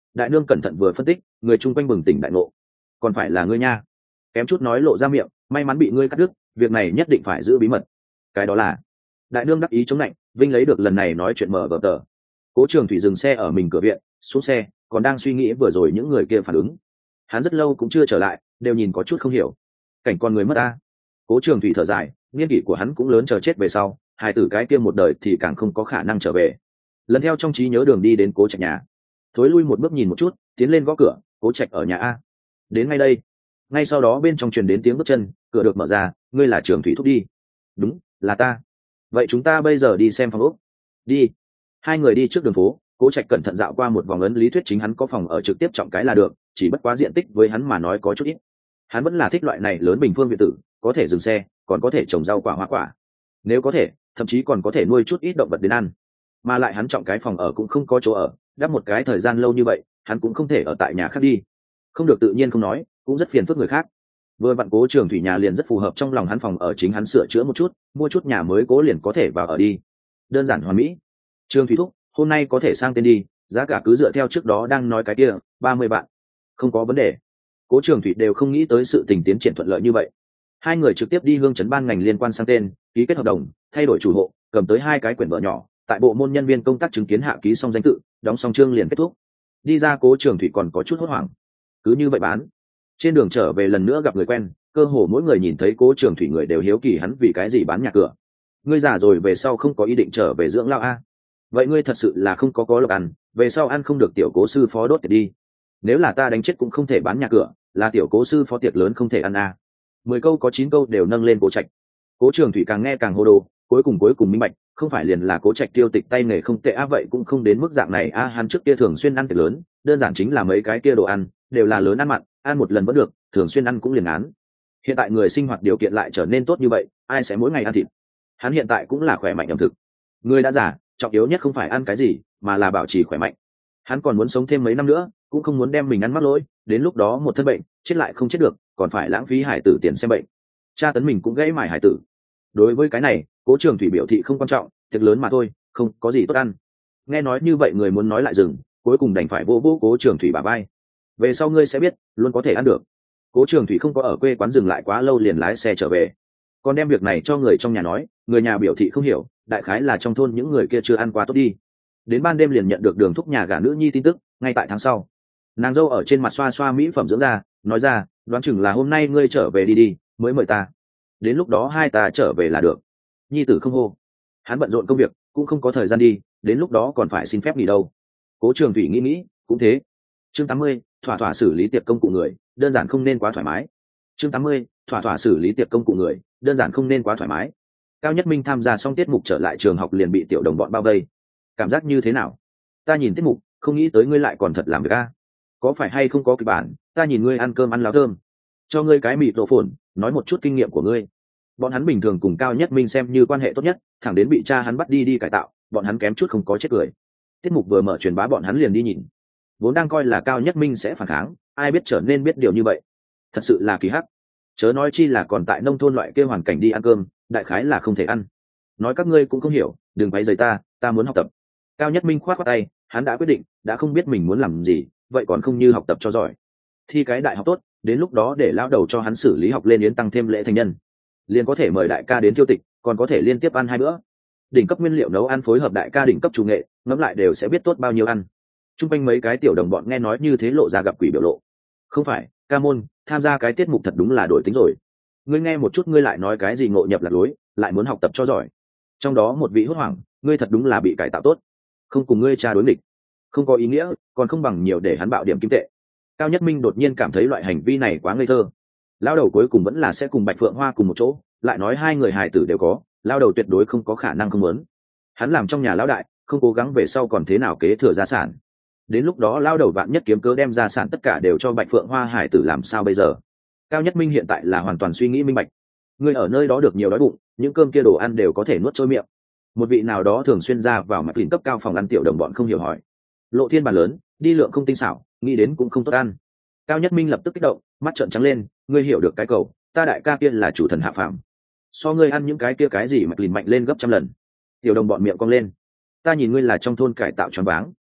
A: đại nương cẩn thận vừa phân tích, người chung quanh bừng tỉnh đại ngộ. Còn phải là ngươi nha, kém chút nói lộ ra miệng, may mắn bị ngươi cắt đứt, việc này nhất định phải giữ bí mật. Cái đó là, đại nương đắc ý chống lạnh, vinh lấy được lần này nói chuyện mở vở tờ. Cố Trường Thủy dừng xe ở mình cửa viện, xuống xe, còn đang suy nghĩ vừa rồi những người kia phản ứng. Hắn rất lâu cũng chưa trở lại, đều nhìn có chút không hiểu. Cảnh con người mất a. Cố Trường Thủy thở dài, niên kỷ của hắn cũng lớn, chờ chết về sau, hài tử cái kia một đời thì càng không có khả năng trở về. Lần theo trong trí nhớ đường đi đến Cố Trạch nhà, thối lui một bước nhìn một chút, tiến lên gõ cửa. Cố Trạch ở nhà a. Đến ngay đây. Ngay sau đó bên trong truyền đến tiếng bước chân, cửa được mở ra. Ngươi là Trường Thủy thúc đi? Đúng, là ta. Vậy chúng ta bây giờ đi xem phòng ốc. Đi. Hai người đi trước đường phố. Cố Trạch cẩn thận dạo qua một vòng, ấn lý thuyết chính hắn có phòng ở trực tiếp trọng cái là được, chỉ bất quá diện tích với hắn mà nói có chút ít. Hắn vẫn là thích loại này lớn bình phương biệt tử, có thể dừng xe, còn có thể trồng rau quả hoa quả, nếu có thể thậm chí còn có thể nuôi chút ít động vật đến ăn. Mà lại hắn trọng cái phòng ở cũng không có chỗ ở, đắp một cái thời gian lâu như vậy hắn cũng không thể ở tại nhà khác đi, không được tự nhiên không nói, cũng rất phiền phức người khác. Vừa vặn Cố Trường Thủy nhà liền rất phù hợp trong lòng hắn, phòng ở chính hắn sửa chữa một chút, mua chút nhà mới Cố liền có thể vào ở đi, đơn giản hoàn mỹ. Trường Thủy thúc, hôm nay có thể sang tên đi, giá cả cứ dựa theo trước đó đang nói cái kia, 30 vạn. Không có vấn đề. Cố Trường Thủy đều không nghĩ tới sự tình tiến triển thuận lợi như vậy. Hai người trực tiếp đi hương chấn ban ngành liên quan sang tên, ký kết hợp đồng, thay đổi chủ hộ, cầm tới 2 cái quyển vợ nhỏ, tại bộ môn nhân viên công tác chứng kiến hạ ký xong danh tự, đóng xong chương liền kết thúc. Đi ra Cố Trường Thủy còn có chút hốt hoảng. Cứ như vậy bán. Trên đường trở về lần nữa gặp người quen, cơ hồ mỗi người nhìn thấy Cố Trường Thủy người đều hiếu kỳ hắn vì cái gì bán nhà cửa. Ngươi già rồi về sau không có ý định trở về dưỡng lao a? Vậy ngươi thật sự là không có lộc ăn, về sau ăn không được tiểu Cố sư phó đốt tiệc đi. Nếu là ta đánh chết cũng không thể bán nhà cửa, là tiểu Cố sư phó tiệc lớn không thể ăn a. 10 câu có 9 câu đều nâng lên Cố Trạch. Cố Trường Thủy càng nghe càng hồ đồ, cuối cùng minh bạch, không phải liền là Cố Trạch tiêu tịch tay nghề không tệ a, vậy cũng không đến mức dạng này a. Hắn trước kia thường xuyên ăn tiệc lớn, đơn giản chính là mấy cái kia đồ ăn đều là lớn ăn mặn, ăn một lần vẫn được, thường xuyên ăn cũng liền án. Hiện tại người sinh hoạt điều kiện lại trở nên tốt như vậy, ai sẽ mỗi ngày ăn thịt. Hắn hiện tại cũng là khỏe mạnh ẩm thực. Người đã già, trọng yếu nhất không phải ăn cái gì, mà là bảo trì khỏe mạnh. Hắn còn muốn sống thêm mấy năm nữa, cũng không muốn đem mình ăn mắc lỗi, đến lúc đó một thân bệnh, chết lại không chết được, còn phải lãng phí hải tử tiền xem bệnh. Cha tấn mình cũng gãy mải hải tử. Đối với cái này, Cố Trường Thủy biểu thị không quan trọng, tiệc lớn mà thôi, không có gì tốt ăn. Nghe nói như vậy người muốn nói lại dừng, cuối cùng đành phải vô Cố Trường Thủy bả vai. Về sau ngươi sẽ biết, luôn có thể ăn được. Cố Trường Thủy không có ở quê quán dừng lại quá lâu, liền lái xe trở về, còn đem việc này cho người trong nhà nói. Người nhà biểu thị không hiểu, đại khái là trong thôn những người kia chưa ăn qua tốt đi. Đến ban đêm liền nhận được Đường thúc nhà gả nữ nhi tin tức, ngay tại tháng sau. Nàng dâu ở trên mặt xoa xoa mỹ phẩm dưỡng da, nói ra, đoán chừng là hôm nay ngươi trở về đi mới mời ta, đến lúc đó hai ta trở về là được. Nhi tử không hô, hắn bận rộn công việc, cũng không có thời gian đi, đến lúc đó còn phải xin phép nghỉ đâu. Cố Trường Thủy nghĩ cũng thế. Chương 80, thỏa thỏa xử lý tiệc công cụ người, đơn giản không nên quá thoải mái. Chương 80, thỏa thỏa xử lý tiệc công cụ người, đơn giản không nên quá thoải mái. Cao Nhất Minh tham gia xong tiết mục trở lại trường học liền bị tiểu đồng bọn bao vây. Cảm giác như thế nào? Ta nhìn tiết mục, không nghĩ tới ngươi lại còn thật làm việc a. Có phải hay không có kịch bản? Ta nhìn ngươi ăn cơm ăn láo thơm, cho ngươi cái mịt rổ phồn, nói một chút kinh nghiệm của ngươi. Bọn hắn bình thường cùng Cao Nhất Minh xem như quan hệ tốt nhất, thẳng đến bị cha hắn bắt đi cải tạo, bọn hắn kém chút không có chết cười. Tiết mục vừa mở truyền bá bọn hắn liền đi nhìn, vốn đang coi là Cao Nhất Minh sẽ phản kháng, ai biết trở nên biết điều như vậy, thật sự là kỳ hắc. Chớ nói chi là còn tại nông thôn loại kia hoàn cảnh đi ăn cơm, đại khái là không thể ăn. Nói các ngươi cũng không hiểu, đừng quấy rầy ta muốn học tập. Cao Nhất Minh khoát khoát tay, hắn đã quyết định, đã không biết mình muốn làm gì, vậy còn không như học tập cho giỏi, thi cái đại học tốt, đến lúc đó để lao đầu cho hắn xử lý học lên yến tăng thêm lễ thành nhân, liền có thể mời đại ca đến tiêu tịch, còn có thể liên tiếp ăn 2 bữa. Đỉnh cấp nguyên liệu nấu ăn phối hợp đại ca đỉnh cấp chủ nghệ, ngẫm lại đều sẽ biết tốt bao nhiêu ăn. Trung quanh mấy cái tiểu đồng bọn nghe nói như thế lộ ra gặp quỷ biểu lộ. Không phải, ca môn, tham gia cái tiết mục thật đúng là đổi tính rồi. Ngươi nghe một chút, ngươi lại nói cái gì ngộ nhập lạc lối, lại muốn học tập cho giỏi. Trong đó một vị hốt hoảng, ngươi thật đúng là bị cải tạo tốt, không cùng ngươi cha đối nghịch, không có ý nghĩa, còn không bằng nhiều để hắn bạo điểm kim tệ. Cao Nhất Minh đột nhiên cảm thấy loại hành vi này quá ngây thơ. Lao đầu cuối cùng vẫn là sẽ cùng Bạch Phượng Hoa cùng một chỗ, lại nói 2 người hài tử đều có, lao đầu tuyệt đối không có khả năng không muốn. Hắn làm trong nhà lão đại, không cố gắng về sau còn thế nào kế thừa gia sản. Đến lúc đó lao đầu vạn nhất kiếm cớ đem gia sản tất cả đều cho Bạch Phượng Hoa hài tử làm sao bây giờ? Cao Nhất Minh hiện tại là hoàn toàn suy nghĩ minh bạch. Người ở nơi đó được nhiều đói bụng, những cơm kia đồ ăn đều có thể nuốt trôi miệng. Một vị nào đó thường xuyên ra vào mặt lìn cấp cao phòng ăn tiểu đồng bọn không hiểu hỏi. Lộ thiên bàn lớn, đi lượng không tinh xảo, nghĩ đến cũng không tốt ăn. Cao Nhất Minh lập tức kích động, mắt trợn trắng lên, ngươi hiểu được cái cầu, ta đại ca kia là chủ thần hạ phàm, so ngươi ăn những cái kia cái gì mặt lìn mạnh lên gấp trăm lần. Tiểu đồng bọn miệng cong lên, ta nhìn ngươi là trong thôn cải tạo choáng váng.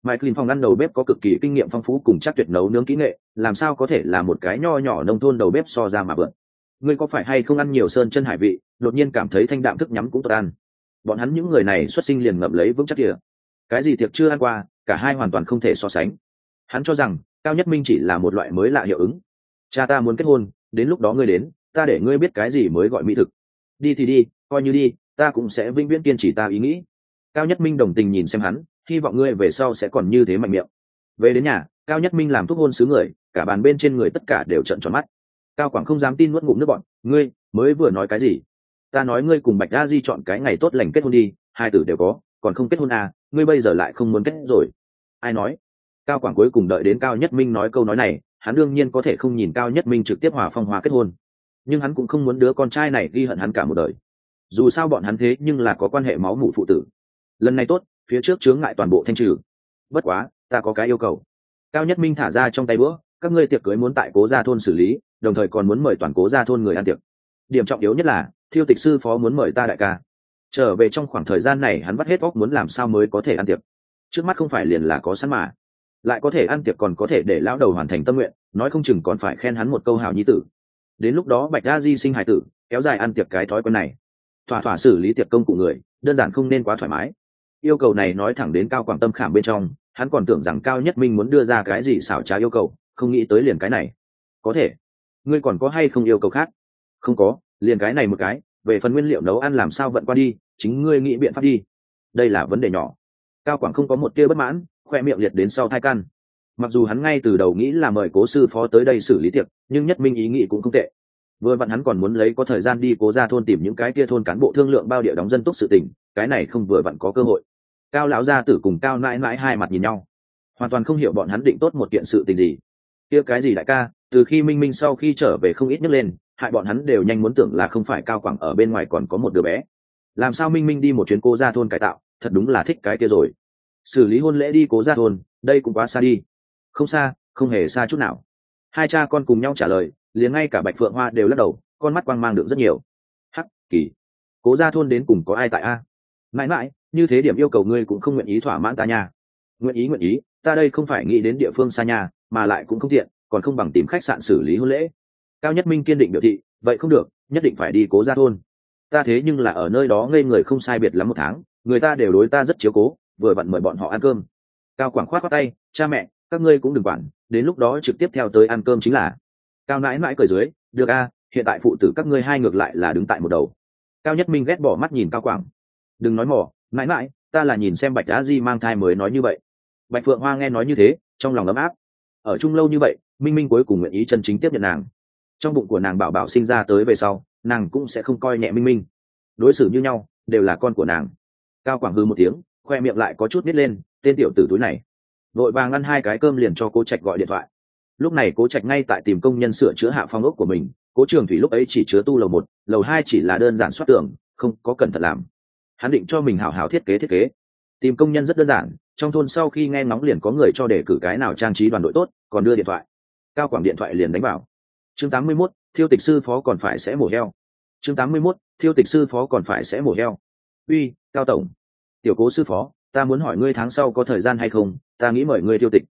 A: Michael phòng ăn đầu bếp có cực kỳ kinh nghiệm phong phú cùng chắc tuyệt nấu nướng kỹ nghệ, làm sao có thể là một cái nho nhỏ nông thôn đầu bếp so ra mà vượt. Ngươi có phải hay không ăn nhiều sơn chân hải vị, đột nhiên cảm thấy thanh đạm thức nhắm cũng tốt ăn. Bọn hắn những người này xuất sinh liền ngậm lấy vững chắc kìa. Cái gì tiệc chưa ăn qua, cả hai hoàn toàn không thể so sánh. Hắn cho rằng Cao Nhất Minh chỉ là một loại mới lạ hiệu ứng. Cha ta muốn kết hôn, đến lúc đó ngươi đến, ta để ngươi biết cái gì mới gọi mỹ thực. Đi thì đi, coi như đi, ta cũng sẽ vĩnh viễn kiên trì ta ý nghĩ. Cao Nhất Minh đồng tình nhìn xem hắn, hy vọng ngươi về sau sẽ còn như thế mạnh miệng. Về đến nhà, Cao Nhất Minh làm thuốc hôn xứ người, cả bàn bên trên người tất cả đều trợn tròn mắt. Cao Quảng không dám tin nuốt ngụm nước bọn, ngươi mới vừa nói cái gì? Ta nói ngươi cùng Bạch A Di chọn cái ngày tốt lành kết hôn đi, hai tử đều có, còn không kết hôn à, ngươi bây giờ lại không muốn kết rồi. Ai nói? Cao Quảng cuối cùng đợi đến Cao Nhất Minh nói câu nói này, hắn đương nhiên có thể không nhìn Cao Nhất Minh trực tiếp hòa phong hòa kết hôn, nhưng hắn cũng không muốn đứa con trai này ghi hận hắn cả một đời. Dù sao bọn hắn thế nhưng là có quan hệ máu mủ phụ tử. Lần này tốt, phía trước chướng ngại toàn bộ thanh trừ. Bất quá, ta có cái yêu cầu. Cao Nhất Minh thả ra trong tay bữa, các ngươi tiệc cưới muốn tại Cố Gia thôn xử lý, đồng thời còn muốn mời toàn Cố Gia thôn người ăn tiệc. Điểm trọng yếu nhất là Thiêu Tịch sư phó muốn mời ta đại ca. Trở về trong khoảng thời gian này hắn vắt hết óc muốn làm sao mới có thể ăn tiệc. Trước mắt không phải liền là có sẵn mà, lại có thể ăn tiệc còn có thể để lão đầu hoàn thành tâm nguyện, nói không chừng còn phải khen hắn một câu hảo nhi tử. Đến lúc đó Bạch A Di sinh hài tử, kéo dài ăn tiệc cái thói quen này. Thỏa thỏa xử lý tiệc công cụ người, đơn giản không nên quá thoải mái. Yêu cầu này nói thẳng đến Cao Quảng tâm khảm bên trong, hắn còn tưởng rằng Cao Nhất Minh muốn đưa ra cái gì xảo trá yêu cầu, không nghĩ tới liền cái này. Có thể, ngươi còn có hay không yêu cầu khác? Không có, liền cái này một cái, về phần nguyên liệu nấu ăn làm sao vận qua đi, chính ngươi nghĩ biện pháp đi. Đây là vấn đề nhỏ. Cao Quảng không có một tia bất mãn, khoe miệng liệt đến sau thai căn. Mặc dù hắn ngay từ đầu nghĩ là mời Cố sư phó tới đây xử lý tiệc, nhưng Nhất Minh ý nghĩ cũng không tệ. Vừa vặn hắn còn muốn lấy có thời gian đi Cố Gia thôn tìm những cái kia thôn cán bộ thương lượng bao địa đóng dân túc sự tình, cái này không vừa vặn có cơ hội. Cao lão gia tử cùng Cao nãi nãi hai mặt nhìn nhau, hoàn toàn không hiểu bọn hắn định tốt một kiện sự tình gì. Kia cái gì đại ca, từ khi Minh Minh sau khi trở về không ít nhấc lên, hại bọn hắn đều nhanh muốn tưởng là không phải Cao Quảng ở bên ngoài còn có một đứa bé. Làm sao Minh Minh đi một chuyến Cố Gia thôn cải tạo, thật đúng là thích cái kia rồi. Xử lý hôn lễ đi Cố Gia thôn, đây cũng quá xa đi. Không xa, không hề xa chút nào. Hai cha con cùng nhau trả lời, liền ngay cả Bạch Phượng Hoa đều lắc đầu, con mắt quang mang được rất nhiều. Hắc Kỳ, Cố Gia thôn đến cùng có ai tại a? Mãi mãi, như thế điểm yêu cầu ngươi cũng không nguyện ý thỏa mãn ta nha. Nguyện ý, ta đây không phải nghĩ đến địa phương xa nhà, mà lại cũng không tiện, còn không bằng tìm khách sạn xử lý hôn lễ. Cao Nhất Minh kiên định biểu thị, vậy không được, nhất định phải đi Cố Gia thôn. Ta thế nhưng là ở nơi đó ngây người không sai biệt lắm một tháng, người ta đều đối ta rất chiếu cố, vừa vặn mời bọn họ ăn cơm. Cao Quảng khoát khoát tay, cha mẹ, các ngươi cũng đừng quản, đến lúc đó trực tiếp theo tới ăn cơm chính là. Cao nãi nãi cười dưới, được a, hiện tại phụ tử các ngươi hai ngược lại là đứng tại một đầu. Cao Nhất Minh ghét bỏ mắt nhìn Cao Quảng, đừng nói mỏ, nãi nãi, ta là nhìn xem Bạch Á Di mang thai mới nói như vậy. Bạch Phượng Hoa nghe nói như thế, trong lòng ấm áp. Ở chung lâu như vậy, Minh Minh cuối cùng nguyện ý chân chính tiếp nhận nàng. Trong bụng của nàng bảo bảo sinh ra tới về sau, nàng cũng sẽ không coi nhẹ Minh Minh, đối xử như nhau, đều là con của nàng. Cao Quảng hư một tiếng, khoe miệng lại có chút nít lên, tên tiểu tử túi này. Vội vàng ăn hai cái cơm liền cho Cố Trạch gọi điện thoại. Lúc này Cố Trạch ngay tại tìm công nhân sửa chữa hạ phong ốc của mình. Cố Trường Thủy lúc ấy chỉ chứa tu lầu 1, lầu 2 chỉ là đơn giản soát tường, không có cẩn thận làm. Hắn định cho mình hảo hảo thiết kế. Tìm công nhân rất đơn giản, trong thôn sau khi nghe ngóng liền có người cho đề cử cái nào trang trí đoàn đội tốt, còn đưa điện thoại. Cao Quảng điện thoại liền đánh vào. Chương 81, Thiêu Tịch sư phó còn phải sẽ mổ heo. Chương 81, Thiêu Tịch sư phó còn phải sẽ mổ heo. Uy, Cao tổng. Tiểu Cố sư phó, ta muốn hỏi ngươi tháng sau có thời gian hay không, ta nghĩ mời ngươi Thiêu Tịch.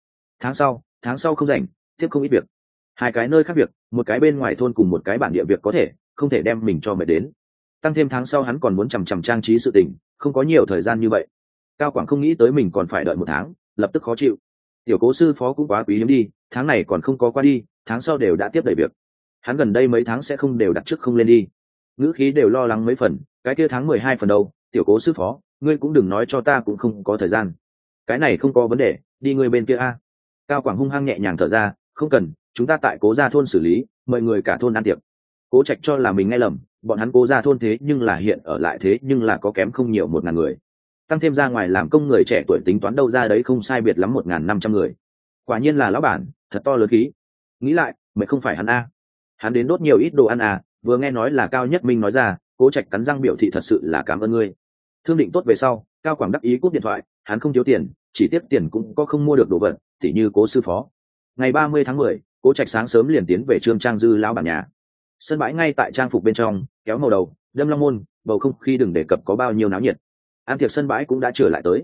A: Tháng sau không rảnh, tiếp không ít việc. Hai cái nơi khác việc, một cái bên ngoài thôn cùng một cái bản địa việc có thể, không thể đem mình cho mệt đến. Tăng thêm tháng sau hắn còn muốn chằm trang trí sự tình, không có nhiều thời gian như vậy. Cao Quảng không nghĩ tới mình còn phải đợi một tháng, lập tức khó chịu. Tiểu Cố sư phó cũng quá quý hiếm đi, tháng này còn không có qua đi, tháng sau đều đã tiếp đầy việc. Hắn gần đây mấy tháng sẽ không đều đặt trước không lên đi. Ngữ khí đều lo lắng mấy phần, cái kia tháng 12 phần đâu, Tiểu Cố sư phó, ngươi cũng đừng nói cho ta cũng không có thời gian. Cái này không có vấn đề, đi ngươi bên kia a. Cao Quảng hung hăng nhẹ nhàng thở ra, không cần, chúng ta tại Cố Gia thôn xử lý, mời người cả thôn ăn tiệc. Cố Trạch cho là mình nghe lầm, bọn hắn Cố Gia thôn thế nhưng là hiện ở lại thế nhưng là có kém không nhiều 1.000 người. Tăng thêm ra ngoài làm công người trẻ tuổi tính toán đâu ra đấy không sai biệt lắm 1.500 người. Quả nhiên là lão bản, thật to lớn khí. Nghĩ lại, mày không phải hắn a. Hắn đến đốt nhiều ít đồ ăn à, vừa nghe nói là Cao Nhất Minh nói ra, Cố Trạch cắn răng biểu thị thật sự là cảm ơn ngươi. Thương định tốt về sau, Cao Quảng đắc ý cúp điện thoại, hắn không thiếu tiền, chỉ tiếc tiền cũng có không mua được đồ vật, tỉ như Cố sư phó. Ngày 30 tháng 10, Cố Trạch sáng sớm liền tiến về Trương Trang Dư lão bản nhà. Sân bãi ngay tại trang phục bên trong, kéo màu đầu, đâm long môn, bầu không khí đừng đề cập có bao nhiêu náo nhiệt. Ăn tiệc sân bãi cũng đã trở lại tới.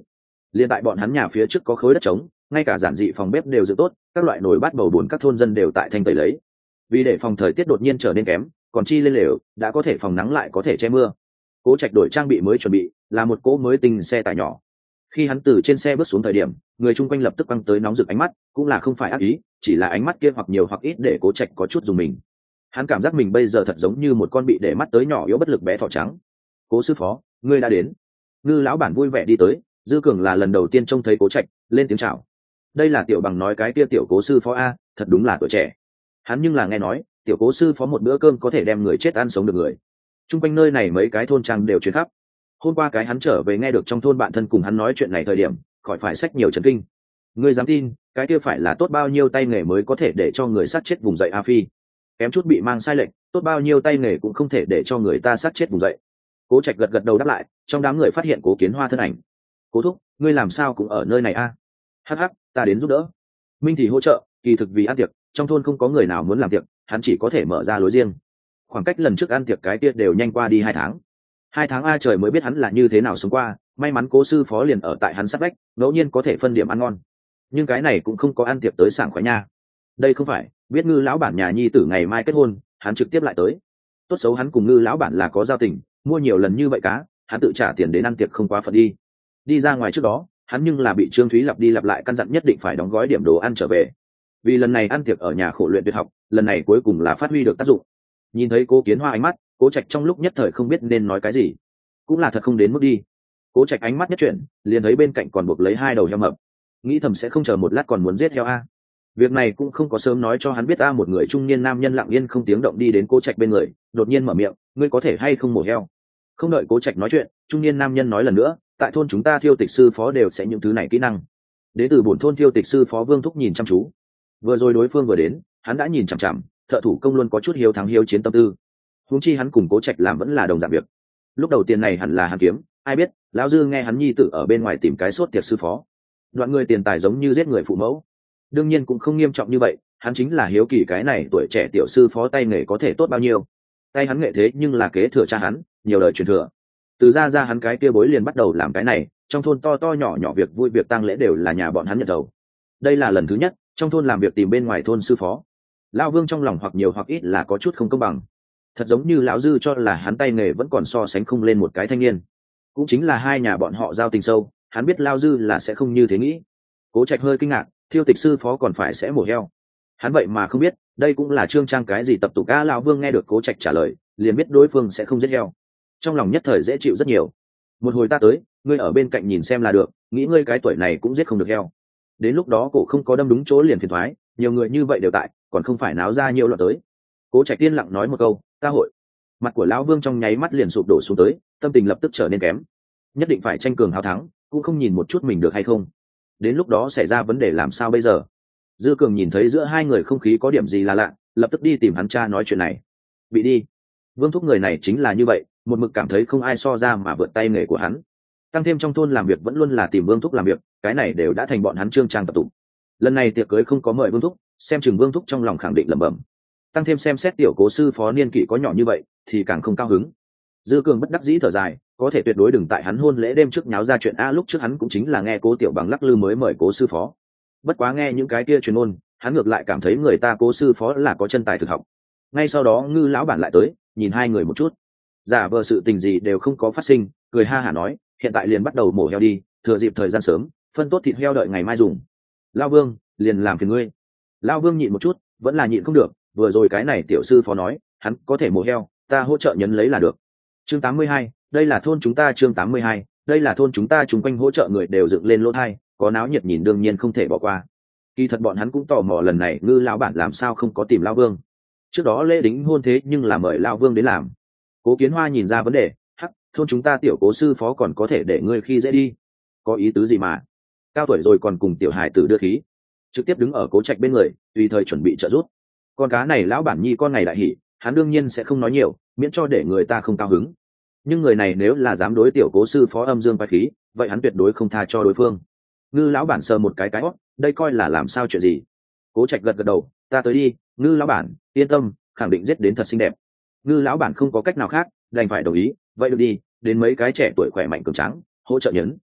A: Liên tại bọn hắn nhà phía trước có khối đất trống, ngay cả giản dị phòng bếp đều dựng tốt, các loại nồi bát bầu bùn các thôn dân đều tại thanh tẩy lấy. Vì để phòng thời tiết đột nhiên trở nên kém, còn chi lên lều đã có thể phòng nắng lại có thể che mưa. Cố Trạch đổi trang bị mới chuẩn bị, là một cỗ mới tinh xe tải nhỏ. Khi hắn từ trên xe bước xuống thời điểm, người chung quanh lập tức quăng tới nóng rực ánh mắt, cũng là không phải ác ý, chỉ là ánh mắt kia hoặc nhiều hoặc ít để Cố Trạch có chút dùng mình. Hắn cảm giác mình bây giờ thật giống như một con bị để mắt tới nhỏ yếu bất lực bé thỏ trắng. Cố sư phó, ngươi đã đến. Ngư lão bản vui vẻ đi tới, Dư Cường là lần đầu tiên trông thấy Cố Trạch, lên tiếng chào. Đây là Tiểu Bằng nói cái kia tiểu Cố sư phó a, thật đúng là tuổi trẻ. Hắn nhưng là nghe nói, tiểu Cố sư phó một bữa cơm có thể đem người chết ăn sống được người. Trung quanh nơi này mấy cái thôn trang đều truyền khắp. Hôm qua cái hắn trở về nghe được trong thôn bạn thân cùng hắn nói chuyện này thời điểm, khỏi phải sách nhiều chấn kinh. Ngươi dám tin, cái kia phải là tốt bao nhiêu tay nghề mới có thể để cho người sát chết vùng dậy A Phi. Kém chút bị mang sai lệch, tốt bao nhiêu tay nghề cũng không thể để cho người ta sát chết vùng dậy. Cố Trạch gật gật đầu đáp lại, trong đám người phát hiện Cố Kiến Hoa thân ảnh. Cố thúc, ngươi làm sao cũng ở nơi này a? Hắc hắc, ta đến giúp đỡ. Minh thì hỗ trợ, kỳ thực vì ăn tiệc, trong thôn không có người nào muốn làm tiệc, hắn chỉ có thể mở ra lối riêng. Khoảng cách lần trước ăn tiệc cái kia đều nhanh qua đi 2 tháng. 2 tháng a trời mới biết hắn là như thế nào sống qua, may mắn Cố sư phó liền ở tại hắn sát vách, ngẫu nhiên có thể phân điểm ăn ngon. Nhưng cái này cũng không có ăn tiệc tới sảng khoái nha. Đây không phải, biết Ngư lão bản nhà nhi tử ngày mai kết hôn, hắn trực tiếp lại tới. Tốt xấu hắn cùng Ngư lão bản là có giao tình, mua nhiều lần như vậy cá, hắn tự trả tiền đến ăn tiệc không quá phận đi. Đi ra ngoài trước đó, hắn nhưng là bị Trương Thúy lặp đi lặp lại căn dặn nhất định phải đóng gói điểm đồ ăn trở về. Vì lần này ăn tiệc ở nhà khổ luyện tuyệt học, lần này cuối cùng là phát huy được tác dụng. Nhìn thấy Cố Kiến Hoa ánh mắt, Cố Trạch trong lúc nhất thời không biết nên nói cái gì, cũng là thật không đến mức đi. Cố Trạch ánh mắt nhất chuyển, liền thấy bên cạnh còn buộc lấy 2 đầu heo mập, nghĩ thầm sẽ không chờ một lát còn muốn giết heo a. Việc này cũng không có sớm nói cho hắn biết a. Một người trung niên nam nhân lặng yên không tiếng động đi đến Cố Trạch bên người, đột nhiên mở miệng, ngươi có thể hay không mổ heo? Không đợi Cố Trạch nói chuyện, trung niên nam nhân nói lần nữa, tại thôn chúng ta thiêu tịch sư phó đều sẽ những thứ này kỹ năng. Đến từ bổn thôn thiêu tịch sư phó Vương Thúc nhìn chăm chú. Vừa rồi đối phương vừa đến, hắn đã nhìn chằm chằm, thợ thủ công luôn có chút hiếu thắng hiếu chiến tâm tư. Huống chi hắn cùng Cố Trạch làm vẫn là đồng dạng việc. Lúc đầu tiền này hẳn là hắn kiếm, ai biết, lão dư nghe hắn nhi tự ở bên ngoài tìm cái sốt tiệc sư phó. Đoạn người tiền tài giống như giết người phụ mẫu. Đương nhiên cũng không nghiêm trọng như vậy, hắn chính là hiếu kỳ cái này tuổi trẻ tiểu sư phó tay nghề có thể tốt bao nhiêu. Tay hắn nghệ thế nhưng là kế thừa cha hắn, nhiều đời truyền thừa. Từ ra hắn cái kia bối liền bắt đầu làm cái này, trong thôn to to nhỏ nhỏ việc vui việc tang lễ đều là nhà bọn hắn nhận đầu. Đây là lần thứ nhất trong thôn làm việc tìm bên ngoài thôn sư phó. Lão Vương trong lòng hoặc nhiều hoặc ít là có chút không công bằng. Thật giống như lão dư cho là hắn tay nghề vẫn còn so sánh không lên một cái thanh niên. Cũng chính là hai nhà bọn họ giao tình sâu, hắn biết lão dư là sẽ không như thế nghĩ. Cố Trạch hơi kinh ngạc, thiêu tịch sư phó còn phải sẽ mổ heo. Hắn vậy mà không biết, đây cũng là trương trang cái gì tập tục a. Lão Vương nghe được Cố Trạch trả lời, liền biết đối phương sẽ không giết heo. Trong lòng nhất thời dễ chịu rất nhiều. Một hồi ta tới, ngươi ở bên cạnh nhìn xem là được, nghĩ ngươi cái tuổi này cũng giết không được heo. Đến lúc đó cổ không có đâm đúng chỗ liền phiền thoái, nhiều người như vậy đều tại, còn không phải náo ra nhiều loạn tới. Cố Trạch tiên lặng nói một câu, ta hội. Mặt của lão Vương trong nháy mắt liền sụp đổ xuống tới, tâm tình lập tức trở nên kém. Nhất định phải tranh cường hào thắng, cũng không nhìn một chút mình được hay không. Đến lúc đó xảy ra vấn đề làm sao bây giờ? Dư Cường nhìn thấy giữa hai người không khí có điểm gì là lạ, lập tức đi tìm hắn cha nói chuyện này. Bị đi. Vương thúc người này chính là như vậy, một mực cảm thấy không ai so ra mà vượt tay nghề của hắn. Tăng thêm trong thôn làm việc vẫn luôn là tìm Vương thúc làm việc, cái này đều đã thành bọn hắn trương trang tập tụ. Lần này tiệc cưới không có mời Vương thúc, xem chừng Vương thúc trong lòng khẳng định lẩm bẩm. Tăng thêm xem xét tiểu Cố sư phó niên kỷ có nhỏ như vậy, thì càng không cao hứng. Dư Cường bất đắc dĩ thở dài, có thể tuyệt đối đừng tại hắn hôn lễ đêm trước nháo ra chuyện a. Lúc trước hắn cũng chính là nghe Cố tiểu Bằng lắc lư mới mời Cố sư phó. Bất quá nghe những cái kia truyền ngôn, hắn ngược lại cảm thấy người ta Cố sư phó là có chân tài thực học. Ngay sau đó Ngư lão bản lại tới, nhìn hai người một chút, giả vờ sự tình gì đều không có phát sinh, cười ha hả nói, hiện tại liền bắt đầu mổ heo đi, thừa dịp thời gian sớm, phân tốt thịt heo đợi ngày mai dùng. Lão Vương, liền làm phiền ngươi. Lão Vương nhịn một chút, vẫn là nhịn không được, vừa rồi cái này tiểu sư phó nói, hắn có thể mổ heo, ta hỗ trợ nhấn lấy là được. Chương 82, đây là thôn chúng ta. Chương 82, đây là thôn chúng ta. Chúng quanh hỗ trợ người đều dựng lên lỗ tai, có náo nhiệt nhìn đương nhiên không thể bỏ qua. Kỳ thật bọn hắn cũng tò mò lần này Ngư lão bản làm sao không có tìm Lão Vương. Trước đó lễ đính hôn thế nhưng là mời Lão Vương đến làm. Cố Kiến Hoa nhìn ra vấn đề, hắc, thôn chúng ta tiểu Cố sư phó còn có thể để ngươi khi dễ đi, có ý tứ gì mà? Cao tuổi rồi còn cùng tiểu hải tử đưa khí, trực tiếp đứng ở Cố Trạch bên người, tùy thời chuẩn bị trợ giúp. Con cá này lão bản nhi con ngày đại hỉ, hắn đương nhiên sẽ không nói nhiều, miễn cho để người ta không cao hứng. Nhưng người này nếu là dám đối tiểu Cố sư phó âm dương quái khí, vậy hắn tuyệt đối không tha cho đối phương. Ngư lão bản sờ một cái hót, đây coi là làm sao chuyện gì? Cố Trạch gật gật đầu, ta tới đi. Ngư lão bản, yên tâm, khẳng định giết đến thật xinh đẹp. Ngư lão bản không có cách nào khác, đành phải đồng ý, vậy được đi, đến mấy cái trẻ tuổi khỏe mạnh cường tráng, hỗ trợ nhấn.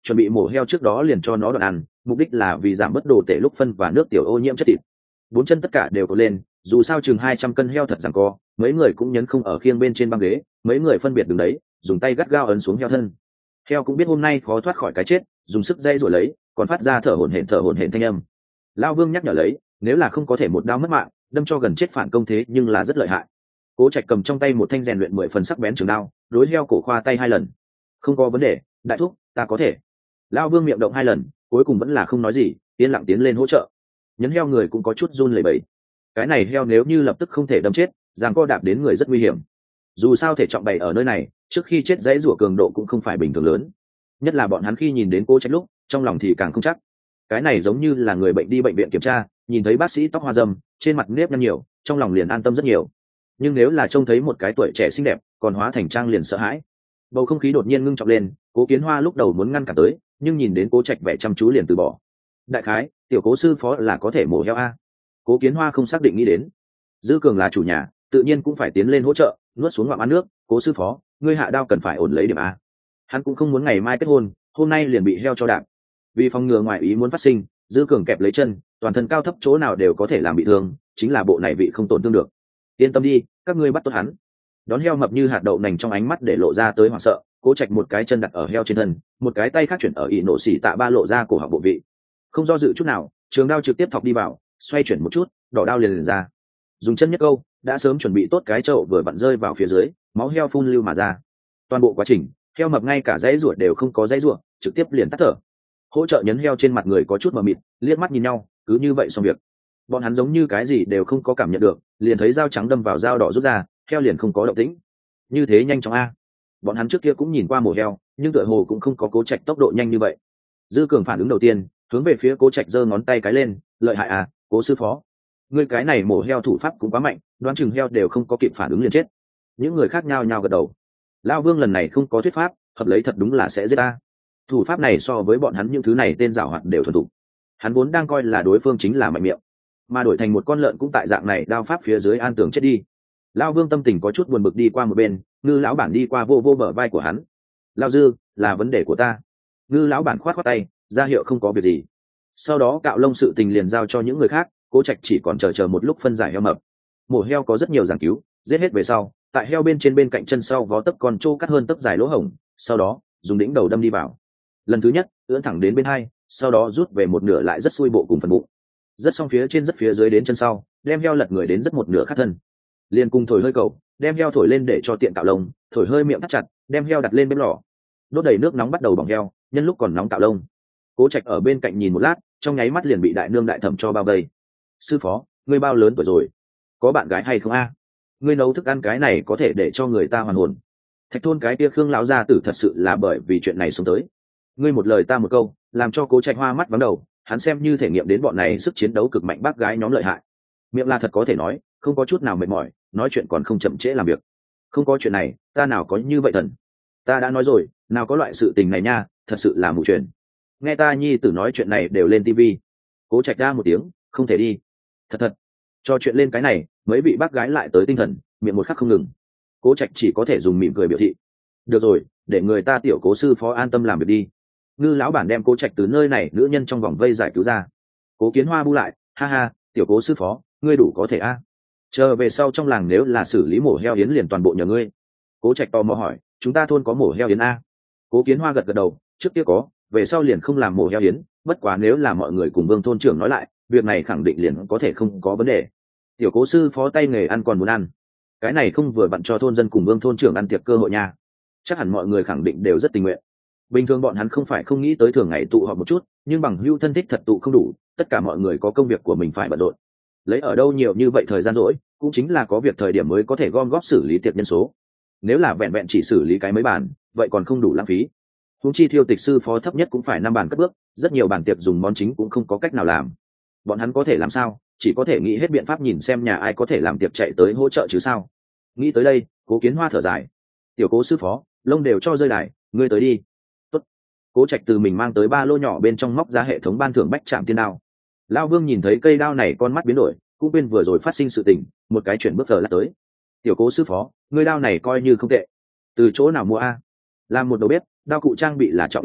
A: chuẩn bị mổ heo trước đó liền cho nó đoạn ăn, mục đích là vì giảm bớt đồ tể lúc phân và nước tiểu ô nhiễm chất thịt. Bốn chân tất cả đều cột lên, dù sao chừng 200 cân heo thật giằng co, mấy người cũng nhấn không ở khiêng bên trên băng ghế, mấy người phân biệt đứng đấy, dùng tay gắt gao ấn xuống heo thân. Heo cũng biết hôm nay khó thoát khỏi cái chết, dùng sức dây rồi lấy, còn phát ra thở hổn hển thanh âm. Lão Vương nhắc nhở lấy, nếu là không có thể một đao mất mạng, đâm cho gần chết phản công thế nhưng là rất lợi hại. Cố Trạch cầm trong tay một thanh rèn luyện 10 phần sắc bén trường đao, đối heo cổ khoa tay 2 lần. Không có vấn đề, đại thúc, ta có thể. Lão Vương miệng động 2 lần, cuối cùng vẫn là không nói gì, yên lặng tiến lên hỗ trợ. Nhấn heo người cũng có chút run lẩy bẩy. Cái này heo nếu như lập tức không thể đâm chết, giằng co đạp đến người rất nguy hiểm. Dù sao thể trọng bày ở nơi này, trước khi chết dãy rủa cường độ cũng không phải bình thường lớn. Nhất là bọn hắn khi nhìn đến Cố Trạch lúc, trong lòng thì càng không chắc. Cái này giống như là người bệnh đi bệnh viện kiểm tra, nhìn thấy bác sĩ tóc hoa râm, trên mặt nếp nhăn nhiều, trong lòng liền an tâm rất nhiều. Nhưng nếu là trông thấy một cái tuổi trẻ xinh đẹp, còn hóa thành trang liền sợ hãi. Bầu không khí đột nhiên ngưng trọng lên, Cố Kiến Hoa lúc đầu muốn ngăn cản tới, nhưng nhìn đến Cố Trạch vẻ chăm chú liền từ bỏ. Đại khái, tiểu Cố sư phó là có thể mổ heo a. Cố Kiến Hoa không xác định nghĩ đến. Dư Cường là chủ nhà, tự nhiên cũng phải tiến lên hỗ trợ, nuốt xuống ngoạm ăn nước. Cố sư phó, ngươi hạ đao cần phải ổn lấy điểm a. Hắn cũng không muốn ngày mai kết hôn, hôm nay liền bị heo cho đạp. Vì phòng ngừa ngoại ý muốn phát sinh, Dư Cường kẹp lấy chân, toàn thân cao thấp chỗ nào đều có thể làm bị thương, chính là bộ này vị không tổn thương được. Yên tâm đi, các ngươi bắt tốt hắn. Đón heo mập như hạt đậu nành trong ánh mắt để lộ ra tới hoảng sợ. Cố Trạch một cái chân đặt ở heo trên thân, một cái tay khác chuyển ở ỷ nổ xỉ tạ ba lộ ra cổ họng bộ vị. Không do dự chút nào, trường đao trực tiếp thọc đi vào, xoay chuyển một chút, đỏ đao liền ra. Dùng chân nhất câu, đã sớm chuẩn bị tốt cái chậu vừa vặn rơi vào phía dưới, máu heo phun lưu mà ra. Toàn bộ quá trình, heo mập ngay cả dãy ruột đều không có dãy ruột, trực tiếp liền tắt thở. Hỗ trợ nhấn heo trên mặt người có chút mờ mịt, liếc mắt nhìn nhau, cứ như vậy xong việc. Bọn hắn giống như cái gì đều không có cảm nhận được, liền thấy dao trắng đâm vào dao đỏ rút ra, heo liền không có động tĩnh. Như thế nhanh chóng a. Bọn hắn trước kia cũng nhìn qua mổ heo, nhưng tựa hồ cũng không có Cố Trạch tốc độ nhanh như vậy. Dư Cường phản ứng đầu tiên, hướng về phía Cố Trạch giơ ngón tay cái lên, lợi hại à, Cố sư phó. Ngươi cái này mổ heo thủ pháp cũng quá mạnh, đoán chừng heo đều không có kịp phản ứng liền chết. Những người khác nhao nhao gật đầu. Lão Vương lần này không có thuyết pháp, hợp lấy thật đúng là sẽ giết ta. Thủ pháp này so với bọn hắn những thứ này tên giảo hoạt đều thuần thục. Hắn vốn đang coi là đối phương chính là mạnh miệng, mà đổi thành một con lợn cũng tại dạng này đao pháp phía dưới an tường chết đi. Lão Vương tâm tình có chút buồn bực đi qua một bên, Ngư lão bản đi qua vô vô bờ vai của hắn. Lão Dư, là vấn đề của ta. Ngư lão bản khoát khoát tay, ra hiệu không có việc gì. Sau đó cạo lông sự tình liền giao cho những người khác, Cố Trạch chỉ còn chờ một lúc phân giải heo mập. Mổ heo có rất nhiều giảng cứu, giết hết về sau, tại heo bên trên bên cạnh chân sau vó tấc con trô cắt hơn tấc dài lỗ hổng, sau đó dùng đỉnh đầu đâm đi vào. Lần thứ nhất ưỡn thẳng đến bên hai, sau đó rút về một nửa lại rất xuôi bộ cùng phần bụng, rất xong phía trên rất phía dưới đến chân sau, đem heo lật người đến rất một nửa khác thân, liền cùng thổi hơi cầu, đem heo thổi lên để cho tiện cạo lông, thổi hơi miệng thắt chặt, đem heo đặt lên bếp lò, đốt đầy nước nóng bắt đầu bỏng heo, nhân lúc còn nóng cạo lông. Cố Trạch ở bên cạnh nhìn một lát, trong nháy mắt liền bị đại nương đại thẩm cho bao vây. Sư phó, ngươi bao lớn tuổi rồi, có bạn gái hay không a? Ngươi nấu thức ăn cái này có thể để cho người ta hoàn hồn. Thạch thôn cái kia Khương lão gia tử thật sự là bởi vì chuyện này xuống tới. Ngươi một lời ta một câu, làm cho Cố Trạch hoa mắt vắng đầu, hắn xem như thể nghiệm đến bọn này sức chiến đấu cực mạnh bác gái nhóm lợi hại. Miệng là thật có thể nói, không có chút nào mệt mỏi, nói chuyện còn không chậm trễ làm việc. Không có chuyện này, ta nào có như vậy thần. Ta đã nói rồi, nào có loại sự tình này nha, thật sự là mù truyền. Nghe ta nhi tử nói chuyện này đều lên tivi. Cố Trạch ra một tiếng, không thể đi. Thật, cho chuyện lên cái này, mấy vị bác gái lại tới tinh thần, miệng một khắc không ngừng. Cố Trạch chỉ có thể dùng mỉm cười biểu thị. Được rồi, để người ta tiểu Cố sư phó an tâm làm việc đi. Ngư lão bản đem Cố Trạch từ nơi này nữ nhân trong vòng vây giải cứu ra. Cố Kiến Hoa bu lại, ha ha, tiểu Cố sư phó, ngươi đủ có thể a. Chờ về sau trong làng nếu là xử lý mổ heo yến liền toàn bộ nhờ ngươi. Cố Trạch tò mò hỏi, chúng ta thôn có mổ heo yến a? Cố Kiến Hoa gật gật đầu, trước kia có, về sau liền không làm mổ heo yến, bất quá nếu là mọi người cùng Vương thôn trưởng nói lại, việc này khẳng định liền có thể không có vấn đề. Tiểu Cố sư phó tay nghề ăn còn muốn ăn, cái này không vừa vặn cho thôn dân cùng Vương thôn trưởng ăn tiệc cơ hội nha. Chắc hẳn mọi người khẳng định đều rất tình nguyện. Bình thường bọn hắn không phải không nghĩ tới thường ngày tụ họp một chút, nhưng bằng hữu thân thích thật tụ không đủ, tất cả mọi người có công việc của mình phải bận rộn. Lấy ở đâu nhiều như vậy thời gian rỗi, cũng chính là có việc thời điểm mới có thể gom góp xử lý tiệc nhân số. Nếu là vẹn vẹn chỉ xử lý cái mấy bàn, vậy còn không đủ lãng phí. Huống chi thiêu tịch sư phó thấp nhất cũng phải 5 bàn cất bước, rất nhiều bàn tiệc dùng món chính cũng không có cách nào làm. Bọn hắn có thể làm sao, chỉ có thể nghĩ hết biện pháp nhìn xem nhà ai có thể làm tiệc chạy tới hỗ trợ chứ sao. Nghĩ tới đây, Cố Kiến Hoa thở dài. Tiểu Cố sư phó, lông đều cho rơi đài, ngươi tới đi. Tốt. Cố Trạch từ mình mang tới ba lô nhỏ bên trong móc ra hệ thống ban thưởng bách trạm tiên đao. Lão Vương nhìn thấy cây đao này con mắt biến đổi, cũng quên vừa rồi phát sinh sự tình, một cái chuyển bước thở lát tới. Tiểu Cố sư phó, ngươi đao này coi như không tệ. Từ chỗ nào mua a? Làm một đầu bếp, đao cụ trang bị là trọng yếu nhất,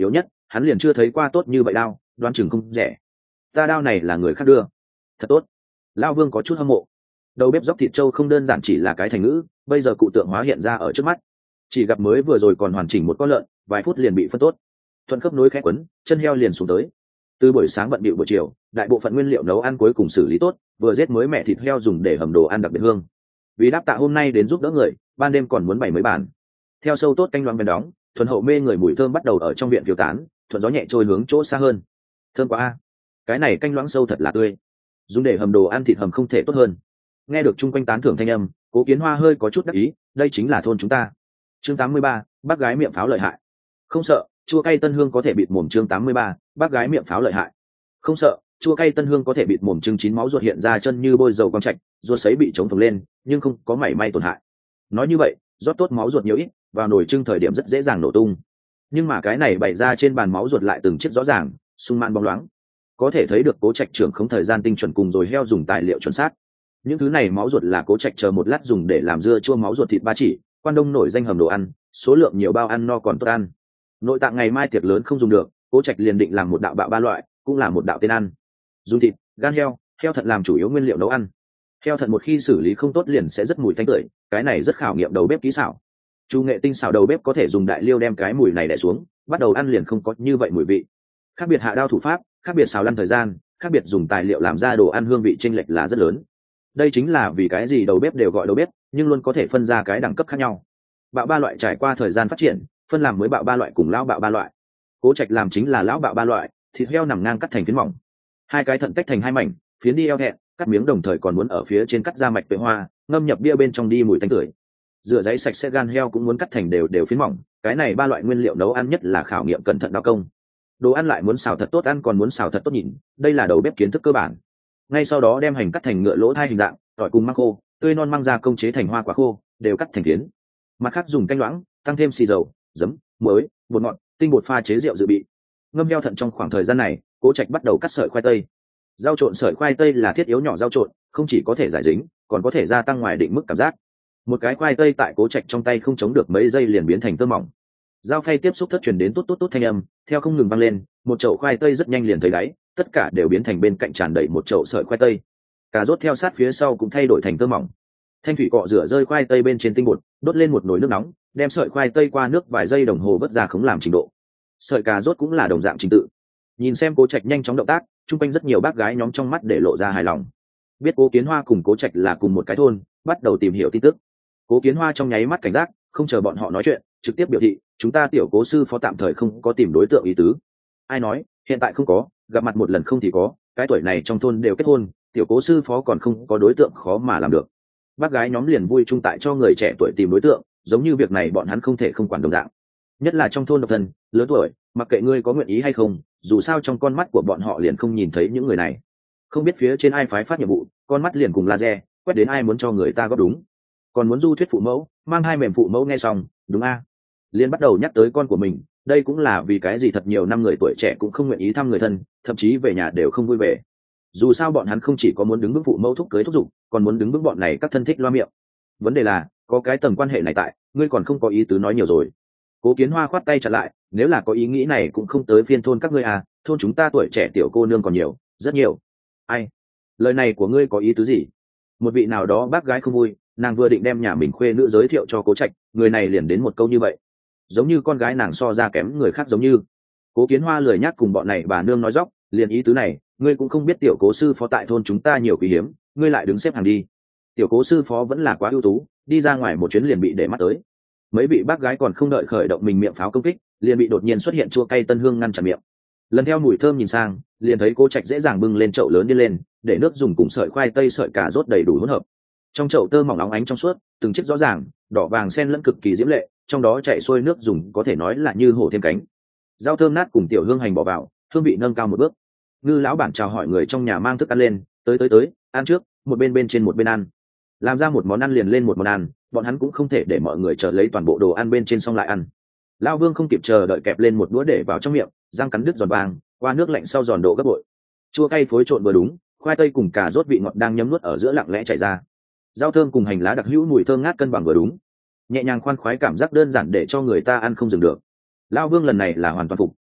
A: hắn liền chưa thấy qua tốt như vậy đao, đoán chừng không rẻ. Ta đao này là người khác đưa, thật tốt. Lao Vương có chút hâm mộ. Đầu bếp dóc thịt trâu không đơn giản chỉ là cái thành ngữ, bây giờ cụ tượng hóa hiện ra ở trước mắt. Chỉ gặp mới vừa rồi còn hoàn chỉnh một con lợn, vài phút liền bị phân tốt, thuận khớp nối khẽ quấn, chân heo liền xuống tới. Từ buổi sáng bận bịu buổi chiều, đại bộ phận nguyên liệu nấu ăn cuối cùng xử lý tốt, vừa giết mới mẹ thịt heo dùng để hầm đồ ăn đặc biệt hương. Vì đáp tạ hôm nay đến giúp đỡ người, ban đêm còn muốn bày mấy bàn. Theo sâu tốt canh loãng bên đóng, thuần hậu mê người mùi thơm bắt đầu ở trong viện phiêu tán, thuận gió nhẹ trôi hướng chỗ xa hơn. Thơm quá a, cái này canh loãng sâu thật là tươi, dùng để hầm đồ ăn thịt hầm không thể tốt hơn. Nghe được chung quanh tán thưởng thanh âm, Cố Kiến Hoa hơi có chút đắc ý, đây chính là thôn chúng ta. Chương 83, bác gái miệng pháo lợi hại. Không sợ, chua cay tân hương có thể bịt mồm. Chương 83, bác gái miệng pháo lợi hại. Không sợ, chua cay tân hương có thể bịt mồm. Chương 9 máu ruột hiện ra chân như bôi dầu quang trạch, ruột sấy bị chống phồng lên, nhưng không có mảy may tổn hại. Nói như vậy, rót tốt máu ruột nhiều ít, vào nồi trưng thời điểm rất dễ dàng nổ tung. Nhưng mà cái này bày ra trên bàn máu ruột lại từng chiếc rõ ràng, sung mãn bóng loáng. Có thể thấy được Cố Trạch trưởng không thời gian tinh chuẩn cùng rồi heo dùng tài liệu chuẩn xác. Những thứ này máu ruột là Cố Trạch chờ một lát dùng để làm dưa chua máu ruột thịt ba chỉ, quan đông nổi danh hầm đồ ăn, số lượng nhiều bao ăn no còn tốt ăn. Nội tạng ngày mai tiệc lớn không dùng được, Cố Trạch liền định làm một đạo bạo ba loại, cũng là một đạo tên ăn. Dùng thịt, gan heo, heo thận làm chủ yếu nguyên liệu nấu ăn. Heo thận một khi xử lý không tốt liền sẽ rất mùi tanh tưởi, cái này rất khảo nghiệm đầu bếp kỹ xảo. Chu nghệ tinh xảo đầu bếp có thể dùng đại liêu đem cái mùi này đè xuống, bắt đầu ăn liền không có như vậy mùi vị. Khác biệt hạ đao thủ pháp, khác biệt xào lăn thời gian, khác biệt dùng tài liệu làm ra đồ ăn hương vị chênh lệch là rất lớn. Đây chính là vì cái gì đầu bếp đều gọi đầu bếp, nhưng luôn có thể phân ra cái đẳng cấp khác nhau. Bạo ba loại trải qua thời gian phát triển, phân làm mới bạo ba loại cùng lão bạo ba loại. Cố Trạch làm chính là lão bạo ba loại, thịt heo nằm ngang cắt thành phiến mỏng, hai cái thận tách thành hai mảnh, phiến đi eo hẹn, cắt miếng đồng thời còn muốn ở phía trên cắt ra mạch tuệ hoa, ngâm nhập bia bên trong đi mùi tanh tưởi. Rửa giấy sạch sẽ gan heo cũng muốn cắt thành đều phiến mỏng, cái này ba loại nguyên liệu nấu ăn nhất là khảo nghiệm cẩn thận đao công. Đồ ăn lại muốn xào thật tốt ăn còn muốn xào thật tốt nhìn, đây là đầu bếp kiến thức cơ bản. Ngay sau đó đem hành cắt thành ngựa lỗ thai hình dạng, tỏi cùng măng khô, tươi non măng ra công chế thành hoa quả khô, đều cắt thành phiến. Mặt khác dùng canh loãng, tăng thêm xì dầu, giấm, muối, bột ngọt, tinh bột pha chế rượu dự bị. Ngâm heo thận trong khoảng thời gian này, Cố Trạch bắt đầu cắt sợi khoai tây. Rau trộn sợi khoai tây là thiết yếu nhỏ rau trộn, không chỉ có thể giải dính, còn có thể gia tăng ngoài định mức cảm giác. Một cái khoai tây tại Cố Trạch trong tay không chống được mấy giây liền biến thành tơ mỏng. Dao phay tiếp xúc thất truyền đến tốt tốt tốt thanh âm, theo không ngừng vang lên, một chậu khoai tây rất nhanh liền thấy đáy, tất cả đều biến thành bên cạnh tràn đầy một chậu sợi khoai tây. Cà rốt theo sát phía sau cũng thay đổi thành tơ mỏng. Thanh thủy cọ rửa rơi khoai tây bên trên tinh bột, đốt lên một nồi nước nóng, đem sợi khoai tây qua nước vài giây đồng hồ vớt ra khống làm trình độ. Sợi cà rốt cũng là đồng dạng trình tự. Nhìn xem Cố Trạch nhanh chóng động tác, chung quanh rất nhiều bác gái nhóm trong mắt để lộ ra hài lòng. Biết Cố Kiến Hoa cùng Cố Trạch là cùng một cái thôn, bắt đầu tìm hiểu tin tức. Cố Kiến Hoa trong nháy mắt cảnh giác, không chờ bọn họ nói chuyện, trực tiếp biểu thị, chúng ta tiểu Cố sư phó tạm thời không có tìm đối tượng ý tứ. Ai nói, hiện tại không có, gặp mặt một lần không thì có, cái tuổi này trong thôn đều kết hôn, tiểu Cố sư phó còn không có đối tượng khó mà làm được. Bác gái nhóm liền vui chung tại cho người trẻ tuổi tìm đối tượng, giống như việc này bọn hắn không thể không quản đồng dạng. Nhất là trong thôn độc thân, lớn tuổi, mặc kệ ngươi có nguyện ý hay không, dù sao trong con mắt của bọn họ liền không nhìn thấy những người này. Không biết phía trên ai phái phát nhiệm vụ, con mắt liền cùng laser, quét đến ai muốn cho người ta góp đúng. Còn muốn du thuyết phụ mẫu, mang hai mềm phụ mẫu nghe xong, đúng a? Liên bắt đầu nhắc tới con của mình, đây cũng là vì cái gì thật nhiều năm người tuổi trẻ cũng không nguyện ý thăm người thân, thậm chí về nhà đều không vui vẻ. Dù sao bọn hắn không chỉ có muốn đứng vững phụ mẫu thúc cưới thúc giục, còn muốn đứng vững bọn này các thân thích loa miệng. Vấn đề là, có cái tầng quan hệ này tại, ngươi còn không có ý tứ nói nhiều rồi. Cố Kiến Hoa khoát tay chặn lại, nếu là có ý nghĩ này cũng không tới phiên thôn các ngươi à, thôn chúng ta tuổi trẻ tiểu cô nương còn nhiều, rất nhiều. Ai? Lời này của ngươi có ý tứ gì? Một vị nào đó bác gái không vui, nàng vừa định đem nhà mình khuê nữ giới thiệu cho Cố Trạch, người này liền đến một câu như vậy, giống như con gái nàng so ra kém người khác giống như. Cố Kiến Hoa lười nhác cùng bọn này bà nương nói dóc, liền ý tứ này, ngươi cũng không biết tiểu Cố sư phó tại thôn chúng ta nhiều quý hiếm, ngươi lại đứng xếp hàng đi. Tiểu Cố sư phó vẫn là quá ưu tú, đi ra ngoài một chuyến liền bị để mắt tới. Mấy vị bác gái còn không đợi khởi động mình miệng pháo công kích, liền bị đột nhiên xuất hiện chua cay tân hương ngăn chặn miệng. Lần theo mùi thơm nhìn sang, liền thấy Cố Trạch dễ dàng bưng lên chậu lớn đi lên, để nước dùng cùng sợi khoai tây sợi cà rốt đầy đủ hỗn hợp. Trong chậu tơ mỏng óng ánh trong suốt, từng chiếc rõ ràng, đỏ vàng xen lẫn cực kỳ diễm lệ, trong đó chảy xuôi nước dùng có thể nói là như hổ thêm cánh. Rau thơm nát cùng tiểu hương hành bỏ vào, hương vị nâng cao một bước. Ngư lão bản chào hỏi người trong nhà mang thức ăn lên, tới, ăn trước, một bên bên trên một bên ăn. Làm ra một món ăn liền lên một món ăn, bọn hắn cũng không thể để mọi người chờ lấy toàn bộ đồ ăn bên trên xong lại ăn. Lão Vương không kịp chờ đợi kẹp lên một đũa để vào trong miệng, răng cắn đứt giòn vàng, qua nước lạnh sau giòn độ gấp bội. Chua cay phối trộn vừa đúng, khoai tây cùng cà rốt vị ngọt đang nhấm nuốt ở giữa lặng lẽ chảy ra. Rau thơm cùng hành lá đặc hữu mùi thơm ngát cân bằng vừa đúng, nhẹ nhàng khoan khoái cảm giác đơn giản để cho người ta ăn không dừng được. Lão Vương lần này là hoàn toàn phục,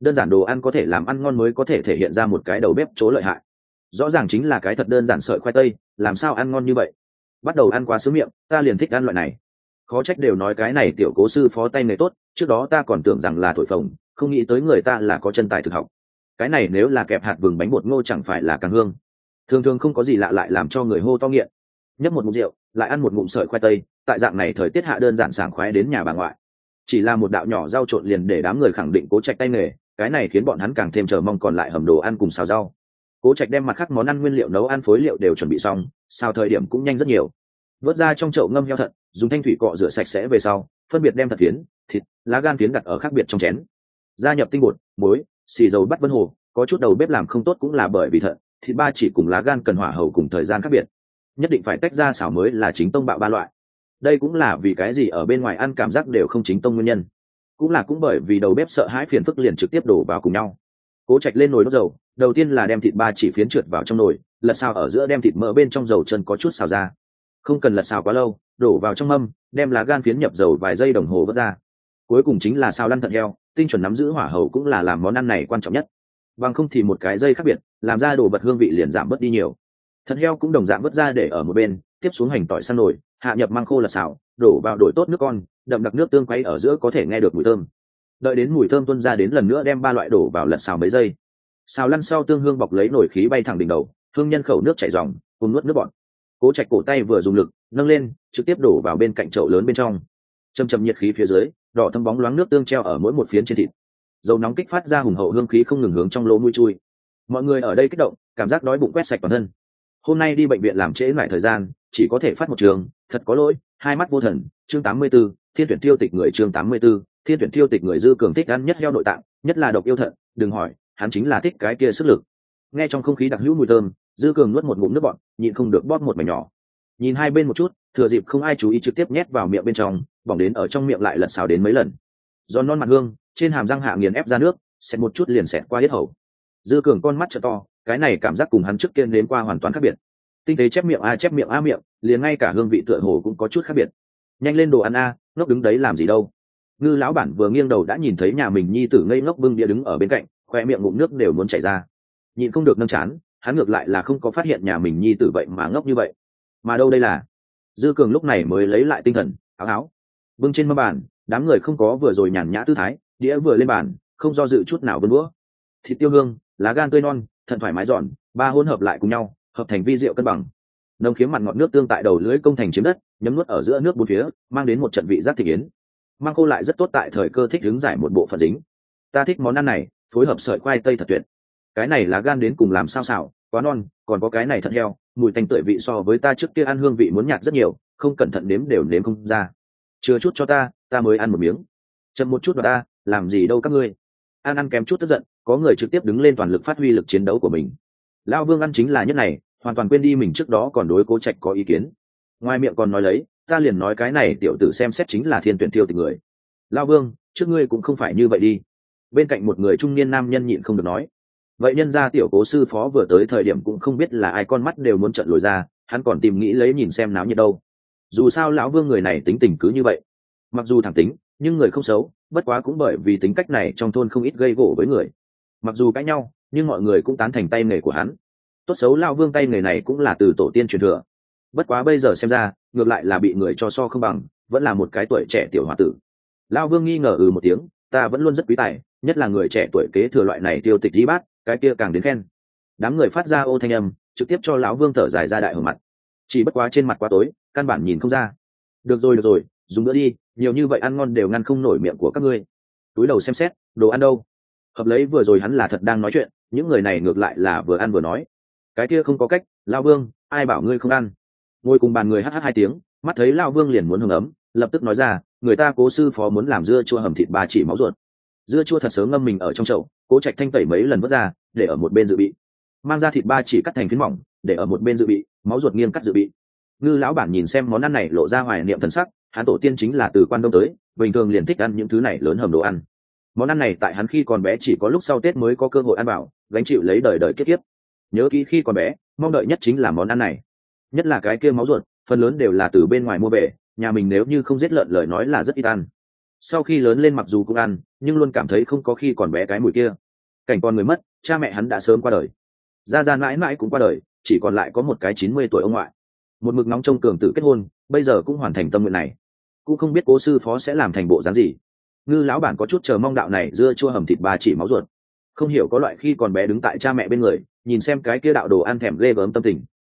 A: đơn giản đồ ăn có thể làm ăn ngon mới có thể thể hiện ra một cái đầu bếp chỗ lợi hại. Rõ ràng chính là cái thật đơn giản sợi khoai tây, làm sao ăn ngon như vậy. Bắt đầu ăn quá sướng miệng, ta liền thích ăn loại này. Khó trách đều nói cái này tiểu cố sư phó tay nghề tốt, trước đó ta còn tưởng rằng là thổi phồng, không nghĩ tới người ta là có chân tài thực học. Cái này nếu là kẹp hạt vừng bánh bột ngô chẳng phải là càng hương. Thường thường không có gì lạ lại làm cho người hô to nghiện. Nhấp một ngụm rượu, lại ăn một ngụm sợi khoai tây, tại dạng này thời tiết hạ đơn giản sảng khoái đến nhà bà ngoại. Chỉ là một đạo nhỏ rau trộn liền để đám người khẳng định Cố Trạch tay nghề, cái này khiến bọn hắn càng thêm chờ mong còn lại hầm đồ ăn cùng xào rau. Cố Trạch đem mặt khác món ăn nguyên liệu nấu ăn phối liệu đều chuẩn bị xong, xào thời điểm cũng nhanh rất nhiều. Vớt ra trong chậu ngâm heo thận, dùng thanh thủy cọ rửa sạch sẽ về sau, phân biệt đem thận phiến, thịt, lá gan phiến đặt ở khác biệt trong chén. Gia nhập tinh bột, muối, xì dầu bắt vân hồ, có chút đầu bếp làm không tốt cũng là bởi vì thận, thịt ba chỉ cùng lá gan cần hỏa hầu cùng thời gian khác biệt. Nhất định phải tách ra xào mới là chính tông bạo ba loại. Đây cũng là vì cái gì ở bên ngoài ăn cảm giác đều không chính tông nguyên nhân. Cũng bởi vì đầu bếp sợ hãi phiền phức liền trực tiếp đổ vào cùng nhau. Cố Trạch lên nồi đốt dầu, đầu tiên là đem thịt ba chỉ phiến trượt vào trong nồi, lật xào ở giữa đem thịt mỡ bên trong dầu chân có chút xào ra. Không cần lật xào quá lâu, đổ vào trong mâm, đem lá gan phiến nhập dầu vài giây đồng hồ vớt ra. Cuối cùng chính là xào lăn thận heo, tinh chuẩn nắm giữ hỏa hầu cũng là làm món ăn này quan trọng nhất. Bằng không thì một cái dây khác biệt, làm ra đồ vật hương vị liền giảm bớt đi nhiều. Thận heo cũng đồng dạng vớt ra để ở một bên, tiếp xuống hành tỏi sang nồi, hạ nhập măng khô lật xào, đổ vào đổi tốt nước con, đậm đặc nước tương quấy ở giữa có thể nghe được mùi thơm. Đợi đến mùi thơm tuôn ra đến lần nữa đem ba loại đổ vào lật xào mấy giây. Xào lăn sau tương hương bọc lấy nồi khí bay thẳng đỉnh đầu, hương nhân khẩu nước chảy ròng, cùng nuốt nước bọt. Cố Trạch cổ tay vừa dùng lực nâng lên, trực tiếp đổ vào bên cạnh chậu lớn bên trong. Châm châm nhiệt khí phía dưới, đỏ thâm bóng loáng nước tương treo ở mỗi một phiến trên thịt. Dầu nóng kích phát ra hùng hậu hương khí không ngừng hướng trong lỗ mũi chui. Mọi người ở đây kích động, cảm giác đói bụng quét sạch toàn thân. Hôm nay đi bệnh viện làm trễ lại thời gian, chỉ có thể phát một trường, thật có lỗi, hai mắt vô thần. Chương 84, Thiên tuyển tiêu tịch người. Chương 84, Thiên tuyển tiêu tịch người. Dư Cường thích ăn nhất heo nội tạng, nhất là độc yêu thận, đừng hỏi, hắn chính là thích cái kia sức lực. Nghe trong không khí đặc hữu mùi thơm, Dư Cường nuốt một ngụm nước bọt, nhịn không được bóp một mảnh nhỏ. Nhìn hai bên một chút, thừa dịp không ai chú ý trực tiếp nhét vào miệng bên trong, bỏng đến ở trong miệng lại lật xào đến mấy lần. Giòn non mặt hương, trên hàm răng hạ nghiền ép ra nước, xẹt một chút liền xẹt qua yết hầu. Dư Cường con mắt trợ to, cái này cảm giác cùng hắn trước kia nếm qua hoàn toàn khác biệt. Tinh tế chép miệng a miệng, liền ngay cả hương vị tựa hồ cũng có chút khác biệt. Nhanh lên đồ ăn a, ngốc đứng đấy làm gì đâu. Ngư lão bản vừa nghiêng đầu đã nhìn thấy nhà mình nhi tử ngây ngốc bưng đĩa đứng ở bên cạnh, khoe miệng ngụm nước đều muốn chảy ra. Nhịn không được nâng chán, hắn ngược lại là không có phát hiện nhà mình nhi tử vậy mà ngốc như vậy. Mà đâu đây là? Dư Cường lúc này mới lấy lại tinh thần, áo bưng trên mâm bàn, đám người không có vừa rồi nhàn nhã tư thái, đĩa vừa lên bàn, không do dự chút nào vươn đũa. Thịt tiêu hương, lá gan tươi non, thận thoải mái giòn, ba hỗn hợp lại cùng nhau, hợp thành vi rượu cân bằng. Nồng khiếm mặn ngọt nước tương tại đầu lưỡi công thành chiếm đất, nhấm nuốt ở giữa nước bốn phía, mang đến một trận vị giác thịt yến. Mang cô lại rất tốt tại thời cơ thích hứng giải một bộ phận dính. Ta thích món ăn này, phối hợp sợi khoai tây thật tuyệt. Cái này lá gan đến cùng làm sao xào, quá non, còn có cái này thận heo, mùi tanh tưởi vị so với ta trước kia ăn hương vị muốn nhạt rất nhiều, không cẩn thận nếm đều nếm không ra. Chưa chút cho ta mới ăn một miếng. Chậm một chút vào ta, làm gì đâu các ngươi. Ăn kém chút tức giận, có người trực tiếp đứng lên toàn lực phát huy lực chiến đấu của mình. Lão Vương ăn chính là nhất này, hoàn toàn quên đi mình trước đó còn đối Cố Trạch có ý kiến. Ngoài miệng còn nói lấy, ta liền nói cái này tiểu tử xem xét chính là thiên tuyển tiêu tịch người. Lão Vương, trước ngươi cũng không phải như vậy đi. Bên cạnh một người trung niên nam nhân nhịn không được nói. Vậy nhân ra tiểu Cố sư phó vừa tới thời điểm cũng không biết là ai con mắt đều muốn trợn lồi ra, hắn còn tìm nghĩ lấy nhìn xem náo nhiệt đâu. Dù sao lão Vương người này tính tình cứ như vậy. Mặc dù thẳng tính, nhưng người không xấu, bất quá cũng bởi vì tính cách này trong thôn không ít gây gổ với người. Mặc dù cãi nhau, nhưng mọi người cũng tán thành tay nghề của hắn. Tốt xấu lão Vương tay nghề này cũng là từ tổ tiên truyền thừa. Bất quá bây giờ xem ra, ngược lại là bị người cho so không bằng, vẫn là một cái tuổi trẻ tiểu hòa tử. Lão Vương nghi ngờ một tiếng, ta vẫn luôn rất quý tài, nhất là người trẻ tuổi kế thừa loại này tiêu tịch di bát, cái kia càng đến khen. Đám người phát ra ô thanh âm, trực tiếp cho lão Vương thở dài ra đại hở mặt. Chỉ bất quá trên mặt quá tối, căn bản nhìn không ra. Được rồi, dùng nữa đi, nhiều như vậy ăn ngon đều ngăn không nổi miệng của các ngươi. Túi đầu xem xét, đồ ăn đâu? Hợp lấy vừa rồi hắn là thật đang nói chuyện, những người này ngược lại là vừa ăn vừa nói. Cái kia không có cách, lão Vương, ai bảo ngươi không ăn? Ngồi cùng bàn người hh hai tiếng, mắt thấy lão Vương liền muốn hưởng ấm, lập tức nói ra, người ta Cố sư phó muốn làm dưa chua hầm thịt ba chỉ máu ruột. Dưa chua thật sớm ngâm mình ở trong chậu, Cố Trạch thanh tẩy mấy lần vớt ra, để ở một bên dự bị. Mang ra thịt ba chỉ cắt thành phiến mỏng, để ở một bên dự bị, máu ruột nghiêng cắt dự bị. Ngư lão bản nhìn xem món ăn này lộ ra hoài niệm thần sắc, hắn tổ tiên chính là từ Quan Đông tới, bình thường liền thích ăn những thứ này lớn hầm đồ ăn. Món ăn này tại hắn khi còn bé chỉ có lúc sau Tết mới có cơ hội ăn vào, gánh chịu lấy đời đời kiếp kiếp. Nhớ kỹ khi còn bé, mong đợi nhất chính là món ăn này. Nhất là cái kia máu ruột, phần lớn đều là từ bên ngoài mua về, nhà mình nếu như không giết lợn lời nói là rất ít ăn. sau khi lớn lên mặc dù cũng ăn nhưng luôn cảm thấy không có khi còn bé cái mùi kia. Cảnh con người mất, cha mẹ hắn đã sớm qua đời, gia gia mãi mãi cũng qua đời, chỉ còn lại có một cái 90 tuổi ông ngoại. Một mực nóng trông Cường Tử kết hôn, bây giờ cũng hoàn thành tâm nguyện này, cũng không biết cố sư phó sẽ làm thành bộ dáng gì. Ngư lão bản có chút chờ mong đạo này dưa chua hầm thịt ba chỉ máu ruột, không hiểu có loại khi còn bé đứng tại cha mẹ bên người nhìn xem cái kia đạo đồ ăn thèm ghê gớm tâm tình.